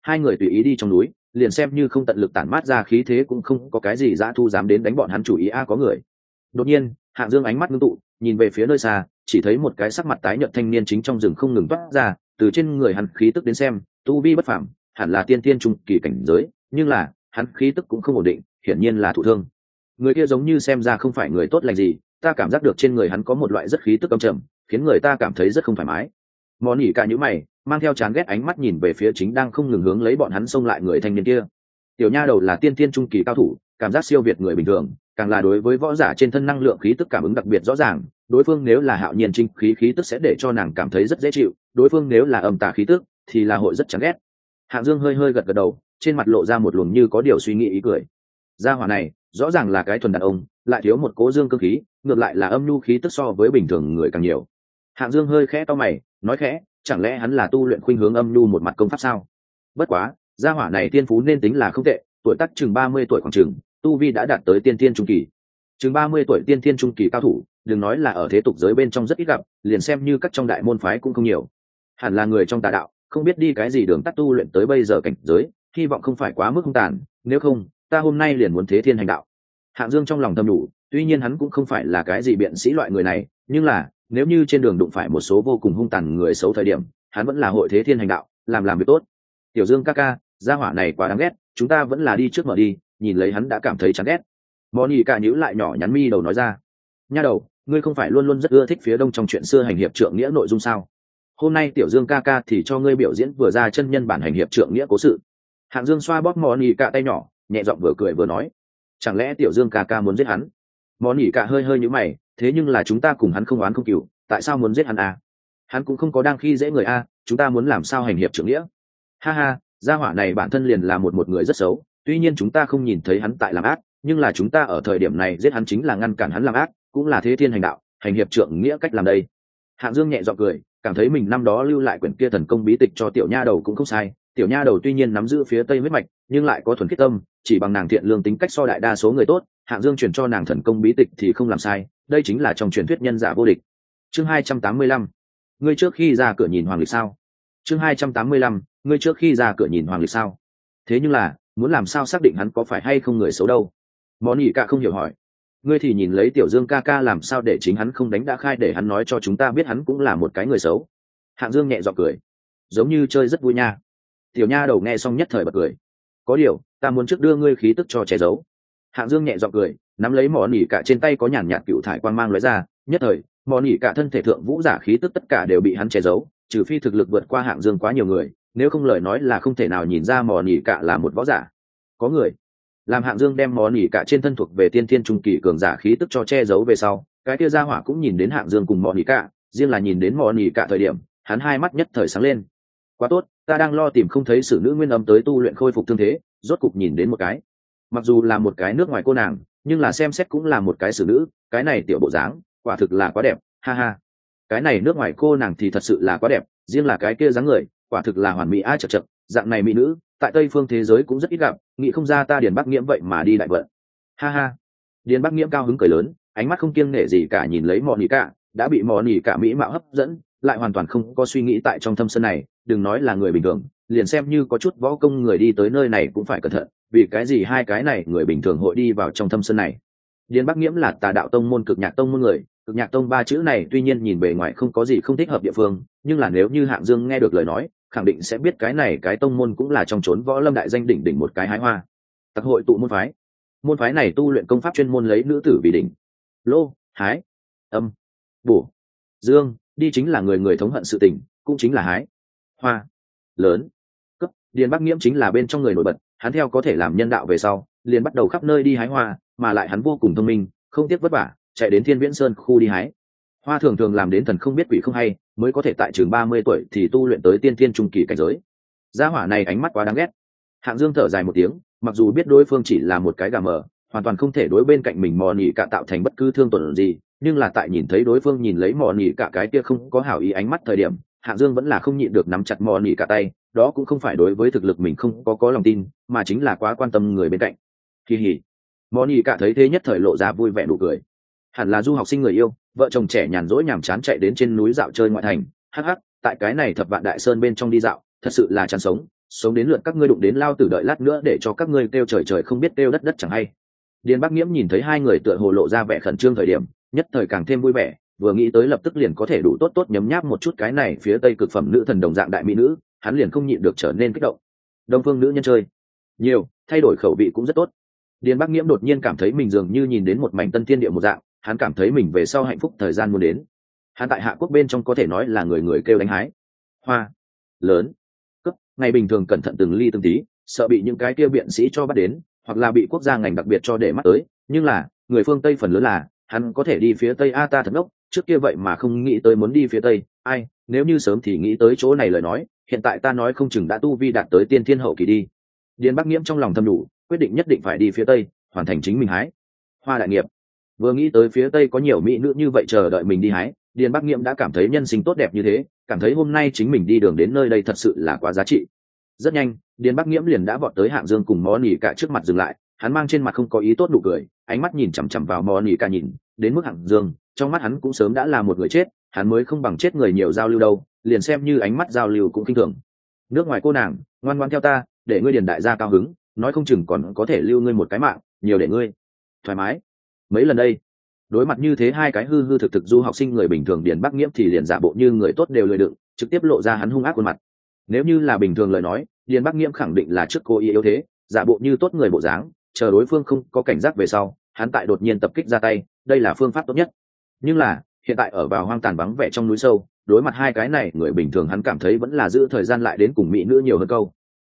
hai người tùy ý đi trong núi, liền xem như không tận lực tản mát ra khí thế cũng không có cái gì dã thu dám đến đánh bọn hắn. Chủ ý có người. Đột nhiên Hạng Dương ánh mắt ngưng tụ, nhìn về phía nơi xa, chỉ thấy một cái sắc mặt tái nhợt thanh niên chính trong rừng không ngừng toát ra. Từ trên người hắn khí tức đến xem, tu vi bất phàm, hẳn là tiên tiên trung kỳ cảnh giới, nhưng là hắn khí tức cũng không ổn định, hiển nhiên là thụ thương. Người kia giống như xem ra không phải người tốt lành gì, ta cảm giác được trên người hắn có một loại rất khí tức âm trầm, khiến người ta cảm thấy rất không thoải mái. Món nhỉ cả nhíu mày, mang theo chán ghét ánh mắt nhìn về phía chính đang không ngừng hướng lấy bọn hắn xông lại người thanh niên kia. Tiểu nha đầu là tiên tiên trung kỳ cao thủ, cảm giác siêu việt người bình thường, càng là đối với võ giả trên thân năng lượng khí tức cảm ứng đặc biệt rõ ràng. Đối phương nếu là hạo nhiên trinh khí tức sẽ để cho nàng cảm thấy rất dễ chịu, đối phương nếu là âm tà khí tức thì là hội rất chán ghét. Hạng Dương hơi hơi gật gật đầu, trên mặt lộ ra một luồng như có điều suy nghĩ ý cười. Gia hỏa này rõ ràng là cái thuần đàn ông, lại thiếu một cố dương cương khí, ngược lại là âm nhu khí tức so với bình thường người càng nhiều. Hạng Dương hơi khẽ to mày, nói khẽ, chẳng lẽ hắn là tu luyện khuynh hướng âm nhu một mặt công pháp sao? Bất quá, gia hỏa này tiên phú nên tính là không tệ, tuổi tác chừng 30 tuổi khoảng chừng, tu vi đã đạt tới tiên thiên trung kỳ. Chừng 30 tuổi tiên thiên trung kỳ cao thủ, đừng nói là ở thế tục giới bên trong rất ít gặp, liền xem như các trong đại môn phái cũng không nhiều. Hẳn là người trong tà đạo, không biết đi cái gì đường tắt tu luyện tới bây giờ cảnh giới, hy vọng không phải quá mức hung tàn, nếu không, ta hôm nay liền muốn thế thiên hành đạo. Hạng Dương trong lòng thầm đủ, tuy nhiên hắn cũng không phải là cái gì biện sĩ loại người này, nhưng là nếu như trên đường đụng phải một số vô cùng hung tàn người xấu thời điểm, hắn vẫn là hội thế thiên hành đạo, làm việc tốt. Tiểu Dương ca ca, gia hỏa này quá đáng ghét, chúng ta vẫn là đi trước mở đi. Nhìn lấy hắn đã cảm thấy chán ghét. Moni cả nhíu lại nhỏ nhắn mi đầu nói ra, nha đầu, ngươi không phải luôn luôn rất ưa thích phía đông trong chuyện xưa hành hiệp trượng nghĩa nội dung sao? Hôm nay Tiểu Dương ca ca thì cho ngươi biểu diễn vừa ra chân nhân bản hành hiệp trượng nghĩa cố sự. Hạng Dương xoa bóp Moni cả tay nhỏ, nhẹ giọng vừa cười vừa nói, chẳng lẽ Tiểu Dương ca ca muốn giết hắn? Moni cả hơi hơi nhíu mày, thế nhưng là chúng ta cùng hắn không oán không cừu, tại sao muốn giết hắn à? Hắn cũng không có đang khi dễ người a, chúng ta muốn làm sao hành hiệp trượng nghĩa? Ha ha, gia hỏa này bản thân liền là một người rất xấu, tuy nhiên chúng ta không nhìn thấy hắn tại làm ác, nhưng là chúng ta ở thời điểm này giết hắn chính là ngăn cản hắn làm ác, cũng là thế thiên hành đạo, hành hiệp trượng nghĩa cách làm đây. Hạng Dương nhẹ giọng cười, cảm thấy mình năm đó lưu lại quyển kia thần công bí tịch cho tiểu nha đầu cũng không sai. Tiểu nha đầu tuy nhiên nắm giữ phía tây huyết mạch, nhưng lại có thuần khiết tâm, chỉ bằng nàng thiện lương tính cách so đại đa số người tốt, Hạng Dương truyền cho nàng thần công bí tịch thì không làm sai, đây chính là trong truyền thuyết nhân giả vô địch. Chương 285, ngươi trước khi ra cửa nhìn hoàng lịch sao? Chương 285, ngươi trước khi ra cửa nhìn hoàng lịch sao? Thế nhưng là, muốn làm sao xác định hắn có phải hay không người xấu đâu? Món nhị cả không hiểu hỏi. Ngươi thì nhìn lấy Tiểu Dương ca ca làm sao để chính hắn không đánh đã khai để hắn nói cho chúng ta biết hắn cũng là một cái người xấu. Hạng Dương nhẹ giọng cười, giống như chơi rất vui nha. Tiểu nha đầu nghe xong nhất thời bật cười. Có điều, ta muốn trước đưa ngươi khí tức cho che giấu. Hạng Dương nhẹ giọng cười, nắm lấy món nhị cả trên tay có nhàn nhạt cựu thải quang mang lóe ra, nhất thời, món nhị cả thân thể thượng vũ giả khí tức tất cả đều bị hắn che giấu, trừ phi thực lực vượt qua Hạng Dương quá nhiều người, nếu không lời nói là không thể nào nhìn ra món nhị cả là một võ giả. Có người làm Hạng Dương đem món nhị cả trên thân thuộc về tiên thiên trung kỳ cường giả khí tức cho che giấu về sau, cái kia gia hỏa cũng nhìn đến Hạng Dương cùng món nhị cả, riêng là nhìn đến món nhị cả thời điểm, hắn hai mắt nhất thời sáng lên. Quá tốt, ta đang lo tìm không thấy sử nữ nguyên âm tới tu luyện khôi phục thương thế, rốt cục nhìn đến một cái. Mặc dù là một cái nước ngoài cô nàng, nhưng là xem xét cũng là một cái sử nữ, cái này tiểu bộ dáng, quả thực là quá đẹp, ha ha. Cái này nước ngoài cô nàng thì thật sự là quá đẹp, riêng là cái kia dáng người, quả thực là hoàn mỹ a chậc chậc, dạng này mỹ nữ, tại Tây phương thế giới cũng rất ít gặp, nghĩ không ra ta Điền Bắc Nghiễm vậy mà đi đại vận. Ha ha. Điền Bắc Nghiễm cao hứng cười lớn, ánh mắt không kiêng nể gì cả nhìn lấy Mọn Nhị Cả, đã bị Mọn Nhị Cả mỹ mạo hấp dẫn, lại hoàn toàn không có suy nghĩ tại trong thâm sơn này, đừng nói là người bình thường, liền xem như có chút võ công người đi tới nơi này cũng phải cẩn thận, vì cái gì hai cái này người bình thường hội đi vào trong thâm sơn này. Điền Bắc Nghiễm là Tà đạo tông môn Cực Nhạc tông môn người, Cực Nhạc tông ba chữ này tuy nhiên nhìn bề ngoài không có gì không thích hợp địa phương, nhưng là nếu như Hạng Dương nghe được lời nói, khẳng định sẽ biết cái này cái tông môn cũng là trong chốn võ lâm đại danh đỉnh đỉnh một cái hái hoa. Tặc hội tụ môn phái này tu luyện công pháp chuyên môn lấy nữ tử vì đỉnh. Lô, hái, âm, bổ, dương, đi chính là người người thống hận sự tình, cũng chính là hái, hoa, lớn, cấp. Điền Bắc Nghiễm chính là bên trong người nổi bật, hắn theo có thể làm nhân đạo về sau, liền bắt đầu khắp nơi đi hái hoa, mà lại hắn vô cùng thông minh, không tiếc vất vả, chạy đến Thiên Viễn Sơn khu đi hái. Hoa thường thường làm đến thần không biết quỷ không hay, mới có thể tại trường 30 tuổi thì tu luyện tới tiên thiên trung kỳ cảnh giới. Gia hỏa này ánh mắt quá đáng ghét. Hạng Dương thở dài một tiếng, mặc dù biết đối phương chỉ là một cái gà mờ, hoàn toàn không thể đối bên cạnh mình Mọn Nhị Cả tạo thành bất cứ thương tổn gì, nhưng là tại nhìn thấy đối phương nhìn lấy Mọn Nhị Cả cái kia không có hảo ý ánh mắt thời điểm, Hạng Dương vẫn là không nhịn được nắm chặt Mọn Nhị Cả tay, đó cũng không phải đối với thực lực mình không có lòng tin, mà chính là quá quan tâm người bên cạnh. Kỳ hỉ. Mọn Nhị Cả thấy thế nhất thời lộ ra vui vẻ nụ cười. Hẳn là du học sinh người yêu, vợ chồng trẻ nhàn rỗi nhàm chán chạy đến trên núi dạo chơi ngoại thành, hắc hắc, tại cái này Thập Vạn Đại Sơn bên trong đi dạo, thật sự là chán sống, sống đến lượt các ngươi đụng đến lao tử, đợi lát nữa để cho các ngươi kêu trời trời không biết kêu đất đất chẳng hay. Điền Bắc Nghiễm nhìn thấy hai người tựa hồ lộ ra vẻ khẩn trương thời điểm, nhất thời càng thêm vui vẻ, vừa nghĩ tới lập tức liền có thể đủ tốt tốt nhấm nháp một chút cái này phía tây cực phẩm nữ thần đồng dạng đại mỹ nữ, hắn liền không nhịn được trở nên kích động. Đông phương nữ nhân chơi nhiều, thay đổi khẩu vị cũng rất tốt. Điền Bắc Nghiễm đột nhiên cảm thấy mình dường như nhìn đến một mảnh tân thiên địa một dạng, hắn cảm thấy mình về sau hạnh phúc thời gian muốn đến. Hắn tại Hạ Quốc bên trong có thể nói là người người kêu đánh hái hoa lớn cấp, ngày bình thường cẩn thận từng ly từng tí, sợ bị những cái kia biện sĩ cho bắt đến, hoặc là bị quốc gia ngành đặc biệt cho để mắt tới. Nhưng là người phương Tây phần lớn là hắn có thể đi phía Tây, a ta thật ngốc, trước kia vậy mà không nghĩ tới muốn đi phía Tây. Ai, nếu như sớm thì nghĩ tới chỗ này lời nói, hiện tại ta nói không chừng đã tu vi đạt tới tiên thiên hậu kỳ đi. Điền Bắc Nghiễm trong lòng thầm đủ, quyết định nhất định phải đi phía Tây, hoàn thành chính mình hái hoa đại nghiệp. Vừa nghĩ tới phía Tây có nhiều mỹ nữ như vậy chờ đợi mình đi hái, Điền Bắc Nghiễm đã cảm thấy nhân sinh tốt đẹp như thế, cảm thấy hôm nay chính mình đi đường đến nơi đây thật sự là quá giá trị. Rất nhanh, Điền Bắc Nghiễm liền đã vọt tới Hạng Dương cùng Mõ Nỉ cả trước mặt dừng lại, hắn mang trên mặt không có ý tốt nụ cười, ánh mắt nhìn chằm chằm vào Mõ Nỉ cả nhìn, đến mức Hạng Dương, trong mắt hắn cũng sớm đã là một người chết, hắn mới không bằng chết người nhiều giao lưu đâu, liền xem như ánh mắt giao lưu cũng kinh thường. Nước ngoài cô nàng, ngoan ngoãn theo ta, để ngươi Điền đại gia cao hứng, nói không chừng còn có thể lưu ngươi một cái mạng, nhiều để ngươi thoải mái. Mấy lần đây, đối mặt như thế hai cái hư hư thực thực du học sinh người bình thường, Điền Bắc Nghiễm thì liền giả bộ như người tốt đều lười đựng, trực tiếp lộ ra hắn hung ác khuôn mặt. Nếu như là bình thường lời nói, Điền Bắc Nghiễm khẳng định là trước cô ý yếu thế, giả bộ như tốt người bộ dáng, chờ đối phương không có cảnh giác về sau, hắn tại đột nhiên tập kích ra tay, đây là phương pháp tốt nhất. Nhưng là hiện tại ở vào hoang tàn vắng vẻ trong núi sâu, đối mặt hai cái này người bình thường, hắn cảm thấy vẫn là giữ thời gian lại đến cùng mỹ nữ nhiều hơn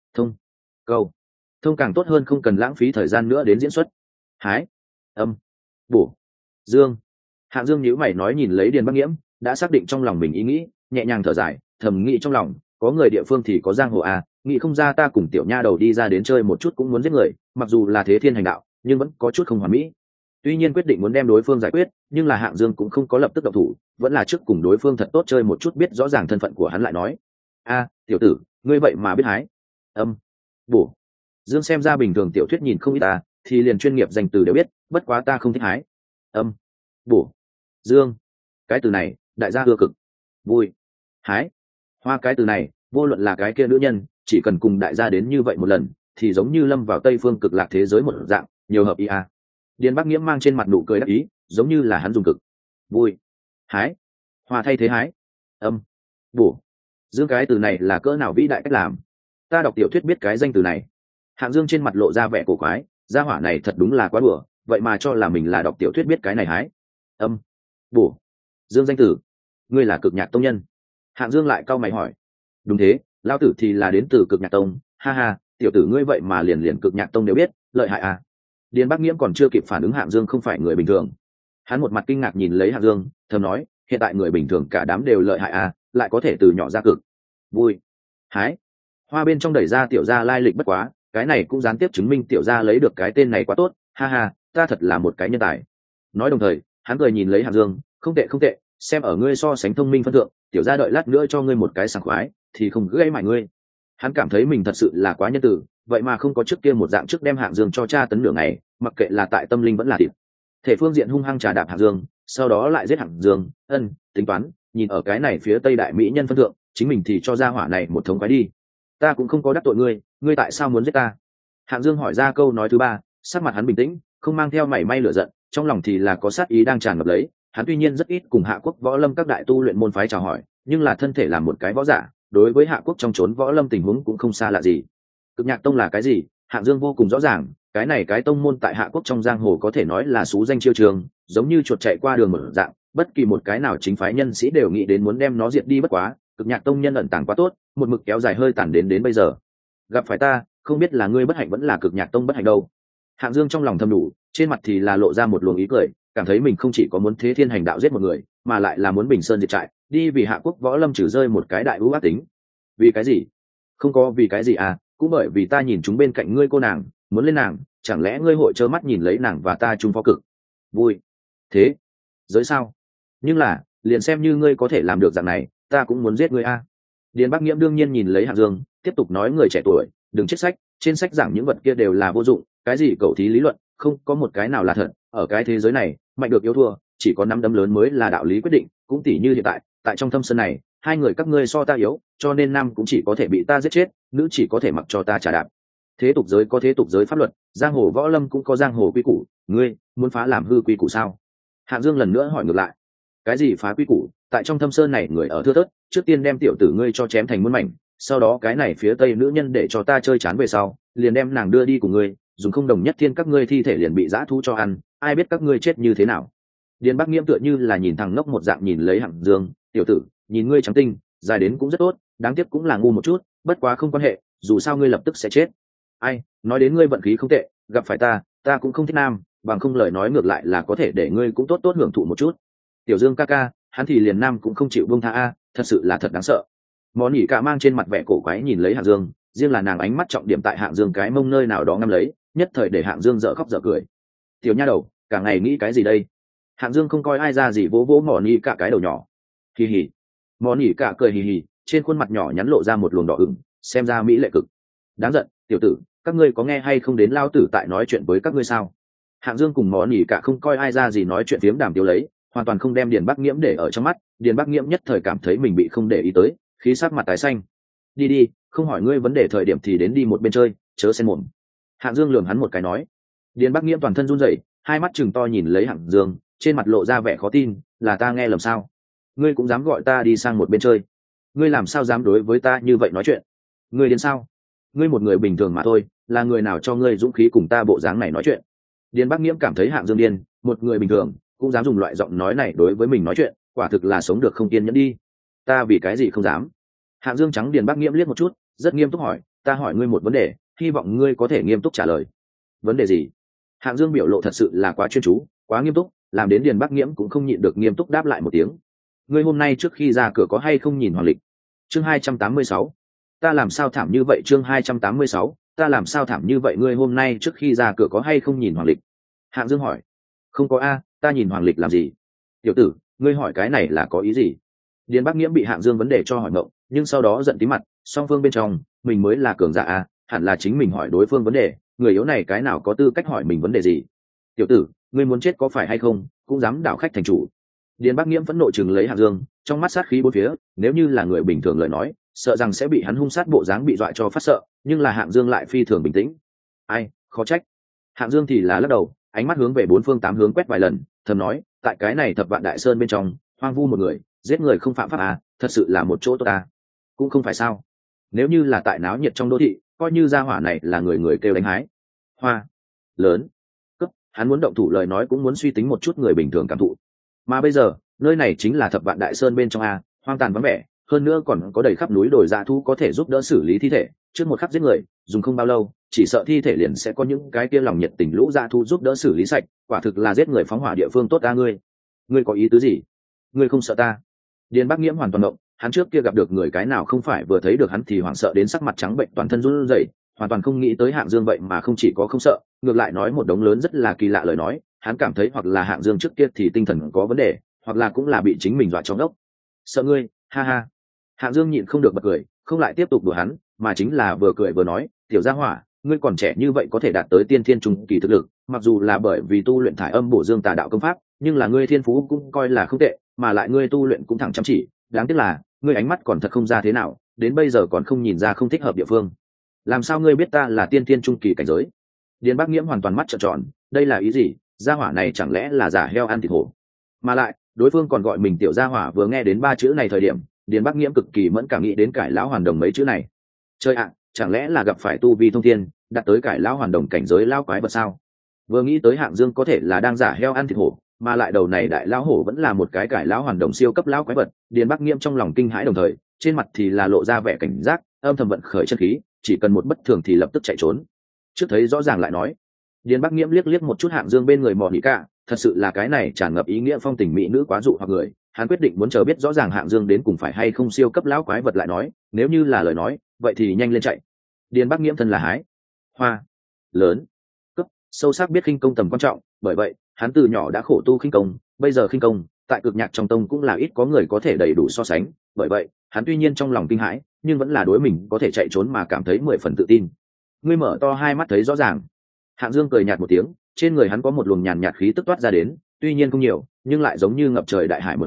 câu thông càng tốt hơn, không cần lãng phí thời gian nữa đến diễn xuất. Hái âm bổ dương. Hạng Dương nhíu mày nói nhìn lấy Điền Bắc Nghiễm, đã xác định trong lòng mình ý nghĩ, nhẹ nhàng thở dài, thầm nghĩ trong lòng, có người địa phương thì có giang hồ à, nghĩ không ra ta cùng tiểu nha đầu đi ra đến chơi một chút cũng muốn giết người, mặc dù là thế thiên hành đạo, nhưng vẫn có chút không hoàn mỹ. Tuy nhiên quyết định muốn đem đối phương giải quyết, nhưng là Hạng Dương cũng không có lập tức động thủ, vẫn là trước cùng đối phương thật tốt chơi một chút, biết rõ ràng thân phận của hắn lại nói. A, tiểu tử, ngươi vậy mà biết hái âm bổ dương, xem ra bình thường tiểu thuyết nhìn không ít ta, thì liền chuyên nghiệp danh từ đều biết, bất quá ta không thích hái âm bổ dương cái từ này, đại gia ưa cực vui. Hái hoa cái từ này, vô luận là cái kia nữ nhân, chỉ cần cùng đại gia đến như vậy một lần, thì giống như lâm vào Tây phương cực lạc thế giới một dạng, nhiều hợp ý à. Điền Bắc Nghiễm mang trên mặt nụ cười đắc ý, giống như là hắn dùng cực vui hái hoa thay thế hái âm bổ dương cái từ này là cỡ nào vĩ đại cách làm. Ta đọc tiểu thuyết biết cái danh từ này. Hạng Dương trên mặt lộ ra vẻ cổ quái, gia hỏa này thật đúng là quá đùa, vậy mà cho là mình là đọc tiểu thuyết biết cái này hái âm bổ dương danh từ. Ngươi là Cực Nhạc tông nhân? Hạng Dương lại cau mày hỏi. Đúng thế, lao tử thì là đến từ Cực Nhạc tông, ha ha, tiểu tử ngươi vậy mà liền Cực Nhạc tông đều biết, lợi hại à. Điền Bắc Nghiễm còn chưa kịp phản ứng Hạng Dương không phải người bình thường, hắn một mặt kinh ngạc nhìn lấy Hạng Dương, thầm nói, hiện tại người bình thường cả đám đều lợi hại à, lại có thể từ nhỏ ra cực vui hái hoa bên trong đẩy ra tiểu gia lai lịch, bất quá cái này cũng gián tiếp chứng minh tiểu gia lấy được cái tên này quá tốt, ha ha, ta thật là một cái nhân tài. Nói đồng thời, hắn cười nhìn lấy Hạng Dương, không tệ không tệ, xem ở ngươi so sánh thông minh phân thượng, tiểu gia đợi lát nữa cho ngươi một cái sảng khoái, thì không gãy mải ngươi. Hắn cảm thấy mình thật sự là quá nhân từ, vậy mà không có trước kia một dạng trước đem Hạng Dương cho tra tấn nửa ngày, mặc kệ là tại tâm linh vẫn là thịt thể phương diện hung hăng trà đạp Hạng Dương, sau đó lại giết Hạng Dương. Tính toán, nhìn ở cái này phía Tây đại mỹ nhân phân thượng, chính mình thì cho ra hỏa này một thống quái đi. Ta cũng không có đắc tội ngươi, ngươi tại sao muốn giết ta? Hạng Dương hỏi ra câu nói thứ ba, sắc mặt hắn bình tĩnh, không mang theo mảy may lửa giận, trong lòng thì là có sát ý đang tràn ngập lấy. Hắn tuy nhiên rất ít cùng Hạ Quốc võ lâm các đại tu luyện môn phái chào hỏi, nhưng là thân thể làm một cái võ giả, đối với Hạ Quốc trong chốn võ lâm tình huống cũng không xa lạ gì. Cực Nhạc tông là cái gì, Hạng Dương vô cùng rõ ràng, cái này cái tông môn tại Hạ Quốc trong giang hồ có thể nói là xú danh chiêu trường, giống như chuột chạy qua đường mở dạng, bất kỳ một cái nào chính phái nhân sĩ đều nghĩ đến muốn đem nó diệt đi, bất quá Cực Nhạc tông nhân ẩn tàng quá tốt, một mực kéo dài hơi tàn đến bây giờ. Gặp phải ta, không biết là ngươi bất hạnh vẫn là Cực Nhạc tông bất hạnh đâu. Hạng Dương trong lòng thầm đủ, trên mặt thì là lộ ra một luồng ý cười, cảm thấy mình không chỉ có muốn thế thiên hành đạo giết một người, mà lại là muốn bình sơn diệt trại, đi vì Hạ Quốc võ lâm trừ rơi một cái đại ưu ác tính. Vì cái gì? Không có vì cái gì à, cũng bởi vì ta nhìn chúng bên cạnh ngươi cô nàng, muốn lên nàng, chẳng lẽ ngươi hội trơ mắt nhìn lấy nàng và ta chung phó cực vui thế giới sao? Nhưng là liền xem như ngươi có thể làm được dạng này, ta cũng muốn giết ngươi a. Điền Bắc Nghiễm đương nhiên nhìn lấy Hạng Dương, tiếp tục nói, người trẻ tuổi đừng chết sách, trên sách giảng những vật kia đều là vô dụng, cái gì cẩu thí lý luận, không có một cái nào là thật. Ở cái thế giới này, mạnh được yếu thua, chỉ có nắm đấm lớn mới là đạo lý quyết định, cũng tỉ như hiện tại, tại trong thâm sơn này, hai người các ngươi so ta yếu, cho nên nam cũng chỉ có thể bị ta giết chết, nữ chỉ có thể mặc cho ta trả đạp. Thế tục giới có thế tục giới pháp luật, giang hồ võ lâm cũng có giang hồ quy củ, ngươi muốn phá làm hư quy củ sao? Hạng Dương lần nữa hỏi ngược lại. Cái gì phá quy củ? Tại trong thâm sơn này người ở thưa thớt, trước tiên đem tiểu tử ngươi cho chém thành muôn mảnh, sau đó cái này phía tây nữ nhân để cho ta chơi chán về sau, liền đem nàng đưa đi cùng ngươi, dùng không đồng nhất thiên các ngươi thi thể liền bị dã thú cho ăn, ai biết các ngươi chết như thế nào. Điền Bắc Nghiễm tựa như là nhìn thằng ngốc một dạng nhìn lấy Hạng Dương, tiểu tử, nhìn ngươi trắng tinh, dài đến cũng rất tốt, đáng tiếc cũng là ngu một chút, bất quá không quan hệ, dù sao ngươi lập tức sẽ chết. Ai, nói đến ngươi vận khí không tệ, gặp phải ta cũng không thích nam, bằng không lời nói ngược lại là có thể để ngươi cũng tốt tốt hưởng thụ một chút. Tiểu Dương ca ca, hắn thì liền nam cũng không chịu buông tha a, thật sự là thật đáng sợ. Món nhỉ cả mang trên mặt vẻ cổ quái nhìn lấy Hạng Dương, riêng là nàng ánh mắt trọng điểm tại Hạng Dương cái mông nơi nào đó ngắm lấy, nhất thời để Hạng Dương dở khóc dở cười. Tiểu nha đầu, cả ngày nghĩ cái gì đây? Hạng Dương không coi ai ra gì vỗ vỗ mỏ nhỉ cả cái đầu nhỏ. Hì hì. Mỏ nhỉ cả cười hì hì, trên khuôn mặt nhỏ nhắn lộ ra một luồng đỏ ửng, xem ra mỹ lệ cực. Đáng giận, tiểu tử, các ngươi có nghe hay không đến lao tử tại nói chuyện với các ngươi sao? Hạng Dương cùng mỏ nhỉ cả không coi ai ra gì nói chuyện phiếm đàm tiếu lấy, hoàn toàn không đem Điền Bắc Nghiễm để ở trong mắt. Điền Bắc Nghiễm nhất thời cảm thấy mình bị không để ý tới, khí sắc mặt tái xanh. Đi đi, không hỏi ngươi vấn đề thời điểm thì đến đi một bên chơi, chớ xen mồm. Hạng Dương lườm hắn một cái nói. Điền Bắc Nghiễm toàn thân run rẩy, hai mắt trừng to nhìn lấy Hạng Dương, trên mặt lộ ra vẻ khó tin, là ta nghe lầm sao? Ngươi cũng dám gọi ta đi sang một bên chơi? Ngươi làm sao dám đối với ta như vậy nói chuyện? Ngươi đến sao? Ngươi một người bình thường mà thôi, là người nào cho ngươi dũng khí cùng ta bộ dáng này nói chuyện? Điền Bắc Nghiễm cảm thấy Hạng Dương điên, một người bình thường cũng dám dùng loại giọng nói này đối với mình nói chuyện, quả thực là sống được không kiên nhẫn đi. Ta vì cái gì không dám? Hạng Dương trắng Điền Bắc Nghiễm liếc một chút, rất nghiêm túc hỏi, ta hỏi ngươi một vấn đề, hy vọng ngươi có thể nghiêm túc trả lời. Vấn đề gì? Hạng Dương biểu lộ thật sự là quá chuyên chú, quá nghiêm túc, làm đến Điền Bắc Nghiễm cũng không nhịn được nghiêm túc đáp lại một tiếng. Ngươi hôm nay trước khi ra cửa có hay không nhìn hoàng lịch? Chương 286. Ta làm sao thảm như vậy? Chương 286. Ta làm sao thảm như vậy? Ngươi hôm nay trước khi ra cửa có hay không nhìn hoàng lịch? Hạng Dương hỏi. Không có a, ta nhìn hoàng lịch làm gì? Tiểu tử, ngươi hỏi cái này là có ý gì? Điền Bắc Nghiễm bị Hạng Dương vấn đề cho hỏi ngộng, nhưng sau đó giận tí mặt, song phương bên trong, mình mới là cường giả a, hẳn là chính mình hỏi đối phương vấn đề, người yếu này cái nào có tư cách hỏi mình vấn đề gì? Tiểu tử, ngươi muốn chết có phải hay không, cũng dám đảo khách thành chủ. Điền Bắc Nghiễm phẫn nộ chừng lấy Hạng Dương, trong mắt sát khí bốn phía, nếu như là người bình thường lời nói, sợ rằng sẽ bị hắn hung sát bộ dáng bị dọa cho phát sợ, nhưng là Hạng Dương lại phi thường bình tĩnh. Ai, khó trách. Hạng Dương thì là lắc đầu, ánh mắt hướng về bốn phương tám hướng quét vài lần, thầm nói, tại cái này Thập Vạn Đại Sơn bên trong, hoang vu một người, giết người không phạm pháp à, thật sự là một chỗ tốt à. Cũng không phải sao? Nếu như là tại náo nhiệt trong đô thị, coi như gia hỏa này là người người kêu đánh hái. Hoa lớn, cấp, hắn muốn động thủ lời nói cũng muốn suy tính một chút người bình thường cảm thụ. Mà bây giờ, nơi này chính là Thập Vạn Đại Sơn bên trong a, hoang tàn vắng vẻ, hơn nữa còn có đầy khắp núi đồi dã thú có thể giúp đỡ xử lý thi thể, trước một khắc giết người, dùng không bao lâu, chỉ sợ thi thể liền sẽ có những cái kia lòng nhiệt tình lũ dã thú giúp đỡ xử lý sạch, quả thực là giết người phóng hỏa địa phương tốt ta ngươi. Ngươi có ý tứ gì? Ngươi không sợ ta? Điền Bắc Nghiễm hoàn toàn động, hắn trước kia gặp được người cái nào không phải vừa thấy được hắn thì hoảng sợ đến sắc mặt trắng bệnh toàn thân run rẩy, hoàn toàn không nghĩ tới Hạng Dương vậy mà không chỉ có không sợ, ngược lại nói một đống lớn rất là kỳ lạ lời nói, hắn cảm thấy hoặc là Hạng Dương trước kia thì tinh thần có vấn đề, hoặc là cũng là bị chính mình dọa cho ngốc. Sợ ngươi, ha ha. Hạng Dương nhịn không được bật cười, không lại tiếp tục đùa hắn, mà chính là vừa cười vừa nói, tiểu gia hỏa, ngươi còn trẻ như vậy có thể đạt tới tiên thiên trung kỳ thực lực, mặc dù là bởi vì tu luyện thải âm bổ dương tà đạo công pháp, nhưng là ngươi thiên phú cũng coi là không tệ, mà lại ngươi tu luyện cũng thẳng chăm chỉ, đáng tiếc là ngươi ánh mắt còn thật không ra thế nào, đến bây giờ còn không nhìn ra không thích hợp địa phương. Làm sao ngươi biết ta là tiên thiên trung kỳ cảnh giới? Điền Bắc Nghiễm hoàn toàn mắt trợn tròn, đây là ý gì? Gia hỏa này chẳng lẽ là giả heo ăn thịt hổ? Mà lại, đối phương còn gọi mình tiểu gia hỏa, vừa nghe đến ba chữ này thời điểm, Điền Bắc Nghiễm cực kỳ mẫn cảm nghĩ đến cải lão hoàn đồng mấy chữ này. Chơi ạ, chẳng lẽ là gặp phải tu vi thông thiên, đạt tới cải lão hoàn đồng cảnh giới lão quái vật sao? Vừa nghĩ tới Hạng Dương có thể là đang giả heo ăn thịt hổ, mà lại đầu này đại lão hổ vẫn là một cái cải lão hoàn đồng siêu cấp lão quái vật, Điền Bắc Nghiễm trong lòng kinh hãi đồng thời, trên mặt thì là lộ ra vẻ cảnh giác, âm thầm vận khởi chân khí, chỉ cần một bất thường thì lập tức chạy trốn. Trước thấy rõ ràng lại nói, Điền Bắc Nghiễm liếc liếc một chút Hạng Dương bên người mò nhị cả, thật sự là cái này tràn ngập ý nghĩa phong tình mỹ nữ quá dụ hoặc người, hắn quyết định muốn chờ biết rõ ràng Hạng Dương đến cùng phải hay không siêu cấp lão quái vật lại nói, nếu như là lời nói, vậy thì nhanh lên chạy. Điền Bắc Nghiễm thân là hái hoa lớn, cấp sâu sắc biết khinh công tầm quan trọng, bởi vậy hắn từ nhỏ đã khổ tu khinh công, bây giờ khinh công tại cực nhạc trong tông cũng là ít có người có thể đầy đủ so sánh, bởi vậy hắn tuy nhiên trong lòng kinh hãi, nhưng vẫn là đối mình có thể chạy trốn mà cảm thấy 10 phần tự tin. Ngươi mở to hai mắt thấy rõ ràng. Hạng Dương cười nhạt một tiếng, trên người hắn có một luồng nhàn nhạt khí tức toát ra đến, tuy nhiên không nhiều, nhưng lại giống như ngập trời đại hải mở dạng,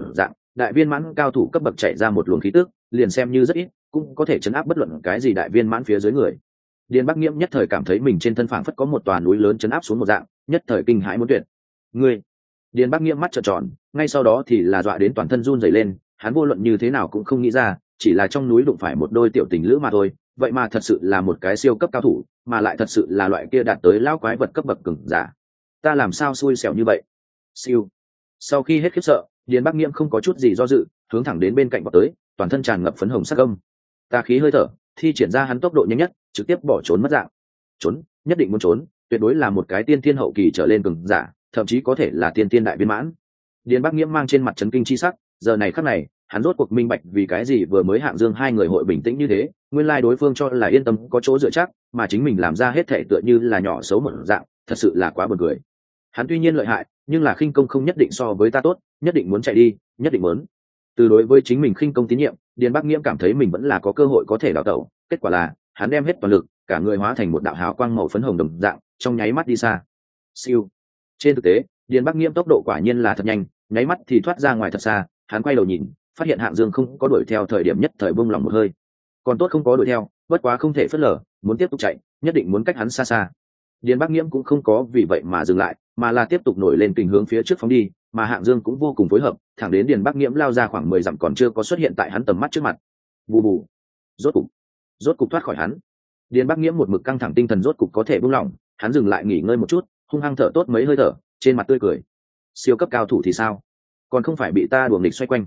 đại viên mãn cao thủ cấp bậc chạy ra một luồng khí tức, liền xem như rất ít cũng có thể chấn áp bất luận cái gì đại viên mãn phía dưới người. Điền Bắc Nghiễm nhất thời cảm thấy mình trên thân phảng phất có một tòa núi lớn chấn áp xuống một dạng, nhất thời kinh hãi muốn tuyệt. Ngươi! Điền Bắc Nghiễm mắt trợn tròn, ngay sau đó thì là dọa đến toàn thân run rẩy lên, hắn vô luận như thế nào cũng không nghĩ ra, chỉ là trong núi đụng phải một đôi tiểu tình lữ mà thôi, vậy mà thật sự là một cái siêu cấp cao thủ, mà lại thật sự là loại kia đạt tới lão quái vật cấp bậc cường giả. Ta làm sao xui xẻo như vậy? Siêu. Sau khi hết khiếp sợ, Điền Bắc Nghiễm không có chút gì do dự, hướng thẳng đến bên cạnh vọt tới, toàn thân tràn ngập phấn hồng sắc âm. Tà khí hơi thở, thi triển ra hắn tốc độ nhanh nhất, trực tiếp bỏ trốn mất dạng. Trốn, nhất định muốn trốn, tuyệt đối là một cái tiên thiên hậu kỳ trở lên cường giả, thậm chí có thể là tiên thiên đại viên mãn. Điền Bắc Nghiễm mang trên mặt chấn kinh chi sắc, giờ này khắc này, hắn rốt cuộc minh bạch vì cái gì vừa mới Hạng Dương hai người hội bình tĩnh như thế, nguyên lai đối phương cho là yên tâm có chỗ dựa chắc, mà chính mình làm ra hết thể tựa như là nhỏ xấu một dạng, thật sự là quá buồn cười. Hắn tuy nhiên lợi hại, nhưng là khinh công không nhất định so với ta tốt, nhất định muốn chạy đi, nhất định muốn. Từ đối với chính mình khinh công tín nhiệm, Điền Bắc Nghiễm cảm thấy mình vẫn là có cơ hội có thể đào tẩu, kết quả là, hắn đem hết toàn lực, cả người hóa thành một đạo hào quang màu phấn hồng đồng dạng, trong nháy mắt đi xa. Siêu. Trên thực tế, Điền Bắc Nghiễm tốc độ quả nhiên là thật nhanh, nháy mắt thì thoát ra ngoài thật xa, hắn quay đầu nhìn, phát hiện Hạng Dương không có đuổi theo, thời điểm nhất thời buông lòng một hơi. Còn tốt không có đuổi theo, bất quá không thể phớt lờ, muốn tiếp tục chạy, nhất định muốn cách hắn xa xa. Điền Bắc Nghiễm cũng không có vì vậy mà dừng lại, mà là tiếp tục nổi lên tình hướng phía trước phóng đi, mà Hạng Dương cũng vô cùng phối hợp, thẳng đến Điền Bắc Nghiễm lao ra khoảng 10 dặm còn chưa có xuất hiện tại hắn tầm mắt trước mặt. Bù bù, rốt cục thoát khỏi hắn. Điền Bắc Nghiễm một mực căng thẳng tinh thần rốt cục có thể buông lỏng, hắn dừng lại nghỉ ngơi một chút, hung hăng thở tốt mấy hơi thở, trên mặt tươi cười. Siêu cấp cao thủ thì sao? Còn không phải bị ta đuổi nghịch xoay quanh.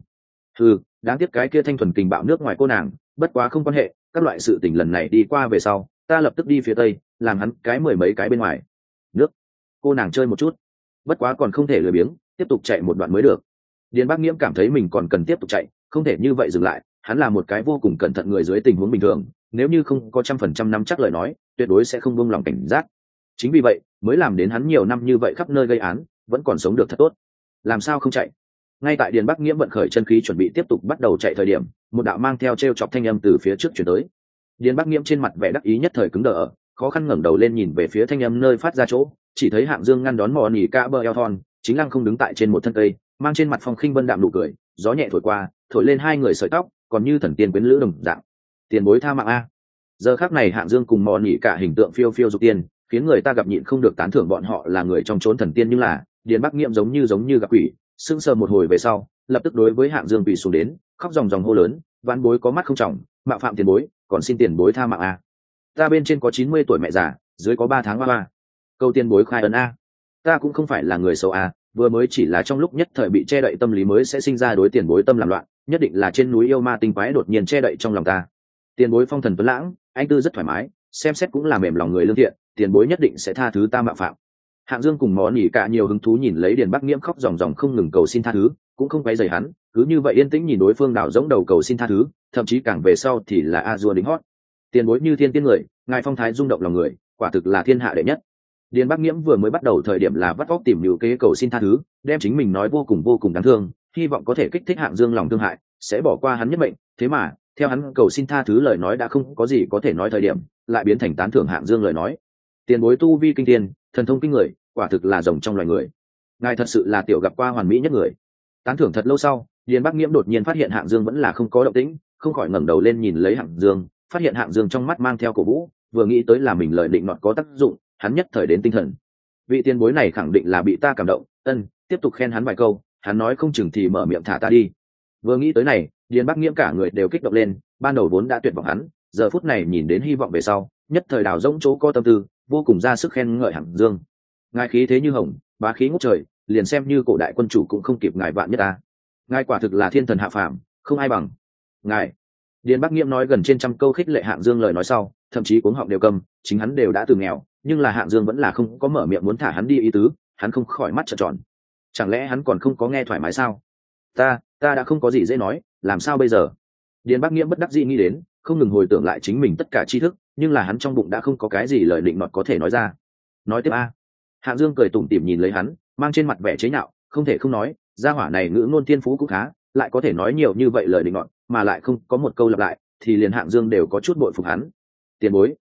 Đáng tiếc cái kia thanh thuần kình bạo nước ngoài cô nàng, bất quá không quan hệ, các loại sự tình lần này đi qua về sau, ta lập tức đi phía tây, làm hắn cái mười mấy cái bên ngoài. Nước. Cô nàng chơi một chút, bất quá còn không thể lười biếng, tiếp tục chạy một đoạn mới được. Điền Bắc Nghiễm cảm thấy mình còn cần tiếp tục chạy, không thể như vậy dừng lại, hắn là một cái vô cùng cẩn thận người dưới tình huống bình thường, nếu như không có 100% nắm chắc lời nói, tuyệt đối sẽ không buông lòng cảnh giác. Chính vì vậy, mới làm đến hắn nhiều năm như vậy khắp nơi gây án, vẫn còn sống được thật tốt. Làm sao không chạy? Ngay tại Điền Bắc Nghiễm vận khởi chân khí chuẩn bị tiếp tục bắt đầu chạy thời điểm, một đạo mang theo trêu chọc thanh âm từ phía trước chuyển tới. Điền Bắc Nghiễm trên mặt vẻ đắc ý nhất thời cứng đờ, khó khăn ngẩng đầu lên nhìn về phía thanh âm nơi phát ra chỗ, chỉ thấy Hạng Dương ngăn đón mò nỉ ca bờ eo thon, chính lăng không đứng tại trên một thân cây, mang trên mặt phong khinh vân đạm nụ cười, gió nhẹ thổi qua, thổi lên hai người sợi tóc, còn như thần tiên quyến lữ đồng dạng. Tiền bối tha mạng a. Giờ khắc này Hạng Dương cùng mò nỉ cả hình tượng phiêu phiêu dục tiên, khiến người ta gặp nhịn không được tán thưởng bọn họ là người trong chốn thần tiên, nhưng là Điền Bắc Nghiễm giống như gặp quỷ, sững sờ một hồi về sau, lập tức đối với Hạng Dương quỳ xuống đến, khóc ròng ròng hô lớn, vãn bối có mắt không trọng, mạo phạm tiền bối, còn xin tiền bối tha mạng a. Ta bên trên có 90 tuổi mẹ già, dưới có 3 tháng ba. Câu tiền bối khai ấn a. Ta cũng không phải là người xấu a, vừa mới chỉ là trong lúc nhất thời bị che đậy tâm lý mới sẽ sinh ra đối tiền bối tâm làm loạn, nhất định là trên núi yêu ma tinh quái đột nhiên che đậy trong lòng ta. Tiền bối phong thần tuấn lãng, anh tư rất thoải mái, xem xét cũng là mềm lòng người lương thiện, tiền bối nhất định sẽ tha thứ ta mạo phạm. Hạng Dương cùng món nhỉ cả nhiều hứng thú nhìn lấy Điền Bắc Nghiễm khóc ròng ròng không ngừng cầu xin tha thứ, cũng không quấy rầy hắn, cứ như vậy yên tĩnh nhìn đối phương đảo giống đầu cầu xin tha thứ, thậm chí càng về sau thì là a dua đính hót. Tiền bối như thiên tiên người, ngài phong thái rung động lòng người, quả thực là thiên hạ đệ nhất. Điền Bắc Nghiễm vừa mới bắt đầu thời điểm là vắt óc tìm nhiều kế cầu xin tha thứ, đem chính mình nói vô cùng đáng thương, hy vọng có thể kích thích Hạng Dương lòng thương hại, sẽ bỏ qua hắn nhất mệnh, thế mà, theo hắn cầu xin tha thứ lời nói đã không có gì có thể nói thời điểm, lại biến thành tán thưởng Hạng Dương lời nói. Tiền bối tu vi kinh thiên, thần thông kinh người, quả thực là rồng trong loài người. Ngài thật sự là tiểu gặp qua hoàn mỹ nhất người. Tán thưởng thật lâu sau, Điền Bắc Nghiễm đột nhiên phát hiện Hạng Dương vẫn là không có động tĩnh, không khỏi ngẩng đầu lên nhìn lấy Hạng Dương, phát hiện Hạng Dương trong mắt mang theo cổ vũ, vừa nghĩ tới là mình lời định nọt có tác dụng, hắn nhất thời đến tinh thần. Vị tiền bối này khẳng định là bị ta cảm động, tiếp tục khen hắn vài câu, hắn nói không chừng thì mở miệng thả ta đi. Vừa nghĩ tới này, Điền Bắc Nghiễm cả người đều kích động lên, ban đầu vốn đã tuyệt vọng hắn, giờ phút này nhìn đến hy vọng về sau, nhất thời đào rỗng chỗ có tâm tư, vô cùng ra sức khen ngợi Hạng Dương. Ngài khí thế như hồng, bá khí ngút trời, liền xem như cổ đại quân chủ cũng không kịp ngài vạn nhất ta. Ngài quả thực là thiên thần hạ phàm, không ai bằng. Ngài. Điền Bắc Nghiễm nói gần trên trăm câu khích lệ Hạng Dương lời nói sau, thậm chí cuống họng đều câm, chính hắn đều đã từ nghèo, nhưng là Hạng Dương vẫn là không có mở miệng muốn thả hắn đi ý tứ, hắn không khỏi mắt trợn tròn. Chẳng lẽ hắn còn không có nghe thoải mái sao? Ta đã không có gì dễ nói, làm sao bây giờ? Điền Bắc Nghiễm bất đắc dĩ nghĩ đến, không ngừng hồi tưởng lại chính mình tất cả tri thức, nhưng là hắn trong bụng đã không có cái gì lời định nọt có thể nói ra. Nói tiếp a. Hạng Dương cười tủm tỉm nhìn lấy hắn, mang trên mặt vẻ chế nhạo, không thể không nói, gia hỏa này ngữ ngôn tiên phú cũng khá, lại có thể nói nhiều như vậy lời định nọt, mà lại không có một câu lặp lại, thì liền Hạng Dương đều có chút bội phục hắn. Tiền bối,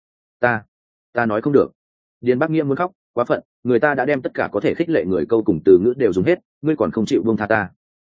ta nói không được. Điền Bắc Nghiễm muốn khóc, quá phận, người ta đã đem tất cả có thể khích lệ người câu cùng từ ngữ đều dùng hết, ngươi còn không chịu buông tha ta.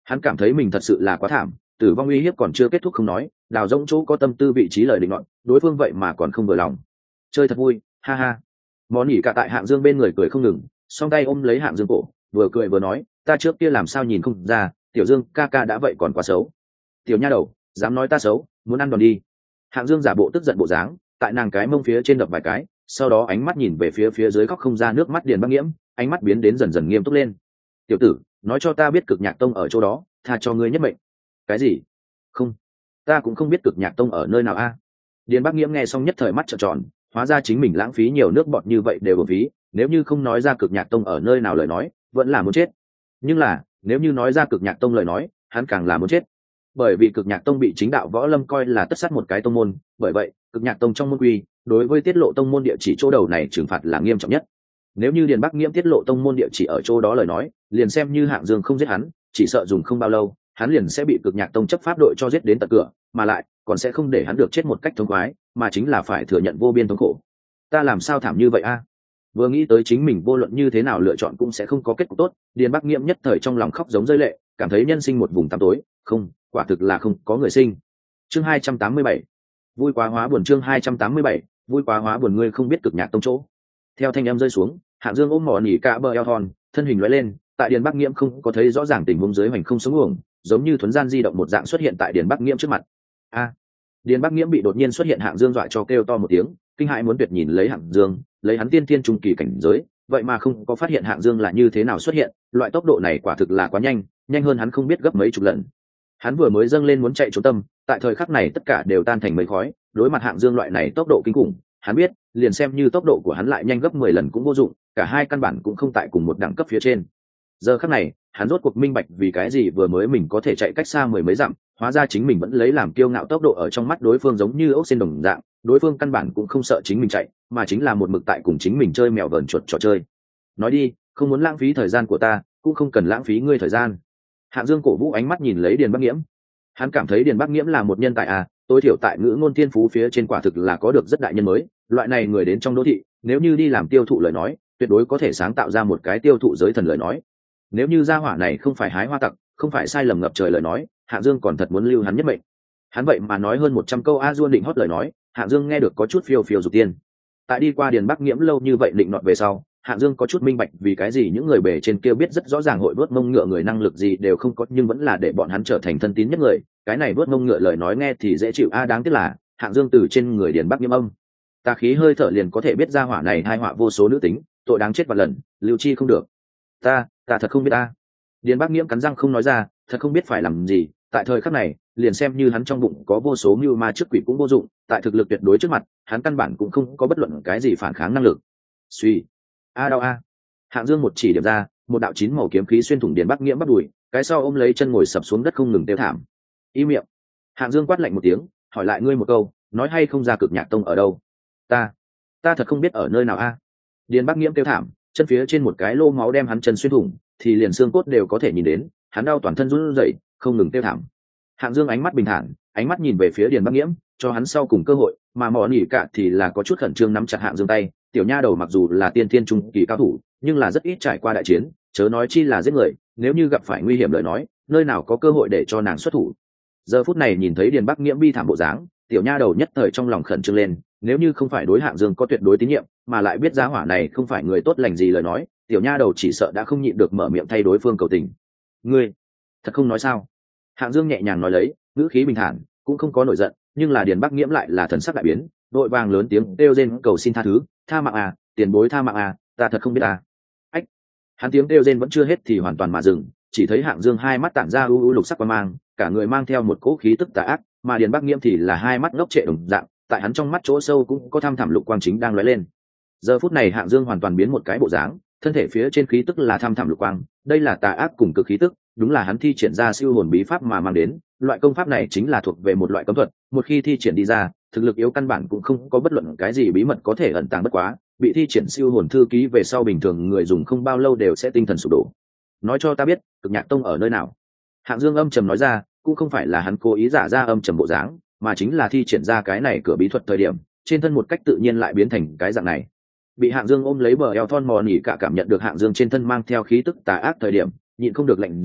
Hắn cảm thấy mình thật sự là quá thảm, tử vong uy hiếp còn chưa kết thúc không nói, đào rỗng chỗ có tâm tư vị trí lời định luận, đối phương vậy mà còn không vừa lòng. Chơi thật vui, ha ha. Món nhỉ cả tại Hạng Dương bên người cười không ngừng, song tay ôm lấy Hạng Dương cổ, vừa cười vừa nói, ta trước kia làm sao nhìn không ra, Tiểu Dương ca ca đã vậy còn quá xấu. Tiểu nha đầu, dám nói ta xấu, muốn ăn đòn đi. Hạng Dương giả bộ tức giận bộ dáng, tại nàng cái mông phía trên đập vài cái, sau đó ánh mắt nhìn về phía dưới khóc không ra nước mắt Điền Bắc Nghiễm, ánh mắt biến đến dần dần nghiêm túc lên. Tiểu tử, nói cho ta biết Cực Nhạc Tông ở chỗ đó, tha cho ngươi nhất mệnh. Cái gì? Không, ta cũng không biết Cực Nhạc Tông ở nơi nào a. Điền Bắc Nghiễm nghe xong nhất thời mắt trợn tròn, hóa ra chính mình lãng phí nhiều nước bọt như vậy đều uổng phí, nếu như không nói ra Cực Nhạc Tông ở nơi nào lời nói, vẫn là muốn chết. Nhưng là, nếu như nói ra Cực Nhạc Tông lời nói, hắn càng là muốn chết. Bởi vì Cực Nhạc Tông bị chính đạo võ lâm coi là tất sát một cái tông môn, bởi vậy, Cực Nhạc Tông trong môn quy, đối với tiết lộ tông môn địa chỉ chỗ đầu này trừng phạt là nghiêm trọng nhất. Nếu như Điền Bắc Nghiễm tiết lộ tông môn địa chỉ ở chỗ đó lời nói, liền xem như Hạng Dương không giết hắn, chỉ sợ dùng không bao lâu, hắn liền sẽ bị Cực Nhạc Tông chấp pháp đội cho giết đến tận cửa, mà lại còn sẽ không để hắn được chết một cách thống khoái, mà chính là phải thừa nhận vô biên thống khổ. Ta làm sao thảm như vậy a? Vừa nghĩ tới chính mình vô luận như thế nào lựa chọn cũng sẽ không có kết cục tốt, Điền Bắc Nghiễm nhất thời trong lòng khóc giống rơi lệ, cảm thấy nhân sinh một vùng tăm tối, không, quả thực là không có người sinh. Chương 287. Vui quá hóa buồn. Chương 287. Vui quá hóa buồn. Ngươi không biết Cực Nhạc Tông chỗ. Theo thanh âm rơi xuống, Hạng Dương ôm mỏ nỉ cả bờ eo thon, thân hình lóe lên, tại Điền Bắc Nghiễm không có thấy rõ ràng tình huống dưới hoành không sống uổng, giống như thuấn gian di động một dạng xuất hiện tại Điền Bắc Nghiễm trước mặt. A! Điền Bắc Nghiễm bị đột nhiên xuất hiện Hạng Dương dọa cho kêu to một tiếng, kinh hãi muốn tuyệt nhìn lấy Hạng Dương, lấy hắn tiên thiên trung kỳ cảnh giới, vậy mà không có phát hiện Hạng Dương là như thế nào xuất hiện, loại tốc độ này quả thực là quá nhanh, nhanh hơn hắn không biết gấp mấy chục lần. Hắn vừa mới dâng lên muốn chạy trốn tâm, tại thời khắc này tất cả đều tan thành mây khói, đối mặt Hạng Dương loại này tốc độ kinh khủng, hắn biết, liền xem như tốc độ của hắn lại nhanh gấp 10 lần cũng vô dụng, cả hai căn bản cũng không tại cùng một đẳng cấp phía trên. Giờ khắc này, hắn rốt cuộc minh bạch vì cái gì vừa mới mình có thể chạy cách xa mười mấy dặm, hóa ra chính mình vẫn lấy làm kiêu ngạo tốc độ ở trong mắt đối phương giống như ốc sen đồng dạng, đối phương căn bản cũng không sợ chính mình chạy, mà chính là một mực tại cùng chính mình chơi mèo vờn chuột trò chơi. Nói đi, không muốn lãng phí thời gian của ta, cũng không cần lãng phí ngươi thời gian. Hạng Dương cổ vũ ánh mắt nhìn lấy Điền Bắc Nghiễm. Hắn cảm thấy Điền Bắc Nghiễm là một nhân tài tối thiểu tại ngữ ngôn tiên phú phía trên quả thực là có được rất đại nhân mới, loại này người đến trong đô thị, nếu như đi làm tiêu thụ lời nói, tuyệt đối có thể sáng tạo ra một cái tiêu thụ giới thần lời nói. Nếu như gia hỏa này không phải hái hoa tặc, không phải sai lầm ngập trời lời nói, Hạng Dương còn thật muốn lưu hắn nhất mệnh. Hắn vậy mà nói hơn 100 câu a duôn định hót lời nói, Hạng Dương nghe được có chút phiêu phiêu dục tiên. Tại đi qua Điền Bắc Nghiễm lâu như vậy định nọt về sau, Hạng Dương có chút minh bạch vì cái gì những người bề trên kia biết rất rõ ràng hội vớt mông ngựa người năng lực gì đều không có, nhưng vẫn là để bọn hắn trở thành thân tín nhất người. Cái này vớt mông ngựa lời nói nghe thì dễ chịu đáng tiếc là Hạng Dương từ trên người Điền Bắc Nghiễm âm tà khí hơi thở liền có thể biết gia hỏa này hai họa vô số nữ tính, tội đáng chết vạn lần, lưu chi không được. Ta thật không biết Điền Bắc Nghiễm cắn răng không nói ra, thật không biết phải làm gì. Tại thời khắc này, liền xem như hắn trong bụng có vô số mưu ma trước quỷ cũng vô dụng, tại thực lực tuyệt đối trước mặt, hắn căn bản cũng không có bất luận cái gì phản kháng năng lực. Suy, đau Hạng Dương một chỉ điểm ra, một đạo chín màu kiếm khí xuyên thủng Điền Bắc Nghiễm bắt đùi, cái sau ôm lấy chân ngồi sập xuống đất không ngừng tiêu thảm. Im miệng. Hạng Dương quát lạnh một tiếng, hỏi lại ngươi một câu, nói hay không ra Cực Nhạc Tông ở đâu? Ta thật không biết ở nơi nào Điền Bắc Nghiễm tiêu thảm, chân phía trên một cái lô máu đem hắn chân xuyên thủng, thì liền xương cốt đều có thể nhìn đến, hắn đau toàn thân run rẩy, không ngừng tiêu thảm. Hạng Dương ánh mắt bình thản, ánh mắt nhìn về phía Điền Bắc Nghiễm, cho hắn sau cùng cơ hội, mà Mộ Nỉ Cả thì là có chút khẩn trương nắm chặt Hạng Dương tay, tiểu nha đầu mặc dù là tiên thiên trung kỳ cao thủ, nhưng là rất ít trải qua đại chiến, chớ nói chi là giết người, nếu như gặp phải nguy hiểm lời nói, nơi nào có cơ hội để cho nàng xuất thủ. Giờ phút này nhìn thấy Điền Bắc Nghiễm bi thảm bộ dáng, tiểu nha đầu nhất thời trong lòng khẩn trương lên, nếu như không phải đối Hạng Dương có tuyệt đối tín nhiệm, mà lại biết giá hỏa này không phải người tốt lành gì lời nói, tiểu nha đầu chỉ sợ đã không nhịn được mở miệng thay đối phương cầu tình. Ngươi thật không nói sao? Hạng Dương nhẹ nhàng nói lấy, ngữ khí bình thản, cũng không có nổi giận, nhưng là Điền Bắc Nghiễm lại là thần sắc đại biến, đội vàng lớn tiếng kêu rên cầu xin tha thứ, tha mạng tiền bối tha mạng ta thật không biết ách. Hắn tiếng kêu rên vẫn chưa hết thì hoàn toàn mà dừng, chỉ thấy Hạng Dương hai mắt tản ra u u lục sắc quang mang, cả người mang theo một cỗ khí tức tà ác, mà Điền Bắc Nghiễm thì là hai mắt ngốc trệ đồng dạng, tại hắn trong mắt chỗ sâu cũng có thăm thẳm lục quang chính đang lóe lên. Giờ phút này Hạng Dương hoàn toàn biến một cái bộ dáng, thân thể phía trên khí tức là thăm thẳm lục quang, đây là tà ác cùng cực khí tức, đúng là hắn thi triển ra siêu hồn bí pháp mà mang đến. Loại công pháp này chính là thuộc về một loại cấm thuật, một khi thi triển đi ra, thực lực yếu căn bản cũng không có bất luận cái gì bí mật có thể ẩn tàng bất quá, bị thi triển siêu hồn thư ký về sau bình thường người dùng không bao lâu đều sẽ tinh thần sụp đổ. Nói cho ta biết, Cực Nhạc Tông ở nơi nào? Hạng Dương âm trầm nói ra, cũng không phải là hắn cố ý giả ra âm trầm bộ dáng, mà chính là thi triển ra cái này cửa bí thuật thời điểm, trên thân một cách tự nhiên lại biến thành cái dạng này. Bị Hạng Dương ôm lấy bờ eo thon mò nỉ cả cảm nhận được Hạng Dương trên thân mang theo khí tức tà ác thời điểm, nhịn không được lạnh run,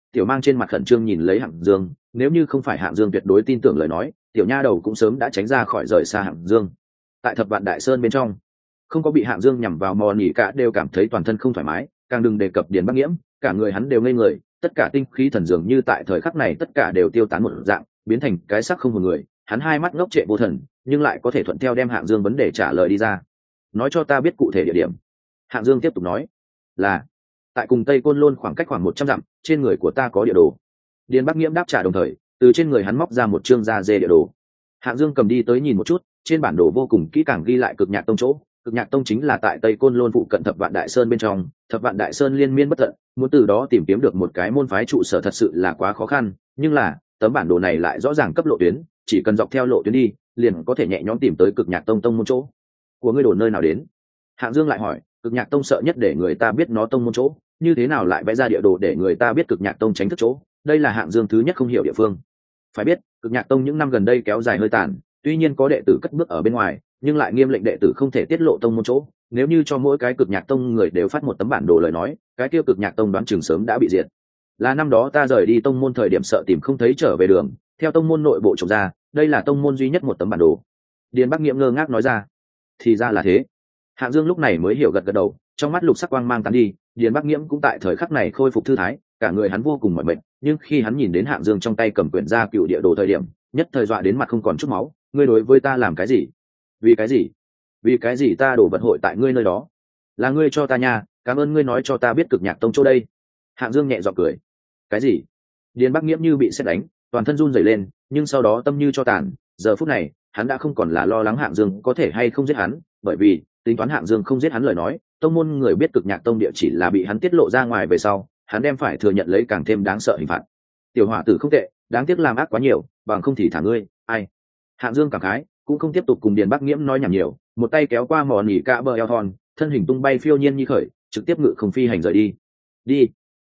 tiểu mang trên mặt khẩn trương nhìn lấy Hạng Dương, nếu như không phải Hạng Dương tuyệt đối tin tưởng lời nói, tiểu nha đầu cũng sớm đã tránh ra khỏi rời xa Hạng Dương. Tại Thập Vạn Đại Sơn bên trong, không có bị Hạng Dương nhằm vào mò nỉ cả đều cảm thấy toàn thân không thoải mái, càng đừng đề cập Điền Bắc Nghiễm, cả người hắn đều ngây người, tất cả tinh khí thần dường như tại thời khắc này tất cả đều tiêu tán một dạng, biến thành cái xác không hồn người, hắn hai mắt ngốc trệ vô thần, nhưng lại có thể thuận theo đem Hạng Dương vấn đề trả lời đi ra. Nói cho ta biết cụ thể địa điểm. Hạng Dương tiếp tục nói, là tại cùng Tây Côn Lôn khoảng cách khoảng 100 dặm, trên người của ta có địa đồ. Điền Bắc Nghiễm đáp trả đồng thời, từ trên người hắn móc ra một chương da dê địa đồ. Hạng Dương cầm đi tới nhìn một chút, trên bản đồ vô cùng kỹ càng ghi lại Cực Nhạc Tông chỗ. Cực Nhạc Tông chính là tại Tây Côn Lôn phụ cận Thập Vạn Đại Sơn bên trong, Thập Vạn Đại Sơn liên miên bất tận, muốn từ đó tìm kiếm được một cái môn phái trụ sở thật sự là quá khó khăn, nhưng là, tấm bản đồ này lại rõ ràng cấp lộ tuyến, chỉ cần dọc theo lộ tuyến đi, liền có thể nhẹ nhõm tìm tới Cực Nhạc Tông tông môn chỗ. Của ngươi đổ nơi nào đến? Hạng Dương lại hỏi, Cực Nhạc Tông sợ nhất để người ta biết nó tông môn chỗ, như thế nào lại vẽ ra địa đồ để người ta biết Cực Nhạc Tông tránh thức chỗ? Đây là Hạng Dương thứ nhất không hiểu địa phương. Phải biết, Cực Nhạc Tông những năm gần đây kéo dài hơi tàn, tuy nhiên có đệ tử cất bước ở bên ngoài, nhưng lại nghiêm lệnh đệ tử không thể tiết lộ tông môn chỗ. Nếu như cho mỗi cái Cực Nhạc Tông người đều phát một tấm bản đồ lời nói, cái kia Cực Nhạc Tông đoán chừng sớm đã bị diệt. Là năm đó ta rời đi tông môn thời điểm sợ tìm không thấy trở về đường, theo tông môn nội bộ trồng ra, đây là tông môn duy nhất một tấm bản đồ. Điền Bắc Nghiễm ngơ ngác nói ra. Thì ra là thế. Hạng Dương lúc này mới hiểu gật gật đầu, trong mắt lục sắc quang mang tán đi, Điền Bắc Nghiễm cũng tại thời khắc này khôi phục thư thái, cả người hắn vô cùng mỏi mệt, nhưng khi hắn nhìn đến Hạng Dương trong tay cầm quyển gia cựu địa đồ thời điểm, nhất thời dọa đến mặt không còn chút máu. Ngươi đối với ta làm cái gì? Vì cái gì? Vì cái gì ta đổ vận hội tại ngươi nơi đó? Là ngươi cho ta nha, cảm ơn ngươi nói cho ta biết Cực Nhạc Tông chỗ đây. Hạng Dương nhẹ giọng cười. Cái gì? Điền Bắc Nghiễm như bị sét đánh, toàn thân run rẩy lên, nhưng sau đó tâm như cho tàn. Giờ phút này, hắn đã không còn là lo lắng Hạng Dương có thể hay không giết hắn, bởi vì tính toán Hạng Dương không giết hắn lời nói, tông môn người biết Cực Nhạc Tông địa chỉ là bị hắn tiết lộ ra ngoài về sau, hắn đem phải thừa nhận lấy càng thêm đáng sợ hình phạt. Tiểu hỏa tử không tệ, đáng tiếc làm ác quá nhiều, bằng không thì thả ngươi. Ai? Hạng Dương cảm khái, cũng không tiếp tục cùng Điền Bắc Nghiễm nói nhảm nhiều, một tay kéo qua mỏ nỉ cả bờ eo thon, thân hình tung bay phiêu nhiên như khởi, trực tiếp ngự không phi hành rời đi. Đi.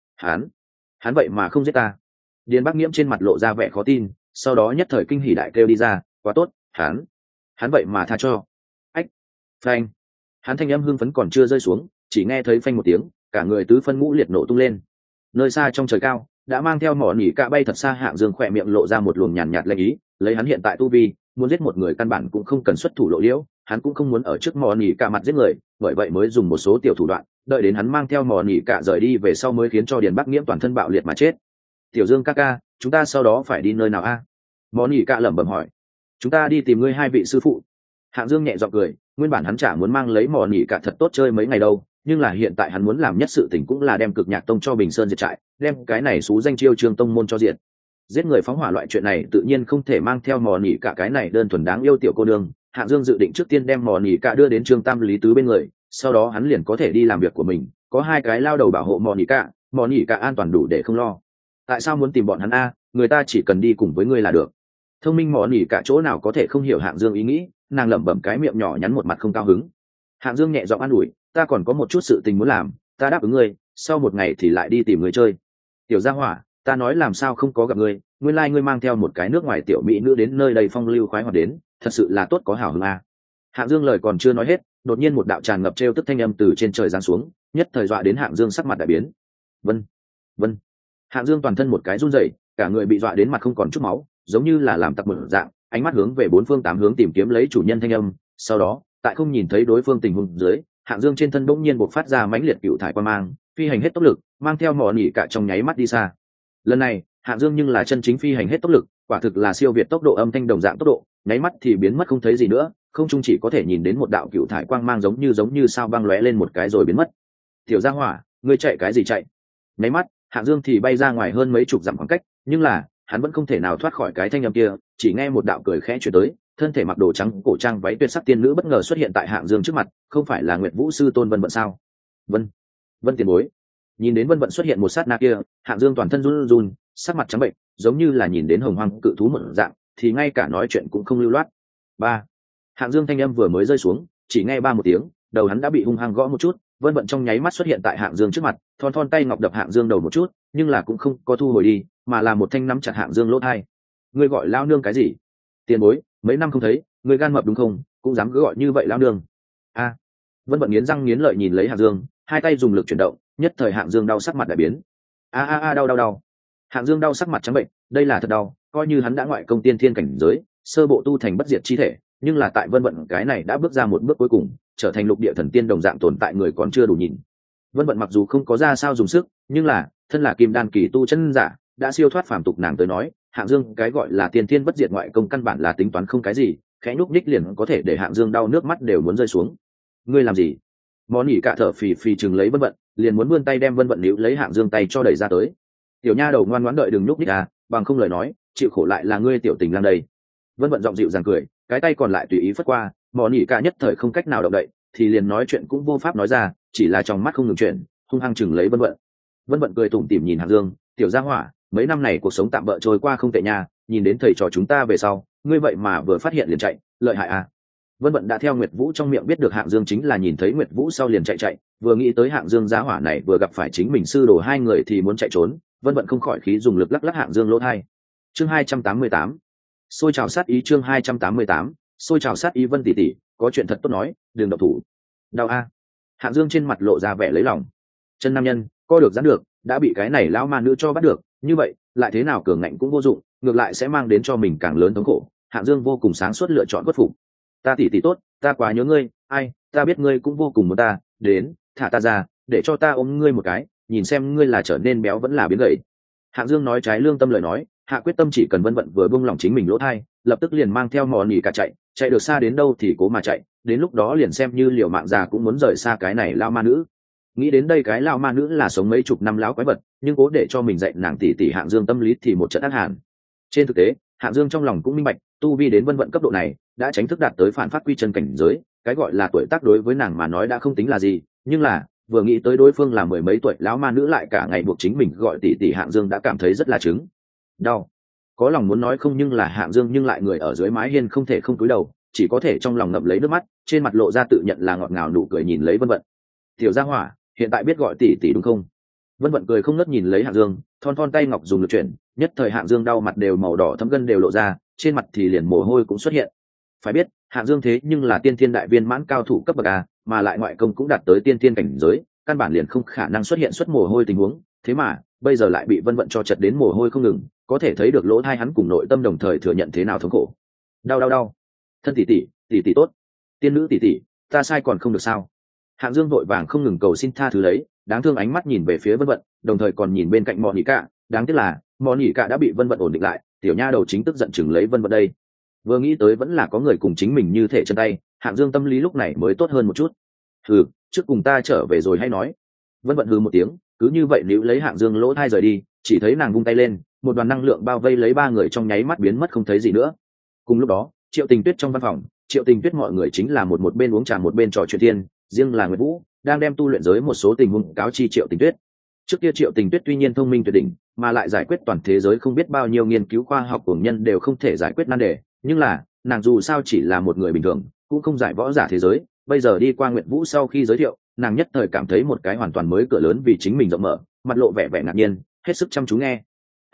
Hắn vậy mà không giết ta. Điền Bắc Nghiễm trên mặt lộ ra vẻ khó tin, sau đó nhất thời kinh hỉ đại kêu đi ra, quá tốt, hắn vậy mà tha cho. Ách. Phanh. Hắn thanh âm hưng phấn còn chưa rơi xuống, chỉ nghe thấy phanh một tiếng, cả người tứ phân ngũ liệt nổ tung lên. Nơi xa trong trời cao, đã mang theo mỏ nỉ cả bay thật xa Hạng Dương khỏe miệng lộ ra một luồng nhàn nhạt lệnh ý, lấy hắn hiện tại tu vi, muốn giết một người căn bản cũng không cần xuất thủ lộ liễu, hắn cũng không muốn ở trước mỏ nỉ cả mặt giết người, bởi vậy mới dùng một số tiểu thủ đoạn, đợi đến hắn mang theo mỏ nỉ cả rời đi về sau mới khiến cho Điền Bắc Nghiễm toàn thân bạo liệt mà chết. Tiểu Dương ca ca, chúng ta sau đó phải đi nơi nào a? Mỏ nỉ cả lẩm bẩm hỏi. Chúng ta đi tìm ngươi hai vị sư phụ. Hạng Dương nhẹ giọng cười, nguyên bản hắn chả muốn mang lấy mỏ nỉ cả thật tốt chơi mấy ngày đâu, nhưng là hiện tại hắn muốn làm nhất sự tình cũng là đem Cực Nhạc Tông cho Bình Sơn diệt trại, đem cái này xú danh chiêu Trương tông môn cho diệt. Giết người phóng hỏa loại chuyện này tự nhiên không thể mang theo mỏ nỉ cả cái này đơn thuần đáng yêu tiểu cô nương. Hạng Dương dự định trước tiên đem mỏ nỉ cả đưa đến Trương Tam Lý Tứ bên người, sau đó hắn liền có thể đi làm việc của mình, có hai cái lao đầu bảo hộ mỏ nỉ cả an toàn đủ để không lo. Tại sao muốn tìm bọn hắn a? Người ta chỉ cần đi cùng với ngươi là được. Thông minh mỏ nỉ cả chỗ nào có thể không hiểu Hạng Dương ý nghĩ, nàng lẩm bẩm cái miệng nhỏ nhắn một mặt không cao hứng. Hạng Dương nhẹ giọng an ủi, ta còn có một chút sự tình muốn làm, ta đáp ứng ngươi, sau một ngày thì lại đi tìm người chơi. Tiểu Gia Hỏa, ta nói làm sao không có gặp ngươi, nguyên lai ngươi mang theo một cái nước ngoài tiểu mỹ nữ đến nơi đây phong lưu khoái hoạt đến, thật sự là tốt có hảo hứng a. Hạng Dương lời còn chưa nói hết, đột nhiên một đạo tràn ngập trêu tức thanh âm từ trên trời giáng xuống, nhất thời dọa đến Hạng Dương sắc mặt đại biến. Vân. Hạng Dương toàn thân một cái run rẩy, cả người bị dọa đến mặt không còn chút máu, giống như là làm tặc một dạng, ánh mắt hướng về bốn phương tám hướng tìm kiếm lấy chủ nhân thanh âm. Sau đó, tại không nhìn thấy đối phương tình huống dưới, Hạng Dương trên thân bỗng nhiên bộc phát ra mãnh liệt cựu thải quang mang, phi hành hết tốc lực, mang theo mỏ nỉ cả trong nháy mắt đi xa. Lần này, Hạng Dương nhưng là chân chính phi hành hết tốc lực, quả thực là siêu việt tốc độ âm thanh đồng dạng tốc độ, nháy mắt thì biến mất không thấy gì nữa, không trung chỉ có thể nhìn đến một đạo cựu thải quang mang giống như sao băng lóe lên một cái rồi biến mất. Tiểu Gia Hỏa, ngươi chạy cái gì chạy? Nháy mắt, Hạng Dương thì bay ra ngoài hơn mấy chục dặm khoảng cách, nhưng là hắn vẫn không thể nào thoát khỏi cái thanh âm kia, chỉ nghe một đạo cười khẽ truyền tới, thân thể mặc đồ trắng cổ trang váy tuyệt sắc tiên nữ bất ngờ xuất hiện tại Hạng Dương trước mặt, không phải là Nguyệt Vũ sư tôn Vân Vận sao? Vân tiền bối. Nhìn đến Vân Vận xuất hiện một sát na kia, Hạng Dương toàn thân run run, sắc mặt trắng bệnh, giống như là nhìn đến hồng hoang cự thú một dạng, thì ngay cả nói chuyện cũng không lưu loát. Ba. Hạng Dương thanh âm vừa mới rơi xuống, chỉ nghe ba một tiếng, đầu hắn đã bị hung hăng gõ một chút, Vân Vận trong nháy mắt xuất hiện tại Hạng Dương trước mặt, thon thon tay ngọc đập Hạng Dương đầu một chút, nhưng là cũng không có thu hồi đi, mà là một thanh nắm chặt Hạng Dương lỗ tai. Ngươi gọi lao nương cái gì? Tiền bối, mấy năm không thấy, ngươi gan mập đúng không, cũng dám cứ gọi như vậy lao nương? A. Vân Vận nghiến răng nghiến lợi nhìn lấy Hạng Dương, hai tay dùng lực chuyển động, nhất thời Hạng Dương đau sắc mặt đại biến. A đau. Hạng Dương đau sắc mặt trắng bệnh, đây là thật đau, coi như hắn đã ngoại công tiên thiên cảnh giới, sơ bộ tu thành bất diệt chi thể, nhưng là tại Vân Vận cái này đã bước ra một bước cuối cùng, trở thành lục địa thần tiên đồng dạng tồn tại người còn chưa đủ nhìn. Vân Vận mặc dù không có ra sao dùng sức, nhưng là thân là kim đan kỳ tu chân giả, đã siêu thoát phàm tục nàng tới nói, Hạng Dương cái gọi là tiên thiên bất diệt ngoại công căn bản là tính toán không cái gì, khẽ nhúc nhích liền có thể để Hạng Dương đau nước mắt đều muốn rơi xuống. Ngươi làm gì? Món nhỉ cả thở phì phì chừng lấy Vân Vận, liền muốn vươn tay đem Vân Vận níu lấy Hạng Dương tay cho đẩy ra tới. Tiểu nha đầu ngoan ngoãn đợi đừng nhúc nhích à, bằng không lời nói, chịu khổ lại là ngươi tiểu tình lang đây. Vân Vận giọng dịu dàng cười, cái tay còn lại tùy ý phất qua, món nhỉ cả nhất thời không cách nào động đậy, thì liền nói chuyện cũng vô pháp nói ra, chỉ là trong mắt không ngừng chuyển, hung hăng chừng lấy Vân Vận. Vân Vận cười tủm tỉm nhìn Hạng Dương, tiểu gia hỏa, mấy năm này cuộc sống tạm bợ trôi qua không tệ nha, nhìn đến thầy trò chúng ta về sau, ngươi vậy mà vừa phát hiện liền chạy, lợi hại à. Vân Vận đã theo Nguyệt Vũ trong miệng biết được Hạng Dương chính là nhìn thấy Nguyệt Vũ sau liền chạy, vừa nghĩ tới Hạng Dương giá hỏa này vừa gặp phải chính mình sư đồ hai người thì muốn chạy trốn, Vân Vận không khỏi khí dùng lực lắc lắc Hạng Dương lỗ tai. Chương 288. Xôi trào sát ý chương 288. Xôi trào sát ý Vân tỷ tỷ, có chuyện thật tốt nói, đừng động thủ. Đau a. Hạng Dương trên mặt lộ ra vẻ lấy lòng. Chân nam nhân, co được giãn được, đã bị cái này lão ma nữ cho bắt được, như vậy, lại thế nào cường ngạnh cũng vô dụng, ngược lại sẽ mang đến cho mình càng lớn thống khổ. Hạng Dương vô cùng sáng suốt lựa chọn khuất phục. Ta tỷ tỷ tốt, ta quá nhớ ngươi, ai, ta biết ngươi cũng vô cùng muốn ta, đến, thả ta ra, để cho ta ôm ngươi một cái, nhìn xem ngươi là trở nên béo vẫn là biến gầy. Hạng Dương nói trái lương tâm lời nói, hạ quyết tâm chỉ cần Vân Vận vừa buông lòng chính mình lỗ thai, lập tức liền mang theo mò nỉ cả chạy được xa đến đâu thì cố mà chạy, đến lúc đó liền xem như liều mạng già cũng muốn rời xa cái này lao ma nữ. Nghĩ đến đây cái lao ma nữ là sống mấy chục năm lão quái vật, nhưng cố để cho mình dạy nàng tỷ tỷ Hạng Dương tâm lý thì một trận ác hàn. Trên thực tế, Hạng Dương trong lòng cũng minh bạch, tu vi đến Vân Vận cấp độ này, đã tránh thức đạt tới phản phát quy chân cảnh giới, cái gọi là tuổi tác đối với nàng mà nói đã không tính là gì, nhưng là vừa nghĩ tới đối phương là mười mấy tuổi lão ma nữ lại cả ngày buộc chính mình gọi tỷ tỷ, Hạng Dương đã cảm thấy rất là chứng đau. Có lòng muốn nói không nhưng là Hạng Dương nhưng lại người ở dưới mái hiên không thể không cúi đầu, chỉ có thể trong lòng ngậm lấy nước mắt, trên mặt lộ ra tự nhận là ngọt ngào nụ cười nhìn lấy Vân Vận. Tiểu gia hỏa, hiện tại biết gọi tỷ tỷ đúng không? Vân Vận cười không ngớt nhìn lấy Hạng Dương, thon tay ngọc dùng lực chuyển, nhất thời Hạng Dương đau mặt đều màu đỏ thấm gân đều lộ ra, trên mặt thì liền mồ hôi cũng xuất hiện. Phải biết, Hạng Dương thế nhưng là tiên thiên đại viên mãn cao thủ cấp bậc A, mà lại ngoại công cũng đạt tới tiên thiên cảnh giới, căn bản liền không khả năng xuất hiện xuất mồ hôi tình huống, thế mà bây giờ lại bị Vân Vận cho chật đến mồ hôi không ngừng, có thể thấy được lỗ tai hắn cùng nội tâm đồng thời thừa nhận thế nào thống khổ. Đau. Thân tỷ tỷ tốt. Tiên nữ tỷ tỷ, ta sai còn không được sao? Hạng Dương vội vàng không ngừng cầu xin tha thứ lấy, đáng thương ánh mắt nhìn về phía Vân Vận, đồng thời còn nhìn bên cạnh Mọ Nhĩ Cả, đáng tiếc là Mọ Nhĩ Cả đã bị Vân Vận ổn định lại, tiểu nha đầu chính tức giận chừng lấy Vân Vận đây. Vừa nghĩ tới vẫn là có người cùng chính mình như thể chân tay, Hạng Dương tâm lý lúc này mới tốt hơn một chút. Hừ, trước cùng ta trở về rồi hay nói. Vân Vận hừ một tiếng, cứ như vậy níu lấy Hạng Dương lỗ thai rời đi, chỉ thấy nàng vung tay lên, một đoàn năng lượng bao vây lấy ba người trong nháy mắt biến mất không thấy gì nữa. Cùng lúc đó, Triệu Tình Tuyết trong văn phòng, Triệu Tình Tuyết mọi người chính là một bên uống trà một bên trò chuyện thiên, riêng là Nguyệt Vũ đang đem tu luyện giới một số tình huống cáo chi Triệu Tình Tuyết. Trước kia Triệu Tình Tuyết tuy nhiên thông minh tuyệt đỉnh, mà lại giải quyết toàn thế giới không biết bao nhiêu nghiên cứu khoa học của nhân đều không thể giải quyết nan đề, nhưng là nàng dù sao chỉ là một người bình thường, cũng không giải võ giả thế giới. Bây giờ đi qua Nguyệt Vũ sau khi giới thiệu, nàng nhất thời cảm thấy một cái hoàn toàn mới cửa lớn vì chính mình rộng mở, mặt lộ vẻ ngạc nhiên, hết sức chăm chú nghe.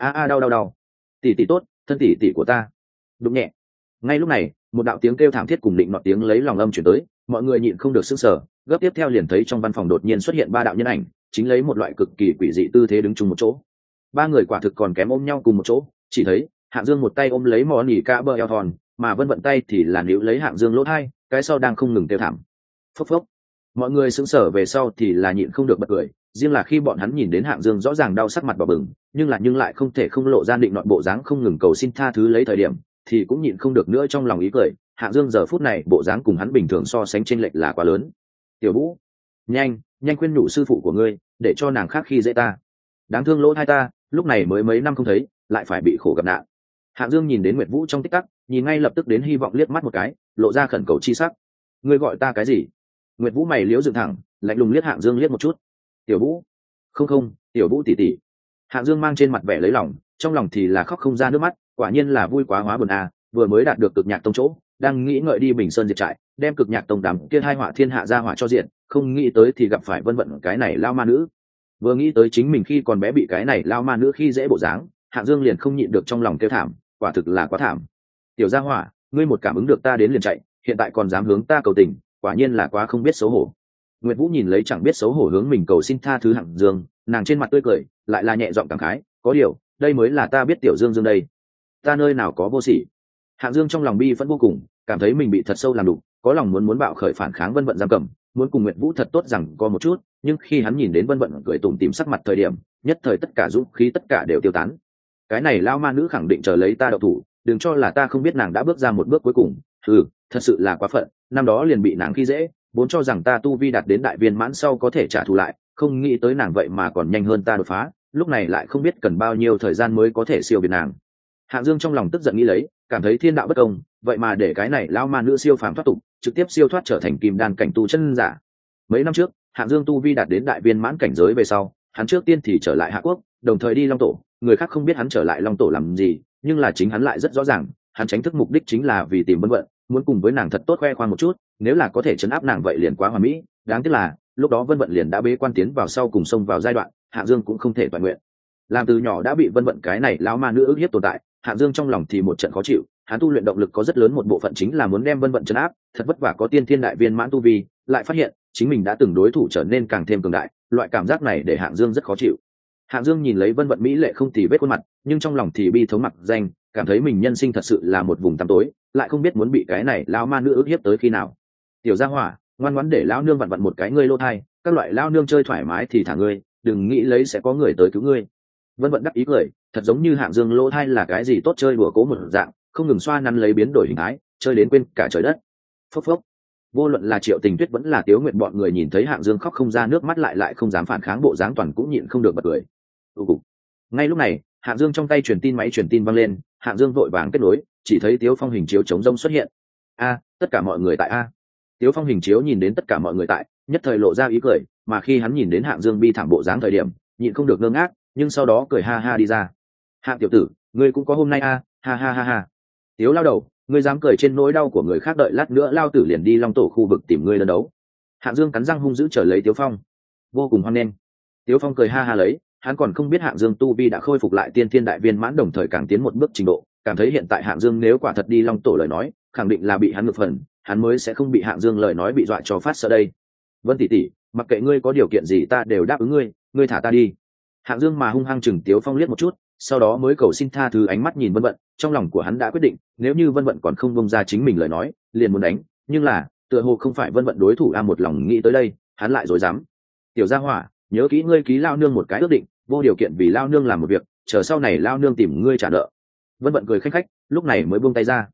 Đau. Tỷ tỷ tốt, thân tỷ tỷ của ta. Đúng nhẹ. Ngay lúc này, một đạo tiếng kêu thảm thiết cùng định nọ tiếng lấy lòng âm chuyển tới, mọi người nhịn không được sững sờ, gấp tiếp theo liền thấy trong văn phòng đột nhiên xuất hiện ba đạo nhân ảnh, chính lấy một loại cực kỳ quỷ dị tư thế đứng chung một chỗ. Ba người quả thực còn kém ôm nhau cùng một chỗ, chỉ thấy Hạng Dương một tay ôm lấy Mọ Nhĩ Cả bờ eo thon, mà Vân Vận tay thì là níu lấy Hạng Dương lỗ tai, cái sau đang không ngừng kêu thảm. Phốc. Mọi người sững sờ về sau thì là nhịn không được bật cười, riêng là khi bọn hắn nhìn đến Hạng Dương rõ ràng đau sắc mặt đỏ bừng, nhưng lại không thể không lộ ra định nọt bộ dáng không ngừng cầu xin tha thứ lấy thời điểm, thì cũng nhịn không được nữa trong lòng ý cười. Hạng Dương giờ phút này bộ dáng cùng hắn bình thường so sánh chênh lệch là quá lớn. Tiểu Vũ, nhanh khuyên nhủ sư phụ của ngươi, để cho nàng khác khi dễ ta. Đáng thương lỗ tai ta, lúc này mới mấy năm không thấy, lại phải bị khổ gặp nạn. Hạng Dương nhìn đến Nguyệt Vũ trong tích tắc, nhìn ngay lập tức đến hy vọng liếc mắt một cái, lộ ra khẩn cầu chi sắc. Ngươi gọi ta cái gì? Nguyệt Vũ mày liếu dựng thẳng, lạnh lùng liếc Hạng Dương liếc một chút. Tiểu Vũ. Không, Tiểu Vũ tỷ tỷ. Hạng Dương mang trên mặt vẻ lấy lòng, trong lòng thì là khóc không ra nước mắt, quả nhiên là vui quá hóa buồn à, vừa mới đạt được Cực Nhạc Tông chỗ, đang nghĩ ngợi đi Bình Sơn diệt trại, đem Cực Nhạc Tông đám kia hai họa thiên hạ ra hỏa cho diện, không nghĩ tới thì gặp phải Vân Vận cái này lao ma nữ. Vừa nghĩ tới chính mình khi còn bé bị cái này lao ma nữ khi dễ bộ dáng, Hạng Dương liền không nhịn được trong lòng kêu thảm, quả thực là quá thảm. Tiểu gia hỏa, ngươi một cảm ứng được ta đến liền chạy, hiện tại còn dám hướng ta cầu tình, quả nhiên là quá không biết xấu hổ. Nguyệt Vũ nhìn lấy chẳng biết xấu hổ hướng mình cầu xin tha thứ Hạng Dương, nàng trên mặt tươi cười, lại là nhẹ giọng cảm khái, có điều đây mới là ta biết tiểu dương dương đây, ta nơi nào có vô sỉ. Hạng Dương trong lòng bi vẫn vô cùng, cảm thấy mình bị thật sâu làm đục, có lòng muốn bạo khởi phản kháng Vân Vận giam cầm, muốn cùng Nguyệt Vũ thật tốt rằng có một chút, nhưng khi hắn nhìn đến Vân Vận cười tủm tỉm sắc mặt thời điểm, nhất thời tất cả dũng khí tất cả đều tiêu tán. Cái này lao ma nữ khẳng định chờ lấy ta đậu thủ, đừng cho là ta không biết nàng đã bước ra một bước cuối cùng. Thật sự là quá phận, năm đó liền bị nàng khi dễ, vốn cho rằng ta tu vi đạt đến đại viên mãn sau có thể trả thù lại, không nghĩ tới nàng vậy mà còn nhanh hơn ta đột phá, lúc này lại không biết cần bao nhiêu thời gian mới có thể siêu việt nàng. Hạng Dương trong lòng tức giận nghĩ lấy, cảm thấy thiên đạo bất công, vậy mà để cái này lao ma nữ siêu phàm thoát tục, trực tiếp siêu thoát trở thành kim đan cảnh tu chân giả. Mấy năm trước, Hạng Dương tu vi đạt đến đại viên mãn cảnh giới về sau, hắn trước tiên thì trở lại Hạ Quốc, đồng thời đi Long Tổ, người khác không biết hắn trở lại Long Tổ làm gì, nhưng là chính hắn lại rất rõ ràng, hắn tránh thức mục đích chính là vì tìm Vân Vận, muốn cùng với nàng thật tốt khoe khoang một chút, nếu là có thể trấn áp nàng vậy liền quá hoàn mỹ, đáng tiếc là lúc đó Vân Vận liền đã bế quan tiến vào sau cùng xông vào giai đoạn, Hạng Dương cũng không thể toàn nguyện. Làm từ nhỏ đã bị Vân Vận cái này lão ma nữ ức hiếp tồn tại, Hạng Dương trong lòng thì một trận khó chịu, hắn tu luyện động lực có rất lớn một bộ phận chính là muốn đem Vân Vận trấn áp, thật vất vả có tiên thiên đại viên mãn tu vi, lại phát hiện chính mình đã từng đối thủ trở nên càng thêm cường đại, loại cảm giác này để Hạng Dương rất khó chịu. Hạng Dương nhìn lấy Vân Vận mỹ lệ không tì vết khuôn mặt, nhưng trong lòng thì bi thống mặc danh, cảm thấy mình nhân sinh thật sự là một vùng tăm tối, lại không biết muốn bị cái này lão ma nữ ức hiếp tới khi nào. Tiểu Gia Hỏa, ngoan ngoãn để lão nương vặn vặn một cái ngươi lô thai, các loại lão nương chơi thoải mái thì thả ngươi, đừng nghĩ lấy sẽ có người tới cứu ngươi. Vân Vận đắc ý cười, thật giống như Hạng Dương lô thai là cái gì tốt chơi đùa cố một dạng, không ngừng xoa nắn lấy biến đổi hình thái, chơi đến quên cả trời đất. Phốc phốc. Vô luận là Triệu Tình Tuyết vẫn là Tiếu Nguyệt bọn người nhìn thấy Hạng Dương khóc không ra nước mắt lại không dám phản kháng bộ dáng toàn cũng nhịn không được bật cười. Ngay lúc này, Hạng Dương trong tay truyền tin vang lên, Hạng Dương vội vàng kết nối, chỉ thấy Tiếu Phong hình chiếu chống rông xuất hiện. Tất cả mọi người tại a. Tiếu Phong hình chiếu nhìn đến tất cả mọi người tại, nhất thời lộ ra ý cười, mà khi hắn nhìn đến Hạng Dương bi thảm bộ dáng thời điểm, nhịn không được ngơ ngác, nhưng sau đó cười ha ha đi ra. Hạng tiểu tử, ngươi cũng có hôm nay a, ha ha ha ha. Tiếu lao đầu, ngươi dám cười trên nỗi đau của người khác, đợi lát nữa lao tử liền đi Long Tổ khu vực tìm ngươi đơn đấu. Hạng Dương cắn răng hung dữ trở lấy Tiếu Phong, vô cùng hoan nghênh. Tiếu Phong cười ha ha lấy, hắn còn không biết Hạng Dương tu vi đã khôi phục lại tiên thiên đại viên mãn, đồng thời càng tiến một bước trình độ, cảm thấy hiện tại Hạng Dương nếu quả thật đi Long Tổ lời nói, khẳng định là bị hắn ngược phần, hắn mới sẽ không bị Hạng Dương lời nói bị dọa cho phát sợ đây. Vân tỷ tỷ, mặc kệ ngươi có điều kiện gì ta đều đáp ứng ngươi, ngươi thả ta đi. Hạng Dương mà hung hăng chừng Tiếu Phong liếc một chút, sau đó mới cầu xin tha thứ, ánh mắt nhìn Vân Vận, trong lòng của hắn đã quyết định, nếu như Vân Vận còn không bông ra chính mình lời nói, liền muốn đánh, nhưng là tựa hồ không phải Vân Vận đối thủ một lòng nghĩ tới đây, hắn lại rối rắm. Tiểu Gia Hỏa, nhớ kỹ ngươi ký lao nương một cái ước định, vô điều kiện vì lao nương làm một việc, chờ sau này lao nương tìm ngươi trả nợ. Vân Vận cười khanh khách, lúc này mới buông tay ra.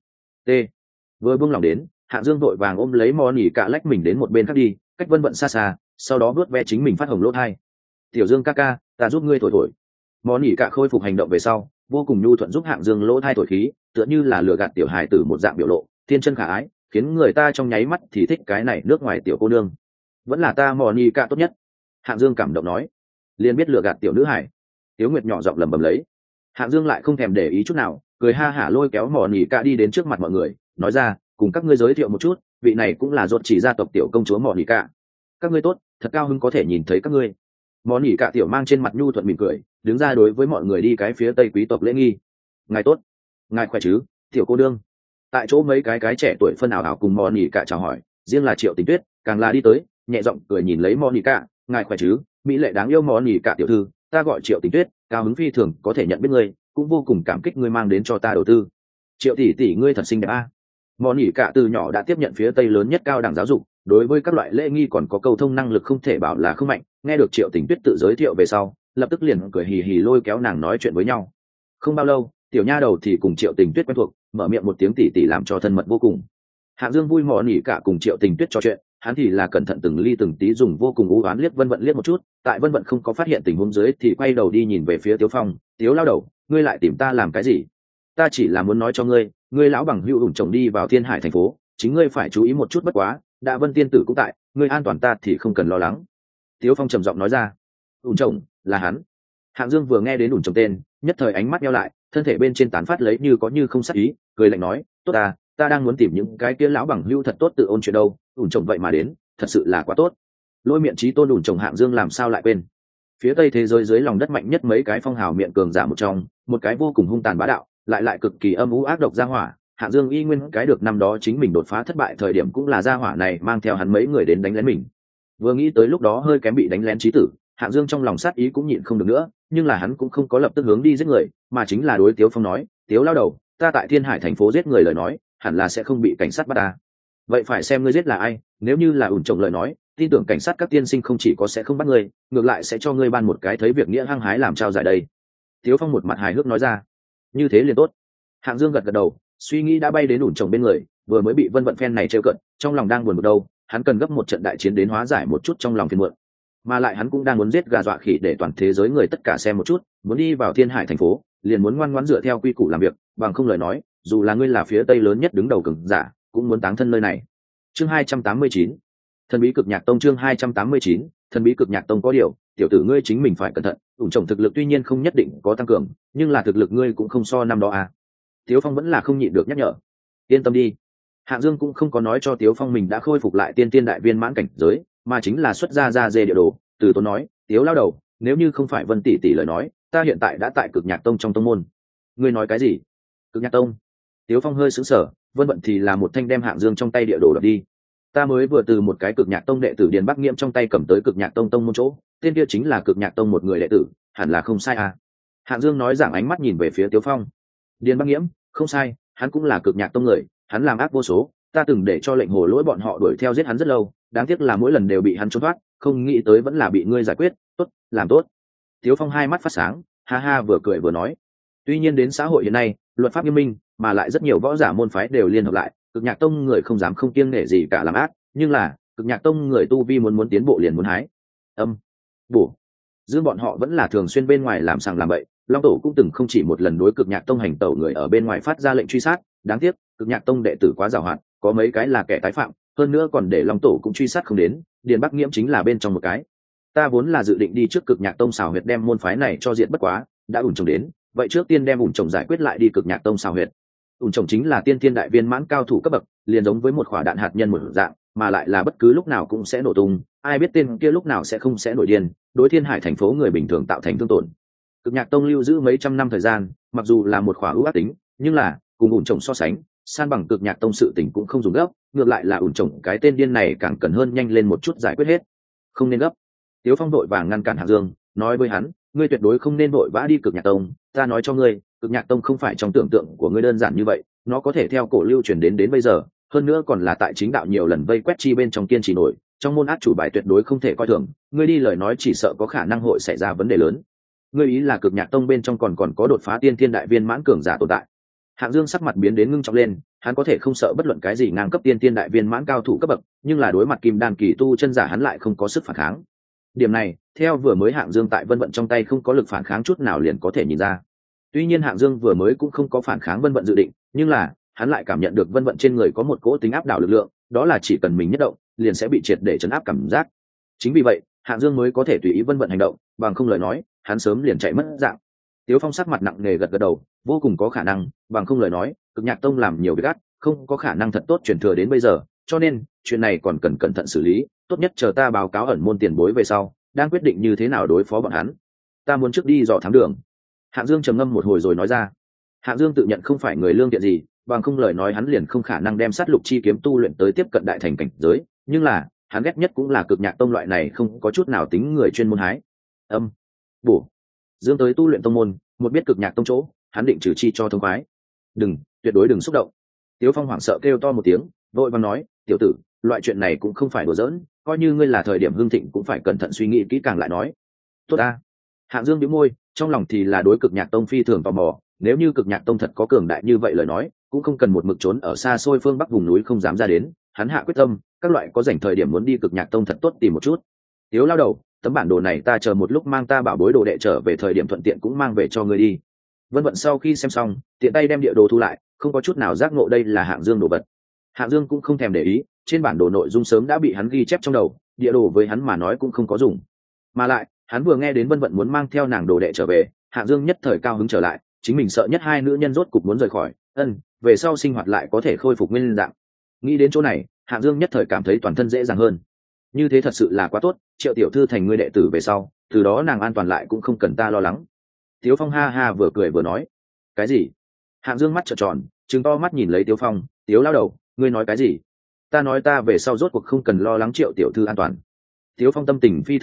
Vừa buông lòng đến, Hạng Dương vội vàng ôm lấy Mò Nỉ Cả lách mình đến một bên khác đi, cách Vân Vận xa xa, sau đó vuốt ve chính mình phát hồng lỗ tai. Tiểu Dương ca ca, ta giúp ngươi thổi thổi. Mò Nỉ Cả khôi phục hành động về sau, vô cùng nhu thuận giúp Hạng Dương lỗ tai thổi khí, tựa như là lừa gạt tiểu hài tử một dạng biểu lộ, thiên chân khả ái, khiến người ta trong nháy mắt thì thích cái này nước ngoài tiểu cô nương. Vẫn là ta Mò Nỉ Cả tốt nhất. Hạng Dương cảm động nói, liền biết lừa gạt tiểu nữ hài. Tiếu Nguyệt nhỏ giọng lẩm bẩm lấy. Hạng Dương lại không thèm để ý chút nào, cười ha hả lôi kéo Mò Nỉ Cả đi đến trước mặt mọi người, nói ra, cùng các ngươi giới thiệu một chút, vị này cũng là ruột chỉ gia tộc tiểu công chúa Mò Nỉ Cả. Các ngươi tốt, thật cao hứng có thể nhìn thấy các ngươi. Mò Nỉ Cả tiểu mang trên mặt nhu thuận mỉm cười, đứng ra đối với mọi người đi cái phía tây quý tộc lễ nghi. Ngài tốt, ngài khỏe chứ, tiểu cô đương. Tại chỗ mấy cái trẻ tuổi phân ảo ảo cùng Mò Nỉ Cả chào hỏi, riêng là Triệu Tình Tuyết càng là đi tới, nhẹ giọng cười nhìn lấy Mò Nỉ Cả, ngài khỏe chứ, mỹ lệ đáng yêu Mò Nỉ Cả tiểu thư, ta gọi Triệu Tình Tuyết, cao hứng phi thường có thể nhận biết ngươi, cũng vô cùng cảm kích ngươi mang đến cho ta đầu tư. Triệu tỷ tỷ ngươi thật xinh đẹp a. Mò Nỉ Cả từ nhỏ đã tiếp nhận phía tây lớn nhất cao đẳng giáo dục, đối với các loại lễ nghi còn có câu thông năng lực không thể bảo là không mạnh, nghe được Triệu Tình Tuyết tự giới thiệu về sau, lập tức liền cười hì hì lôi kéo nàng nói chuyện với nhau. Không bao lâu, tiểu nha đầu thì cùng Triệu Tình Tuyết quen thuộc, mở miệng một tiếng tỷ tỷ làm cho thân mật vô cùng. Hạng Dương vui Mò Nỉ Cả cùng Triệu Tình Tuyết trò chuyện, hắn thì là cẩn thận từng ly từng tí dùng vô cùng u oán liếc Vân Vận liếc một chút, tại Vân Vận không có phát hiện tình huống dưới thì quay đầu đi nhìn về phía Tiếu Phong, Tiếu lao đầu, ngươi lại tìm ta làm cái gì? Ta chỉ là muốn nói cho ngươi, ngươi lão bằng hữu ủng chồng đi vào Thiên Hải thành phố, chính ngươi phải chú ý một chút bất quá, đã Vân tiên tử cũng tại, ngươi an toàn ta thì không cần lo lắng. Tiếu Phong trầm giọng nói ra. Ủng chồng, là hắn. Hạng Dương vừa nghe đến ủng chồng tên, nhất thời ánh mắt nheo lại, thân thể bên trên tán phát lấy như có như không sắc ý, cười lạnh nói, tốt ta đang muốn tìm những cái kia lão bằng hữu thật tốt tự ôn chuyện đâu, ủng chồng vậy mà đến, thật sự là quá tốt. Lôi miệng chí tôn ủng chồng Hạng Dương làm sao lại quên. Phía tây thế giới dưới lòng đất mạnh nhất mấy cái phong hào miệng cường giả một trong, một cái vô cùng hung tàn bá đạo, lại cực kỳ âm u ác độc gia hỏa. Hạng Dương y nguyên cái được năm đó chính mình đột phá thất bại thời điểm cũng là gia hỏa này mang theo hắn mấy người đến đánh lén mình. Vừa nghĩ tới lúc đó hơi kém bị đánh lén chí tử, Hạng Dương trong lòng sát ý cũng nhịn không được nữa, nhưng là hắn cũng không có lập tức hướng đi giết người, mà chính là đối Tiếu Phong nói, Tiếu lao đầu, ta tại Thiên Hải thành phố giết người lời nói, hẳn là sẽ không bị cảnh sát bắt ta. Vậy phải xem ngươi giết là ai, nếu như là ủn trồng lời nói, tin tưởng cảnh sát các tiên sinh không chỉ có sẽ không bắt ngươi, ngược lại sẽ cho ngươi ban một cái thấy việc nghĩa hăng hái làm trao giải đây. Tiếu Phong một mặt hài hước nói ra. Như thế liền tốt. Hạng Dương gật gật đầu, suy nghĩ đã bay đến ủn trồng bên người, vừa mới bị Vân Vận phen này trêu cận, trong lòng đang buồn bực đâu, hắn cần gấp một trận đại chiến đến hóa giải một chút trong lòng phiền muộn. Mà lại hắn cũng đang muốn giết gà dọa khỉ để toàn thế giới người tất cả xem một chút, muốn đi vào Thiên Hải thành phố, liền muốn ngoan ngoãn dựa theo quy củ làm việc, bằng không lời nói, dù là ngươi là phía Tây lớn nhất đứng đầu cường giả, cũng muốn táng thân nơi này. Chương 289. Thần bí cực nhạc tông. Chương 289. Thần bí cực nhạc tông. Có điều, tiểu tử ngươi chính mình phải cẩn thận, ủn trồng thực lực tuy nhiên không nhất định có tăng cường, nhưng là thực lực ngươi cũng không so năm đó à. Tiếu Phong vẫn là không nhịn được nhắc nhở. Yên tâm đi. Hạng Dương cũng không có nói cho Tiếu Phong mình đã khôi phục lại tiên tiên đại viên mãn cảnh giới, mà chính là xuất ra dê địa đồ, từ tốn nói, Tiếu lao đầu, nếu như không phải Vân tỷ tỷ lời nói, ta hiện tại đã tại cực nhạc tông trong tông môn. Ngươi nói cái gì? Cực nhạc tông? Tiếu Phong hơi sững sờ, Vân Vận thì là một thanh đem Hạng Dương trong tay địa đồ đập đi. Ta mới vừa từ một cái cực nhạc tông đệ tử Điền Bắc Nghiễm trong tay cầm tới cực nhạc tông môn chỗ, tên kia chính là cực nhạc tông một người đệ tử, hẳn là không sai à. Hạng Dương nói giảng ánh mắt nhìn về phía Tiếu Phong. Điền Bắc Nghiễm, không sai, hắn cũng là cực nhạc tông người, hắn làm ác vô số, ta từng để cho lệnh hồ lỗi bọn họ đuổi theo giết hắn rất lâu, đáng tiếc là mỗi lần đều bị hắn trốn thoát, không nghĩ tới vẫn là bị ngươi giải quyết, tốt, làm tốt. Tiếu Phong hai mắt phát sáng, ha ha vừa cười vừa nói. Tuy nhiên đến xã hội hiện nay, luật pháp nghiêm minh, mà lại rất nhiều võ giả môn phái đều liên hợp lại, cực nhạc tông người không dám không kiêng nể gì cả làm ác, nhưng là cực nhạc tông người tu vi muốn tiến bộ liền muốn hái. Bổ. Dương bọn họ vẫn là thường xuyên bên ngoài làm sàng làm bậy, Long Tổ cũng từng không chỉ một lần đối cực nhạc tông hành tẩu người ở bên ngoài phát ra lệnh truy sát, đáng tiếc cực nhạc tông đệ tử quá giàu hạn, có mấy cái là kẻ tái phạm, hơn nữa còn để Long Tổ cũng truy sát không đến, Điền Bắc Nghiễm chính là bên trong một cái. Ta vốn là dự định đi trước cực nhạc tông xào huyệt đem môn phái này cho diện bất quá, đã ủn trồng đến, vậy trước tiên đem ủn trồng giải quyết lại đi cực nhạc tông xào huyệt. Ủn trồng chính là tiên thiên đại viên mãn cao thủ cấp bậc, liền giống với một quả đạn hạt nhân một dạng, mà lại là bất cứ lúc nào cũng sẽ nổ tung, ai biết tên kia lúc nào sẽ không sẽ nổi điên, đối Thiên Hải thành phố người bình thường tạo thành thương tổn. Cực nhạc tông lưu giữ mấy trăm năm thời gian, mặc dù là một quả ưu ác tính, nhưng là cùng ủn trồng so sánh, san bằng cực nhạc tông sự tình cũng không dùng gấp, ngược lại là ủn trồng cái tên điên này càng cần hơn nhanh lên một chút giải quyết hết. Không nên gấp. Tiếu Phong vội vàng ngăn cản Hạng Dương, nói với hắn, ngươi tuyệt đối không nên vội vã đi cực nhạc tông, ta nói cho ngươi, cực nhạc tông không phải trong tưởng tượng của ngươi đơn giản như vậy, nó có thể theo cổ lưu truyền đến bây giờ, hơn nữa còn là tại chính đạo nhiều lần vây quét chi bên trong kiên trì nổi, trong môn át chủ bài tuyệt đối không thể coi thường, ngươi đi lời nói chỉ sợ có khả năng hội xảy ra vấn đề lớn. Ngươi ý là cực nhạc tông bên trong còn có đột phá tiên thiên đại viên mãn cường giả tồn tại? Hạng Dương sắc mặt biến đến ngưng trọng lên, hắn có thể không sợ bất luận cái gì ngang cấp tiên thiên đại viên mãn cao thủ cấp bậc, nhưng là đối mặt kim đan kỳ tu chân giả hắn lại không có sức phản kháng. Điểm này, theo vừa mới Hạng Dương tại Vân Vận trong tay không có lực phản kháng chút nào liền có thể nhìn ra. Tuy nhiên Hạng Dương vừa mới cũng không có phản kháng Vân Vận dự định, nhưng là hắn lại cảm nhận được Vân Vận trên người có một cỗ tính áp đảo lực lượng, đó là chỉ cần mình nhất động, liền sẽ bị triệt để chấn áp cảm giác. Chính vì vậy, Hạng Dương mới có thể tùy ý Vân Vận hành động, bằng không lời nói, hắn sớm liền chạy mất dạng. Tiếu Phong sắc mặt nặng nề gật gật đầu, vô cùng có khả năng, bằng không lời nói, Cực Nhạc Tông làm nhiều việc ác, không có khả năng thật tốt truyền thừa đến bây giờ, cho nên chuyện này còn cần cẩn thận xử lý, tốt nhất chờ ta báo cáo ẩn môn tiền bối về sau, đang quyết định như thế nào đối phó bọn hắn. Ta muốn trước đi dò thám đường. Hạng Dương trầm ngâm một hồi rồi nói ra. Hạng Dương tự nhận không phải người lương thiện gì, bằng không lời nói hắn liền không khả năng đem sát lục chi kiếm tu luyện tới tiếp cận đại thành cảnh giới, nhưng là hắn ghét nhất cũng là Cực Nhạc Tông loại này không có chút nào tính người chuyên môn hái. Bổ. Dương tới tu luyện tông môn, một biết Cực Nhạc Tông chỗ, hắn định trừ chi cho thông khoái. Đừng, tuyệt đối đừng xúc động. Tiếu Phong hoảng sợ kêu to một tiếng, vội vàng nói, tiểu tử, loại chuyện này cũng không phải đùa giỡn, coi như ngươi là thời điểm hưng thịnh cũng phải cẩn thận suy nghĩ kỹ càng lại nói. Tốt ta. Hạng Dương bĩu môi, trong lòng thì là đối Cực Nhạc Tông phi thường tò mò, nếu như Cực Nhạc Tông thật có cường đại như vậy lời nói, cũng không cần một mực trốn ở xa xôi phương bắc vùng núi không dám ra đến, hắn hạ quyết tâm, các loại có rảnh thời điểm muốn đi Cực Nhạc Tông thật tốt tìm một chút. Tiếu lao đầu, tấm bản đồ này ta chờ một lúc mang ta bảo bối đồ đệ trở về thời điểm thuận tiện cũng mang về cho ngươi đi. Vân Vận sau khi xem xong, tiện tay đem địa đồ thu lại, không có chút nào giác ngộ đây là Hạng Dương đồ vật. Hạng Dương cũng không thèm để ý, trên bản đồ nội dung sớm đã bị hắn ghi chép trong đầu, địa đồ với hắn mà nói cũng không có dùng. Mà lại, hắn vừa nghe đến Vân Vận muốn mang theo nàng đồ đệ trở về, Hạng Dương nhất thời cao hứng trở lại, chính mình sợ nhất hai nữ nhân rốt cục muốn rời khỏi, về sau sinh hoạt lại có thể khôi phục nguyên dạng. Nghĩ đến chỗ này, Hạng Dương nhất thời cảm thấy toàn thân dễ dàng hơn. Như thế thật sự là quá tốt, Triệu tiểu thư thành ngươi đệ tử về sau, từ đó nàng an toàn lại cũng không cần ta lo lắng. Tiếu Phong ha ha vừa cười vừa nói. Cái gì? Hạng Dương mắt trợn tròn, trừng to mắt nhìn lấy Tiếu Phong, Tiếu lao đầu, ngươi nói cái gì? Ta nói ta về sau rốt cuộc không cần lo lắng Triệu tiểu thư an toàn. Tiếu Phong tâm tình phi thường tốt,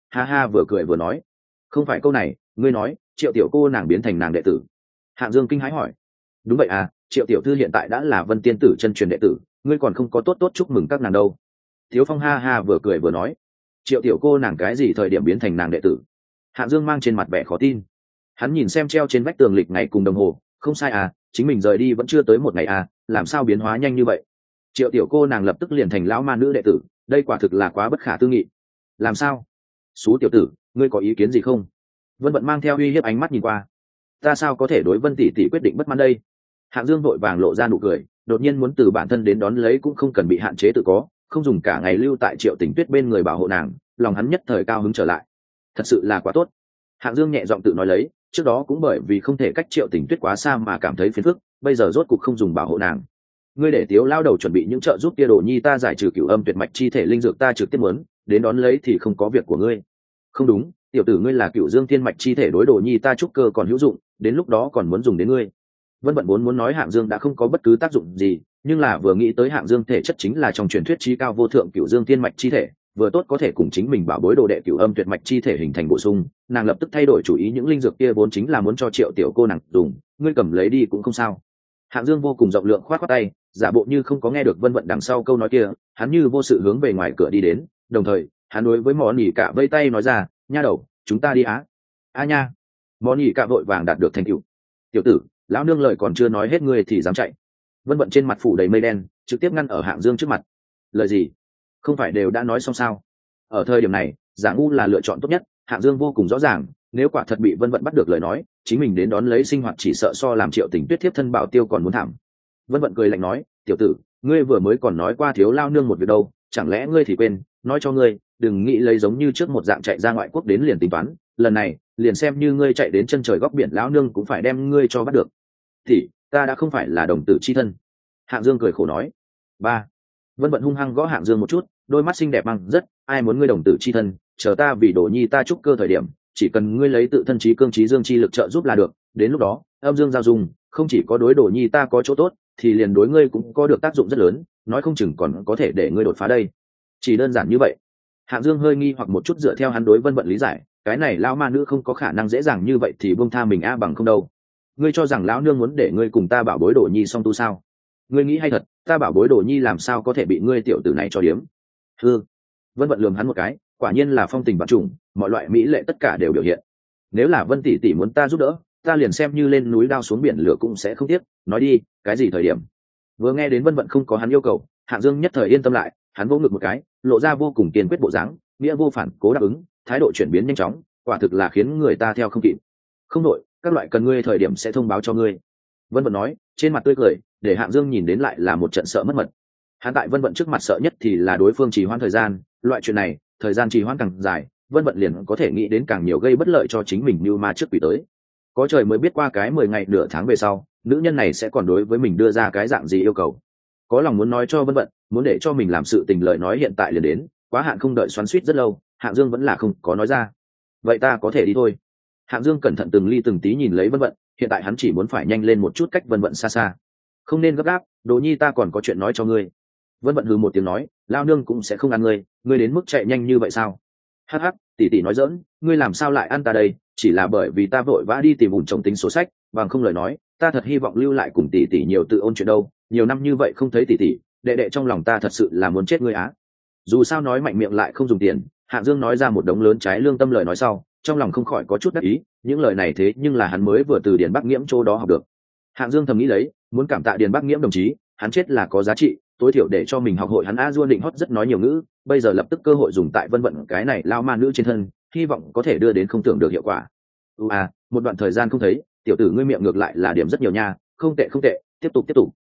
ha ha vừa cười vừa nói, không phải câu này, ngươi nói Triệu tiểu cô nàng biến thành nàng đệ tử. Hạng Dương kinh hãi hỏi, đúng vậy à, Triệu tiểu thư hiện tại đã là Vân tiên tử chân truyền đệ tử, ngươi còn không có tốt tốt chúc mừng các nàng đâu. Thiếu Phong ha ha vừa cười vừa nói, Triệu tiểu cô nàng cái gì thời điểm biến thành nàng đệ tử? Hạng Dương mang trên mặt vẻ khó tin. Hắn nhìn xem treo trên vách tường lịch ngày cùng đồng hồ, không sai à, chính mình rời đi vẫn chưa tới một ngày à, làm sao biến hóa nhanh như vậy? Triệu tiểu cô nàng lập tức liền thành lão ma nữ đệ tử, đây quả thực là quá bất khả tư nghị. Làm sao? Sú tiểu tử, ngươi có ý kiến gì không? Vân Vận mang theo uy hiếp ánh mắt nhìn qua. Ta sao có thể đối Vân tỷ tỷ quyết định bất mãn đây? Hạng Dương vội vàng lộ ra nụ cười, đột nhiên muốn từ bản thân đến đón lấy cũng không cần bị hạn chế tự có, không dùng cả ngày lưu tại Triệu Tình Tuyết bên người bảo hộ nàng, lòng hắn nhất thời cao hứng trở lại. Thật sự là quá tốt. Hạng Dương nhẹ giọng tự nói lấy, trước đó cũng bởi vì không thể cách Triệu Tình Tuyết quá xa mà cảm thấy phiền phức, bây giờ rốt cục không dùng bảo hộ nàng. Ngươi để Tiếu lao đầu chuẩn bị những trợ giúp kia đồ nhi ta giải trừ cửu âm tuyệt mạch chi thể linh dược ta trực tiếp muốn, đến đón lấy thì không có việc của ngươi. Không đúng, tiểu tử ngươi là Cửu Dương Thiên mạch chi thể đối đồ nhi ta trúc cơ còn hữu dụng, đến lúc đó còn muốn dùng đến ngươi. Vân Vận vốn muốn nói Hạng Dương đã không có bất cứ tác dụng gì, nhưng là vừa nghĩ tới Hạng Dương thể chất chính là trong truyền thuyết chí cao vô thượng Cửu Dương Thiên mạch chi thể, vừa tốt có thể cùng chính mình bảo bối đồ đệ Cửu Âm Tuyệt mạch chi thể hình thành bổ sung, nàng lập tức thay đổi chủ ý, những linh dược kia vốn chính là muốn cho Triệu tiểu cô nàng dùng, ngươi cầm lấy đi cũng không sao. Hạng Dương vô cùng rộng lượng khoát khoát tay, giả bộ như không có nghe được Vân Vận đằng sau câu nói kia, hắn như vô sự hướng về ngoài cửa đi đến, đồng thời, hắn đối với Mõ Nhĩ Cả vây tay nói ra, nha đầu, chúng ta đi á. A nha. Mõ Nhĩ Cả vội vàng đạt được thành tựu. Tiểu tử, lão nương lời còn chưa nói hết ngươi thì dám chạy. Vân Vận trên mặt phủ đầy mây đen, trực tiếp ngăn ở Hạng Dương trước mặt. Lời gì? Không phải đều đã nói xong sao? Ở thời điểm này, giả ngu là lựa chọn tốt nhất, Hạng Dương vô cùng rõ ràng, nếu quả thật bị Vân Vận bắt được lời nói, chính mình đến đón lấy sinh hoạt chỉ sợ so làm Triệu Tình Tuyết thiếp thân bảo tiêu còn muốn thảm. Vân Vận cười lạnh nói, tiểu tử, ngươi vừa mới còn nói qua thiếu lao nương một việc đâu, chẳng lẽ ngươi thì quên, nói cho ngươi, đừng nghĩ lấy giống như trước một dạng chạy ra ngoại quốc đến liền tính toán, lần này, liền xem như ngươi chạy đến chân trời góc biển lão nương cũng phải đem ngươi cho bắt được. Thì, ta đã không phải là đồng tử chi thân. Hạng Dương cười khổ nói. Ba. Vân Vận hung hăng gõ Hạng Dương một chút, đôi mắt xinh đẹp mang rất, ai muốn ngươi đồng tử chi thân, chờ ta vì đồ nhi ta trúc cơ thời điểm, chỉ cần ngươi lấy tự thân trí cương trí dương chi lực trợ giúp là được, đến lúc đó, âm dương giao dung, không chỉ có đối đồ nhi ta có chỗ tốt, thì liền đối ngươi cũng có được tác dụng rất lớn, nói không chừng còn có thể để ngươi đột phá đây. Chỉ đơn giản như vậy. Hạng Dương hơi nghi hoặc một chút dựa theo hắn đối Vân Vận lý giải, cái này lão ma nữ không có khả năng dễ dàng như vậy thì buông tha mình bằng không đâu. Ngươi cho rằng lão nương muốn để ngươi cùng ta bảo bối đồ nhi song tu sao? Ngươi nghĩ hay thật, ta bảo bối đồ nhi làm sao có thể bị ngươi tiểu tử này cho điếm? Hừ. Vân Vận lườm hắn một cái, quả nhiên là phong tình vạn trùng, mọi loại mỹ lệ tất cả đều biểu hiện. Nếu là Vân tỷ tỷ muốn ta giúp đỡ, ta liền xem như lên núi đao xuống biển lửa cũng sẽ không tiếc, nói đi, cái gì thời điểm? Vừa nghe đến Vân Vận không có hắn yêu cầu, Hạng Dương nhất thời yên tâm lại, hắn vỗ ngực một cái, lộ ra vô cùng kiên quyết bộ dáng, nghĩa vô phản cố đáp ứng, thái độ chuyển biến nhanh chóng, quả thực là khiến người ta theo không kịp. Không đội, các loại cần ngươi thời điểm sẽ thông báo cho ngươi. Vân Vận nói, trên mặt tươi cười, để Hạng Dương nhìn đến lại là một trận sợ mất mật. Hắn tại Vân Vận trước mặt sợ nhất thì là đối phương trì hoãn thời gian, loại chuyện này, thời gian trì hoãn càng dài, Vân Vận liền có thể nghĩ đến càng nhiều gây bất lợi cho chính mình như ma trước quỷ tới. Có trời mới biết qua cái 10 ngày nửa tháng về sau, nữ nhân này sẽ còn đối với mình đưa ra cái dạng gì yêu cầu. Có lòng muốn nói cho Vân Vận, muốn để cho mình làm sự tình lời nói hiện tại liền đến, quá hạn không đợi xoắn xuýt rất lâu, Hạng Dương vẫn là không có nói ra. Vậy ta có thể đi thôi. Hạng Dương cẩn thận từng ly từng tí nhìn lấy Vân Vận, hiện tại hắn chỉ muốn phải nhanh lên một chút cách Vân Vận xa xa. Không nên gấp gáp, Đồ Nhi ta còn có chuyện nói cho ngươi. Vân Vận hừ một tiếng nói, lao nương cũng sẽ không ăn ngươi, ngươi đến mức chạy nhanh như vậy sao? Hắc hắc, tỷ tỷ nói giỡn, ngươi làm sao lại ăn ta đây? Chỉ là bởi vì ta vội vã đi tìm ủn trồng tính số sách, bằng không lời nói, ta thật hy vọng lưu lại cùng tỷ tỷ nhiều tự ôn chuyện đâu. Nhiều năm như vậy không thấy tỷ tỷ, đệ đệ trong lòng ta thật sự là muốn chết ngươi á. Dù sao nói mạnh miệng lại không dùng tiền, Hạng Dương nói ra một đống lớn trái lương tâm lời nói sau, trong lòng không khỏi có chút đắc ý, những lời này thế nhưng là hắn mới vừa từ Điền Bắc Nghiễm chỗ đó học được. Hạng Dương thầm nghĩ lấy, muốn cảm tạ Điền Bắc Nghiễm đồng chí, hắn chết là có giá trị, tối thiểu để cho mình học hội hắn a dua định hót rất nói nhiều ngữ, bây giờ lập tức cơ hội dùng tại Vân Vận cái này lao ma nữ trên thân, hy vọng có thể đưa đến không tưởng được hiệu quả. Một đoạn thời gian không thấy, tiểu tử ngươi miệng ngược lại là điểm rất nhiều nha, không tệ không tệ, tiếp tục.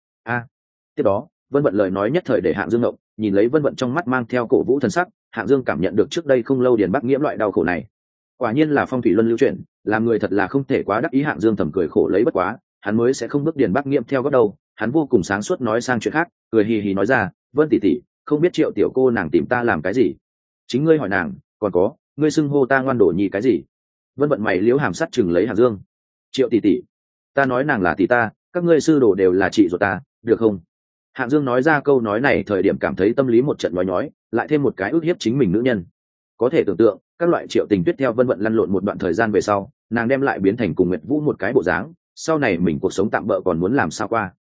Tiếp đó, Vân Vận lời nói nhất thời để Hạng Dương ngộng, nhìn lấy Vân Vận trong mắt mang theo cổ vũ thần sắc, Hạng Dương cảm nhận được trước đây không lâu Điền Bắc Nghiễm loại đau khổ này. Quả nhiên là phong thủy luân lưu chuyển, làm người thật là không thể quá đắc ý. Hạng Dương thầm cười khổ lấy bất quá, hắn mới sẽ không bước Điền Bắc Nghiễm theo gót đầu, hắn vô cùng sáng suốt nói sang chuyện khác, cười hì hì nói ra, Vân tỷ tỷ, không biết Triệu tiểu cô nàng tìm ta làm cái gì? Chính ngươi hỏi nàng, còn có, ngươi xưng hô ta ngoan đổ nhi cái gì? Vân Vận mày liếu hàm sắt chừng lấy Hạng Dương. Triệu tỷ tỷ, ta nói nàng là tỷ ta, các ngươi sư đồ đều là chị ruột ta, được không? Hạng Dương nói ra câu nói này thời điểm cảm thấy tâm lý một trận nhói nhói, lại thêm một cái ức hiếp chính mình nữ nhân. có thể tưởng tượng các loại Triệu Tình Tuyết theo Vân Vận lăn lộn một đoạn thời gian về sau, nàng đem lại biến thành cùng Nguyệt Vũ một cái bộ dáng, sau này mình cuộc sống tạm bỡ còn muốn làm sao qua.